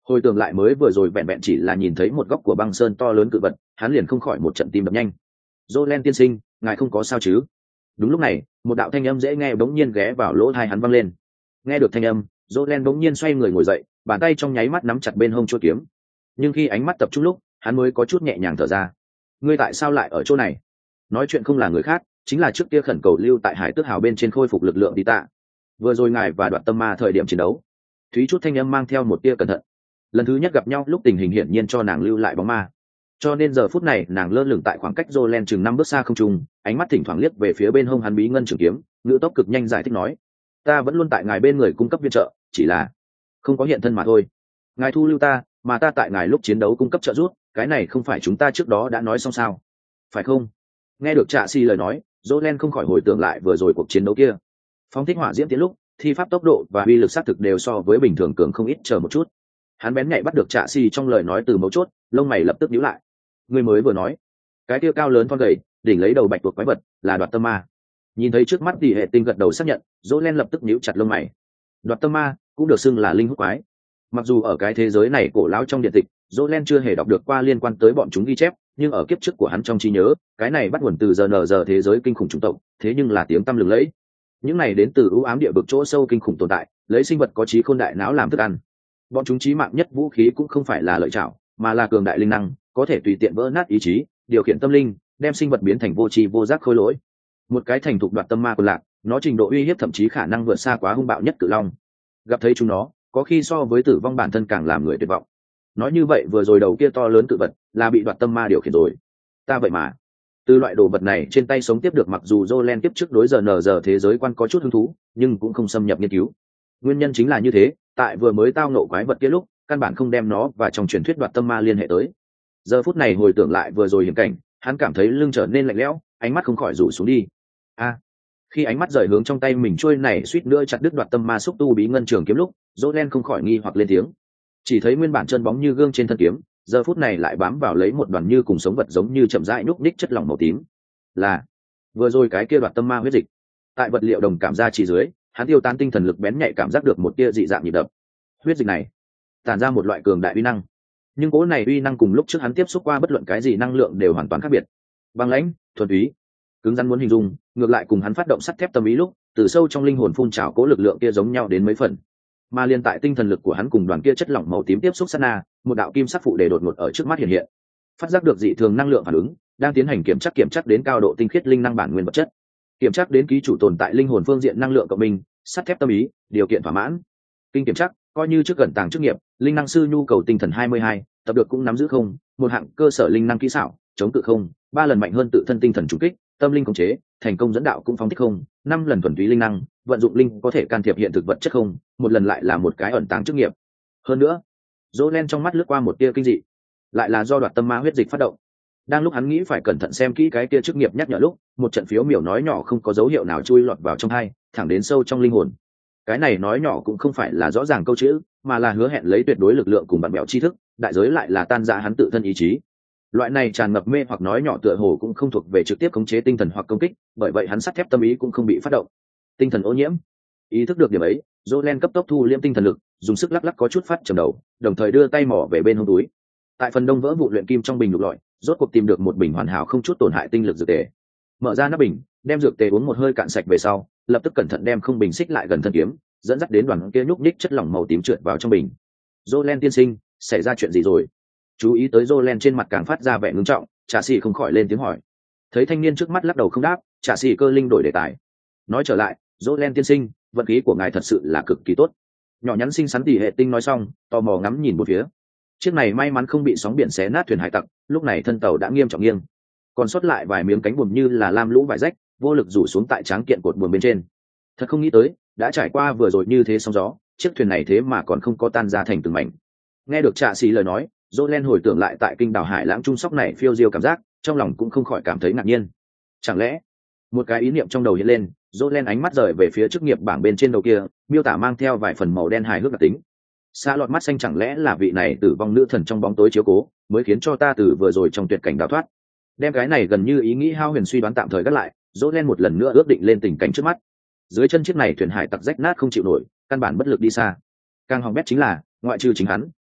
Hồi tưởng lại mới vừa rồi vẹn vẹn chỉ là nhìn thấy một góc của băng sơn to lớn cự vật, hắn liền không khỏi một trận tim đập nhanh. Jolen tiên sinh, ngài không có sao chứ? Đúng lúc này, một đạo thanh âm dễ nghe bỗng nhiên ghé vào lỗ tai hắn vang lên. Nghe được thanh âm, Jolen bỗng nhiên xoay người ngồi dậy, bàn tay trong nháy mắt nắm chặt bên hông chuôi kiếm. Nhưng khi ánh mắt tập trung lúc, hắn mới có chút nhẹ nhàng thở ra. Ngươi tại sao lại ở chỗ này? Nói chuyện không là người khác, chính là trước kia khẩn cầu lưu tại Hải Tước Hào bên trên khôi phục lực lượng đi tạ. Vừa rồi ngài và Đoạt Tâm Ma thời điểm chiến đấu, Thúy chút thanh âm mang theo một tia cẩn thận. Lần thứ nhất gặp nhau lúc tình hình hiển nhiên cho nàng lưu lại bóng ma, cho nên giờ phút này nàng lơ lửng tại khoảng cách Jolen chừng năm bước xa không trung, ánh mắt thỉnh thoảng liếc về phía bên hông hắn bí ngân trường kiếm, ngữ tốc cực nhanh giải thích nói: ta vẫn luôn tại ngài bên người cung cấp viện trợ, chỉ là không có hiện thân mà thôi. Ngài thu lưu ta, mà ta tại ngài lúc chiến đấu cung cấp trợ giúp, cái này không phải chúng ta trước đó đã nói xong sao? Phải không? Nghe được Trạ Xi lời nói, Jolen không khỏi hồi tưởng lại vừa rồi cuộc chiến đấu kia. Phóng thích hỏa diễm tiến lúc, thi pháp tốc độ và uy lực sát thực đều so với bình thường cường không ít, chờ một chút. Hắn bén nhạy bắt được Trạ Xi trong lời nói từ mấu chốt, lông mày lập tức nhíu lại. Người mới vừa nói, cái kia cao lớn thon gầy, đỉnh lấy đầu bạch tuộc quái vật, là Đoạt Tâm Ma. Nhìn thấy trước mắt Tỷ Hệ Tinh gật đầu xác nhận, Jolen lập tức nhíu chặt lông mày. Đoạt Tâm Ma cũng được xưng là linh hút quái. Mặc dù ở cái thế giới này cổ lão trong điện tịch, Jolen chưa hề đọc được qua liên quan tới bọn chúng ghi chép, nhưng ở kiếp trước của hắn trong trí nhớ, cái này bắt nguồn từ giờ nờ giờ thế giới kinh khủng chủng tộc, thế nhưng là tiếng tăm lừng lẫy. Những này đến từ ưu ám địa vực chỗ sâu kinh khủng tồn tại, lấy sinh vật có trí khôn đại não làm thức ăn. Bọn chúng chí mạng nhất vũ khí cũng không phải là lợi chảo, mà là cường đại linh năng, có thể tùy tiện vỡ nát ý chí, điều khiển tâm linh, đem sinh vật biến thành vô tri vô giác khôi lỗi. Một cái thành thục Đoạt Tâm Ma còn lạc, nó trình độ uy hiếp thậm chí khả năng vượt xa quá hung bạo nhất cự long. Gặp thấy chúng nó, có khi so với tử vong bản thân càng làm người tuyệt vọng. Nói như vậy vừa rồi đầu kia to lớn cự vật là bị Đoạt Tâm Ma điều khiển rồi. Ta vậy mà từ loại đồ vật này trên tay sống tiếp được, mặc dù Jolen tiếp trước đối giờ nờ giờ thế giới quan có chút hứng thú, nhưng cũng không xâm nhập nghiên cứu. Nguyên nhân chính là như thế, tại vừa mới tao nộ quái vật kia lúc, căn bản không đem nó và trong truyền thuyết Đoạt Tâm Ma liên hệ tới. Giờ phút này hồi tưởng lại vừa rồi hiểm cảnh, hắn cảm thấy lưng trở nên lạnh lẽo, ánh mắt không khỏi rủ xuống đi. A, khi ánh mắt rời hướng trong tay mình trôi này suýt nữa chặt đứt Đoạt Tâm Ma xúc tu bí ngân trường kiếm lúc, Jolen không khỏi nghi hoặc lên tiếng. Chỉ thấy nguyên bản chân bóng như gương trên thân kiếm, giờ phút này lại bám vào lấy một đoàn như cùng sống vật giống như chậm rãi núc ních chất lỏng màu tím. Là vừa rồi cái kia Đoạt Tâm Ma huyết dịch. Tại vật liệu đồng cảm ra chỉ dưới, hắn tiêu tan tinh thần lực bén nhạy cảm giác được một tia dị dạng nhịp đập. Huyết dịch này tản ra một loại cường đại uy năng, nhưng cỗ này uy năng cùng lúc trước hắn tiếp xúc qua bất luận cái gì năng lượng đều hoàn toàn khác biệt. Băng lãnh, thuần túy, cứng rắn muốn hình dung, ngược lại cùng hắn phát động sắt thép tâm ý lúc, từ sâu trong linh hồn phun trào cỗ lực lượng kia giống nhau đến mấy phần. Mà liên tại tinh thần lực của hắn cùng đoàn kia chất lỏng màu tím tiếp xúc sát na, một đạo kim sắc phụ đề đột ngột ở trước mắt hiện hiện. Phát giác được dị thường năng lượng phản ứng, đang tiến hành kiểm tra kiểm tra đến cao độ tinh khiết linh năng bản nguyên vật chất. Kiểm tra đến ký chủ tồn tại linh hồn phương diện năng lượng cộng minh, sắt thép tâm ý, điều kiện thỏa mãn. Kinh kiểm tra, coi như trước gần tàng chức nghiệp, linh năng sư nhu cầu tinh thần hai mươi hai, tập được cũng nắm giữ không, một hạng cơ sở linh năng kỹ xảo, chống tự không, ba lần mạnh hơn tự thân tinh thần trùng kích, tâm linh khống chế, thành công dẫn đạo cũng phóng thích không, năm lần thuần túy linh năng, vận dụng linh có thể can thiệp hiện thực vật chất không, một lần lại là một cái ẩn tàng chức nghiệp. Hơn nữa, Jolen trong mắt lướt qua một tia kinh dị, lại là do Đoạt Tâm Ma huyết dịch phát động. Đang lúc hắn nghĩ phải cẩn thận xem kỹ cái kia chức nghiệp nhắc nhở lúc, một trận phiếu miểu nói nhỏ không có dấu hiệu nào chui lọt vào trong tai, thẳng đến sâu trong linh hồn. Cái này nói nhỏ cũng không phải là rõ ràng câu chữ, mà là hứa hẹn lấy tuyệt đối lực lượng cùng bạn bèo tri thức, đại giới lại là tan rã hắn tự thân ý chí. Loại này tràn ngập mê hoặc nói nhỏ tựa hồ cũng không thuộc về trực tiếp khống chế tinh thần hoặc công kích, bởi vậy hắn sắt thép tâm ý cũng không bị phát động. Tinh thần ô nhiễm. Ý thức được điểm ấy, Jolen cấp tốc thu liễm tinh thần lực, dùng sức lắc lắc có chút phát trầm đầu, đồng thời đưa tay mỏ về bên hông túi. Tại phần đông vỡ vụ luyện kim trong bình lục lọi, rốt cuộc tìm được một bình hoàn hảo không chút tổn hại tinh lực dược tề. Mở ra nắp bình, đem dược tề uống một hơi cạn sạch về sau, lập tức cẩn thận đem không bình xích lại gần thân kiếm, dẫn dắt đến đoàn kia nhúc nhích chất lỏng màu tím trượt vào trong bình. Jolen tiên sinh, xảy ra chuyện gì rồi? Chú ý tới Jolen trên mặt càng phát ra vẻ ngưng trọng, Trạ Sĩ không khỏi lên tiếng hỏi. Thấy thanh niên trước mắt lắc đầu không đáp, Trạ Sĩ cơ linh đổi đề tài. Nói trở lại, Jolen tiên sinh, vận khí của ngài thật sự là cực kỳ tốt. Nhỏ nhắn xinh xắn Tỷ Hệ Tinh nói xong, tò mò ngắm nhìn một phía. Chiếc này may mắn không bị sóng biển xé nát thuyền hải tặc, lúc này thân tàu đã nghiêm trọng nghiêng, còn sót lại vài miếng cánh buồm như là lam lũ vải rách, vô lực rủ xuống tại tráng kiện cột buồm bên trên. Thật không nghĩ tới, đã trải qua vừa rồi như thế sóng gió, chiếc thuyền này thế mà còn không có tan ra thành từng mảnh. Nghe được Trạ Sĩ lời nói, Jolen hồi tưởng lại tại kinh đảo Hải Lãng trung sóc này phiêu diêu cảm giác, trong lòng cũng không khỏi cảm thấy ngạc nhiên. Chẳng lẽ, một cái ý niệm trong đầu hiện lên, Jolen ánh mắt rời về phía chức nghiệp bảng bên trên đầu kia, miêu tả mang theo vài phần màu đen hài hước đặc tính. Xa lọt mắt xanh chẳng lẽ là vị này tử vong nữ thần trong bóng tối chiếu cố, mới khiến cho ta từ vừa rồi trong tuyệt cảnh đào thoát. Đem cái này gần như ý nghĩ hao huyền suy đoán tạm thời gác lại, Jolen một lần nữa ước định lên tình cảnh trước mắt. Dưới chân chiếc này thuyền hải tặc rách nát không chịu nổi, căn bản bất lực đi xa. Càng hỏng bét chính là, ngoại trừ chính hắn,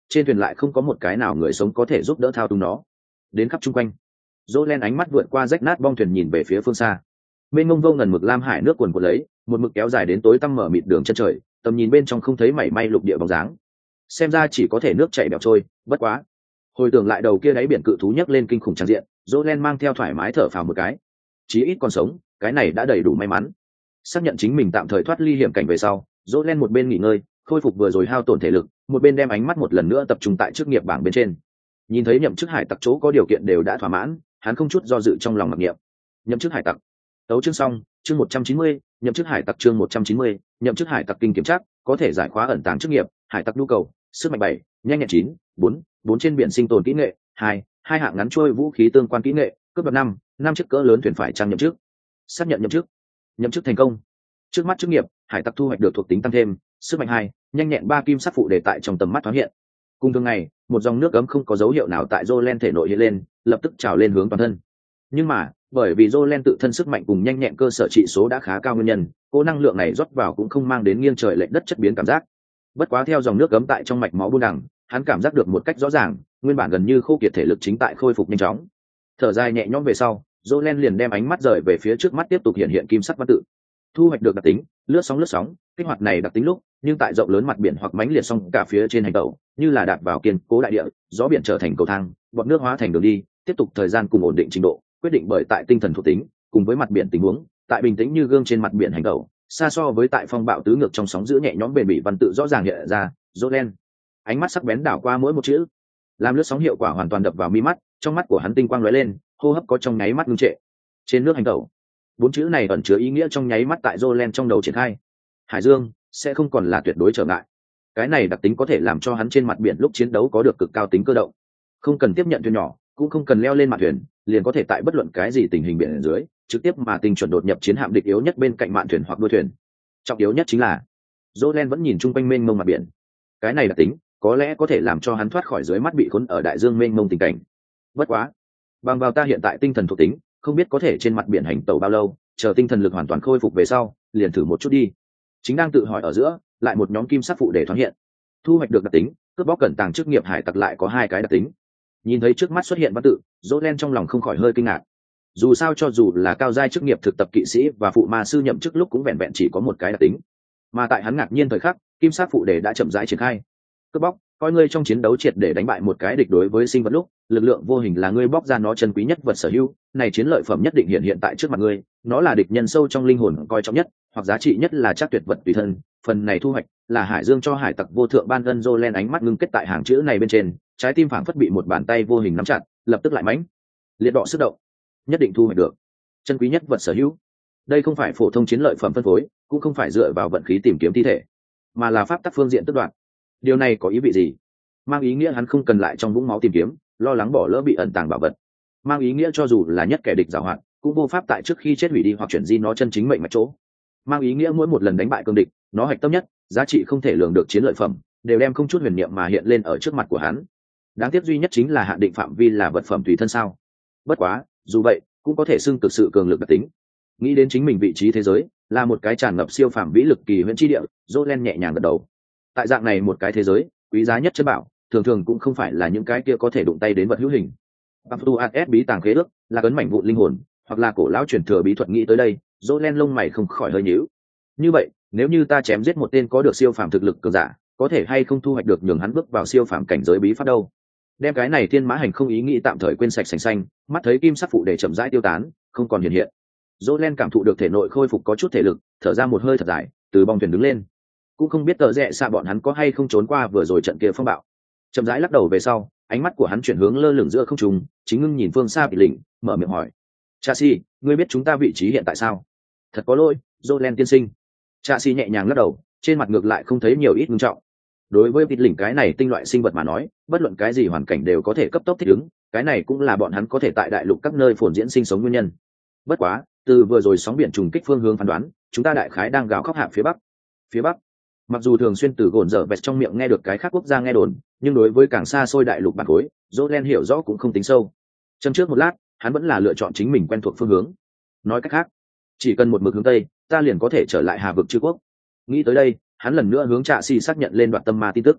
trên thuyền lại không có một cái nào người sống có thể giúp đỡ thao túng nó. Đến khắp chung quanh, Jolen ánh mắt vượt qua rách nát bong thuyền nhìn về phía phương xa. Mênh mông vô ngần mực lam hải nước cuồn cuộn lấy, một mực kéo dài đến tối tăm mở mịt đường chân trời, tầm nhìn bên trong không thấy mảy may lục địa bóng dáng. Xem ra chỉ có thể nước chảy bèo trôi, bất quá. Hồi tưởng lại đầu kia đáy biển cự thú nhấc lên kinh khủng tràn diện, Jolen mang theo thoải mái thở phào một cái. Chí ít còn sống, cái này đã đầy đủ may mắn. Xác nhận chính mình tạm thời thoát ly hiểm cảnh về sau, Jolen một bên nghỉ ngơi, khôi phục vừa rồi hao tổn thể lực, một bên đem ánh mắt một lần nữa tập trung tại chức nghiệp bảng bên trên. Nhìn thấy nhậm chức hải tặc chỗ có điều kiện đều đã thỏa mãn, hắn không chút do dự trong lòng mặc niệm. Nhậm chức hải tặc. Tấu chương xong, chương một trăm chín mươi, nhậm chức hải tặc chương một trăm chín mươi, nhậm chức hải tặc kinh kiểm tra, có thể giải khóa ẩn tàng chức nghiệp, hải tặc nhu cầu, sức mạnh bảy, nhanh nhẹn chín, bốn, bốn trên biển sinh tồn kỹ nghệ, hai, hai hạng ngắn trôi vũ khí tương quan kỹ nghệ, cấp bậc năm, năm chiếc cỡ lớn thuyền phải trang nhậm chức. Xác nhận nhậm chức. Nhậm chức thành công. Trước mắt chức nghiệp, hải tặc thu hoạch được thuộc tính tăng thêm, sức mạnh hai, nhanh nhẹn ba kim sắc phụ để tại trong tầm mắt thoáng hiện. Cùng thường ngày, một dòng nước ấm không có dấu hiệu nào tại Jolen thể nội hiện lên, lập tức trào lên hướng toàn thân. Nhưng mà, bởi vì Jolen tự thân sức mạnh cùng nhanh nhẹn cơ sở trị số đã khá cao nguyên nhân, cô năng lượng này rót vào cũng không mang đến nghiêng trời lệch đất chất biến cảm giác. Bất quá theo dòng nước ấm tại trong mạch máu buôn đằng, hắn cảm giác được một cách rõ ràng, nguyên bản gần như khô kiệt thể lực chính tại khôi phục nhanh chóng. Thở dài nhẹ nhõm về sau, Jolen liền đem ánh mắt rời về phía trước mắt tiếp tục hiện hiện kim sắc văn tự. Thu hoạch được đặc tính, lướt sóng lướt sóng, kích hoạt này đặc tính lúc, nhưng tại rộng lớn mặt biển hoặc mãnh liệt song cả phía trên hành tàu, như là đạp vào kiên cố đại địa, gió biển trở thành cầu thang, bọt nước hóa thành đường đi, tiếp tục thời gian cùng ổn định trình độ, quyết định bởi tại tinh thần thuộc tính, cùng với mặt biển tình huống, tại bình tĩnh như gương trên mặt biển hành tàu, xa so với tại phong bạo tứ ngược trong sóng giữ nhẹ nhõm bền bỉ văn tự rõ ràng hiện ra. Jolen ánh mắt sắc bén đảo qua mỗi một chữ, làm lướt sóng hiệu quả hoàn toàn đập vào mi mắt, trong mắt của hắn tinh quang lóe lên, hô hấp có trong nháy mắt ngưng trệ. Trên nước hành tàu, bốn chữ này ẩn chứa ý nghĩa trong nháy mắt tại Jolen trong đầu triển khai. Hải dương sẽ không còn là tuyệt đối trở ngại. Cái này đặc tính có thể làm cho hắn trên mặt biển lúc chiến đấu có được cực cao tính cơ động, không cần tiếp nhận thuyền nhỏ, cũng không cần leo lên mạn thuyền, liền có thể tại bất luận cái gì tình hình biển ở dưới, trực tiếp mà tinh chuẩn đột nhập chiến hạm địch yếu nhất bên cạnh mạn thuyền hoặc đuôi thuyền. Trọng yếu nhất chính là, Jolen vẫn nhìn chung quanh mênh mông mặt biển. Cái này đặc tính có lẽ có thể làm cho hắn thoát khỏi dưới mắt bị khốn ở đại dương mênh mông tình cảnh. Bất quá, bằng vào ta hiện tại tinh thần thuộc tính, không biết có thể trên mặt biển hành tàu bao lâu, chờ tinh thần lực hoàn toàn khôi phục về sau, liền thử một chút đi. Chính đang tự hỏi ở giữa, lại một nhóm kim sắc phụ để thoáng hiện. Thu hoạch được đặc tính, cướp bóc cẩn tàng chức nghiệp hải tặc lại có hai cái đặc tính. Nhìn thấy trước mắt xuất hiện văn tự, Jolen trong lòng không khỏi hơi kinh ngạc. Dù sao cho dù là cao giai chức nghiệp thực tập kỵ sĩ và phụ ma sư nhậm chức lúc cũng vẹn vẹn chỉ có một cái đặc tính. Mà tại hắn ngạc nhiên thời khắc, kim sắc phụ đề đã chậm rãi triển khai. Cướp bóc, coi ngươi trong chiến đấu triệt để đánh bại một cái địch đối với sinh vật lúc, lực lượng vô hình là ngươi bóc ra nó chân quý nhất vật sở hữu, này chiến lợi phẩm nhất định hiện hiện tại trước mặt ngươi, nó là địch nhân sâu trong linh hồn coi trọng nhất, hoặc giá trị nhất là chắc tuyệt vật tùy thân, phần này thu hoạch là hải dương cho hải tặc vô thượng ban ân. Jolen ánh mắt ngưng kết tại hàng chữ này bên trên, trái tim phảng phất bị một bàn tay vô hình nắm chặt, lập tức lại mãnh liệt đọ sức động. Nhất định thu hoạch được chân quý nhất vật sở hữu. Đây không phải phổ thông chiến lợi phẩm phân phối, cũng không phải dựa vào vận khí tìm kiếm thi thể, mà là pháp tắc phương diện tước đoạt. Điều này có ý vị gì? Mang ý nghĩa hắn không cần lại trong vũng máu tìm kiếm, lo lắng bỏ lỡ bị ẩn tàng bảo vật. Mang ý nghĩa cho dù là nhất kẻ địch giàu hạn, cũng vô pháp tại trước khi chết hủy đi hoặc chuyển di nó chân chính mệnh mạch chỗ. Mang ý nghĩa mỗi một lần đánh bại cương địch, nó hạch tâm nhất, giá trị không thể lường được chiến lợi phẩm, đều đem không chút huyền niệm mà hiện lên ở trước mặt của hắn. Đáng tiếc duy nhất chính là hạn định phạm vi là vật phẩm tùy thân sao. Bất quá, dù vậy, cũng có thể xưng cực sự cường lực đặc tính. Nghĩ đến chính mình vị trí thế giới, là một cái tràn ngập siêu phàm vĩ lực kỳ huyễn chi địa, Jolen nhẹ nhàng gật đầu. Tại dạng này một cái thế giới, quý giá nhất chất bảo, thường thường cũng không phải là những cái kia có thể đụng tay đến vật hữu hình. Baptuas bí tàng khế ước, là cấn mảnh vụn linh hồn, hoặc là cổ lão truyền thừa bí thuật. Nghĩ tới đây, Jolen lông mày không khỏi hơi nhíu. Như vậy, nếu như ta chém giết một tên có được siêu phàm thực lực cường giả, có thể hay không thu hoạch được nhường hắn bước vào siêu phàm cảnh giới bí pháp đâu? Đem cái này thiên mã hành không ý nghĩ tạm thời quên sạch sành xanh, mắt thấy kim sắc phụ để chậm rãi tiêu tán, không còn hiện hiện. Jolen cảm thụ được thể nội khôi phục có chút thể lực, thở ra một hơi thật dài, từ bong thuyền đứng lên. Cũng không biết tờ rẽ xa bọn hắn có hay không trốn qua vừa rồi trận kia phong bạo. Chậm rãi lắc đầu về sau, ánh mắt của hắn chuyển hướng lơ lửng giữa không trung, chính ngưng nhìn phương xa bị lỉnh, mở miệng hỏi: "Chasi, ngươi biết chúng ta vị trí hiện tại sao?" "Thật có lỗi, Jolen tiên sinh." Chasi nhẹ nhàng lắc đầu, trên mặt ngược lại không thấy nhiều ít nghiêm trọng. Đối với vịt lỉnh cái này tinh loại sinh vật mà nói, bất luận cái gì hoàn cảnh đều có thể cấp tốc thích ứng, cái này cũng là bọn hắn có thể tại đại lục các nơi phồn diễn sinh sống nguyên nhân. Bất quá, từ vừa rồi sóng biển trùng kích phương hướng phán đoán, chúng ta đại khái đang gào khóc hạ phía bắc. Phía bắc. Mặc dù thường xuyên từ gồn dở vẹt trong miệng nghe được cái khác quốc gia nghe đồn, nhưng đối với càng xa xôi đại lục bản khối, Jolen hiểu rõ cũng không tính sâu. Châm trước một lát, hắn vẫn là lựa chọn chính mình quen thuộc phương hướng. Nói cách khác, chỉ cần một mực hướng tây, ta liền có thể trở lại Hà vực Chư quốc. Nghĩ tới đây, hắn lần nữa hướng Trạ Xi xác nhận lên đoạn tâm ma tin tức.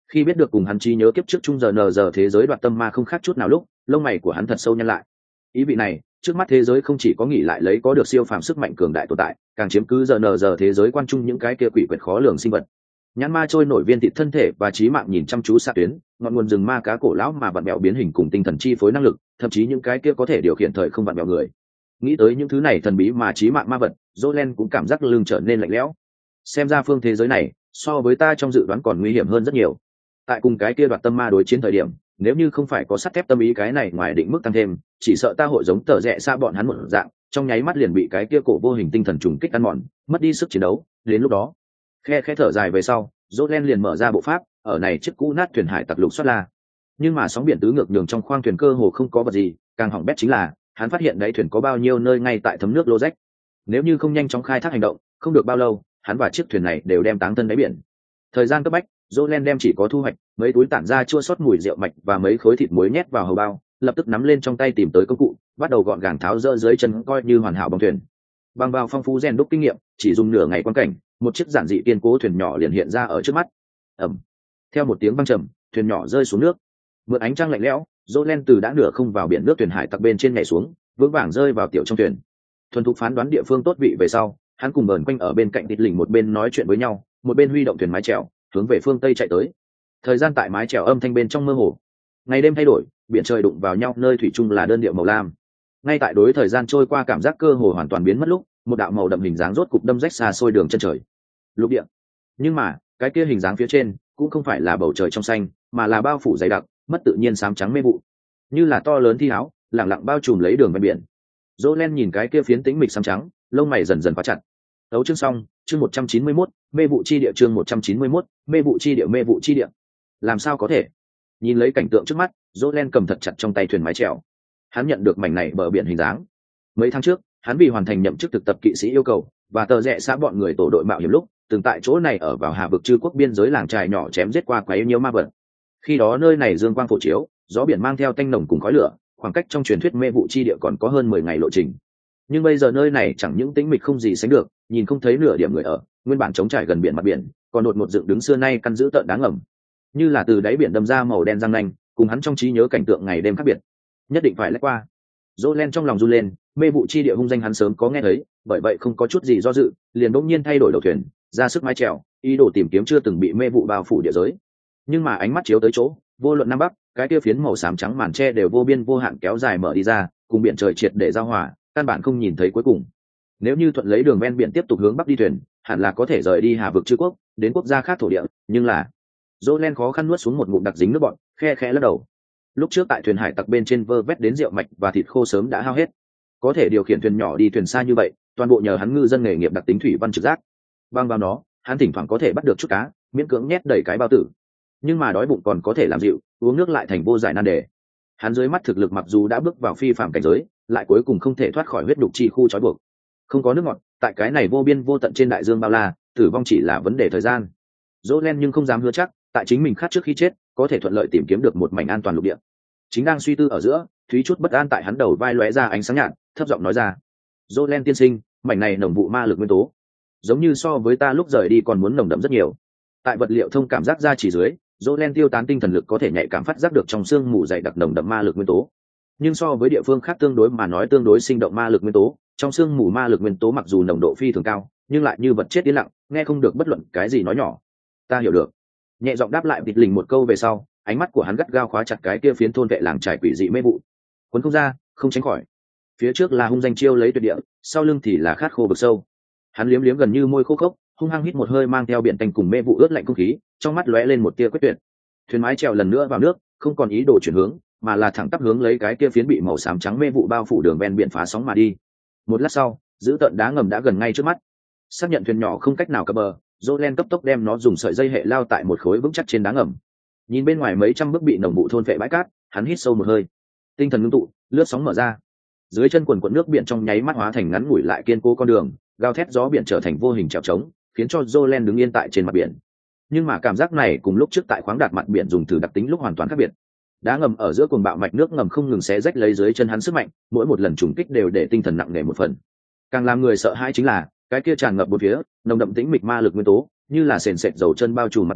Khi biết được cùng hắn trí nhớ kiếp trước chung giờ nờ giờ thế giới đoạt tâm ma không khác chút nào lúc, lông mày của hắn thật sâu nhăn lại. Ý vị này, trước mắt thế giới không chỉ có nghĩ lại lấy có được siêu phàm sức mạnh cường đại tồn tại, càng chiếm cứ giờ nờ giờ thế giới quan trung những cái kia quỷ quyệt khó lường sinh vật. Nhãn ma trôi nổi viên thịt thân thể và trí mạng nhìn chăm chú xạ tuyến, ngọn nguồn rừng ma cá cổ lão mà vặn mèo biến hình cùng tinh thần chi phối năng lực, thậm chí những cái kia có thể điều khiển thời không vặn mèo người. Nghĩ tới những thứ này thần bí mà trí mạng ma vật, Jolen cũng cảm giác lưng trở nên lạnh lẽo. Xem ra phương thế giới này, so với ta trong dự đoán còn nguy hiểm hơn rất nhiều. Tại cùng cái kia đoạt tâm ma đối chiến thời điểm, nếu như không phải có sắt thép tâm ý cái này ngoài định mức tăng thêm, chỉ sợ ta hội giống tờ rẽ xa bọn hắn một dạng, trong nháy mắt liền bị cái kia cổ vô hình tinh thần trùng kích ăn mòn, mất đi sức chiến đấu. Đến lúc đó, khe khe thở dài về sau, Jolen liền mở ra bộ pháp, ở này chiếc cũ nát thuyền hải tặc lục xoát la. Nhưng mà sóng biển tứ ngược nhường trong khoang thuyền cơ hồ không có vật gì, càng hỏng bét chính là hắn phát hiện đáy thuyền có bao nhiêu nơi ngay tại thấm nước lô rách. Nếu như không nhanh chóng khai thác hành động, không được bao lâu, hắn và chiếc thuyền này đều đem táng thân đáy biển. Thời gian cấp bách, Jolen đem chỉ có thu hoạch mấy túi tản ra chua xót mùi rượu mạch và mấy khối thịt muối nhét vào hầu bao, lập tức nắm lên trong tay tìm tới công cụ, bắt đầu gọn gàng tháo dỡ dưới chân coi như hoàn hảo bong thuyền. Bằng vào phong phú rèn đúc kinh nghiệm, chỉ dùng nửa ngày quan cảnh, một chiếc giản dị kiên cố thuyền nhỏ liền hiện ra ở trước mắt. Ầm. Theo một tiếng vang trầm, thuyền nhỏ rơi xuống nước. Mượn ánh trăng lạnh lẽo, Jolen từ đã nửa không vào biển nước thuyền hải tặc bên trên nhảy xuống, vững vàng rơi vào tiểu trong thuyền. Thuần thục phán đoán địa phương tốt vị về sau, hắn cùng bờn quanh ở bên cạnh tịt lình một bên nói chuyện với nhau, một bên huy động thuyền mái chèo hướng về phương tây chạy tới. Thời gian tại mái chèo âm thanh bên trong mơ hồ, ngày đêm thay đổi, biển trời đụng vào nhau nơi thủy chung là đơn điệu màu lam. Ngay tại đối thời gian trôi qua cảm giác cơ hồ hoàn toàn biến mất lúc, một đạo màu đậm hình dáng rốt cục đâm rách xa xôi đường chân trời. Lục địa. Nhưng mà, cái kia hình dáng phía trên cũng không phải là bầu trời trong xanh, mà là bao phủ dày đặc, mất tự nhiên xám trắng mê vụ, như là to lớn thi áo, lặng lặng bao trùm lấy đường ven biển. Jolen nhìn cái kia phiến tĩnh mịch xám trắng, lông mày dần dần khóa chặt. Tấu chương xong, chương một trăm chín mươi mốt, mê vụ chi địa chương một trăm chín mươi mốt, mê vụ chi địa mê vụ chi địa. Làm sao có thể? Nhìn lấy cảnh tượng trước mắt, Jolen cầm thật chặt trong tay thuyền mái chèo. Hắn nhận được mảnh này bờ biển hình dáng. Mấy tháng trước, hắn vì hoàn thành nhậm chức thực tập kỵ sĩ yêu cầu, và tờ rẽ xã bọn người tổ đội mạo hiểm lúc, từng tại chỗ này ở vào Hà vực Trư quốc biên giới làng trài nhỏ chém giết qua quá yêu nhiều ma vật. Khi đó nơi này dương quang phổ chiếu, gió biển mang theo tanh nồng cùng khói lửa, khoảng cách trong truyền thuyết mê vụ chi địa còn có hơn mười ngày lộ trình. Nhưng bây giờ nơi này chẳng những tĩnh mịch không gì sánh được, nhìn không thấy nửa điểm người ở, nguyên bản trống trải gần biển mặt biển, còn đột ngột dựng đứng xưa nay căn giữ tợn đáng ngầm, như là từ đáy biển đâm ra màu đen răng nanh, cùng hắn trong trí nhớ cảnh tượng ngày đêm khác biệt. Nhất định phải lách qua. Jolen trong lòng run lên, mê vụ chi địa hung danh hắn sớm có nghe thấy, bởi vậy không có chút gì do dự, liền bỗng nhiên thay đổi đầu thuyền, ra sức mái chèo, ý đồ tìm kiếm chưa từng bị mê vụ bao phủ địa giới. Nhưng mà ánh mắt chiếu tới chỗ, vô luận nam bắc, cái kia phiến màu xám trắng màn tre đều vô biên vô hạn kéo dài mở đi ra, cùng biển trời triệt để giao hòa, căn bản không nhìn thấy cuối cùng. Nếu như thuận lấy đường ven biển tiếp tục hướng bắc đi thuyền, hẳn là có thể rời đi Hà vực Trư quốc, đến quốc gia khác thổ địa, nhưng là Jolen khó khăn nuốt xuống một ngụm đặc dính nước bọt, khe khẽ lắc đầu. Lúc trước tại thuyền hải tặc bên trên vơ vét đến rượu mạch và thịt khô sớm đã hao hết, có thể điều khiển thuyền nhỏ đi thuyền xa như vậy, toàn bộ nhờ hắn ngư dân nghề nghiệp đặc tính thủy văn trực giác. Băng vào nó, hắn thỉnh thoảng có thể bắt được chút cá, miễn cưỡng nhét đầy cái bao tử. Nhưng mà đói bụng còn có thể làm dịu, uống nước lại thành vô giải nan đề. Hắn dưới mắt thực lực mặc dù đã bước vào phi phàm cảnh giới, lại cuối cùng không thể thoát khỏi huyết đục chi khu trói buộc. Không có nước ngọt, tại cái này vô biên vô tận trên đại dương bao la, tử vong chỉ là vấn đề thời gian. Jolen nhưng không dám hứa chắc, tại chính mình khát trước khi chết, có thể thuận lợi tìm kiếm được một mảnh an toàn lục địa. Chính đang suy tư ở giữa, thúy chút bất an tại hắn đầu vai lóe ra ánh sáng nhạt, thấp giọng nói ra: "Jolen tiên sinh, mảnh này nồng vụ ma lực nguyên tố, giống như so với ta lúc rời đi còn muốn nồng đậm rất nhiều." Tại vật liệu thông cảm giác ra chỉ dưới, Jolen tiêu tán tinh thần lực có thể nhạy cảm phát giác được trong xương mù dày đặc nồng đậm ma lực nguyên tố. Nhưng so với địa phương khác tương đối mà nói tương đối sinh động ma lực nguyên tố, trong xương mù ma lực nguyên tố mặc dù nồng độ phi thường cao, nhưng lại như vật chết yên lặng, nghe không được bất luận cái gì nói nhỏ. "Ta hiểu được." Nhẹ giọng đáp lại vịt lình một câu về sau, ánh mắt của hắn gắt gao khóa chặt cái kia phiến thôn vệ làng trải quỷ dị mê vụ. Cuốn không ra, không tránh khỏi. Phía trước là hung danh chiêu lấy tuyệt địa, sau lưng thì là khát khô vực sâu. Hắn liếm liếm gần như môi khô khốc, hung hăng hít một hơi mang theo biển tanh cùng mê vụ ướt lạnh không khí, trong mắt lóe lên một tia quyết tuyệt. Thuyền mái chèo lần nữa vào nước, không còn ý đồ chuyển hướng, mà là thẳng tắp hướng lấy cái kia phiến bị màu xám trắng mê vụ bao phủ đường ven biển phá sóng mà đi. Một lát sau, giữ tận đá ngầm đã gần ngay trước mắt. Xác nhận thuyền nhỏ không cách nào cập bờ, Jolen cấp tốc đem nó dùng sợi dây hệ lao tại một khối vững chắc trên đá ngầm. Nhìn bên ngoài mấy trăm bước bị nồng vụ thôn phệ bãi cát, hắn hít sâu một hơi, tinh thần ngưng tụ, lướt sóng mở ra. Dưới chân quần quần nước biển trong nháy mắt hóa thành ngắn ngủi lại kiên cố con đường, gào thét gió biển trở thành vô hình trèo trống, khiến cho Jolen đứng yên tại trên mặt biển. Nhưng mà cảm giác này cùng lúc trước tại khoáng đạt mặt biển dùng thử đặc tính lúc hoàn toàn khác biệt. Đá ngầm ở giữa cuồng bạo mạch nước ngầm không ngừng xé rách lấy dưới chân hắn sức mạnh, mỗi một lần trùng kích đều để tinh thần nặng nề một phần. Càng làm người sợ hãi chính là cái kia tràn ngập bốn phía, nồng đậm tĩnh mịch ma lực nguyên tố, như là sền sệt dầu chân bao trùm mặt biển,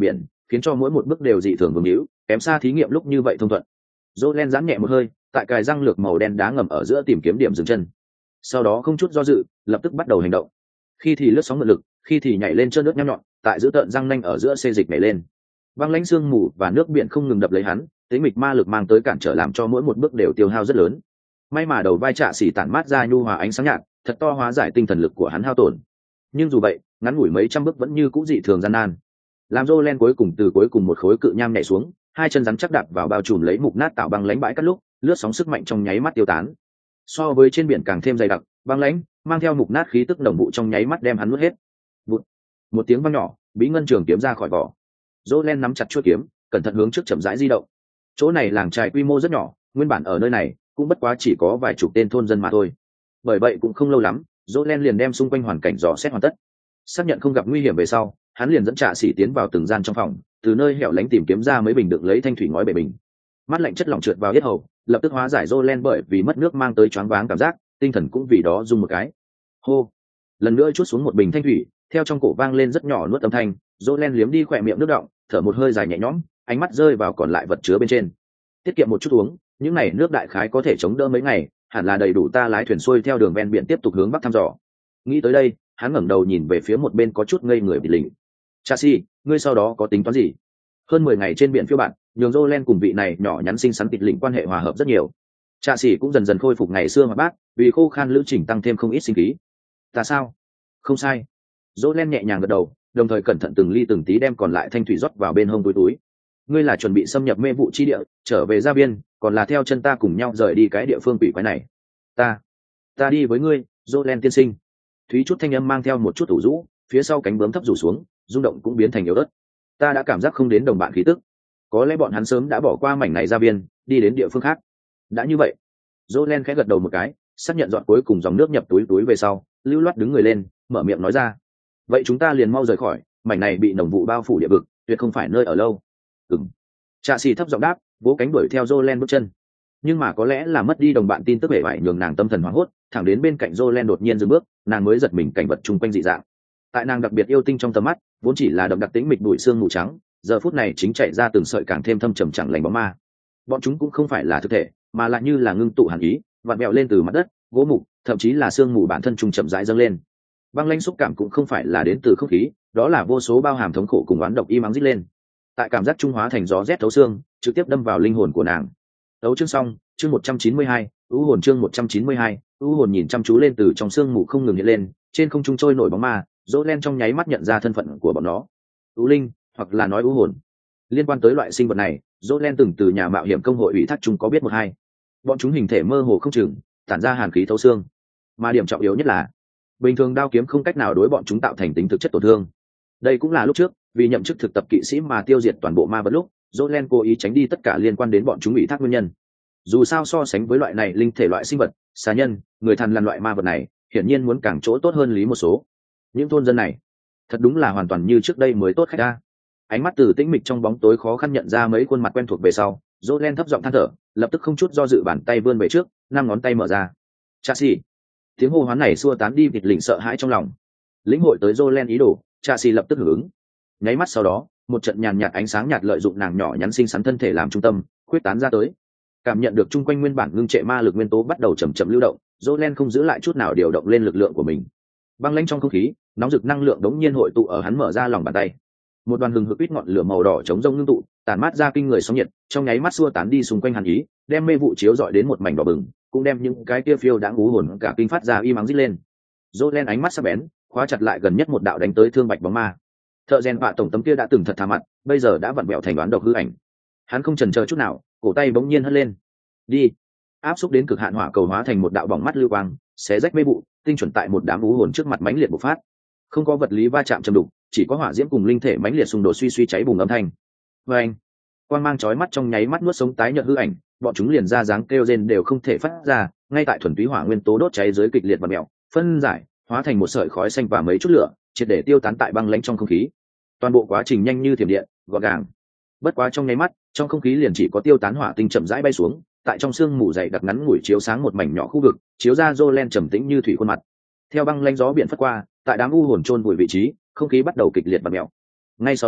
khiến cho mỗi một bước đều dị thường vương hữu, kém xa thí nghiệm lúc như vậy thông thuận. Jolen giãn nhẹ một hơi, tại cài răng lược màu đen đá ngầm ở giữa tìm kiếm điểm dừng chân. Sau đó không chút do dự, lập tức bắt đầu hành động. Khi thì lướt sóng mượn lực, khi thì nhảy lên trơn nước nham nhọn, tại giữa tận răng nanh ở giữa xê dịch nhảy lên. Băng lãnh sương mù và nước biển không ngừng đập lấy hắn, tính mịch ma lực mang tới cản trở làm cho mỗi một bước đều tiêu hao rất lớn. May mà đầu vai trạ xỉ tản mát ra nhu hòa ánh sáng nhạt, thật to hóa giải tinh thần lực của hắn hao tổn. Nhưng dù vậy, ngắn ngủi mấy trăm bước vẫn như cũ dị thường gian nan. Làm Jolen cuối cùng từ cuối cùng một khối cự nham nhảy xuống, hai chân rắn chắc đạp vào bao trùm lấy mục nát tạo băng lãnh bãi cát lúc, lướt sóng sức mạnh trong nháy mắt tiêu tán. So với trên biển càng thêm dày đặc, băng lãnh mang theo mục nát khí tức đồng vụ trong nháy mắt đem hắn nuốt hết. Vụt. Một tiếng vang nhỏ, bí ngân trường kiếm ra khỏi vỏ. Jolen nắm chặt chuôi kiếm, cẩn thận hướng trước chậm rãi di động. Chỗ này làng trài quy mô rất nhỏ, nguyên bản ở nơi này cũng bất quá chỉ có vài chục tên thôn dân mà thôi. Bởi vậy cũng không lâu lắm, Jolen liền đem xung quanh hoàn cảnh dò xét hoàn tất. Xác nhận không gặp nguy hiểm về sau, hắn liền dẫn trạ sĩ tiến vào từng gian trong phòng, từ nơi hẻo lánh tìm kiếm ra mấy bình đựng lấy thanh thủy ngói bể bình. Mắt lạnh chất lỏng trượt vào yết hầu, lập tức hóa giải Jolen bởi vì mất nước mang tới choáng váng cảm giác, tinh thần cũng vì đó rung một cái. Hô, lần nữa chuốt xuống một bình thanh thủy, theo trong cổ vang lên rất nhỏ nuốt âm thanh. Jolen liếm đi khỏe miệng nước đọng, thở một hơi dài nhẹ nhõm, ánh mắt rơi vào còn lại vật chứa bên trên. Tiết kiệm một chút uống, những này nước đại khái có thể chống đỡ mấy ngày, hẳn là đầy đủ ta lái thuyền xuôi theo đường ven biển tiếp tục hướng bắc thăm dò. Nghĩ tới đây, hắn ngẩng đầu nhìn về phía một bên có chút ngây người bị lình. Chassi, ngươi sau đó có tính toán gì? Hơn mười ngày trên biển phiêu bạn, nhường Jolen cùng vị này nhỏ nhắn xinh xắn tịt lĩnh quan hệ hòa hợp rất nhiều. Chassi cũng dần dần khôi phục ngày xưa mà bác, vì khô khan lữ trình tăng thêm không ít sinh khí. Ta sao? Không sai. Jolen nhẹ nhàng gật đầu, đồng thời cẩn thận từng ly từng tí đem còn lại thanh thủy rót vào bên hông túi túi. Ngươi là chuẩn bị xâm nhập mê vụ chi địa, trở về gia viên, còn là theo chân ta cùng nhau rời đi cái địa phương quỷ quái này? Ta, ta đi với ngươi, Jolen tiên sinh. Thúy chút thanh âm mang theo một chút ủ rũ, phía sau cánh bướm thấp rủ xuống, rung động cũng biến thành yếu ớt. Ta đã cảm giác không đến đồng bạn khí tức, có lẽ bọn hắn sớm đã bỏ qua mảnh này gia viên, đi đến địa phương khác. Đã như vậy, Jolen khẽ gật đầu một cái, xác nhận dọn cuối cùng dòng nước nhập túi túi về sau, lưu loát đứng người lên, mở miệng nói ra. Vậy chúng ta liền mau rời khỏi, mảnh này bị nồng vụ bao phủ địa vực, tuyệt không phải nơi ở lâu. Ừm. Trạ xì thấp giọng đáp, vỗ cánh đuổi theo Jolen bước chân. Nhưng mà có lẽ là mất đi đồng bạn tin tức hệ vải nhường nàng tâm thần hoảng hốt, thẳng đến bên cạnh Jolen đột nhiên dừng bước, nàng mới giật mình cảnh vật chung quanh dị dạng. Tại nàng đặc biệt yêu tinh trong tầm mắt, vốn chỉ là đậm đặc tĩnh mịch bụi xương mù trắng, giờ phút này chính chạy ra từng sợi càng thêm thâm trầm chẳng lành bóng ma. Bọn chúng cũng không phải là thực thể, mà lại như là ngưng tụ hàn ý, vặn vẹo lên từ mặt đất, gỗ mục, thậm chí là xương mù bản thân trung chậm rãi dâng lên. Băng lãnh xúc cảm cũng không phải là đến từ không khí, đó là vô số bao hàm thống khổ cùng oán độc im ắng rít lên. Tại cảm giác trung hóa thành gió rét thấu xương, trực tiếp đâm vào linh hồn của nàng. Đấu chương xong, chương một trăm chín mươi hai, ưu hồn chương một trăm chín mươi hai, ưu hồn nhìn chăm chú lên từ trong xương mù không ngừng hiện lên, trên không trung trôi nổi bóng ma, Jolen trong nháy mắt nhận ra thân phận của bọn nó. Ưu linh, hoặc là nói ưu hồn. Liên quan tới loại sinh vật này, Jolen từng từ nhà mạo hiểm công hội ủy thác chúng có biết một hai. Bọn chúng hình thể mơ hồ không chừng, tản ra hàn khí thấu xương. Mà điểm trọng yếu nhất là, bình thường đao kiếm không cách nào đối bọn chúng tạo thành tính thực chất tổn thương. Đây cũng là lúc trước, vì nhậm chức thực tập kỵ sĩ mà tiêu diệt toàn bộ ma vật lúc, Jolen cố ý tránh đi tất cả liên quan đến bọn chúng ủy thác nguyên nhân. Dù sao so sánh với loại này linh thể loại sinh vật, xà nhân, người thần là loại ma vật này, hiển nhiên muốn càng chỗ tốt hơn lý một số. Những thôn dân này, thật đúng là hoàn toàn như trước đây mới tốt khách ra. Ánh mắt từ tĩnh mịch trong bóng tối khó khăn nhận ra mấy khuôn mặt quen thuộc về sau, Jolen thấp giọng than thở, lập tức không chút do dự bàn tay vươn về trước, năm ngón tay mở ra. Chassi. Tiếng hô hoán này xua tán đi vịt lỉnh sợ hãi trong lòng. Lĩnh hội tới Jolen ý đồ, Chassi lập tức hưởng ứng. Nháy mắt sau đó, một trận nhàn nhạt ánh sáng nhạt lợi dụng nàng nhỏ nhắn xinh xắn thân thể làm trung tâm, khuyết tán ra tới. Cảm nhận được chung quanh nguyên bản ngưng trệ ma lực nguyên tố bắt đầu chậm chậm lưu động, Jolen không giữ lại chút nào điều động lên lực lượng của mình. Băng lãnh trong không khí, nóng rực năng lượng đống nhiên hội tụ ở hắn mở ra lòng bàn tay. Một đoàn hừng hực ít ngọn lửa màu đỏ chống rông ngưng tụ, tàn mát ra kinh người sóng nhiệt, trong nháy mắt xua tán đi xung quanh hàn ý, đem mê vụ chiếu rọi đến một mảnh đỏ bừng, cũng đem những cái kia phiêu đã ngú hồn cả kinh phát ra y mắng rít lên. Jolen ánh mắt sắc bén, khóa chặt lại gần nhất một đạo đánh tới thương bạch bóng ma. Thợ rèn vạ tổng tấm kia đã từng thật thà mặt, bây giờ đã vặn vẹo thành đoán độc hư ảnh. Hắn không chần chờ chút nào, cổ tay bỗng nhiên hất lên. Đi! Áp xúc đến cực hạn hỏa cầu hóa thành một đạo bỏng mắt lưu quang, xé rách mê vụ, tinh chuẩn tại một đám ngú hồn trước mặt mãnh liệt bộc phát. Không có vật lý va chạm trầm đục, chỉ có hỏa diễm cùng linh thể mãnh liệt xung đột suy suy cháy bùng âm thanh. Và anh, quang mang chói mắt trong nháy mắt nuốt sống tái nhợt hư ảnh, bọn chúng liền ra dáng kêu rên đều không thể phát ra, ngay tại thuần túy hỏa nguyên tố đốt cháy dưới kịch liệt và mèo, phân giải, hóa thành một sợi khói xanh và mấy chút lửa, triệt để tiêu tán tại băng lãnh trong không khí. Toàn bộ quá trình nhanh như thiểm điện, gọn gàng. Bất quá trong nháy mắt, trong không khí liền chỉ có tiêu tán hỏa tinh chậm rãi bay xuống, tại trong sương mù dày đặc ngắn ngủi chiếu sáng một mảnh nhỏ khu vực, chiếu ra Jolen trầm tĩnh như thủy khuôn mặt. Theo băng lãnh gió biển phất qua, tại đám u hồn chôn vùi vị trí, không khí bắt đầu kịch liệt và mèo. Ngay sau đó,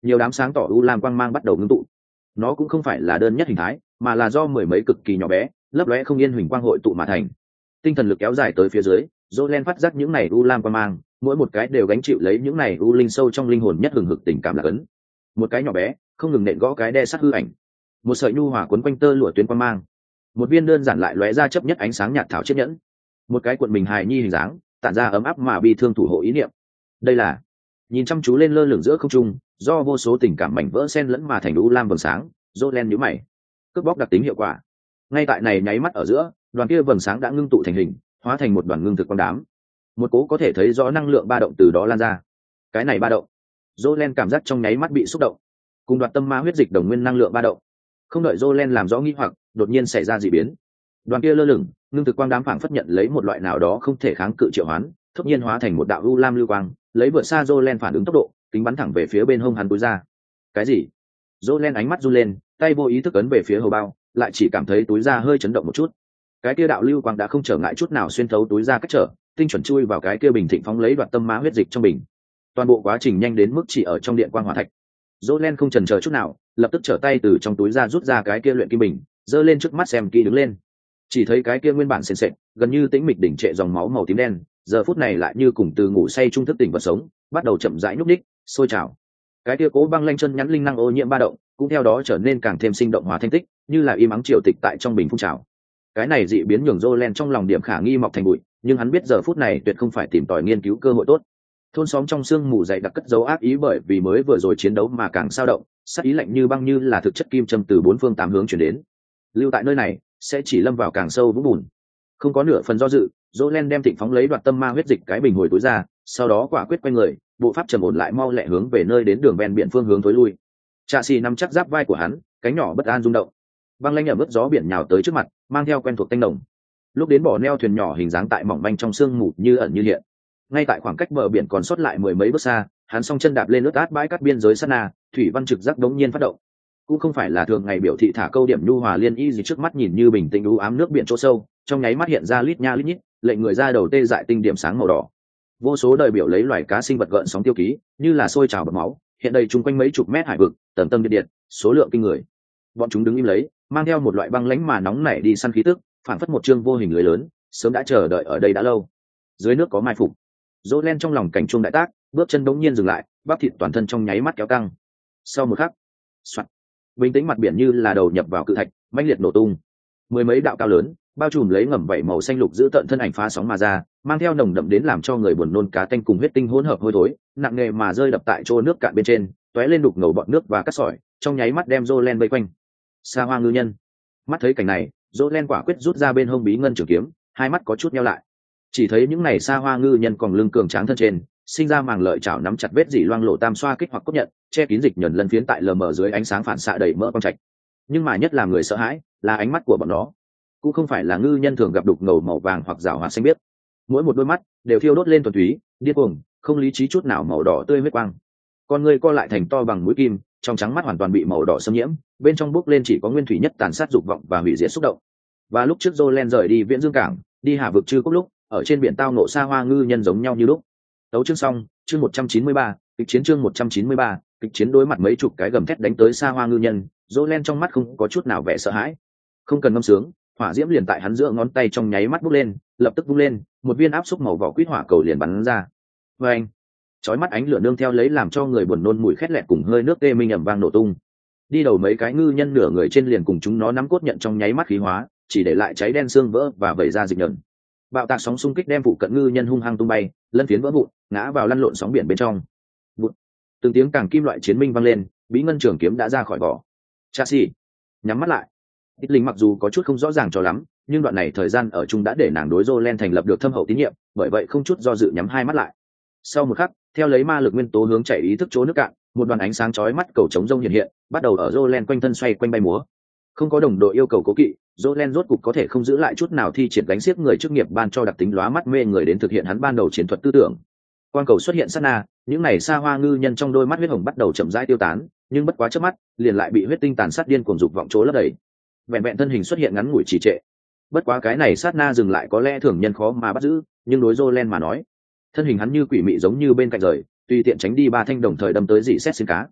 nhiều đám sáng tỏ u lam quang mang bắt đầu ngưng tụ. Nó cũng không phải là đơn nhất hình thái, mà là do mười mấy cực kỳ nhỏ bé lấp lóe không yên huỳnh quang hội tụ mà thành. Tinh thần lực kéo dài tới phía dưới, Jolen phát giác những này u lam quang mang, mỗi một cái đều gánh chịu lấy những này u linh sâu trong linh hồn nhất hừng hực tình cảm là cấn. Một cái nhỏ bé không ngừng nện gõ cái đe sắt hư ảnh, một sợi nhu hòa quấn quanh tơ lụa tuyến quang mang, một viên đơn giản lại lóe ra chấp nhất ánh sáng nhạt thảo chiếc nhẫn, một cái cuộn mình hài nhi hình dáng tản ra ấm áp mà bi thương thủ hộ ý niệm. Đây là nhìn chăm chú lên lơ lửng giữa không trung, do vô số tình cảm mảnh vỡ xen lẫn mà thành u lam vầng sáng. Jolen nhíu mày, cướp bóc đặc tính hiệu quả. Ngay tại này nháy mắt ở giữa, đoàn kia vầng sáng đã ngưng tụ thành hình, hóa thành một đoàn ngưng thực quang đám. Một cố có thể thấy rõ năng lượng ba động từ đó lan ra. Cái này ba động, Jolen cảm giác trong nháy mắt bị xúc động, cùng đoạt tâm ma huyết dịch đồng nguyên năng lượng ba động. Không đợi Jolen làm rõ nghi hoặc, đột nhiên xảy ra dị biến. Đoàn kia lơ lửng, ngưng thực quang đám phảng phất nhận lấy một loại nào đó không thể kháng cự triệu hoán, thốt nhiên hóa thành một đạo u lam lưu quang, lấy vượt xa Jolen phản ứng tốc độ, kính bắn thẳng về phía bên hông hắn túi ra. Cái gì? Jolen ánh mắt run lên, tay vô ý thức ấn về phía hầu bao, lại chỉ cảm thấy túi da hơi chấn động một chút. Cái kia đạo lưu quang đã không trở ngại chút nào xuyên thấu túi da cách trở, tinh chuẩn chui vào cái kia bình thịnh phóng lấy đoạt tâm ma huyết dịch trong bình. Toàn bộ quá trình nhanh đến mức chỉ ở trong điện quang hỏa thạch. Jolen không chần chờ chút nào, lập tức trở tay từ trong túi da rút ra cái kia luyện kim bình, giơ lên trước mắt xem kỹ đứng lên. Chỉ thấy cái kia nguyên bản sền sệt, gần như tĩnh mịch đỉnh trệ dòng máu màu tím đen, giờ phút này lại như cùng từ ngủ say trung thức tỉnh vật sống, bắt đầu chậm rãi nhúc nhích, sôi trào. Cái kia cố băng lanh chân nhắn linh năng ô nhiễm ba động, cũng theo đó trở nên càng thêm sinh động hóa thanh tích, như là im ắng triều tịch tại trong bình phun trào. Cái này dị biến nhường Jolen trong lòng điểm khả nghi mọc thành bụi, nhưng hắn biết giờ phút này tuyệt không phải tìm tòi nghiên cứu cơ hội tốt. Thôn xóm trong sương mù dày đặc cất dấu ác ý, bởi vì mới vừa rồi chiến đấu mà càng sao động, sát ý lạnh như băng như là thực chất kim châm từ bốn phương tám hướng chuyển đến. Lưu tại nơi này sẽ chỉ lâm vào càng sâu vũng bùn. Không có nửa phần do dự, Jolen đem thịnh phóng lấy đoạt tâm ma huyết dịch cái bình hồi túi ra, sau đó quả quyết quay người, bộ pháp trầm ổn lại mau lẹ hướng về nơi đến đường ven biển phương hướng tối lui. Trạ Xỉ nắm chắc giáp vai của hắn, cánh nhỏ bất an rung động. Băng lanh ở bước gió biển nhào tới trước mặt, mang theo quen thuộc tanh nồng. Lúc đến bỏ neo thuyền nhỏ hình dáng tại mỏng manh trong sương mù như ẩn như hiện. Ngay tại khoảng cách bờ biển còn sót lại mười mấy bước xa, hắn song chân đạp lên ướt át bãi cát biên giới sát na, thủy văn trực giác đống nhiên phát động. Cũng không phải là thường ngày biểu thị thả câu điểm nhu hòa liên y gì, trước mắt nhìn như bình tĩnh u ám nước biển chỗ sâu, trong nháy mắt hiện ra lít nha lít nhít, lệnh người ra đầu tê dại tinh điểm sáng màu đỏ. Vô số đời biểu lấy loài cá sinh vật gợn sóng tiêu ký, như là sôi trào bọt máu, hiện đầy chung quanh mấy chục mét hải vực, tầng tầng điện điện, số lượng kinh người. Bọn chúng đứng im lấy, mang theo một loại băng lãnh mà nóng nảy đi săn khí tức, phản phất một chương vô hình lưới lớn, sớm đã chờ đợi ở đây đã lâu. Dưới nước có mai phục. Jolen trong lòng cảnh trung đại tác, bước chân đống nhiên dừng lại, bắp thịt toàn thân trong nháy mắt kéo căng. Sau một khắc, soạt, bình tĩnh mặt biển như là đầu nhập vào cự thạch, mãnh liệt nổ tung. Mười mấy đạo cao lớn, bao trùm lấy ngầm vảy màu xanh lục giữ tận thân ảnh phá sóng mà ra, mang theo nồng đậm đến làm cho người buồn nôn cá tanh cùng huyết tinh hỗn hợp hôi thối, nặng nề mà rơi đập tại chỗ nước cạn bên trên, tóe lên đục ngầu bọt nước và cát sỏi, trong nháy mắt đem Jolen vây quanh. Sa Hoa ngư nhân. Mắt thấy cảnh này, Jolen quả quyết rút ra bên hông bí ngân trường kiếm, hai mắt có chút nheo lại. Chỉ thấy những này Sa Hoa ngư nhân còn lưng cường tráng thân trên, sinh ra màng lợi chảo nắm chặt vết dỉ loang lộ tam xoa kích hoặc cốt nhận, che kín dịch nhẫn lần phiến tại lờ mờ dưới ánh sáng phản xạ đầy mỡ quang trạch. Nhưng mà nhất làm người sợ hãi là ánh mắt của bọn nó, cũng không phải là ngư nhân thường gặp đục ngầu màu vàng hoặc rảo hoạt xanh biếc, mỗi một đôi mắt đều thiêu đốt lên thuần túy, điên cuồng, không lý trí chút nào màu đỏ tươi huyết quang. Con người co lại thành to bằng mũi kim, trong trắng mắt hoàn toàn bị màu đỏ xâm nhiễm, bên trong bốc lên chỉ có nguyên thủy nhất tàn sát dục vọng và hủy diệt xúc động. Và lúc trước Jolen rời đi Viễn Dương cảng, đi Hà vực Trư Cốc lúc, ở trên biển tao nộ Sa Hoa ngư nhân giống nhau như lúc. Tấu chương xong, chương một trăm chín mươi ba, kịch chiến chương một trăm chín mươi ba, kịch chiến đối mặt mấy chục cái gầm thét đánh tới Sa Hoa ngư nhân, Jolen trong mắt không có chút nào vẻ sợ hãi. Không cần ngâm sướng, hỏa diễm liền tại hắn giữa ngón tay trong nháy mắt bốc lên, lập tức bung lên, một viên áp xúc màu vỏ quýt hỏa cầu liền bắn ra. Và anh, chói mắt ánh lửa nương theo lấy làm cho người buồn nôn mùi khét lẹt cùng hơi nước tê minh ầm vang nổ tung. Đi đầu mấy cái ngư nhân nửa người trên liền cùng chúng nó nắm cốt nhận trong nháy mắt khí hóa, chỉ để lại cháy đen xương vỡ và vẩy ra dịch nhẫn. Bạo tạc sóng xung kích đem phụ cận ngư nhân hung hăng tung bay, lân phiến vỡ vụn, ngã vào lăn lộn sóng biển bên trong. Vụt. Từng tiếng càng kim loại chiến minh vang lên, bí ngân trường kiếm đã ra khỏi vỏ. Trạ Xỉ nhắm mắt lại. Ít Linh mặc dù có chút không rõ ràng cho lắm, nhưng đoạn này thời gian ở chung đã để nàng đối Jolen thành lập được thâm hậu tín nhiệm, bởi vậy không chút do dự nhắm hai mắt lại. Sau một khắc, theo lấy ma lực nguyên tố hướng chảy ý thức chỗ nước cạn, một đoàn ánh sáng chói mắt cầu chống rông hiện hiện, bắt đầu ở Jolen quanh thân xoay quanh bay múa. Không có đồng đội yêu cầu cố kỵ, Jolen rốt cục có thể không giữ lại chút nào thi triển gánh xiếc người chức nghiệp ban cho đặc tính lóa mắt mê người đến thực hiện hắn ban đầu chiến thuật tư tưởng. Quang cầu xuất hiện sát na, những này Sa Hoa ngư nhân trong đôi mắt huyết hồng bắt đầu chậm rãi tiêu tán, nhưng bất quá chớp mắt, liền lại bị huyết tinh tàn sát điên cuồng dục vọng chỗ lấp đầy. Vẹn vẹn thân hình xuất hiện ngắn ngủi trì trệ. Bất quá cái này sát na dừng lại có lẽ thường nhân khó mà bắt giữ, nhưng đối Jolen mà nói, thân hình hắn như quỷ mị giống như bên cạnh rời, tùy tiện tránh đi ba thanh đồng thời đâm tới dị xét xuyên cá.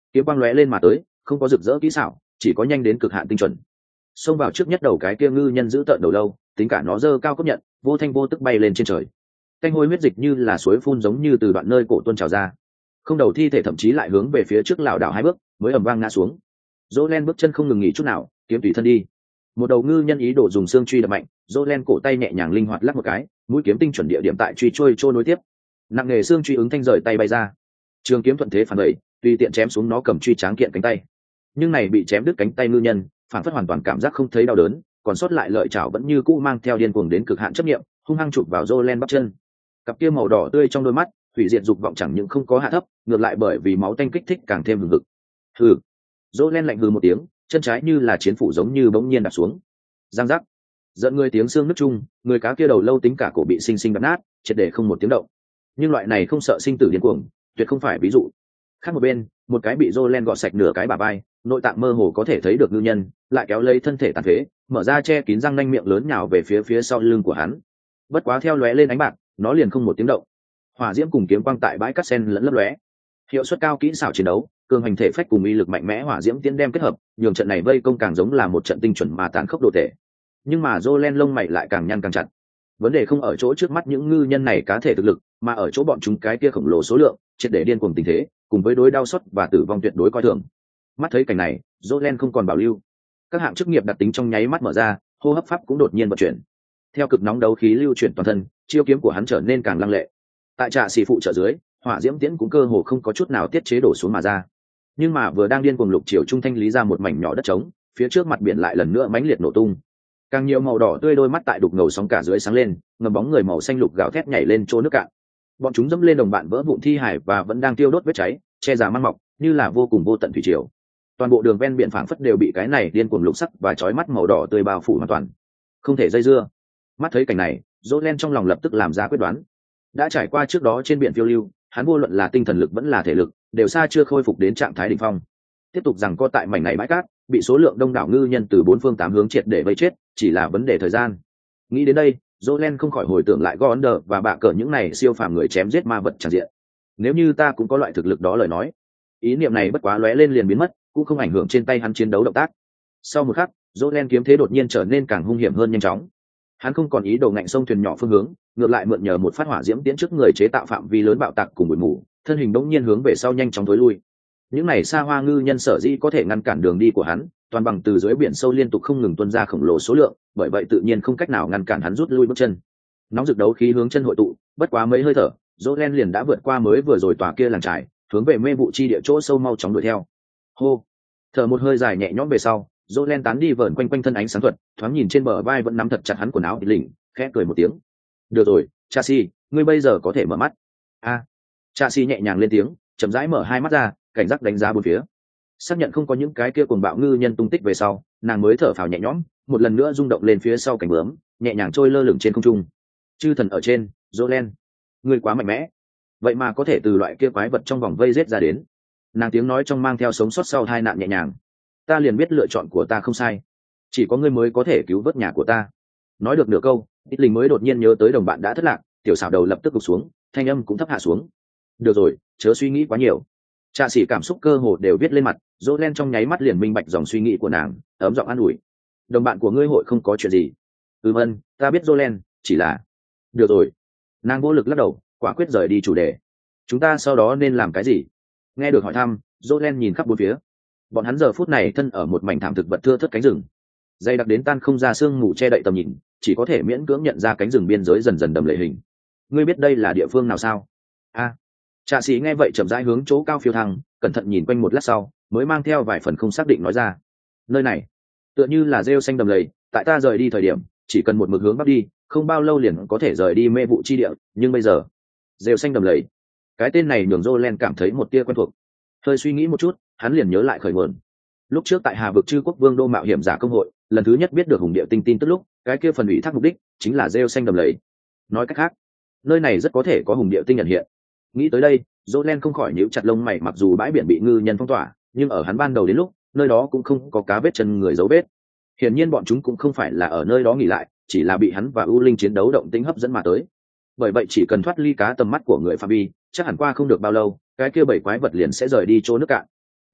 kiếm quang lóe lên mà tới, không có rực rỡ kỹ xảo, chỉ có nhanh đến cực hạn tinh chuẩn. Xông vào trước nhất đầu cái kia ngư nhân giữ tợn đầu lâu, tính cả nó dơ cao cấp nhận, vô thanh vô tức bay lên trên trời. Canh hôi huyết dịch như là suối phun giống như từ đoạn nơi cổ tuôn trào ra. Không đầu thi thể thậm chí lại hướng về phía trước lảo đảo hai bước, mới ầm vang ngã xuống. Jolen bước chân không ngừng nghỉ chút nào, kiếm tùy thân đi. Một đầu ngư nhân ý đồ dùng xương truy đập mạnh, Jolen cổ tay nhẹ nhàng linh hoạt lắc một cái, mũi kiếm tinh chuẩn địa điểm tại truy trôi trôi nối tiếp. Nặng nghề xương truy ứng thanh rời tay bay ra. Trường kiếm thuận thế phản đẩy, tùy tiện chém xuống nó cầm truy tráng kiện cánh tay. Nhưng này bị chém đứt cánh tay ngư nhân, phản phất hoàn toàn cảm giác không thấy đau đớn, còn sót lại lợi chảo vẫn như cũ mang theo điên cuồng đến cực hạn chấp niệm, hung hăng chụp vào Jolen bắp chân. Cặp kia màu đỏ tươi trong đôi mắt, hủy diệt dục vọng chẳng những không có hạ thấp, ngược lại bởi vì máu tanh kích thích càng thêm hừng hực. Hừ. Jolen lạnh hừ một tiếng, chân trái như là chiến phủ giống như bỗng nhiên đạp xuống. Giang giác. Giận người tiếng xương nứt chung, người cá kia đầu lâu tính cả cổ bị sinh sinh đập nát, triệt để không một tiếng động. Nhưng loại này không sợ sinh tử điên cuồng, tuyệt không phải ví dụ. Khác một bên, một cái bị Jolen gọt sạch nửa cái bả vai, nội tạng mơ hồ có thể thấy được ngư nhân, lại kéo lấy thân thể tàn phế, mở ra che kín răng nanh miệng lớn nhào về phía phía sau lưng của hắn. Bất quá theo lóe lên ánh bạc, nó liền không một tiếng động. Hỏa diễm cùng kiếm quang tại bãi cát sen lẫn lấp lóe, hiệu suất cao kỹ xảo chiến đấu, cường hành thể phách cùng uy lực mạnh mẽ hỏa diễm tiến đem kết hợp, nhường trận này vây công càng giống là một trận tinh chuẩn mà tàn khốc đồ thể. Nhưng mà Jolen lông mày lại càng nhăn càng chặt. Vấn đề không ở chỗ trước mắt những ngư nhân này cá thể thực lực, mà ở chỗ bọn chúng cái kia khổng lồ số lượng, triệt để điên cuồng tình thế, cùng với đối đau xót và tử vong tuyệt đối coi thường. Mắt thấy cảnh này, Jolen không còn bảo lưu. Các hạng chức nghiệp đặc tính trong nháy mắt mở ra, hô hấp pháp cũng đột nhiên vận chuyển. Theo cực nóng đấu khí lưu chuyển toàn thân, chiêu kiếm của hắn trở nên càng lăng lệ. Tại trạ xỉ phụ trợ dưới, hỏa diễm tiễn cũng cơ hồ không có chút nào tiết chế đổ xuống mà ra. Nhưng mà vừa đang điên cuồng lục chiều trung thanh lý ra một mảnh nhỏ đất trống, phía trước mặt biển lại lần nữa mãnh liệt nổ tung. Càng nhiều màu đỏ tươi đôi mắt tại đục ngầu sóng cả dưới sáng lên, ngầm bóng người màu xanh lục gào thét nhảy lên chỗ nước cạn. Bọn chúng dẫm lên đồng bạn vỡ vụn thi hải và vẫn đang tiêu đốt vết cháy, che giả mang mọc, như là vô cùng vô tận thủy triều. Toàn bộ đường ven biển phảng phất đều bị cái này điên cuồng lục sắc và chói mắt màu đỏ tươi bao phủ hoàn toàn. Không thể dây dưa. Mắt thấy cảnh này, Jolen trong lòng lập tức làm ra quyết đoán. Đã trải qua trước đó trên biển phiêu lưu, hắn vô luận là tinh thần lực vẫn là thể lực, đều xa chưa khôi phục đến trạng thái đỉnh phong. Tiếp tục rằng co tại mảnh này bãi cát, bị số lượng đông đảo ngư nhân từ bốn phương tám hướng triệt để vây chết, chỉ là vấn đề thời gian. Nghĩ đến đây, Jolen không khỏi hồi tưởng lại Gonder và bạ cờ những này siêu phàm người chém giết ma vật tràn diện. Nếu như ta cũng có loại thực lực đó lời nói, ý niệm này bất quá lóe lên liền biến mất, cũng không ảnh hưởng trên tay hắn chiến đấu động tác. Sau một khắc, Jolen kiếm thế đột nhiên trở nên càng hung hiểm hơn nhanh chóng. Hắn không còn ý đồ ngạnh sông thuyền nhỏ phương hướng, ngược lại mượn nhờ một phát hỏa diễm tiến trước người chế tạo phạm vi lớn bạo tạc cùng bụi mù, thân hình bỗng nhiên hướng về sau nhanh chóng tối lui. Những này xa hoa ngư nhân sở dĩ có thể ngăn cản đường đi của hắn, toàn bằng từ dưới biển sâu liên tục không ngừng tuôn ra khổng lồ số lượng, bởi vậy tự nhiên không cách nào ngăn cản hắn rút lui bước chân. Nóng rực đấu khí hướng chân hội tụ, bất quá mấy hơi thở, Jolen liền đã vượt qua mới vừa rồi tòa kia làng trại, hướng về mê vụ chi địa chỗ sâu mau chóng đuổi theo. Hô, thở một hơi dài nhẹ nhõm về sau, Jolen tán đi vờn quanh quanh thân ánh sáng thuật, thoáng nhìn trên bờ vai vẫn nắm thật chặt hắn quần áo lỉnh, khẽ cười một tiếng. Được rồi, Chasi, ngươi bây giờ có thể mở mắt. A, à, Chasi nhẹ nhàng lên tiếng, chậm rãi mở hai mắt ra, cảnh giác đánh giá bốn phía. Xác nhận không có những cái kia cuồng bạo ngư nhân tung tích về sau, nàng mới thở phào nhẹ nhõm, một lần nữa rung động lên phía sau cánh bướm, nhẹ nhàng trôi lơ lửng trên không trung. Chư thần ở trên, Jolen, ngươi quá mạnh mẽ, vậy mà có thể từ loại kia quái vật trong vòng vây rết ra đến. Nàng tiếng nói trong mang theo sống sót sau tai nạn nhẹ nhàng. Ta liền biết lựa chọn của ta không sai, chỉ có ngươi mới có thể cứu vớt nhà của ta. Nói được nửa câu, ít linh mới đột nhiên nhớ tới đồng bạn đã thất lạc, tiểu xảo đầu lập tức gục xuống, thanh âm cũng thấp hạ xuống. Được rồi, chớ suy nghĩ quá nhiều. Trạ sĩ cảm xúc cơ hồ đều viết lên mặt, Jolen trong nháy mắt liền minh bạch dòng suy nghĩ của nàng, ấm giọng an ủi. Đồng bạn của ngươi hội không có chuyện gì. Ừm ân, ta biết Jolen, chỉ là... Được rồi. Nàng vô lực lắc đầu, quả quyết rời đi chủ đề. Chúng ta sau đó nên làm cái gì? Nghe được hỏi thăm, Jolen nhìn khắp bốn phía. Bọn hắn giờ phút này thân ở một mảnh thảm thực vật thưa thớt cánh rừng. Dày đặc đến tan không ra sương mù che đậy tầm nhìn, chỉ có thể miễn cưỡng nhận ra cánh rừng biên giới dần dần đầm lệ hình. Ngươi biết đây là địa phương nào sao? A. À, Trạ sĩ nghe vậy chậm rãi hướng chỗ cao phiêu thăng, cẩn thận nhìn quanh một lát sau, mới mang theo vài phần không xác định nói ra. Nơi này, tựa như là rêu xanh đầm lầy, tại ta rời đi thời điểm, chỉ cần một mực hướng bắc đi, không bao lâu liền có thể rời đi mê vụ chi địa, nhưng bây giờ, rêu xanh đầm lầy. Cái tên này nhường Jolen cảm thấy một tia quen thuộc. Hơi suy nghĩ một chút, hắn liền nhớ lại khởi nguồn. Lúc trước tại Hà vực Trư Quốc Vương đô mạo hiểm giả công hội, lần thứ nhất biết được hùng địa tinh tin tức lúc, cái kia phần ủy thác mục đích chính là rêu xanh đầm lầy. Nói cách khác, nơi này rất có thể có hùng địa tinh nhận hiện. Nghĩ tới đây, Jolen không khỏi nhíu chặt lông mày, mặc dù bãi biển bị ngư nhân phong tỏa, nhưng ở hắn ban đầu đến lúc, nơi đó cũng không có cá vết chân người dấu vết. Hiển nhiên bọn chúng cũng không phải là ở nơi đó nghỉ lại, chỉ là bị hắn và U Linh chiến đấu động tĩnh hấp dẫn mà tới. Bởi vậy chỉ cần thoát ly cá tầm mắt của người phạm vi, chắc hẳn qua không được bao lâu, cái kia bảy quái vật liền sẽ rời đi chỗ nước cạn.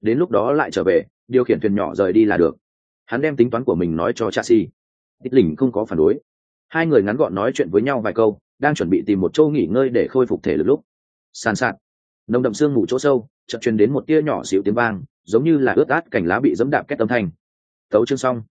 đến lúc đó lại trở về điều khiển thuyền nhỏ rời đi là được. Hắn đem tính toán của mình nói cho Chelsea. Ít lình không có phản đối. Hai người ngắn gọn nói chuyện với nhau vài câu, đang chuẩn bị tìm một chỗ nghỉ ngơi để khôi phục thể lực lúc sàn sạt nồng đậm sương mù chỗ sâu chợt truyền đến một tia nhỏ xíu tiếng vang, giống như là ướt át cành lá bị dẫm đạp két âm thanh. Tấu chương xong.